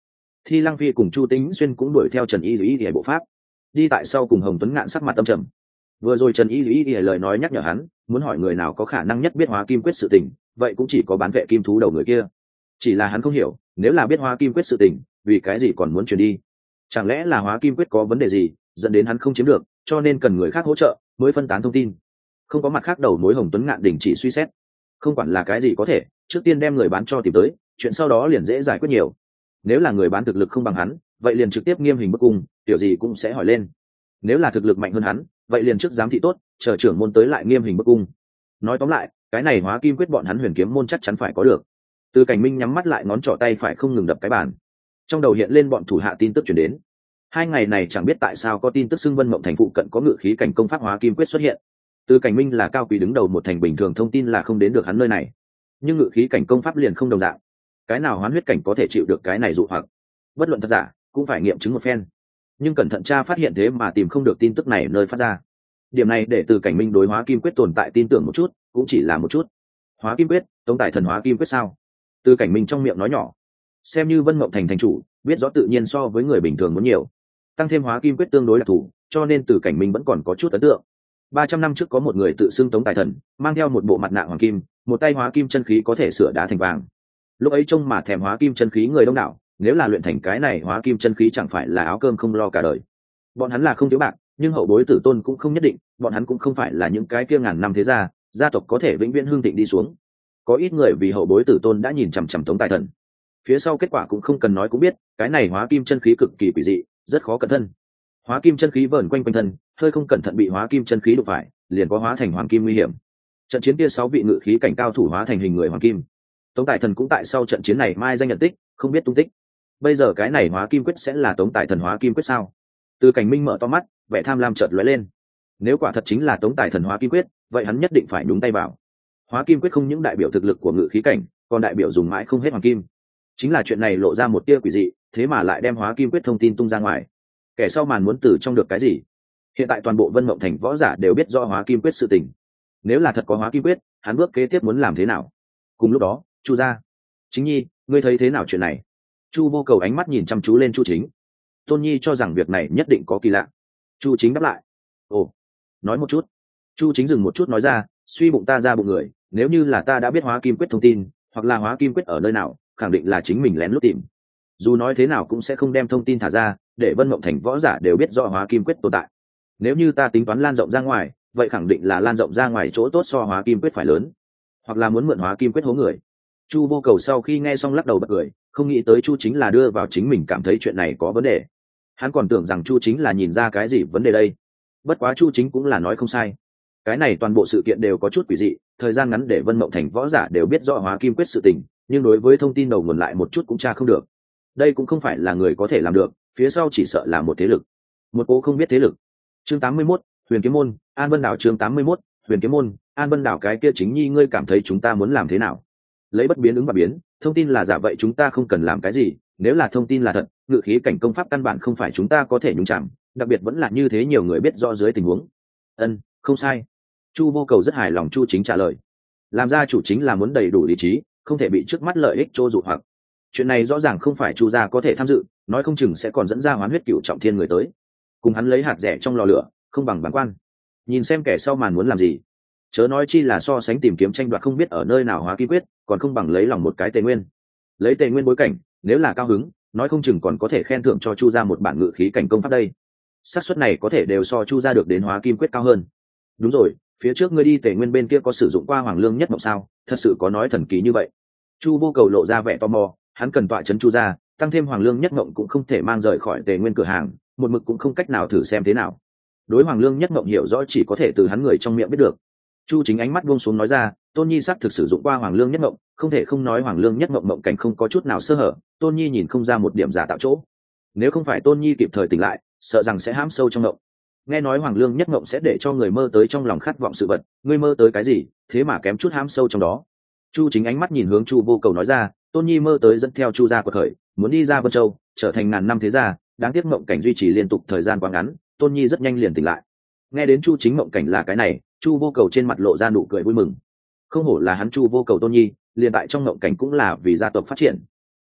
Thi Lăng Phi cùng Chu Tĩnh Xuyên cũng đuổi theo Trần Y Dĩ Y bộ pháp, đi tại sau cùng Hồng Tuấn Ngạn sắc mặt âm trầm. Vừa rồi Trần Y Dĩ Y lời nói nhắc nhở hắn, muốn hỏi người nào có khả năng nhất biết Hóa Kim Quyết sự tình, vậy cũng chỉ có bán vệ kim thú đầu người kia. Chỉ là hắn không hiểu, nếu là biết Hóa Kim Quyết sự tình, vì cái gì còn muốn truyền đi? Chẳng lẽ là Hóa Kim Quyết có vấn đề gì, dẫn đến hắn không chiếm được, cho nên cần người khác hỗ trợ mới phân tán thông tin? Không có mặt khác đầu mối, Hồng Tuấn Ngạn đình chỉ suy xét. Không quản là cái gì có thể, trước tiên đem người bán cho tìm tới, chuyện sau đó liền dễ giải quyết nhiều. Nếu là người bán thực lực không bằng hắn, vậy liền trực tiếp nghiêm hình bức cung, tiểu gì cũng sẽ hỏi lên. Nếu là thực lực mạnh hơn hắn, vậy liền trước giám thị tốt, chờ trưởng môn tới lại nghiêm hình bức cung. Nói tóm lại, cái này Hóa Kim Quyết bọn hắn Huyền Kiếm môn chắc chắn phải có được. Từ Cảnh Minh nhắm mắt lại, ngón trỏ tay phải không ngừng đập cái bàn. Trong đầu hiện lên bọn thủ hạ tin tức truyền đến. Hai ngày này chẳng biết tại sao có tin tức xưng Vân Mộng thành phụ cận có ngự khí cảnh công pháp Hóa Kim Quyết xuất hiện. Từ Cảnh Minh là cao quý đứng đầu một thành, bình thường thông tin là không đến được hắn nơi này. Nhưng ngự khí cảnh công pháp liền không đồng dạng. Cái nào hoán huyết cảnh có thể chịu được cái này dụ hoặc? Bất luận thật giả, cũng phải nghiệm chứng một phen. Nhưng cẩn thận tra phát hiện thế mà tìm không được tin tức này nơi phát ra. Điểm này để Từ Cảnh Minh đối Hóa Kim Quyết tồn tại tin tưởng một chút, cũng chỉ là một chút. Hóa Kim Quyết, Tống Tài Thần Hóa Kim Quyết sao? Từ Cảnh Minh trong miệng nói nhỏ. Xem như Vân Mộng thành thành chủ, biết rõ tự nhiên so với người bình thường muốn nhiều. Tăng thêm Hóa Kim Quyết tương đối đặc thù, cho nên Từ Cảnh Minh vẫn còn có chút ấn tượng. Ba trăm năm trước có một người tự xưng Tống Tài Thần, mang theo một bộ mặt nạ hoàng kim, một tay hóa kim chân khí có thể sửa đá thành vàng. Lúc ấy trông mà thèm hóa kim chân khí người đông đảo, nếu là luyện thành cái này hóa kim chân khí chẳng phải là áo cơm không lo cả đời. Bọn hắn là không thiếu bạc, nhưng hậu bối tử tôn cũng không nhất định, bọn hắn cũng không phải là những cái kia ngàn năm thế gia, gia tộc có thể vĩnh viễn hưng thịnh đi xuống. Có ít người vì hậu bối tử tôn đã nhìn chằm chằm Tống Tài Thần. Phía sau kết quả cũng không cần nói cũng biết, cái này hóa kim chân khí cực kỳ quỷ dị, rất khó cẩn thân. Hóa kim chân khí vờn quanh quanh thân, hơi không cẩn thận bị hóa kim chân khí đụng phải, liền có hóa thành hoàng kim nguy hiểm. Trận chiến kia sáu vị ngự khí cảnh cao thủ hóa thành hình người hoàng kim. Tống Tài Thần cũng tại sau trận chiến này mai danh nhận tích, không biết tung tích. Bây giờ cái này Hóa Kim Quyết sẽ là Tống Tài Thần Hóa Kim Quyết sao? Từ Cảnh Minh mở to mắt, vẻ tham lam chợt lóe lên. Nếu quả thật chính là Tống Tài Thần Hóa Kim Quyết, vậy hắn nhất định phải nhúng tay vào. Hóa Kim Quyết không những đại biểu thực lực của ngự khí cảnh, còn đại biểu dùng mãi không hết hoàng kim. Chính là chuyện này lộ ra một tia quỷ dị, thế mà lại đem Hóa Kim Quyết thông tin tung ra ngoài. Kẻ sau màn muốn từ trong được cái gì? Hiện tại toàn bộ Vân Mộng thành võ giả đều biết rõ Hóa Kim Quyết sự tình. Nếu là thật có Hóa Kim Quyết, hắn bước kế tiếp muốn làm thế nào? Cùng lúc đó, Chu gia, Chính Nhi, ngươi thấy thế nào chuyện này? Chu Vô Cầu ánh mắt nhìn chăm chú lên Chu Chính. Tôn Nhi cho rằng việc này nhất định có kỳ lạ. Chu Chính đáp lại. Ồ, nói một chút. Chu Chính dừng một chút nói ra, suy bụng ta ra bụng người, nếu như là ta đã biết Hóa Kim Quyết thông tin, hoặc là Hóa Kim Quyết ở nơi nào, khẳng định là chính mình lén lút tìm. Dù nói thế nào cũng sẽ không đem thông tin thả ra, để Vân Mộng thành võ giả đều biết rõ Hóa Kim Quyết tồn tại. Nếu như ta tính toán lan rộng ra ngoài, vậy khẳng định là lan rộng ra ngoài chỗ tốt so Hóa Kim Quyết phải lớn, hoặc là muốn mượn Hóa Kim Quyết hố người. Chu Vô Cầu sau khi nghe xong lắc đầu bật cười, không nghĩ tới Chu Chính là đưa vào chính mình cảm thấy chuyện này có vấn đề. Hắn còn tưởng rằng Chu Chính là nhìn ra cái gì vấn đề đây. Bất quá Chu Chính cũng là nói không sai. Cái này toàn bộ sự kiện đều có chút quỷ dị, thời gian ngắn để Vân Mộng thành võ giả đều biết rõ Hóa Kim Quyết sự tình, nhưng đối với thông tin đầu nguồn lại một chút cũng tra không được. Đây cũng không phải là người có thể làm được, phía sau chỉ sợ là một thế lực, một cố không biết thế lực. Chương tám mươi mốt, Huyền Kiếm môn, An Vân đảo. Chương tám mươi mốt, Huyền Kiếm môn, An Vân đảo. Cái kia Chính Nhi, ngươi cảm thấy chúng ta muốn làm thế nào? Lấy bất biến ứng và biến, thông tin là giả vậy chúng ta không cần làm cái gì, nếu là thông tin là thật, ngự khí cảnh công pháp căn bản không phải chúng ta có thể nhúng chạm, đặc biệt vẫn là như thế nhiều người biết rõ dưới tình huống. Ân, không sai. Chu Vô Cầu rất hài lòng Chu Chính trả lời. Làm ra chủ chính là muốn đầy đủ lý trí, không thể bị trước mắt lợi ích trô dụ hoặc. Chuyện này rõ ràng không phải Chu gia có thể tham dự, nói không chừng sẽ còn dẫn ra Hoán Huyết Cửu trọng thiên người tới, cùng hắn lấy hạt rẻ trong lò lửa, không bằng bản quan. Nhìn xem kẻ sau màn muốn làm gì. Chớ nói chi là so sánh tìm kiếm tranh đoạt không biết ở nơi nào Hóa Kim Quyết, còn không bằng lấy lòng một cái Tề Nguyên. Lấy Tề Nguyên bối cảnh, nếu là cao hứng, nói không chừng còn có thể khen thưởng cho Chu gia một bản ngự khí cảnh công pháp đây. Xác suất này có thể đều so Chu gia được đến Hóa Kim Quyết cao hơn. Đúng rồi, phía trước ngươi đi Tề Nguyên bên kia có sử dụng qua Hoàng Lương Nhất Mộng sao? Thật sự có nói thần kỳ như vậy? Chu Vô Cầu lộ ra vẻ tò mò, hắn cần tọa trấn Chu gia, tăng thêm Hoàng Lương Nhất Mộng cũng không thể mang rời khỏi Tề Nguyên cửa hàng, một mực cũng không cách nào thử xem thế nào. Đối Hoàng Lương Nhất Mộng hiểu rõ chỉ có thể từ hắn người trong miệng biết được. Chu Chính ánh mắt buông xuống nói ra, Tôn Nhi xác thực sử dụng qua Hoàng Lương Nhất Mộng, không thể không nói Hoàng Lương Nhất Mộng mộng cảnh không có chút nào sơ hở, Tôn Nhi nhìn không ra một điểm giả tạo chỗ. Nếu không phải Tôn Nhi kịp thời tỉnh lại, sợ rằng sẽ hãm sâu trong mộng. Nghe nói Hoàng Lương Nhất Mộng sẽ để cho người mơ tới trong lòng khát vọng sự vật, ngươi mơ tới cái gì, thế mà kém chút hãm sâu trong đó. Chu Chính ánh mắt nhìn hướng Chu Vô Cầu nói ra, Tôn Nhi mơ tới dẫn theo Chu gia quật khởi, muốn đi ra Vân Châu, trở thành ngàn năm thế gia, đáng tiếc mộng cảnh duy trì liên tục thời gian quá ngắn, Tôn Nhi rất nhanh liền tỉnh lại. Nghe đến Chu Chính mộng cảnh là cái này, Chu Vô Cầu trên mặt lộ ra nụ cười vui mừng. Không hổ là hắn Chu Vô Cầu Tôn Nhi, liền tại trong mộng cảnh cũng là vì gia tộc phát triển.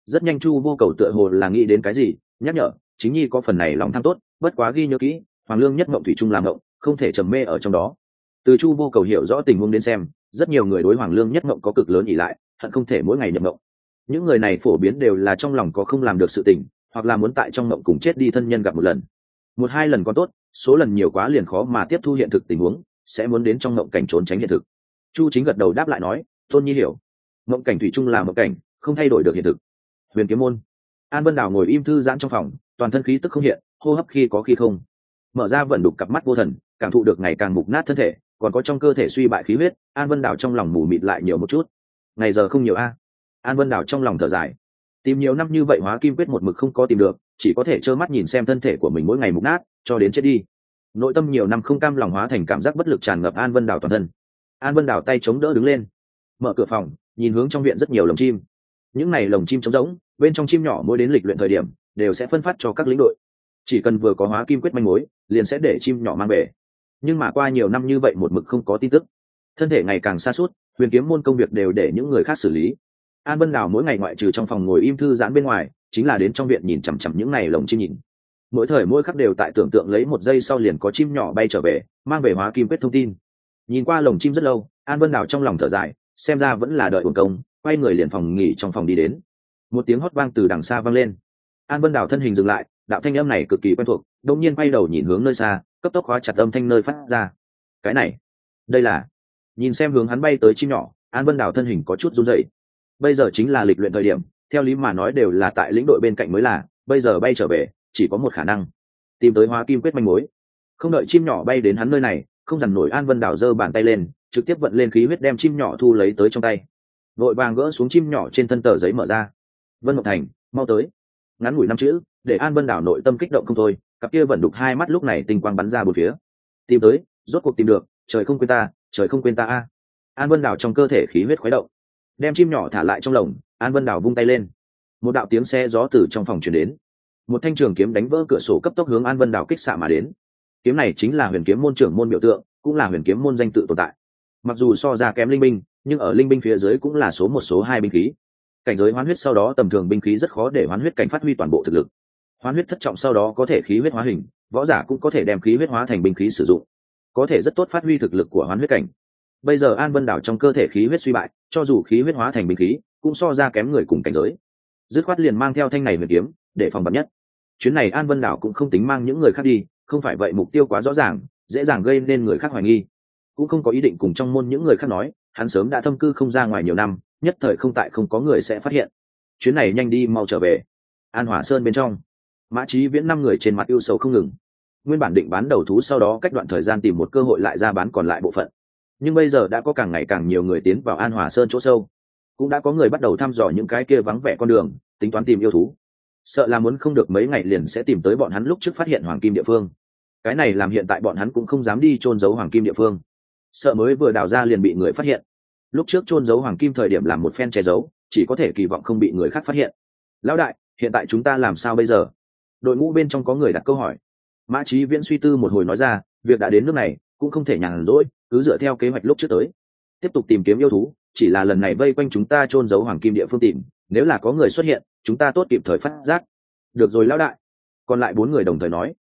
Rất nhanh Chu Vô Cầu tựa hồ là nghĩ đến cái gì, nhắc nhở chính nhi có phần này lòng tham tốt, bất quá ghi nhớ kỹ, hoàng lương nhất mộng thủy chung làm mộng, không thể trầm mê ở trong đó. Từ Chu Vô Cầu hiểu rõ tình huống đến xem, rất nhiều người đối hoàng lương nhất mộng có cực lớn ỷ lại, hận không thể mỗi ngày nhập mộng. Những người này phổ biến đều là trong lòng có không làm được sự tình, hoặc là muốn tại trong mộng cùng chết đi thân nhân gặp một lần, một hai lần còn tốt, số lần nhiều quá liền khó mà tiếp thu hiện thực tình huống, sẽ muốn đến trong mộng cảnh trốn tránh hiện thực. Chu Chính gật đầu đáp lại nói, tôn nhi hiểu. Mộng cảnh thủy chung là mộng cảnh, không thay đổi được hiện thực. Huyền Kiếm môn. An Vân Đào ngồi im thư giãn trong phòng, toàn thân khí tức không hiện, hô hấp khi có khi không. Mở ra vận đục cặp mắt vô thần, cảm thụ được ngày càng mục nát thân thể, còn có trong cơ thể suy bại khí huyết, An Vân Đào trong lòng mù mịt lại nhiều một chút. Ngày giờ không nhiều a. An Vân Đào trong lòng thở dài. Tìm nhiều năm như vậy hóa kim quyết một mực không có tìm được, chỉ có thể trơ mắt nhìn xem thân thể của mình mỗi ngày mục nát, cho đến chết đi. Nội tâm nhiều năm không cam lòng hóa thành cảm giác bất lực tràn ngập An Vân Đào toàn thân. An Vân Đào tay chống đỡ đứng lên, mở cửa phòng, nhìn hướng trong viện rất nhiều lồng chim. Những này lồng chim trống rỗng, bên trong chim nhỏ mỗi đến lịch luyện thời điểm đều sẽ phân phát cho các lĩnh đội, chỉ cần vừa có hóa kim quyết manh mối liền sẽ để chim nhỏ mang về. Nhưng mà qua nhiều năm như vậy một mực không có tin tức, thân thể ngày càng xa suốt, Huyền Kiếm môn công việc đều để những người khác xử lý. An Vân Đào mỗi ngày ngoại trừ trong phòng ngồi im thư giãn bên ngoài, chính là đến trong viện nhìn chằm chằm những này lồng chim nhìn. Mỗi thời mỗi khắc đều tại tưởng tượng lấy một giây sau liền có chim nhỏ bay trở về, mang về hóa kim quyết thông tin. Nhìn qua lồng chim rất lâu, An Vân Đào trong lòng thở dài, xem ra vẫn là đợi uổng công, quay người liền phòng nghỉ trong phòng đi đến. Một tiếng hót vang từ đằng xa vang lên. An Vân Đào thân hình dừng lại, đạo thanh âm này cực kỳ quen thuộc, đột nhiên quay đầu nhìn hướng nơi xa, cấp tốc khóa chặt âm thanh nơi phát ra. Cái này, đây là. Nhìn xem hướng hắn bay tới chim nhỏ, An Vân Đào thân hình có chút run rẩy. Bây giờ chính là lịch luyện thời điểm, theo lý mà nói đều là tại lĩnh đội bên cạnh mới là, bây giờ bay trở về, chỉ có một khả năng, tìm tới hóa kim quyết manh mối. Không đợi chim nhỏ bay đến hắn nơi này, không dằn nổi An Vân Đào giơ bàn tay lên, trực tiếp vận lên khí huyết đem chim nhỏ thu lấy tới trong tay. Vội vàng gỡ xuống chim nhỏ trên thân tờ giấy mở ra. Vân Mộng Thành, mau tới. Ngắn ngủi năm chữ, để An Vân Đào nội tâm kích động không thôi, cặp kia vẫn đục hai mắt lúc này tinh quang bắn ra bốn phía. Tìm tới, rốt cuộc tìm được, trời không quên ta, trời không quên ta a. An Vân Đào trong cơ thể khí huyết khuấy động, đem chim nhỏ thả lại trong lồng. An Vân Đào vung tay lên, một đạo tiếng xe gió từ trong phòng truyền đến, một thanh trường kiếm đánh vỡ cửa sổ cấp tốc hướng An Vân Đào kích xạ mà đến. Kiếm này chính là Huyền Kiếm môn trưởng môn biểu tượng, cũng là Huyền Kiếm môn danh tự tồn tại. Mặc dù so ra kém linh binh, nhưng ở linh binh phía dưới cũng là số một số hai binh khí. Cảnh giới hoán huyết sau đó tầm thường binh khí rất khó để hoán huyết cảnh phát huy toàn bộ thực lực. Hoán huyết thất trọng sau đó có thể khí huyết hóa hình, võ giả cũng có thể đem khí huyết hóa thành binh khí sử dụng, có thể rất tốt phát huy thực lực của hoán huyết cảnh. Bây giờ An Vân Đào trong cơ thể khí huyết suy bại, cho dù khí huyết hóa thành binh khí, cũng so ra kém người cùng cảnh giới. Dứt khoát liền mang theo thanh này huyền kiếm, để phòng bắn nhất. Chuyến này An Vân Đào cũng không tính mang những người khác đi, không phải vậy mục tiêu quá rõ ràng, dễ dàng gây nên người khác hoài nghi. Cũng không có ý định cùng trong môn những người khác nói, hắn sớm đã thâm cư không ra ngoài nhiều năm, nhất thời không tại không có người sẽ phát hiện. Chuyến này nhanh đi mau trở về. An Hỏa Sơn bên trong, Mã Chí Viễn năm người trên mặt ưu sầu không ngừng. Nguyên bản định bán đầu thú, sau đó cách đoạn thời gian tìm một cơ hội lại ra bán còn lại bộ phận. Nhưng bây giờ đã có càng ngày càng nhiều người tiến vào An Hỏa Sơn chỗ sâu, cũng đã có người bắt đầu thăm dò những cái kia vắng vẻ con đường, tính toán tìm yêu thú. Sợ là muốn không được mấy ngày liền sẽ tìm tới bọn hắn lúc trước phát hiện hoàng kim địa phương. Cái này làm hiện tại bọn hắn cũng không dám đi chôn giấu hoàng kim địa phương, sợ mới vừa đào ra liền bị người phát hiện. Lúc trước chôn giấu hoàng kim thời điểm làm một phen che giấu, chỉ có thể kỳ vọng không bị người khác phát hiện. Lão đại, hiện tại chúng ta làm sao bây giờ? Đội ngũ bên trong có người đặt câu hỏi. Mã Chí Viễn suy tư một hồi nói ra, việc đã đến nước này, cũng không thể nhàn rỗi, cứ dựa theo kế hoạch lúc trước tới, tiếp tục tìm kiếm yêu thú. Chỉ là lần này vây quanh chúng ta chôn giấu hoàng kim địa phương tìm, nếu là có người xuất hiện, chúng ta tốt kịp thời phát giác. Được rồi lão đại. Còn lại bốn người đồng thời nói.